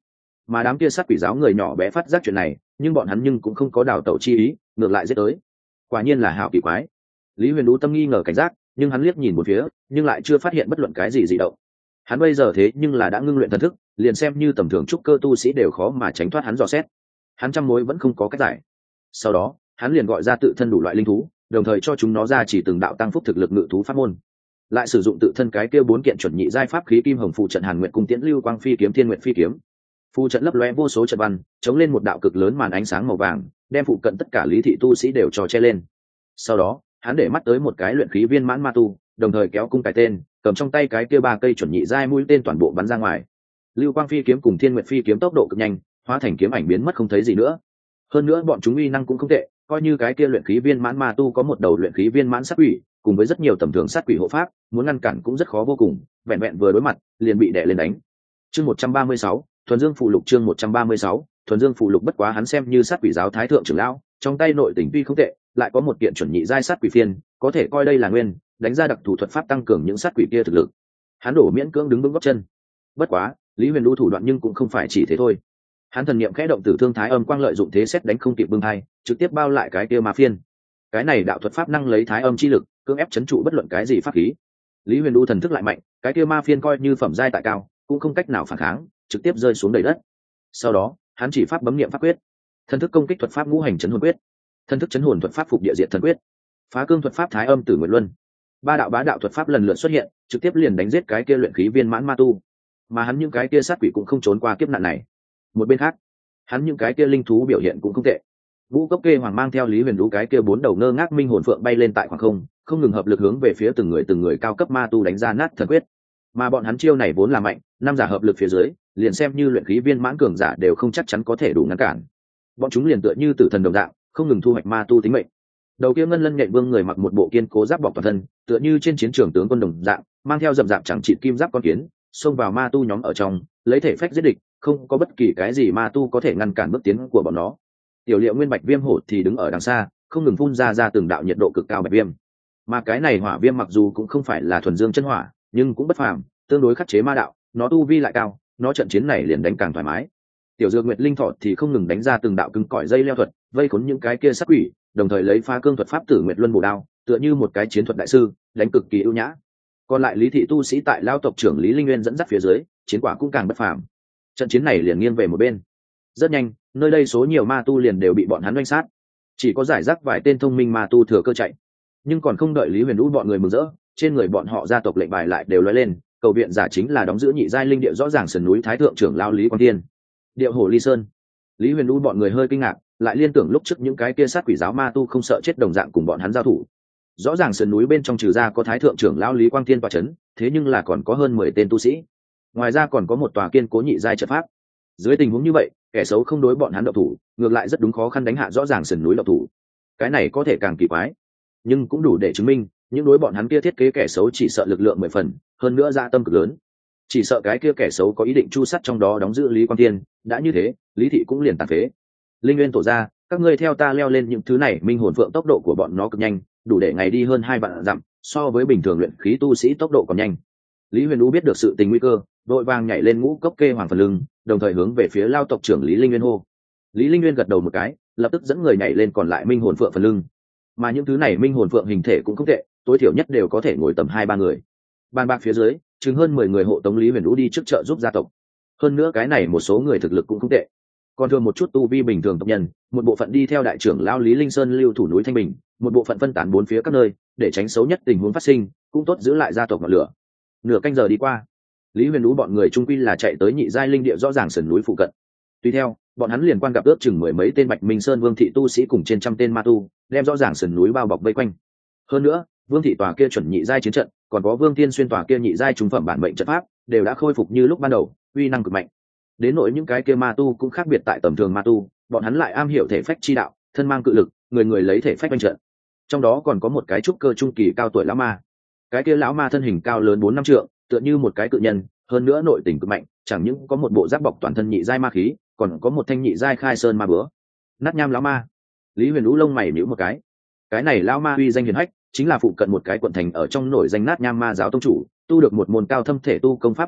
mà đám kia sát quỷ giáo người nhỏ bé phát giác chuyện này, nhưng bọn hắn nhưng cũng không có đào tẩu chi ý, ngược lại giết tới. Quả nhiên là hạo kỳ quái. Lý Huyền Đũ tâm nghi ngờ cảnh giác, nhưng hắn liếc nhìn một phía, nhưng lại chưa phát hiện bất luận cái gì dị động. Hắn bây giờ thế nhưng là đã ngưng luyện thần thức, liền xem như tầm thường trúc cơ tu sĩ đều khó mà tránh thoát hắn dò xét. Hắn trăm mối vẫn không có cách giải. Sau đó, hắn liền gọi ra tự thân đủ loại linh thú, đồng thời cho chúng nó ra chỉ từng đạo tăng phúc thực lực ngự thú pháp môn, lại sử dụng tự thân cái kia bốn kiện chuẩn nhị giai pháp khí kim hồng phù trận Hàn Nguyệt cung tiễn lưu quang phi kiếm thiên nguyện phi kiếm. Phù trận lấp lóe vô số trận văn, chống lên một đạo cực lớn màn ánh sáng màu vàng, đem phụ cận tất cả lý thị tu sĩ đều trò che lên. Sau đó, hắn để mắt tới một cái luyện khí viên mãn ma tu, đồng thời kéo cung cái tên, cầm trong tay cái kia ba cây chuẩn nhị giai mũi tên toàn bộ bắn ra ngoài. Lưu quang phi kiếm cùng thiên nguyệt phi kiếm tốc độ cực nhanh, hóa thành kiếm ảnh biến mất không thấy gì nữa. Hơn nữa bọn chúng uy năng cũng không tệ, coi như cái kia luyện khí viên mãn ma tu có một đầu luyện khí viên mãn sát quỷ, cùng với rất nhiều tầm thường sát quỷ hộ pháp, muốn ngăn cản cũng rất khó vô cùng, vẹn vẹn vừa đối mặt, liền bị đè lên đánh. Chương một trăm ba mươi sáu, Thuần Dương phụ lục chương một trăm ba mươi sáu, Thuần Dương phụ lục bất quá hắn xem như sát quỷ giáo thái thượng trưởng lão, trong tay nội tình tuy không tệ, lại có một kiện chuẩn nhị giai sát quỷ phiên, có thể coi đây là nguyên, đánh ra đặc thủ thuật pháp tăng cường những sát quỷ kia thực lực. Hắn đổ miễn cưỡng đứng vững gót chân. Bất quá, Lý Huyền Đũ thủ đoạn nhưng cũng không phải chỉ thế thôi. Hắn thần niệm khẽ động tử thương thái âm quang lợi dụng thế xét đánh không kịp bưng hai, trực tiếp bao lại cái kia ma phiên. Cái này đạo thuật pháp năng lấy thái âm chi lực, cưỡng ép chấn trụ bất luận cái gì pháp khí. Lý Huyền Đũ thần thức lại mạnh, cái kia ma phiên coi như phẩm giai tại cao, cũng không cách nào phản kháng, trực tiếp rơi xuống đầy đất. Sau đó, hắn chỉ pháp bấm niệm pháp quyết, thần thức công kích thuật pháp ngũ hành chấn hồn quyết, thần thức chấn hồn thuật pháp phục địa diệt thần quyết, phá cương thuật pháp thái âm tử nguyệt luân. Ba đạo bá đạo thuật pháp lần lượt xuất hiện, trực tiếp liền đánh giết cái kia luyện khí viên mãn ma tu. Mà hắn những cái kia sát quỷ cũng không trốn qua kiếp nạn này. Một bên khác, hắn những cái kia linh thú biểu hiện cũng không tệ. Vũ Cốc Kê Hoàng mang theo Lý Huyền Đũ cái kia bốn đầu ngơ ngác minh hồn phượng bay lên tại khoảng không, không ngừng hợp lực hướng về phía từng người từng người cao cấp ma tu đánh ra nát thần quyết. Mà bọn hắn chiêu này vốn là mạnh, năm giả hợp lực phía dưới, liền xem như luyện khí viên mãn cường giả đều không chắc chắn có thể đủ ngăn cản. Bọn chúng liền tựa như tử thần đồng dạng, không ngừng thu hoạch ma tu tính mệnh. Đầu kia ngân lân nhện vương người mặc một bộ kiên cố giáp bọc toàn thân, tựa như trên chiến trường tướng quân đồng dạng, mang theo rậm rạp chẳng chịt kim giáp con kiến, xông vào ma tu nhóm ở trong, lấy thể phách giết địch, không có bất kỳ cái gì ma tu có thể ngăn cản bước tiến của bọn nó. Tiểu Liệu Nguyên Bạch Viêm hổ thì đứng ở đằng xa, không ngừng phun ra ra từng đạo nhiệt độ cực cao bạch viêm. Mà cái này hỏa viêm mặc dù cũng không phải là thuần dương chân hỏa, nhưng cũng bất phàm, tương đối khắc chế ma đạo, nó tu vi lại cao, nó trận chiến này liền đánh càng thoải mái. Tiểu Dược Nguyệt Linh Thọ thì không ngừng đánh ra từng đạo cứng cỏi dây leo thuật, vây khốn những cái kia sát quỷ, đồng thời lấy phá cương thuật pháp tử Nguyệt Luân bổ đao, tựa như một cái chiến thuật đại sư, đánh cực kỳ ưu nhã. Còn lại Lý thị tu sĩ tại lao tộc trưởng Lý Linh Nguyên dẫn dắt phía dưới, chiến quả cũng càng bất phàm. Trận chiến này liền nghiêng về một bên. Rất nhanh, nơi đây số nhiều ma tu liền đều bị bọn hắn đánh sát. Chỉ có giải rác vài tên thông minh ma tu thừa cơ chạy. Nhưng còn không đợi Lý Huyền Đũ bọn người mừng rỡ, trên người bọn họ gia tộc lệnh bài lại đều lóe lên, cầu viện giả chính là đóng giữ nhị giai linh địa rõ ràng sườn núi thái thượng trưởng lao Lý Quang Thiên. Điệu Hổ Ly Sơn. Lý Huyền Đũ bọn người hơi kinh ngạc, lại liên tưởng lúc trước những cái kia sát quỷ giáo ma tu không sợ chết đồng dạng cùng bọn hắn giao thủ. Rõ ràng sườn núi bên trong trừ ra có thái thượng trưởng lão Lý Quang Thiên tọa chấn, thế nhưng là còn có hơn mười tên tu sĩ. Ngoài ra còn có một tòa kiên cố nhị giai trận pháp. Dưới tình huống như vậy, kẻ xấu không đối bọn hắn động thủ, ngược lại rất đúng khó khăn đánh hạ rõ ràng sườn núi động thủ. Cái này có thể càng kỳ quái, nhưng cũng đủ để chứng minh, những đối bọn hắn kia thiết kế kẻ xấu chỉ sợ lực lượng mười phần, hơn nữa dạ tâm cực lớn. Chỉ sợ cái kia kẻ xấu có ý định chu sát trong đó đóng giữ Lý Quang Thiên, đã như thế, Lý thị cũng liền tàn phế. Linh Nguyên tổ ra, các ngươi theo ta leo lên những thứ này, minh hồn phượng tốc độ của bọn nó cực nhanh, đủ để ngày đi hơn hai vạn dặm, so với bình thường luyện khí tu sĩ tốc độ còn nhanh. Lý Huyền Đũ biết được sự tình nguy cơ, đội vàng nhảy lên Ngũ Cốc Kê Hoàng phần lưng, đồng thời hướng về phía lao tộc trưởng Lý Linh Nguyên hô. Lý Linh Nguyên gật đầu một cái, lập tức dẫn người nhảy lên còn lại minh hồn phượng phần lưng. Mà những thứ này minh hồn phượng hình thể cũng không tệ, tối thiểu nhất đều có thể ngồi tầm hai ba người. Bàn bạc phía dưới, chừng hơn mười người hộ tống Lý Huyền Đũ đi trước chợ giúp gia tộc. Hơn nữa cái này một số người thực lực cũng không tệ. Còn thường một chút tu vi bình thường tộc nhân, một bộ phận đi theo đại trưởng lão Lý Linh Sơn lưu thủ núi Thanh Bình, một bộ phận phân tán bốn phía các nơi, để tránh xấu nhất tình huống phát sinh, cũng tốt giữ lại gia tộc ngọn lửa. Nửa canh giờ đi qua, Lý Huyền Đũ bọn người trung quy là chạy tới nhị giai linh địa rõ ràng sườn núi phụ cận. Tuy theo, bọn hắn liền quan gặp ước chừng mười mấy tên Bạch Minh Sơn Vương thị tu sĩ cùng trên trăm tên ma tu, đem rõ ràng sườn núi bao bọc vây quanh. Hơn nữa, Vương thị tòa kia chuẩn nhị giai chiến trận, còn có Vương Tiên xuyên tòa kia nhị giai trung phẩm bản mệnh trận pháp, đều đã khôi phục như lúc ban đầu, uy năng cực mạnh. Đến nỗi những cái kia ma tu cũng khác biệt tại tầm thường ma tu, bọn hắn lại am hiểu thể phách chi đạo, thân mang cự lực, người người lấy thể phách đánh trận. Trong đó còn có một cái trúc cơ trung kỳ cao tuổi lão ma. Cái kia lão ma thân hình cao lớn bốn năm trượng, tựa như một cái cự nhân, hơn nữa nội tình cực mạnh, chẳng những có một bộ giáp bọc toàn thân nhị giai ma khí, còn có một thanh nhị giai khai sơn ma búa. Nát nham lão ma. Lý Huyền Đũ lông mày nhíu một cái. Cái này lão ma uy danh hiển hách, chính là phụ cận một cái quận thành ở trong nổi danh nát nham ma giáo tông chủ, tu được một môn cao thâm thể tu công pháp ma đạo,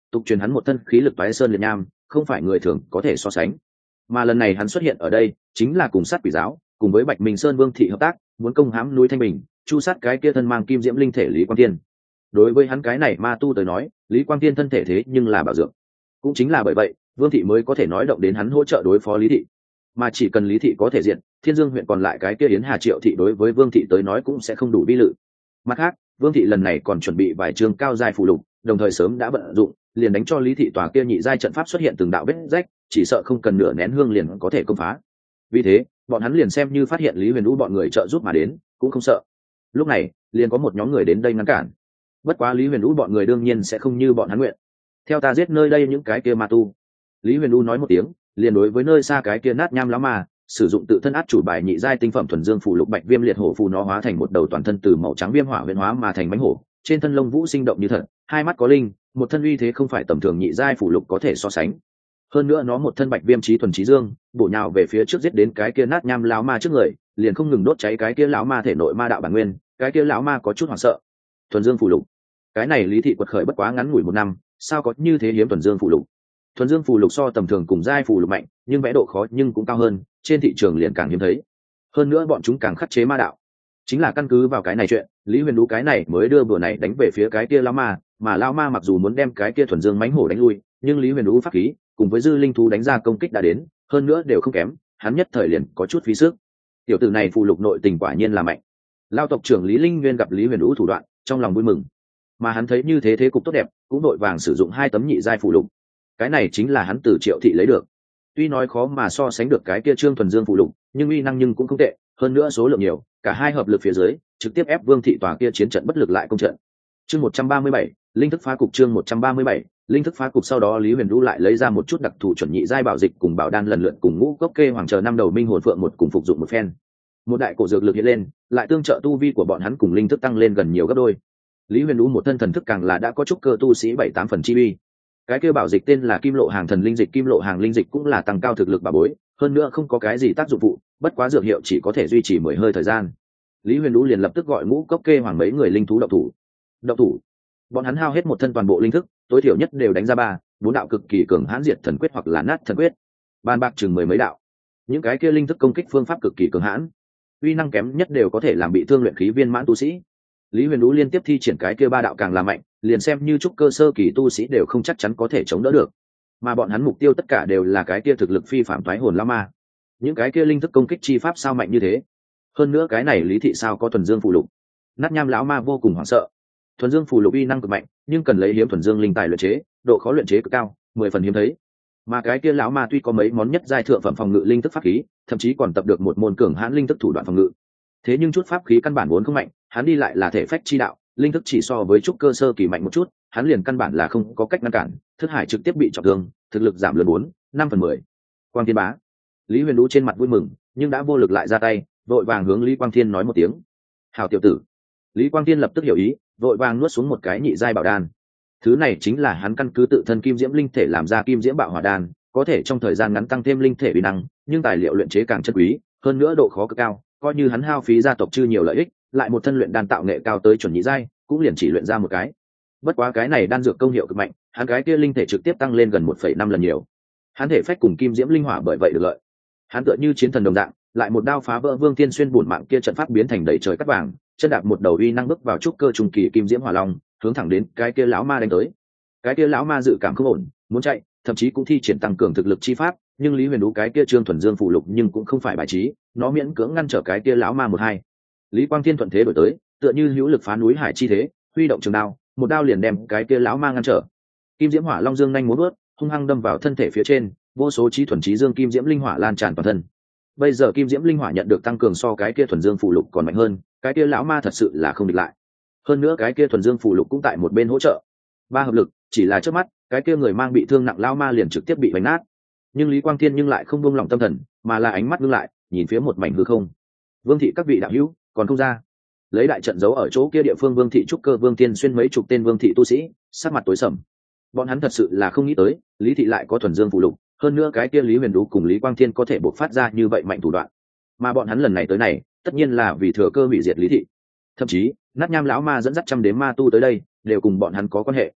tục truyền hắn một thân khí lực toái sơn liệt nham, không phải người thường có thể so sánh. Mà lần này hắn xuất hiện ở đây chính là cùng sát quỷ giáo cùng với Bạch Minh Sơn Vương thị hợp tác, muốn công hãm núi Thanh Bình, chu sát cái kia thân mang kim diễm linh thể Lý Quang Tiên. Đối với hắn cái này ma tu tới nói, Lý Quang Tiên thân thể thế nhưng là bảo dưỡng. Cũng chính là bởi vậy Vương thị mới có thể nói động đến hắn hỗ trợ đối phó Lý thị. Mà chỉ cần Lý thị có thể diện, Thiên Dương huyện còn lại cái kia Yến Hà Triệu thị đối với Vương thị tới nói cũng sẽ không đủ vi lự. Mặt khác, Vương thị lần này còn chuẩn bị vài chương cao giai phù lục, đồng thời sớm đã vận dụng, liền đánh cho Lý thị tòa kia nhị giai trận pháp xuất hiện từng đạo vết rách, chỉ sợ không cần nửa nén hương liền có thể công phá. Vì thế, bọn hắn liền xem như phát hiện Lý Huyền Vũ bọn người trợ giúp mà đến, cũng không sợ. Lúc này, liền có một nhóm người đến đây ngăn cản. Bất quá Lý Huyền Vũ bọn người đương nhiên sẽ không như bọn hắn nguyện. Theo ta giết nơi đây những cái kia ma tu. Lý Huyền Vũ nói một tiếng, liền đối với nơi xa cái kia nát nham lão ma, sử dụng tự thân át chủ bài nhị giai tinh phẩm thuần dương phù lục bạch viêm liệt hổ phù, nó hóa thành một đầu toàn thân từ màu trắng viêm hỏa huyền hóa mà thành mãnh hổ, trên thân lông vũ sinh động như thật, hai mắt có linh, một thân uy thế không phải tầm thường nhị giai phù lục có thể so sánh. Hơn nữa nó một thân bạch viêm chí thuần chí dương, bổ nhào về phía trước giết đến cái kia nát nham lão ma trước người, liền không ngừng đốt cháy cái kia lão ma thể nội ma đạo bản nguyên, cái kia lão ma có chút hoảng sợ. Thuần dương phù lục, cái này Lý thị quật khởi bất quá ngắn ngủi một năm, sao có như thế hiếm thuần dương phù lục. Thuần dương phù lục so tầm thường cùng giai phù lục mạnh, nhưng vẽ độ khó nhưng cũng cao hơn, trên thị trường liền càng hiếm thấy. Hơn nữa bọn chúng càng khắc chế ma đạo. Chính là căn cứ vào cái này chuyện, Lý Huyền Vũ cái này mới đưa bữa này đánh về phía cái kia lão ma, mà lão ma mặc dù muốn đem cái kia thuần dương mãnh hổ đánh lui, nhưng Lý Huyền Vũ pháp khí cùng với dư linh thú đánh ra công kích đã đến, hơn nữa đều không kém, hắn nhất thời liền có chút phí sức. Tiểu tử này phù lục nội tình quả nhiên là mạnh. Lão tộc trưởng Lý Linh Nguyên gặp Lý Huyền Vũ thủ đoạn, trong lòng vui mừng. Mà hắn thấy như thế thế cục tốt đẹp, cũng đội vàng sử dụng hai tấm nhị giai phù lục. Cái này chính là hắn từ Triệu thị lấy được. Tuy nói khó mà so sánh được cái kia trương thuần dương phù lục, nhưng uy năng nhưng cũng không tệ, hơn nữa số lượng nhiều, cả hai hợp lực phía dưới, trực tiếp ép Vương thị tòa kia chiến trận bất lực lại công trận. Chương một trăm ba mươi bảy, linh thức phá cục. Chương một trăm ba mươi bảy, linh thức phá cục. Sau đó Lý Huyền Vũ lại lấy ra một chút đặc thù chuẩn nhị giai bảo dịch cùng bảo đan lần lượt cùng ngũ cốc kê hoàng chờ năm đầu minh hồn phượng một cùng phục dụng một phen. Một đại cổ dược lực hiện lên, lại tương trợ tu vi của bọn hắn cùng linh thức tăng lên gần nhiều gấp đôi. Lý Huyền Vũ một thân thần thức càng là đã có chút cơ tu sĩ bảy tám phần chi uy. Cái kia bảo dịch tên là Kim Lộ Hàng Thần Linh Dịch, Kim Lộ Hàng Linh Dịch cũng là tăng cao thực lực bà bối, hơn nữa không có cái gì tác dụng phụ, bất quá dược hiệu chỉ có thể duy trì mười hơi thời gian. Lý Huyền Vũ liền lập tức gọi ngũ cốc kê hoàng mấy người linh thú động thủ. Động thủ. Bọn hắn hao hết một thân toàn bộ linh thức, tối thiểu nhất đều đánh ra ba, bốn đạo cực kỳ cường hãn diệt thần quyết hoặc là nát thần quyết. Ban bạc chừng mười mấy đạo. Những cái kia linh thức công kích phương pháp cực kỳ cường hãn, uy năng kém nhất đều có thể làm bị thương luyện khí viên mãn tu sĩ. Lý Huyền Vũ liên tiếp thi triển cái kia ba đạo càng là mạnh, liền xem như trúc cơ sơ kỳ tu sĩ đều không chắc chắn có thể chống đỡ được. Mà bọn hắn mục tiêu tất cả đều là cái kia thực lực phi phạm thoái hồn lão ma. Những cái kia linh thức công kích chi pháp sao mạnh như thế? Hơn nữa cái này Lý thị sao có thuần dương phù lục? Nát nham lão ma vô cùng hoảng sợ. Thuần dương phù lục uy năng cực mạnh, nhưng cần lấy hiếm thuần dương linh tài luyện chế, độ khó luyện chế cực cao, mười phần hiếm thấy. Mà cái kia lão ma tuy có mấy món nhất giai thượng phẩm phòng ngự linh thức pháp khí, thậm chí còn tập được một môn cường hãn linh thức thủ đoạn phòng ngự. Thế nhưng chút pháp khí căn bản vốn không mạnh, hắn đi lại là thể phách chi đạo, linh thức chỉ so với trúc cơ sơ kỳ mạnh một chút, hắn liền căn bản là không có cách ngăn cản, thức hải trực tiếp bị trọng thương, thực lực giảm lớn bốn, năm phần mười. Quang Thiên bá. Lý Huyền Vũ trên mặt vui mừng, nhưng đã vô lực lại ra tay, vội vàng hướng Lý Quang Thiên nói một tiếng. "Hảo tiểu tử." Lý Quang Thiên lập tức hiểu ý, vội vàng nuốt xuống một cái nhị giai bảo đan. Thứ này chính là hắn căn cứ tự thân kim diễm linh thể làm ra kim diễm bạo hỏa đan, có thể trong thời gian ngắn tăng thêm linh thể uy năng, nhưng tài liệu luyện chế càng chân quý, hơn nữa độ khó cực cao, coi như hắn hao phí gia tộc chư nhiều lợi ích, lại một thân luyện đan tạo nghệ cao tới chuẩn nhị giai, cũng liền chỉ luyện ra một cái. Bất quá cái này đan dược công hiệu cực mạnh, hắn cái kia linh thể trực tiếp tăng lên gần một phẩy năm lần nhiều. Hắn thể phách cùng kim diễm linh hỏa bởi vậy được lợi. Hắn tựa như chiến thần đồng dạng, lại một đao phá vỡ Vương Tiên Xuyên bổn mạng kia trận pháp biến thành đầy trời cát vàng, chân đạp một đầu uy năng bước vào trúc cơ trung kỳ kim diễm hỏa long, hướng thẳng đến cái kia lão ma đánh tới. Cái kia lão ma dự cảm không ổn, muốn chạy, thậm chí cũng thi triển tăng cường thực lực chi pháp, nhưng Lý Huyền Vũ cái kia trương thuần dương phụ lục nhưng cũng không phải bài trí, nó miễn cưỡng ngăn trở cái kia lão ma một hai. Lý Quang Thiên thuận thế đổi tới, tựa như hữu lực phá núi hải chi thế, huy động trường đao, một đao liền đem cái kia lão ma ngăn trở. Kim diễm hỏa long dương nhanh muốn bước, hung hăng đâm vào thân thể phía trên, vô số chí thuần chí dương kim diễm linh hỏa lan tràn toàn thân. Bây giờ kim diễm linh hỏa nhận được tăng cường so cái kia thuần dương phụ lục còn mạnh hơn, cái kia lão ma thật sự là không địch lại. Hơn nữa cái kia thuần dương phụ lục cũng tại một bên hỗ trợ. Ba hợp lực, chỉ là trước mắt, cái kia người mang bị thương nặng lão ma liền trực tiếp bị vành nát. Nhưng Lý Quang Thiên nhưng lại không buông lỏng tâm thần, mà là ánh mắt ngưng lại, nhìn phía một mảnh hư không. Vương thị các vị đạo hữu, còn không ra. Lấy đại trận giấu ở chỗ kia địa phương Vương thị trúc cơ Vương Tiên Xuyên mấy chục tên Vương thị tu sĩ, sắc mặt tối sầm. Bọn hắn thật sự là không nghĩ tới, Lý thị lại có thuần dương phụ lục, hơn nữa cái kia Lý Huyền Vũ cùng Lý Quang Thiên có thể bộc phát ra như vậy mạnh thủ đoạn. Mà bọn hắn lần này tới này, tất nhiên là vì thừa cơ hủy diệt Lý thị. Thậm chí, nát nham lão ma dẫn dắt trăm đến ma tu tới đây, đều cùng bọn hắn có quan hệ.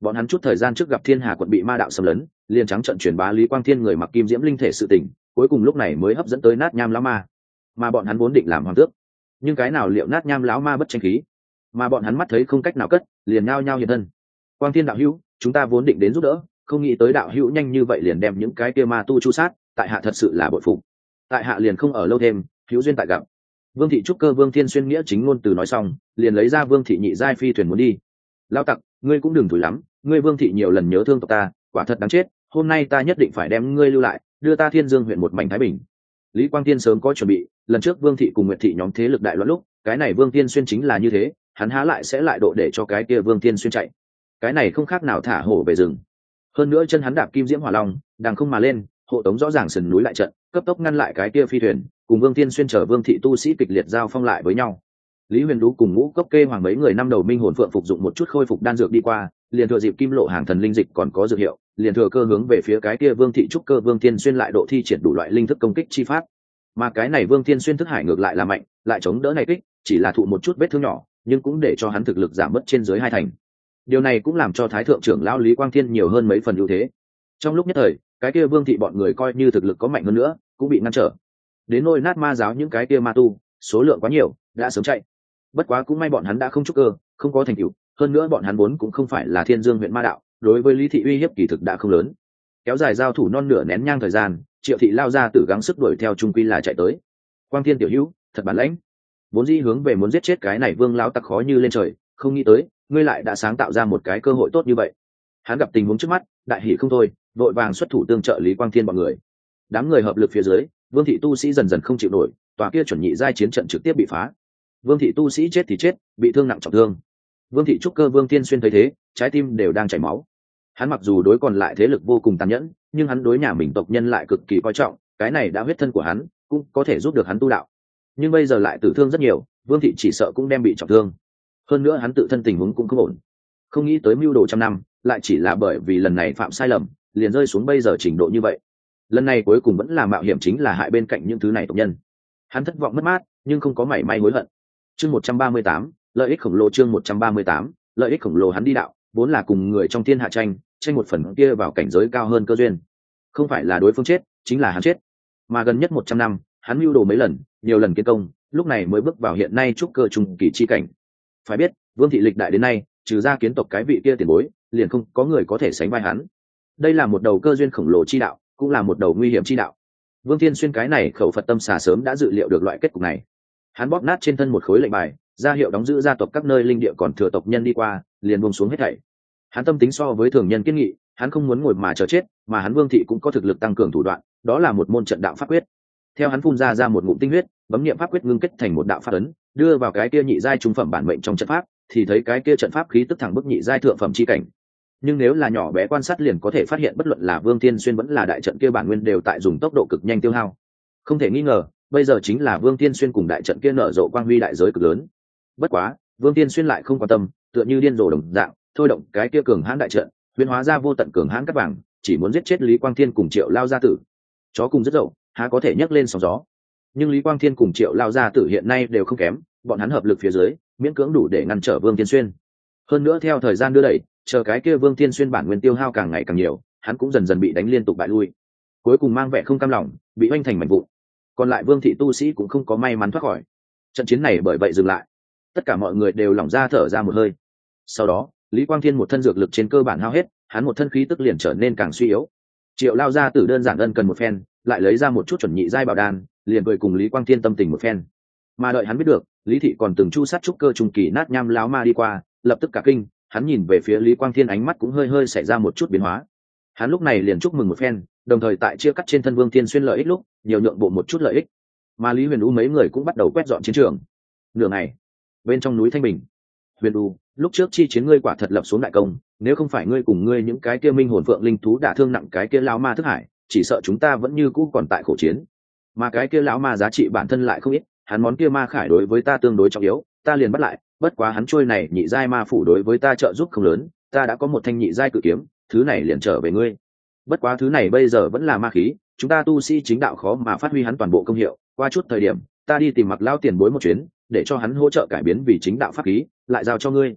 bọn hắn chút thời gian trước gặp thiên hà quận bị ma đạo xâm lấn, liền trắng trận truyền bá Lý Quang Thiên người mặc kim diễm linh thể sự tình, cuối cùng lúc này mới hấp dẫn tới Nát Nham lão ma. Mà bọn hắn vốn định làm hoàng tước, nhưng cái nào liệu Nát Nham lão ma bất tranh khí, mà bọn hắn mắt thấy không cách nào cất, liền nhao nhao hiện thân. Quang Thiên đạo hữu, chúng ta vốn định đến giúp đỡ, không nghĩ tới đạo hữu nhanh như vậy liền đem những cái kia ma tu chu sát, tại hạ thật sự là bội phục. Tại hạ liền không ở lâu thêm, hữu duyên tại gặp. Vương thị trúc cơ Vương Thiên Xuyên nghĩa chính ngôn từ nói xong, liền lấy ra Vương thị nhị giai phi thuyền muốn đi. Lao tặc, ngươi cũng đừng thủi lắm, ngươi Vương thị nhiều lần nhớ thương tộc ta, quả thật đáng chết, hôm nay ta nhất định phải đem ngươi lưu lại, đưa ta Thiên Dương huyện một mảnh thái bình. Lý Quang Thiên sớm có chuẩn bị, lần trước Vương thị cùng Nguyệt thị nhóm thế lực đại loạn lúc, cái này Vương Thiên Xuyên chính là như thế, hắn há lại sẽ lại độ để cho cái kia Vương Thiên Xuyên chạy. Cái này không khác nào thả hổ về rừng. Hơn nữa chân hắn đạp kim diễm hỏa long, đang không mà lên, hộ tống rõ ràng sườn núi lại trận, cấp tốc ngăn lại cái kia phi thuyền, cùng Vương Thiên Xuyên chở Vương thị tu sĩ kịch liệt giao phong lại với nhau. Lý Huyền Đú cùng Ngũ Cốc Kê Hoàng mấy người năm đầu minh hồn phượng phục dụng một chút khôi phục đan dược đi qua, liền thừa dịp kim lộ hàng thần linh dịch còn có dược hiệu, liền thừa cơ hướng về phía cái kia Vương thị trúc cơ Vương Thiên Xuyên lại độ thi triển đủ loại linh thức công kích chi pháp. Mà cái này Vương Thiên Xuyên thức hải ngược lại là mạnh, lại chống đỡ này kích, chỉ là thụ một chút vết thương nhỏ, nhưng cũng để cho hắn thực lực giảm mất trên dưới hai thành. Điều này cũng làm cho Thái thượng trưởng lão Lý Quang Thiên nhiều hơn mấy phần ưu thế. Trong lúc nhất thời, cái kia Vương thị bọn người coi như thực lực có mạnh hơn nữa, cũng bị ngăn trở. Đến nỗi Nát Ma giáo những cái kia ma tu, số lượng quá nhiều, đã sớm chạy. Bất quá cũng may bọn hắn đã không trúc cơ, không có thành tựu, hơn nữa bọn hắn vốn cũng không phải là Thiên Dương huyện ma đạo, đối với Lý thị uy hiếp kỳ thực đã không lớn. Kéo dài giao thủ non nửa nén nhang thời gian, Triệu thị lao ra tử gắng sức đuổi theo trung quy là chạy tới. Quang Thiên tiểu hữu, thật bản lãnh. Vốn dĩ hướng về muốn giết chết cái này Vương lão tặc khó như lên trời, không nghĩ tới, ngươi lại đã sáng tạo ra một cái cơ hội tốt như vậy. Hắn gặp tình huống trước mắt, đại hỉ không thôi, vội vàng xuất thủ tương trợ Lý Quang Thiên bọn người. Đám người hợp lực phía dưới, Vương thị tu sĩ dần dần không chịu nổi, tòa kia chuẩn nhị giai chiến trận trực tiếp bị phá. Vương thị tu sĩ chết thì chết, bị thương nặng trọng thương. Vương thị trúc cơ Vương Thiên Xuyên thấy thế, trái tim đều đang chảy máu. Hắn mặc dù đối còn lại thế lực vô cùng tàn nhẫn, nhưng hắn đối nhà mình tộc nhân lại cực kỳ coi trọng, cái này đã huyết thân của hắn, cũng có thể giúp được hắn tu đạo. Nhưng bây giờ lại tử thương rất nhiều, Vương thị chỉ sợ cũng đem bị trọng thương. Hơn nữa hắn tự thân tình huống cũng không ổn, không nghĩ tới mưu đồ trăm năm, lại chỉ là bởi vì lần này phạm sai lầm, liền rơi xuống bây giờ trình độ như vậy. Lần này cuối cùng vẫn là mạo hiểm, chính là hại bên cạnh những thứ này tộc nhân. Hắn thất vọng mất mát, nhưng không có mảy may hối hận. Chương một trăm ba mươi tám, lợi ích khổng lồ. Chương một trăm ba mươi tám, lợi ích khổng lồ. Hắn đi đạo, vốn là cùng người trong thiên hạ tranh, tranh một phần kia vào cảnh giới cao hơn cơ duyên. Không phải là đối phương chết, chính là hắn chết. Mà gần nhất một trăm năm, hắn mưu đồ mấy lần, nhiều lần kiến công, lúc này mới bước vào hiện nay trúc cơ trung kỳ chi cảnh. Phải biết, Vương thị lịch đại đến nay, trừ ra kiến tộc cái vị kia tiền bối, liền không có người có thể sánh vai hắn. Đây là một đầu cơ duyên khổng lồ chi đạo, cũng là một đầu nguy hiểm chi đạo. Vương Thiên Xuyên cái này khẩu Phật tâm xà sớm đã dự liệu được loại kết cục này. Hắn bóp nát trên thân một khối lệnh bài, ra hiệu đóng giữ gia tộc các nơi linh địa còn thừa tộc nhân đi qua, liền buông xuống hết thảy. Hắn tâm tính so với thường nhân kiên nghị, hắn không muốn ngồi mà chờ chết, mà hắn Vương thị cũng có thực lực tăng cường thủ đoạn, đó là một môn trận đạo pháp quyết. Theo hắn phun ra ra một ngụm tinh huyết, bấm niệm pháp quyết ngưng kết thành một đạo pháp ấn, đưa vào cái kia nhị giai trung phẩm bản mệnh trong trận pháp, thì thấy cái kia trận pháp khí tức thẳng bức nhị giai thượng phẩm chi cảnh. Nhưng nếu là nhỏ bé quan sát liền có thể phát hiện, bất luận là Vương Thiên Xuyên vẫn là đại trận kia bản nguyên đều tại dùng tốc độ cực nhanh tiêu hao. Không thể nghi ngờ, bây giờ chính là Vương Thiên Xuyên cùng đại trận kia nở rộ quang huy đại giới cực lớn. Bất quá, Vương Thiên Xuyên lại không quan tâm, tựa như điên rồ đồng dạng, thôi động cái kia cường hãn đại trận, huyễn hóa ra vô tận cường hãn cát vàng, chỉ muốn giết chết Lý Quang Thiên cùng Triệu lao gia tử. Chó cùng rất dậu, há có thể nhấc lên sóng gió. Nhưng Lý Quang Thiên cùng Triệu lao gia tử hiện nay đều không kém, bọn hắn hợp lực phía dưới, miễn cưỡng đủ để ngăn trở Vương Thiên Xuyên. Hơn nữa theo thời gian đưa đẩy, chờ cái kia Vương Thiên Xuyên bản nguyên tiêu hao càng ngày càng nhiều, hắn cũng dần dần bị đánh liên tục bại lui, cuối cùng mang vẻ không cam lòng, bị oanh thành mảnh vụn. Còn lại Vương thị tu sĩ cũng không có may mắn thoát khỏi. Trận chiến này bởi vậy dừng lại, tất cả mọi người đều lỏng ra thở ra một hơi. Sau đó, Lý Quang Thiên một thân dược lực trên cơ bản hao hết, hắn một thân khí tức liền trở nên càng suy yếu. Triệu lao gia tử đơn giản ân cần một phen, lại lấy ra một chút chuẩn nhị giai bảo đan, liền cười cùng Lý Quang Thiên tâm tình một phen. Mà đợi hắn biết được, Lý thị còn từng chu sát trúc cơ trung kỳ Nát Nham láo ma đi qua, lập tức cả kinh, hắn nhìn về phía Lý Quang Thiên ánh mắt cũng hơi hơi xảy ra một chút biến hóa. Hắn lúc này liền chúc mừng một phen, đồng thời tại chia cắt trên thân Vương Thiên Xuyên lợi ích lúc, nhiều nhượng bộ một chút lợi ích. Mà Lý Huyền U mấy người cũng bắt đầu quét dọn chiến trường. Nửa ngày, bên trong núi Thanh Bình, Huyền U, lúc trước chi chiến ngươi quả thật lập xuống đại công, nếu không phải ngươi cùng ngươi những cái kia minh hồn phượng linh thú đả thương nặng cái kia lão ma thức hải, chỉ sợ chúng ta vẫn như cũ còn tại khổ chiến. Mà cái kia lão ma giá trị bản thân lại không ít, hắn món kia ma khải đối với ta tương đối trọng yếu, ta liền bắt lại, bất quá hắn trôi này nhị giai ma phủ đối với ta trợ giúp không lớn, ta đã có một thanh nhị giai cự kiếm, thứ này liền trở về ngươi. Bất quá thứ này bây giờ vẫn là ma khí, chúng ta tu sĩ chính đạo khó mà phát huy hắn toàn bộ công hiệu, qua chút thời điểm, ta đi tìm Mặc lão tiền bối một chuyến, để cho hắn hỗ trợ cải biến vì chính đạo pháp khí, lại giao cho ngươi.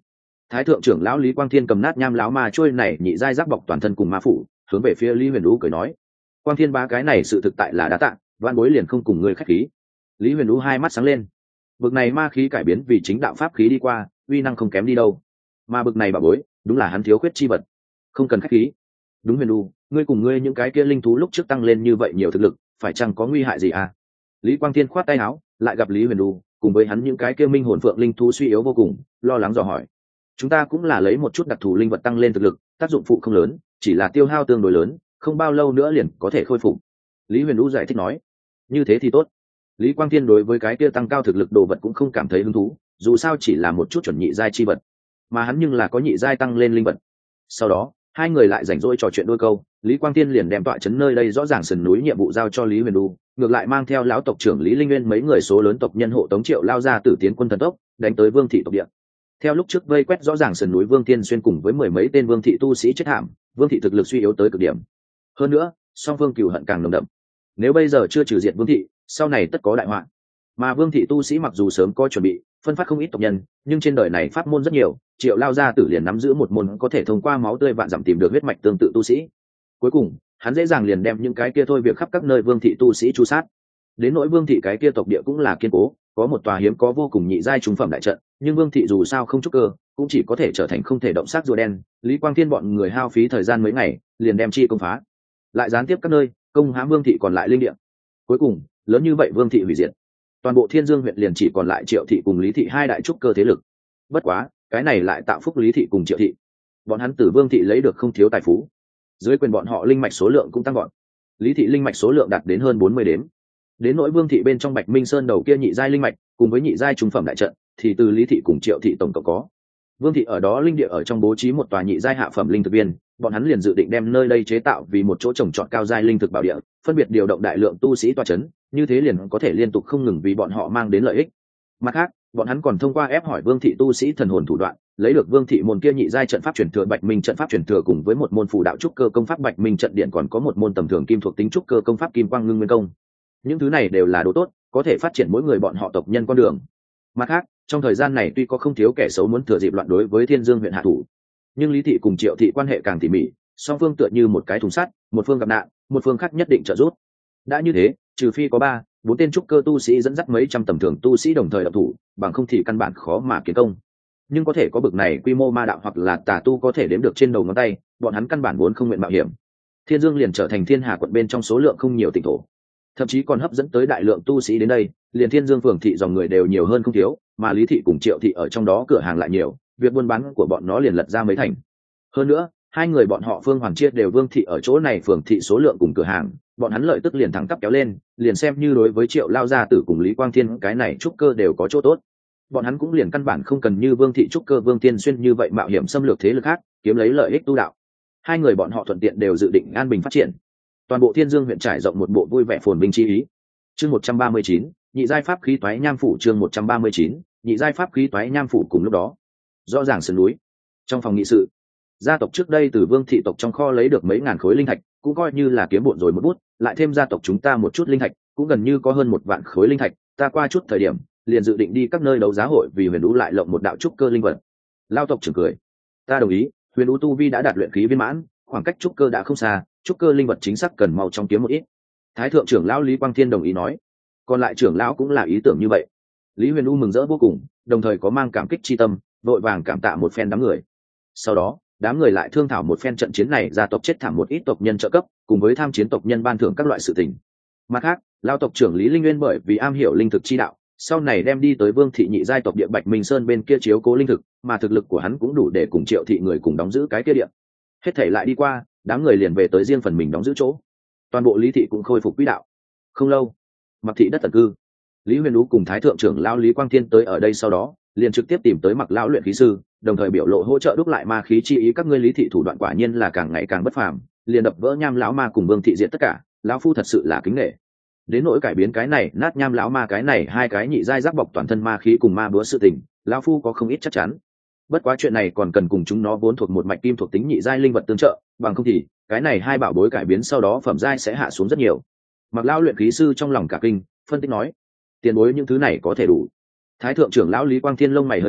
Thái thượng trưởng lão Lý Quang Thiên cầm nát nham lão ma trôi này nhị giai giáp bọc toàn thân cùng ma phủ, hướng về phía Lý Huyền Vũ cười nói: Quang Thiên bá, cái này sự thực tại là đá tạ, vạn bối liền không cùng ngươi khách khí. Lý Huyền Vũ hai mắt sáng lên. Bực này ma khí cải biến vì chính đạo pháp khí đi qua, uy năng không kém đi đâu. Mà bực này bà bối, đúng là hắn thiếu khuyết chi vật. Không cần khách khí. Đúng Huyền Vũ, ngươi cùng ngươi những cái kia linh thú lúc trước tăng lên như vậy nhiều thực lực, phải chăng có nguy hại gì à? Lý Quang Thiên khoát tay áo, lại gặp Lý Huyền Vũ, cùng với hắn những cái kia minh hồn phượng linh thú suy yếu vô cùng, lo lắng dò hỏi. Chúng ta cũng là lấy một chút đặc thù linh vật tăng lên thực lực, tác dụng phụ không lớn, chỉ là tiêu hao tương đối lớn, không bao lâu nữa liền có thể khôi phục. Lý Huyền Vũ giải thích nói. Như thế thì tốt. Lý Quang Thiên đối với cái kia tăng cao thực lực đồ vật cũng không cảm thấy hứng thú, dù sao chỉ là một chút chuẩn nhị giai chi vật, mà hắn nhưng là có nhị giai tăng lên linh vật. Sau đó hai người lại rảnh rỗi trò chuyện đôi câu, Lý Quang Thiên liền đem tọa trấn nơi đây rõ ràng sườn núi nhiệm vụ giao cho Lý Huyền Du, ngược lại mang theo lão tộc trưởng Lý Linh Nguyên mấy người số lớn tộc nhân hộ tống Triệu lao ra tử tiến quân thần tốc, đánh tới Vương thị tộc địa. Theo lúc trước vây quét rõ ràng sườn núi Vương Thiên Xuyên cùng với mười mấy tên Vương thị tu sĩ chết thảm, Vương thị thực lực suy yếu tới cực điểm. Hơn nữa, song phương cừu hận càng nồng đậm. Nếu bây giờ chưa trừ diệt Vương thị, sau này tất có đại họa. Mà Vương thị tu sĩ mặc dù sớm có chuẩn bị, phân phát không ít tộc nhân, nhưng trên đời này pháp môn rất nhiều, Triệu lao gia tử liền nắm giữ một môn có thể thông qua máu tươi vạn dặm tìm được huyết mạch tương tự tu sĩ. Cuối cùng, hắn dễ dàng liền đem những cái kia thôi việc khắp các nơi Vương thị tu sĩ chu sát. Đến nỗi Vương thị cái kia tộc địa cũng là kiên cố, có một tòa hiếm có vô cùng nhị giai trung phẩm đại trận, nhưng Vương thị dù sao không trúc cơ, cũng chỉ có thể trở thành không thể động xác rùa đen. Lý Quang Thiên bọn người hao phí thời gian mấy ngày, liền đem chi công phá, lại gián tiếp các nơi công hãm Vương thị còn lại linh địa. Cuối cùng, lớn như vậy Vương thị hủy diệt, toàn bộ Thiên Dương huyện liền chỉ còn lại Triệu thị cùng Lý thị hai đại trúc cơ thế lực. Bất quá, cái này lại tạo phúc Lý thị cùng Triệu thị, bọn hắn từ Vương thị lấy được không thiếu tài phú, dưới quyền bọn họ linh mạch số lượng cũng tăng gọn. Lý thị linh mạch số lượng đạt đến hơn bốn mươi đếm. Đến nỗi Vương thị bên trong Bạch Minh Sơn đầu kia nhị giai linh mạch, cùng với nhị giai trung phẩm đại trận, thì từ Lý thị cùng Triệu thị tổng cộng có. Vương thị ở đó linh địa ở trong bố trí một tòa nhị giai hạ phẩm linh thực viên, bọn hắn liền dự định đem nơi đây chế tạo vì một chỗ trồng trọt cao giai linh thực bảo địa, phân biệt điều động đại lượng tu sĩ tọa chấn, như thế liền có thể liên tục không ngừng vì bọn họ mang đến lợi ích. Mặt khác, bọn hắn còn thông qua ép hỏi Vương thị tu sĩ thần hồn thủ đoạn, lấy được Vương thị môn kia nhị giai trận pháp truyền thừa Bạch Minh trận pháp truyền thừa cùng với một môn phù đạo trúc cơ công pháp Bạch Minh trận điện, còn có một môn tầm thường kim thuộc tính trúc cơ công pháp Kim Quang Ngưng Nguyên Công. Những thứ này đều là đồ tốt, có thể phát triển mỗi người bọn họ tộc nhân con đường. Mặt khác, trong thời gian này tuy có không thiếu kẻ xấu muốn thừa dịp loạn đối với Thiên Dương huyện hạ thủ, nhưng Lý thị cùng Triệu thị quan hệ càng tỉ mỉ, song phương tựa như một cái thùng sắt, một phương gặp nạn, một phương khác nhất định trợ giúp. Đã như thế, trừ phi có ba, bốn tên trúc cơ tu sĩ dẫn dắt mấy trăm tầm thường tu sĩ đồng thời động thủ, bằng không thì căn bản khó mà kiến công. Nhưng có thể có bực này quy mô ma đạo hoặc là tà tu có thể đếm được trên đầu ngón tay, bọn hắn căn bản vốn không nguyện mạo hiểm. Thiên Dương liền trở thành Thiên Hà quận bên trong số lượng không nhiều tỉnh thổ, thậm chí còn hấp dẫn tới đại lượng tu sĩ đến đây, liền Thiên Dương phường thị dòng người đều nhiều hơn không thiếu, mà Lý thị cùng Triệu thị ở trong đó cửa hàng lại nhiều, việc buôn bán của bọn nó liền lật ra mấy thành. Hơn nữa, hai người bọn họ Phương Hoàng chia đều Vương thị ở chỗ này phường thị số lượng cùng cửa hàng, bọn hắn lợi tức liền thẳng tắp kéo lên, liền xem như đối với Triệu lao gia tử cùng Lý Quang Thiên cái này trúc cơ đều có chỗ tốt. Bọn hắn cũng liền căn bản không cần như Vương thị trúc cơ Vương Tiên Xuyên như vậy mạo hiểm xâm lược thế lực khác, kiếm lấy lợi ích tu đạo. Hai người bọn họ thuận tiện đều dự định an bình phát triển. Toàn bộ Thiên Dương huyện trải rộng một bộ vui vẻ phồn vinh chi ý. Chương một trăm ba mươi chín, nhị giai pháp khí toái nham phủ. Chương một trăm ba mươi chín, nhị giai pháp khí toái nham phủ. Cùng lúc đó, rõ ràng sườn núi, trong phòng nghị sự, gia tộc trước đây từ Vương thị tộc trong kho lấy được mấy ngàn khối linh thạch, cũng coi như là kiếm bộn rồi một bút, lại thêm gia tộc chúng ta một chút linh thạch, cũng gần như có hơn một vạn khối linh thạch. Ta qua chút thời điểm, liền dự định đi các nơi đấu giá hội vì Huyền Vũ lại lộng một đạo trúc cơ linh vật. Lao tộc trưởng cười, ta đồng ý. Huyền Vũ tu vi đã đạt luyện khí viên mãn, khoảng cách trúc cơ đã không xa, trúc cơ linh vật chính xác cần mau trong kiếm một ít. Thái thượng trưởng lão Lý Quang Thiên đồng ý nói, còn lại trưởng lão cũng là ý tưởng như vậy. Lý Huyền U mừng rỡ vô cùng, đồng thời có mang cảm kích chi tâm, vội vàng cảm tạ một phen đám người. Sau đó, đám người lại thương thảo một phen trận chiến này gia tộc chết thảm một ít tộc nhân trợ cấp, cùng với tham chiến tộc nhân ban thưởng các loại sự tình. Mặt khác, lão tộc trưởng Lý Linh Nguyên bởi vì am hiểu linh thực chi đạo, sau này đem đi tới Vương thị nhị giai tộc địa Bạch Minh Sơn bên kia chiếu cố linh thực, mà thực lực của hắn cũng đủ để cùng Triệu thị người cùng đóng giữ cái kia địa. Hết thảy lại đi qua, đám người liền về tới riêng phần mình đóng giữ chỗ. Toàn bộ Lý thị cũng khôi phục quỹ đạo. Không lâu, Mặc thị đất tần cư, Lý Huyền Ú cùng Thái thượng trưởng lão Lý Quang Thiên tới ở đây, sau đó liền trực tiếp tìm tới Mặc lão luyện khí sư, đồng thời biểu lộ hỗ trợ đúc lại ma khí chi ý. Các ngươi Lý thị thủ đoạn quả nhiên là càng ngày càng bất phàm, liền đập vỡ nham lão ma cùng Vương thị diện tất cả, lão phu thật sự là kính nể. Đến nỗi cải biến cái này nát nham lão ma cái này hai cái nhị giai giáp bọc toàn thân ma khí cùng ma búa sự tình, lão phu có không ít chắc chắn. Bất quá chuyện này còn cần cùng chúng nó vốn thuộc một mạch kim thuộc tính nhị giai linh vật tương trợ, bằng không thì cái này hai bảo bối cải biến sau đó phẩm giai sẽ hạ xuống rất nhiều. Mặc lão luyện khí sư trong lòng cả kinh, phân tích nói, tiền bối những thứ này có thể đủ. Thái thượng trưởng lão Lý Quang Thiên lông mày hơi nhíu,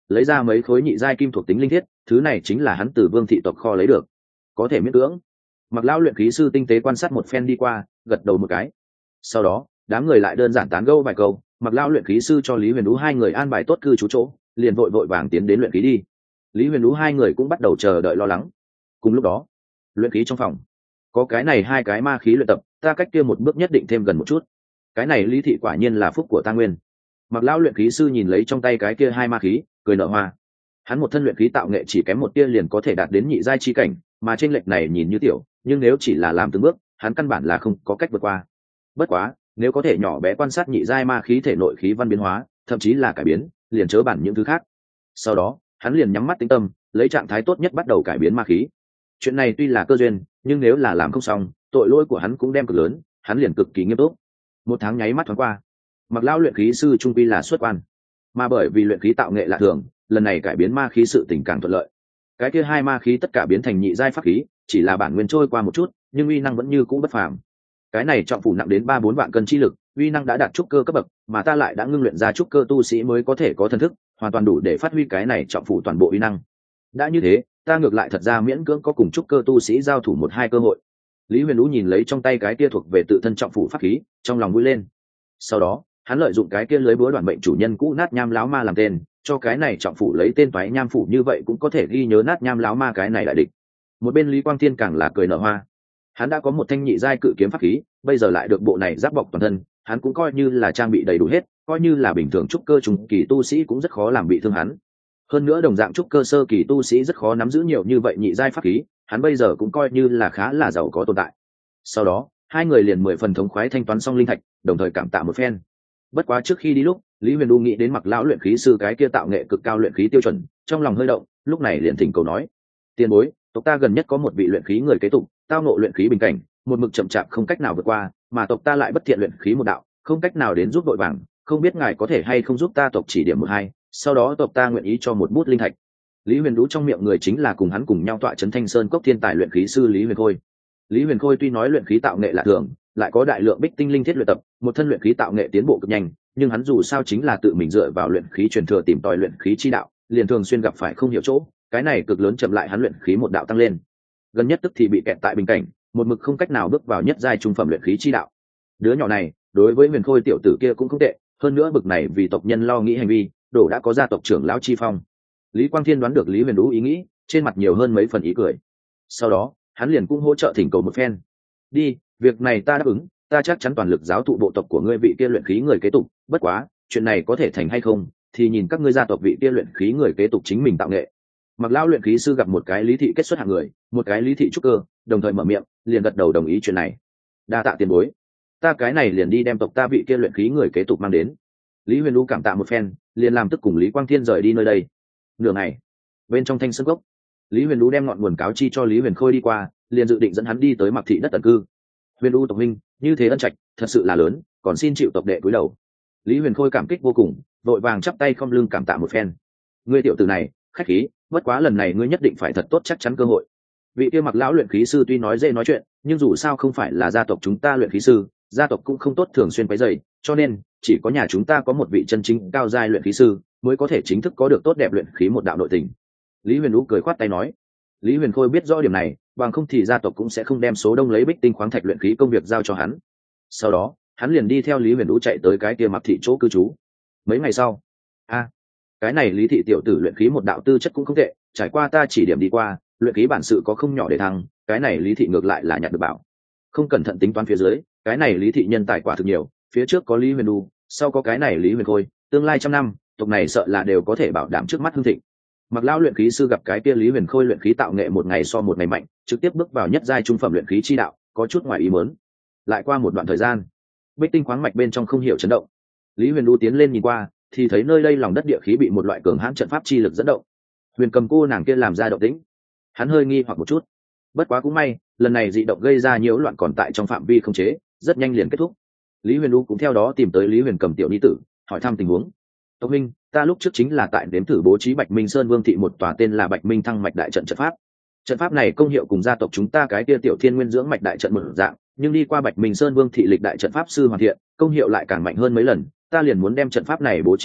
lấy ra mấy khối nhị giai kim thuộc tính linh thiết, thứ này chính là hắn từ Vương thị tộc kho lấy được, có thể miễn cưỡng. Mặc lão luyện khí sư tinh tế quan sát một phen đi qua, gật đầu một cái. Sau đó đám người lại đơn giản tán gẫu vài câu, Mặc lão luyện khí sư cho Lý Huyền Đũ hai người an bài tốt cư trú chỗ, liền vội vội vàng tiến đến luyện khí đi. Lý Huyền Đũ hai người cũng bắt đầu chờ đợi lo lắng. Cùng lúc đó, luyện khí trong phòng có cái này hai cái ma khí luyện tập, ta cách kia một bước nhất định thêm gần một chút. Cái này Lý thị quả nhiên là phúc của ta nguyên. Mặc lão luyện khí sư nhìn lấy trong tay cái kia hai ma khí, cười nở hoa. Hắn một thân luyện khí tạo nghệ chỉ kém một tia liền có thể đạt đến nhị giai chi cảnh, mà trên lệch này nhìn như tiểu, nhưng nếu chỉ là làm từng bước, hắn căn bản là không có cách vượt qua. Bất quá, nếu có thể nhỏ bé quan sát nhị giai ma khí thể nội khí văn biến hóa, thậm chí là cải biến, liền chớ bản những thứ khác. Sau đó, hắn liền nhắm mắt tĩnh tâm, lấy trạng thái tốt nhất bắt đầu cải biến ma khí. Chuyện này tuy là cơ duyên, nhưng nếu là làm không xong, tội lỗi của hắn cũng đem cực lớn, hắn liền cực kỳ nghiêm túc. Một tháng nháy mắt thoáng qua, Mặc lão luyện khí sư trung quy là xuất quan, mà bởi vì luyện khí tạo nghệ lạ thường, lần này cải biến ma khí sự tình càng thuận lợi. Cái kia hai ma khí tất cả biến thành nhị giai pháp khí, chỉ là bản nguyên trôi qua một chút, nhưng uy năng vẫn như cũ bất phàm. Cái này trọng phủ nặng đến ba bốn vạn cân chi lực, uy năng đã đạt trúc cơ cấp bậc, mà ta lại đã ngưng luyện ra trúc cơ tu sĩ mới có thể có thần thức, hoàn toàn đủ để phát huy cái này trọng phủ toàn bộ uy năng. Đã như thế, ta ngược lại thật ra miễn cưỡng có cùng trúc cơ tu sĩ giao thủ một hai cơ hội. Lý Huyền Đũ nhìn lấy trong tay cái kia thuộc về tự thân trọng phủ pháp khí, trong lòng vui lên. Sau đó, hắn lợi dụng cái kia lưới búa đoàn mệnh chủ nhân cũ Nát Nham lão ma làm tên, cho cái này trọng phủ lấy tên Toái Nham phủ, như vậy cũng có thể ghi nhớ Nát Nham lão ma cái này đại địch. Một bên Lý Quang Thiên càng là cười nở hoa. Hắn đã có một thanh nhị giai cự kiếm pháp khí, bây giờ lại được bộ này giáp bọc toàn thân, hắn cũng coi như là trang bị đầy đủ hết, coi như là bình thường trúc cơ trung kỳ tu sĩ cũng rất khó làm bị thương hắn. Hơn nữa đồng dạng trúc cơ sơ kỳ tu sĩ rất khó nắm giữ nhiều như vậy nhị giai pháp khí, hắn bây giờ cũng coi như là khá là giàu có tồn tại. Sau đó, hai người liền mười phần thống khoái thanh toán xong linh thạch, đồng thời cảm tạ một phen. Bất quá trước khi đi lúc, Lý Huyền Du nghĩ đến Mặc lão luyện khí sư cái kia tạo nghệ cực cao luyện khí tiêu chuẩn, trong lòng hơi động, lúc này liền thỉnh cầu nói: "Tiền bối, tộc ta gần nhất có một vị luyện khí người kế tục, tao ngộ luyện khí bình cảnh, một mực chậm chạp không cách nào vượt qua, mà tộc ta lại bất thiện luyện khí một đạo, không cách nào đến giúp đội vàng, không biết ngài có thể hay không giúp ta tộc chỉ điểm một hai, sau đó tộc ta nguyện ý cho một bút linh thạch." Lý Huyền Du trong miệng người chính là cùng hắn cùng nhau tọa trấn Thanh Sơn cốc thiên tài luyện khí sư Lý Huyền Khôi. Lý Huyền Khôi tuy nói luyện khí tạo nghệ lạ thường, lại có đại lượng bích tinh linh thiết luyện tập, một thân luyện khí tạo nghệ tiến bộ cực nhanh, nhưng hắn dù sao chính là tự mình dựa vào luyện khí truyền thừa tìm tòi luyện khí chi đạo, liền thường xuyên gặp phải không hiểu chỗ, cái này cực lớn chậm lại hắn luyện khí một đạo tăng lên. Gần nhất tức thì bị kẹt tại bình cảnh, một mực không cách nào bước vào nhất giai trung phẩm luyện khí chi đạo. Đứa nhỏ này, đối với Huyền Khôi tiểu tử kia cũng không tệ, hơn nữa bực này vì tộc nhân lo nghĩ hành vi, đổ đã có gia tộc trưởng lão chi phong. Lý Quang Thiên đoán được Lý Huyền Du ý nghĩ, trên mặt nhiều hơn mấy phần ý cười. Sau đó, hắn liền cũng hỗ trợ thỉnh cầu một phen. "Đi, việc này ta đáp ứng, ta chắc chắn toàn lực giáo thụ bộ tộc của ngươi vị kia luyện khí người kế tục, bất quá, chuyện này có thể thành hay không, thì nhìn các ngươi gia tộc vị kia luyện khí người kế tục chính mình tạo nghệ." Mặc lão luyện khí sư gặp một cái Lý thị kết xuất hạng người, một cái Lý thị trúc cơ, đồng thời mở miệng, liền gật đầu đồng ý chuyện này. "Đa tạ tiền bối, ta cái này liền đi đem tộc ta vị kia luyện khí người kế tục mang đến." Lý Huyền Du cảm tạ một phen, liền làm tức cùng Lý Quang Thiên rời đi nơi đây. Nửa ngày, bên trong Thanh Sơn cốc, Lý Huyền Du đem ngọn nguồn cáo chi cho Lý Huyền Khôi đi qua, liền dự định dẫn hắn đi tới Mặc thị đất tận cư. "Huyền Du tộc huynh, như thế ân trạch thật sự là lớn, còn xin chịu tộc đệ cúi đầu." Lý Huyền Khôi cảm kích vô cùng, vội vàng chắp tay không lưng cảm tạ một phen. "Ngươi tiểu tử này, khách khí, bất quá lần này ngươi nhất định phải thật tốt chắc chắn cơ hội." Vị kia Mặc lão luyện khí sư tuy nói dễ nói chuyện, nhưng dù sao không phải là gia tộc chúng ta luyện khí sư, gia tộc cũng không tốt thường xuyên quấy rầy, cho nên chỉ có nhà chúng ta có một vị chân chính cao giai luyện khí sư mới có thể chính thức có được tốt đẹp luyện khí một đạo nội tình. Lý Huyền Du cười khoát tay nói. Lý Huyền Khôi biết rõ điểm này, bằng không thì gia tộc cũng sẽ không đem số đông lấy bích tinh khoáng thạch luyện khí công việc giao cho hắn. Sau đó, hắn liền đi theo Lý Huyền Du chạy tới cái kia Mặc thị chỗ cư trú. Mấy ngày sau, a, cái này Lý thị tiểu tử luyện khí một đạo tư chất cũng không tệ, trải qua ta chỉ điểm đi qua, luyện khí bản sự có không nhỏ để thăng, cái này Lý thị ngược lại là nhặt được bảo. Không cẩn thận tính toán phía dưới, cái này Lý thị nhân tài quả thực nhiều, phía trước có Lý Huyền Du, sau có cái này Lý Huyền Khôi, tương lai trăm năm, tộc này sợ là đều có thể bảo đảm trước mắt hưng thịnh. Mặc lão luyện khí sư gặp cái kia Lý Huyền Khôi luyện khí tạo nghệ một ngày so một ngày mạnh, trực tiếp bước vào nhất giai trung phẩm luyện khí chi đạo, có chút ngoài ý muốn. Lại qua một đoạn thời gian, bích tinh khoáng mạch bên trong không hiểu chấn động. Lý Huyền Du tiến lên nhìn qua, thì thấy nơi đây lòng đất địa khí bị một loại cường hãn trận pháp chi lực dẫn động. Huyền Cầm cô nàng kia làm ra động tĩnh, hắn hơi nghi hoặc một chút. Bất quá cũng may, lần này dị động gây ra nhiễu loạn còn tại trong phạm vi không chế, rất nhanh liền kết thúc. Lý Huyền Du cũng theo đó tìm tới Lý Huyền Cầm tiểu nhi tử, hỏi thăm tình huống. "Tộc minh, ta lúc trước chính là tại đếm thử bố trí Bạch Minh Sơn Vương thị một tòa tên là Bạch Minh Thăng mạch đại trận trận pháp. Trận pháp này công hiệu cùng gia tộc chúng ta cái kia Tiểu Thiên Nguyên dưỡng mạch đại trận một dạng, nhưng đi qua Bạch Minh Sơn Vương thị lịch đại trận pháp sư hoàn thiện, công hiệu lại càng mạnh hơn mấy lần, ta liền muốn đem trận pháp này bố trí ra,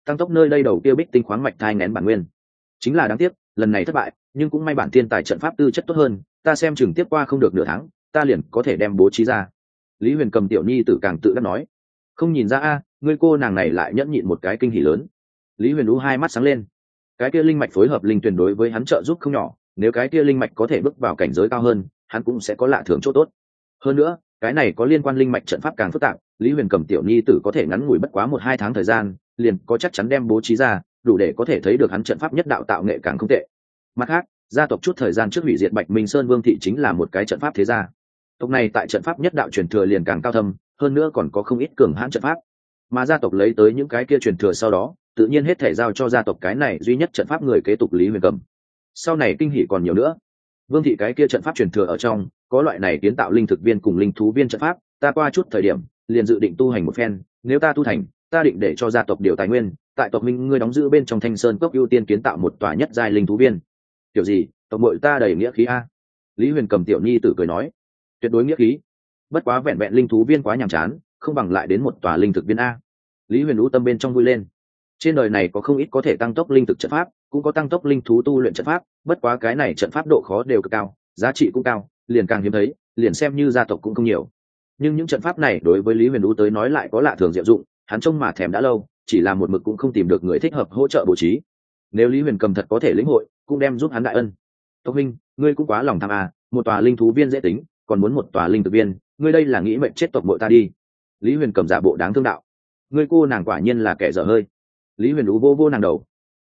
tăng tốc nơi đây đầu kia bích tinh khoáng mạch thai nén bản nguyên. Chính là đáng tiếc lần này thất bại, nhưng cũng may bản thiên tài trận pháp tư chất tốt hơn, ta xem chừng tiếp qua không được nửa tháng ta liền có thể đem bố trí ra. Lý Huyền Cầm tiểu nhi tử càng tự đắc nói. Không nhìn ra a, ngươi cô nàng này lại nhẫn nhịn một cái kinh hỉ lớn. Lý Huyền Vũ hai mắt sáng lên. Cái kia linh mạch phối hợp linh tuyển đối với hắn trợ giúp không nhỏ, nếu cái kia linh mạch có thể bước vào cảnh giới cao hơn, hắn cũng sẽ có lạ thường chỗ tốt. Hơn nữa, cái này có liên quan linh mạch trận pháp càng phức tạp, Lý Huyền Cầm tiểu nhi tử có thể ngắn ngủi bất quá một hai tháng thời gian, liền có chắc chắn đem bố trí ra, đủ để có thể thấy được hắn trận pháp nhất đạo tạo nghệ càng không tệ. Mặt khác, gia tộc chút thời gian trước hủy diệt Bạch Minh Sơn Vương thị chính là một cái trận pháp thế gia. Tộc này tại trận pháp nhất đạo truyền thừa liền càng cao thâm, hơn nữa còn có không ít cường hãn trận pháp. Mà gia tộc lấy tới những cái kia truyền thừa sau đó, tự nhiên hết thể giao cho gia tộc cái này duy nhất trận pháp người kế tục Lý Huyền Cầm. Sau này kinh hỉ còn nhiều nữa. Vương thị cái kia trận pháp truyền thừa ở trong, có loại này kiến tạo linh thực viên cùng linh thú viên trận pháp, ta qua chút thời điểm, liền dự định tu hành một phen, nếu ta tu thành, ta định để cho gia tộc điều tài nguyên, tại tộc minh ngươi đóng giữ bên trong Thanh Sơn cốc ưu tiên kiến tạo một tòa nhất giai linh thú viên. Kiểu gì, tộc muội ta đầy nghĩa khí a. Lý Huyền Cầm tiểu nhi tử cười nói, tuyệt đối nghĩa khí. Bất quá vẹn vẹn linh thú viên quá nhàm chán, không bằng lại đến một tòa linh thực viên a. Lý Huyền Vũ tâm bên trong vui lên. Trên đời này có không ít có thể tăng tốc linh thực trận pháp, cũng có tăng tốc linh thú tu luyện trận pháp, bất quá cái này trận pháp độ khó đều cực cao, giá trị cũng cao, liền càng hiếm thấy, liền xem như gia tộc cũng không nhiều. Nhưng những trận pháp này đối với Lý Huyền Vũ tới nói lại có lạ thường diệu dụng, hắn trông mà thèm đã lâu, chỉ là một mực cũng không tìm được người thích hợp hỗ trợ bố trí. Nếu Lý Huyền Cầm thật có thể lĩnh hội, cũng đem giúp hắn đại ân. Tộc huynh, ngươi cũng quá lòng tham à, một tòa linh thú viên dễ tính, còn muốn một tòa linh thực viên, ngươi đây là nghĩ mệnh chết tộc muội ta đi. Lý Huyền Cầm giả bộ đáng thương đạo. Ngươi cô nàng quả nhiên là kẻ dở hơi. Lý Huyền Vũ vô vô nàng đầu,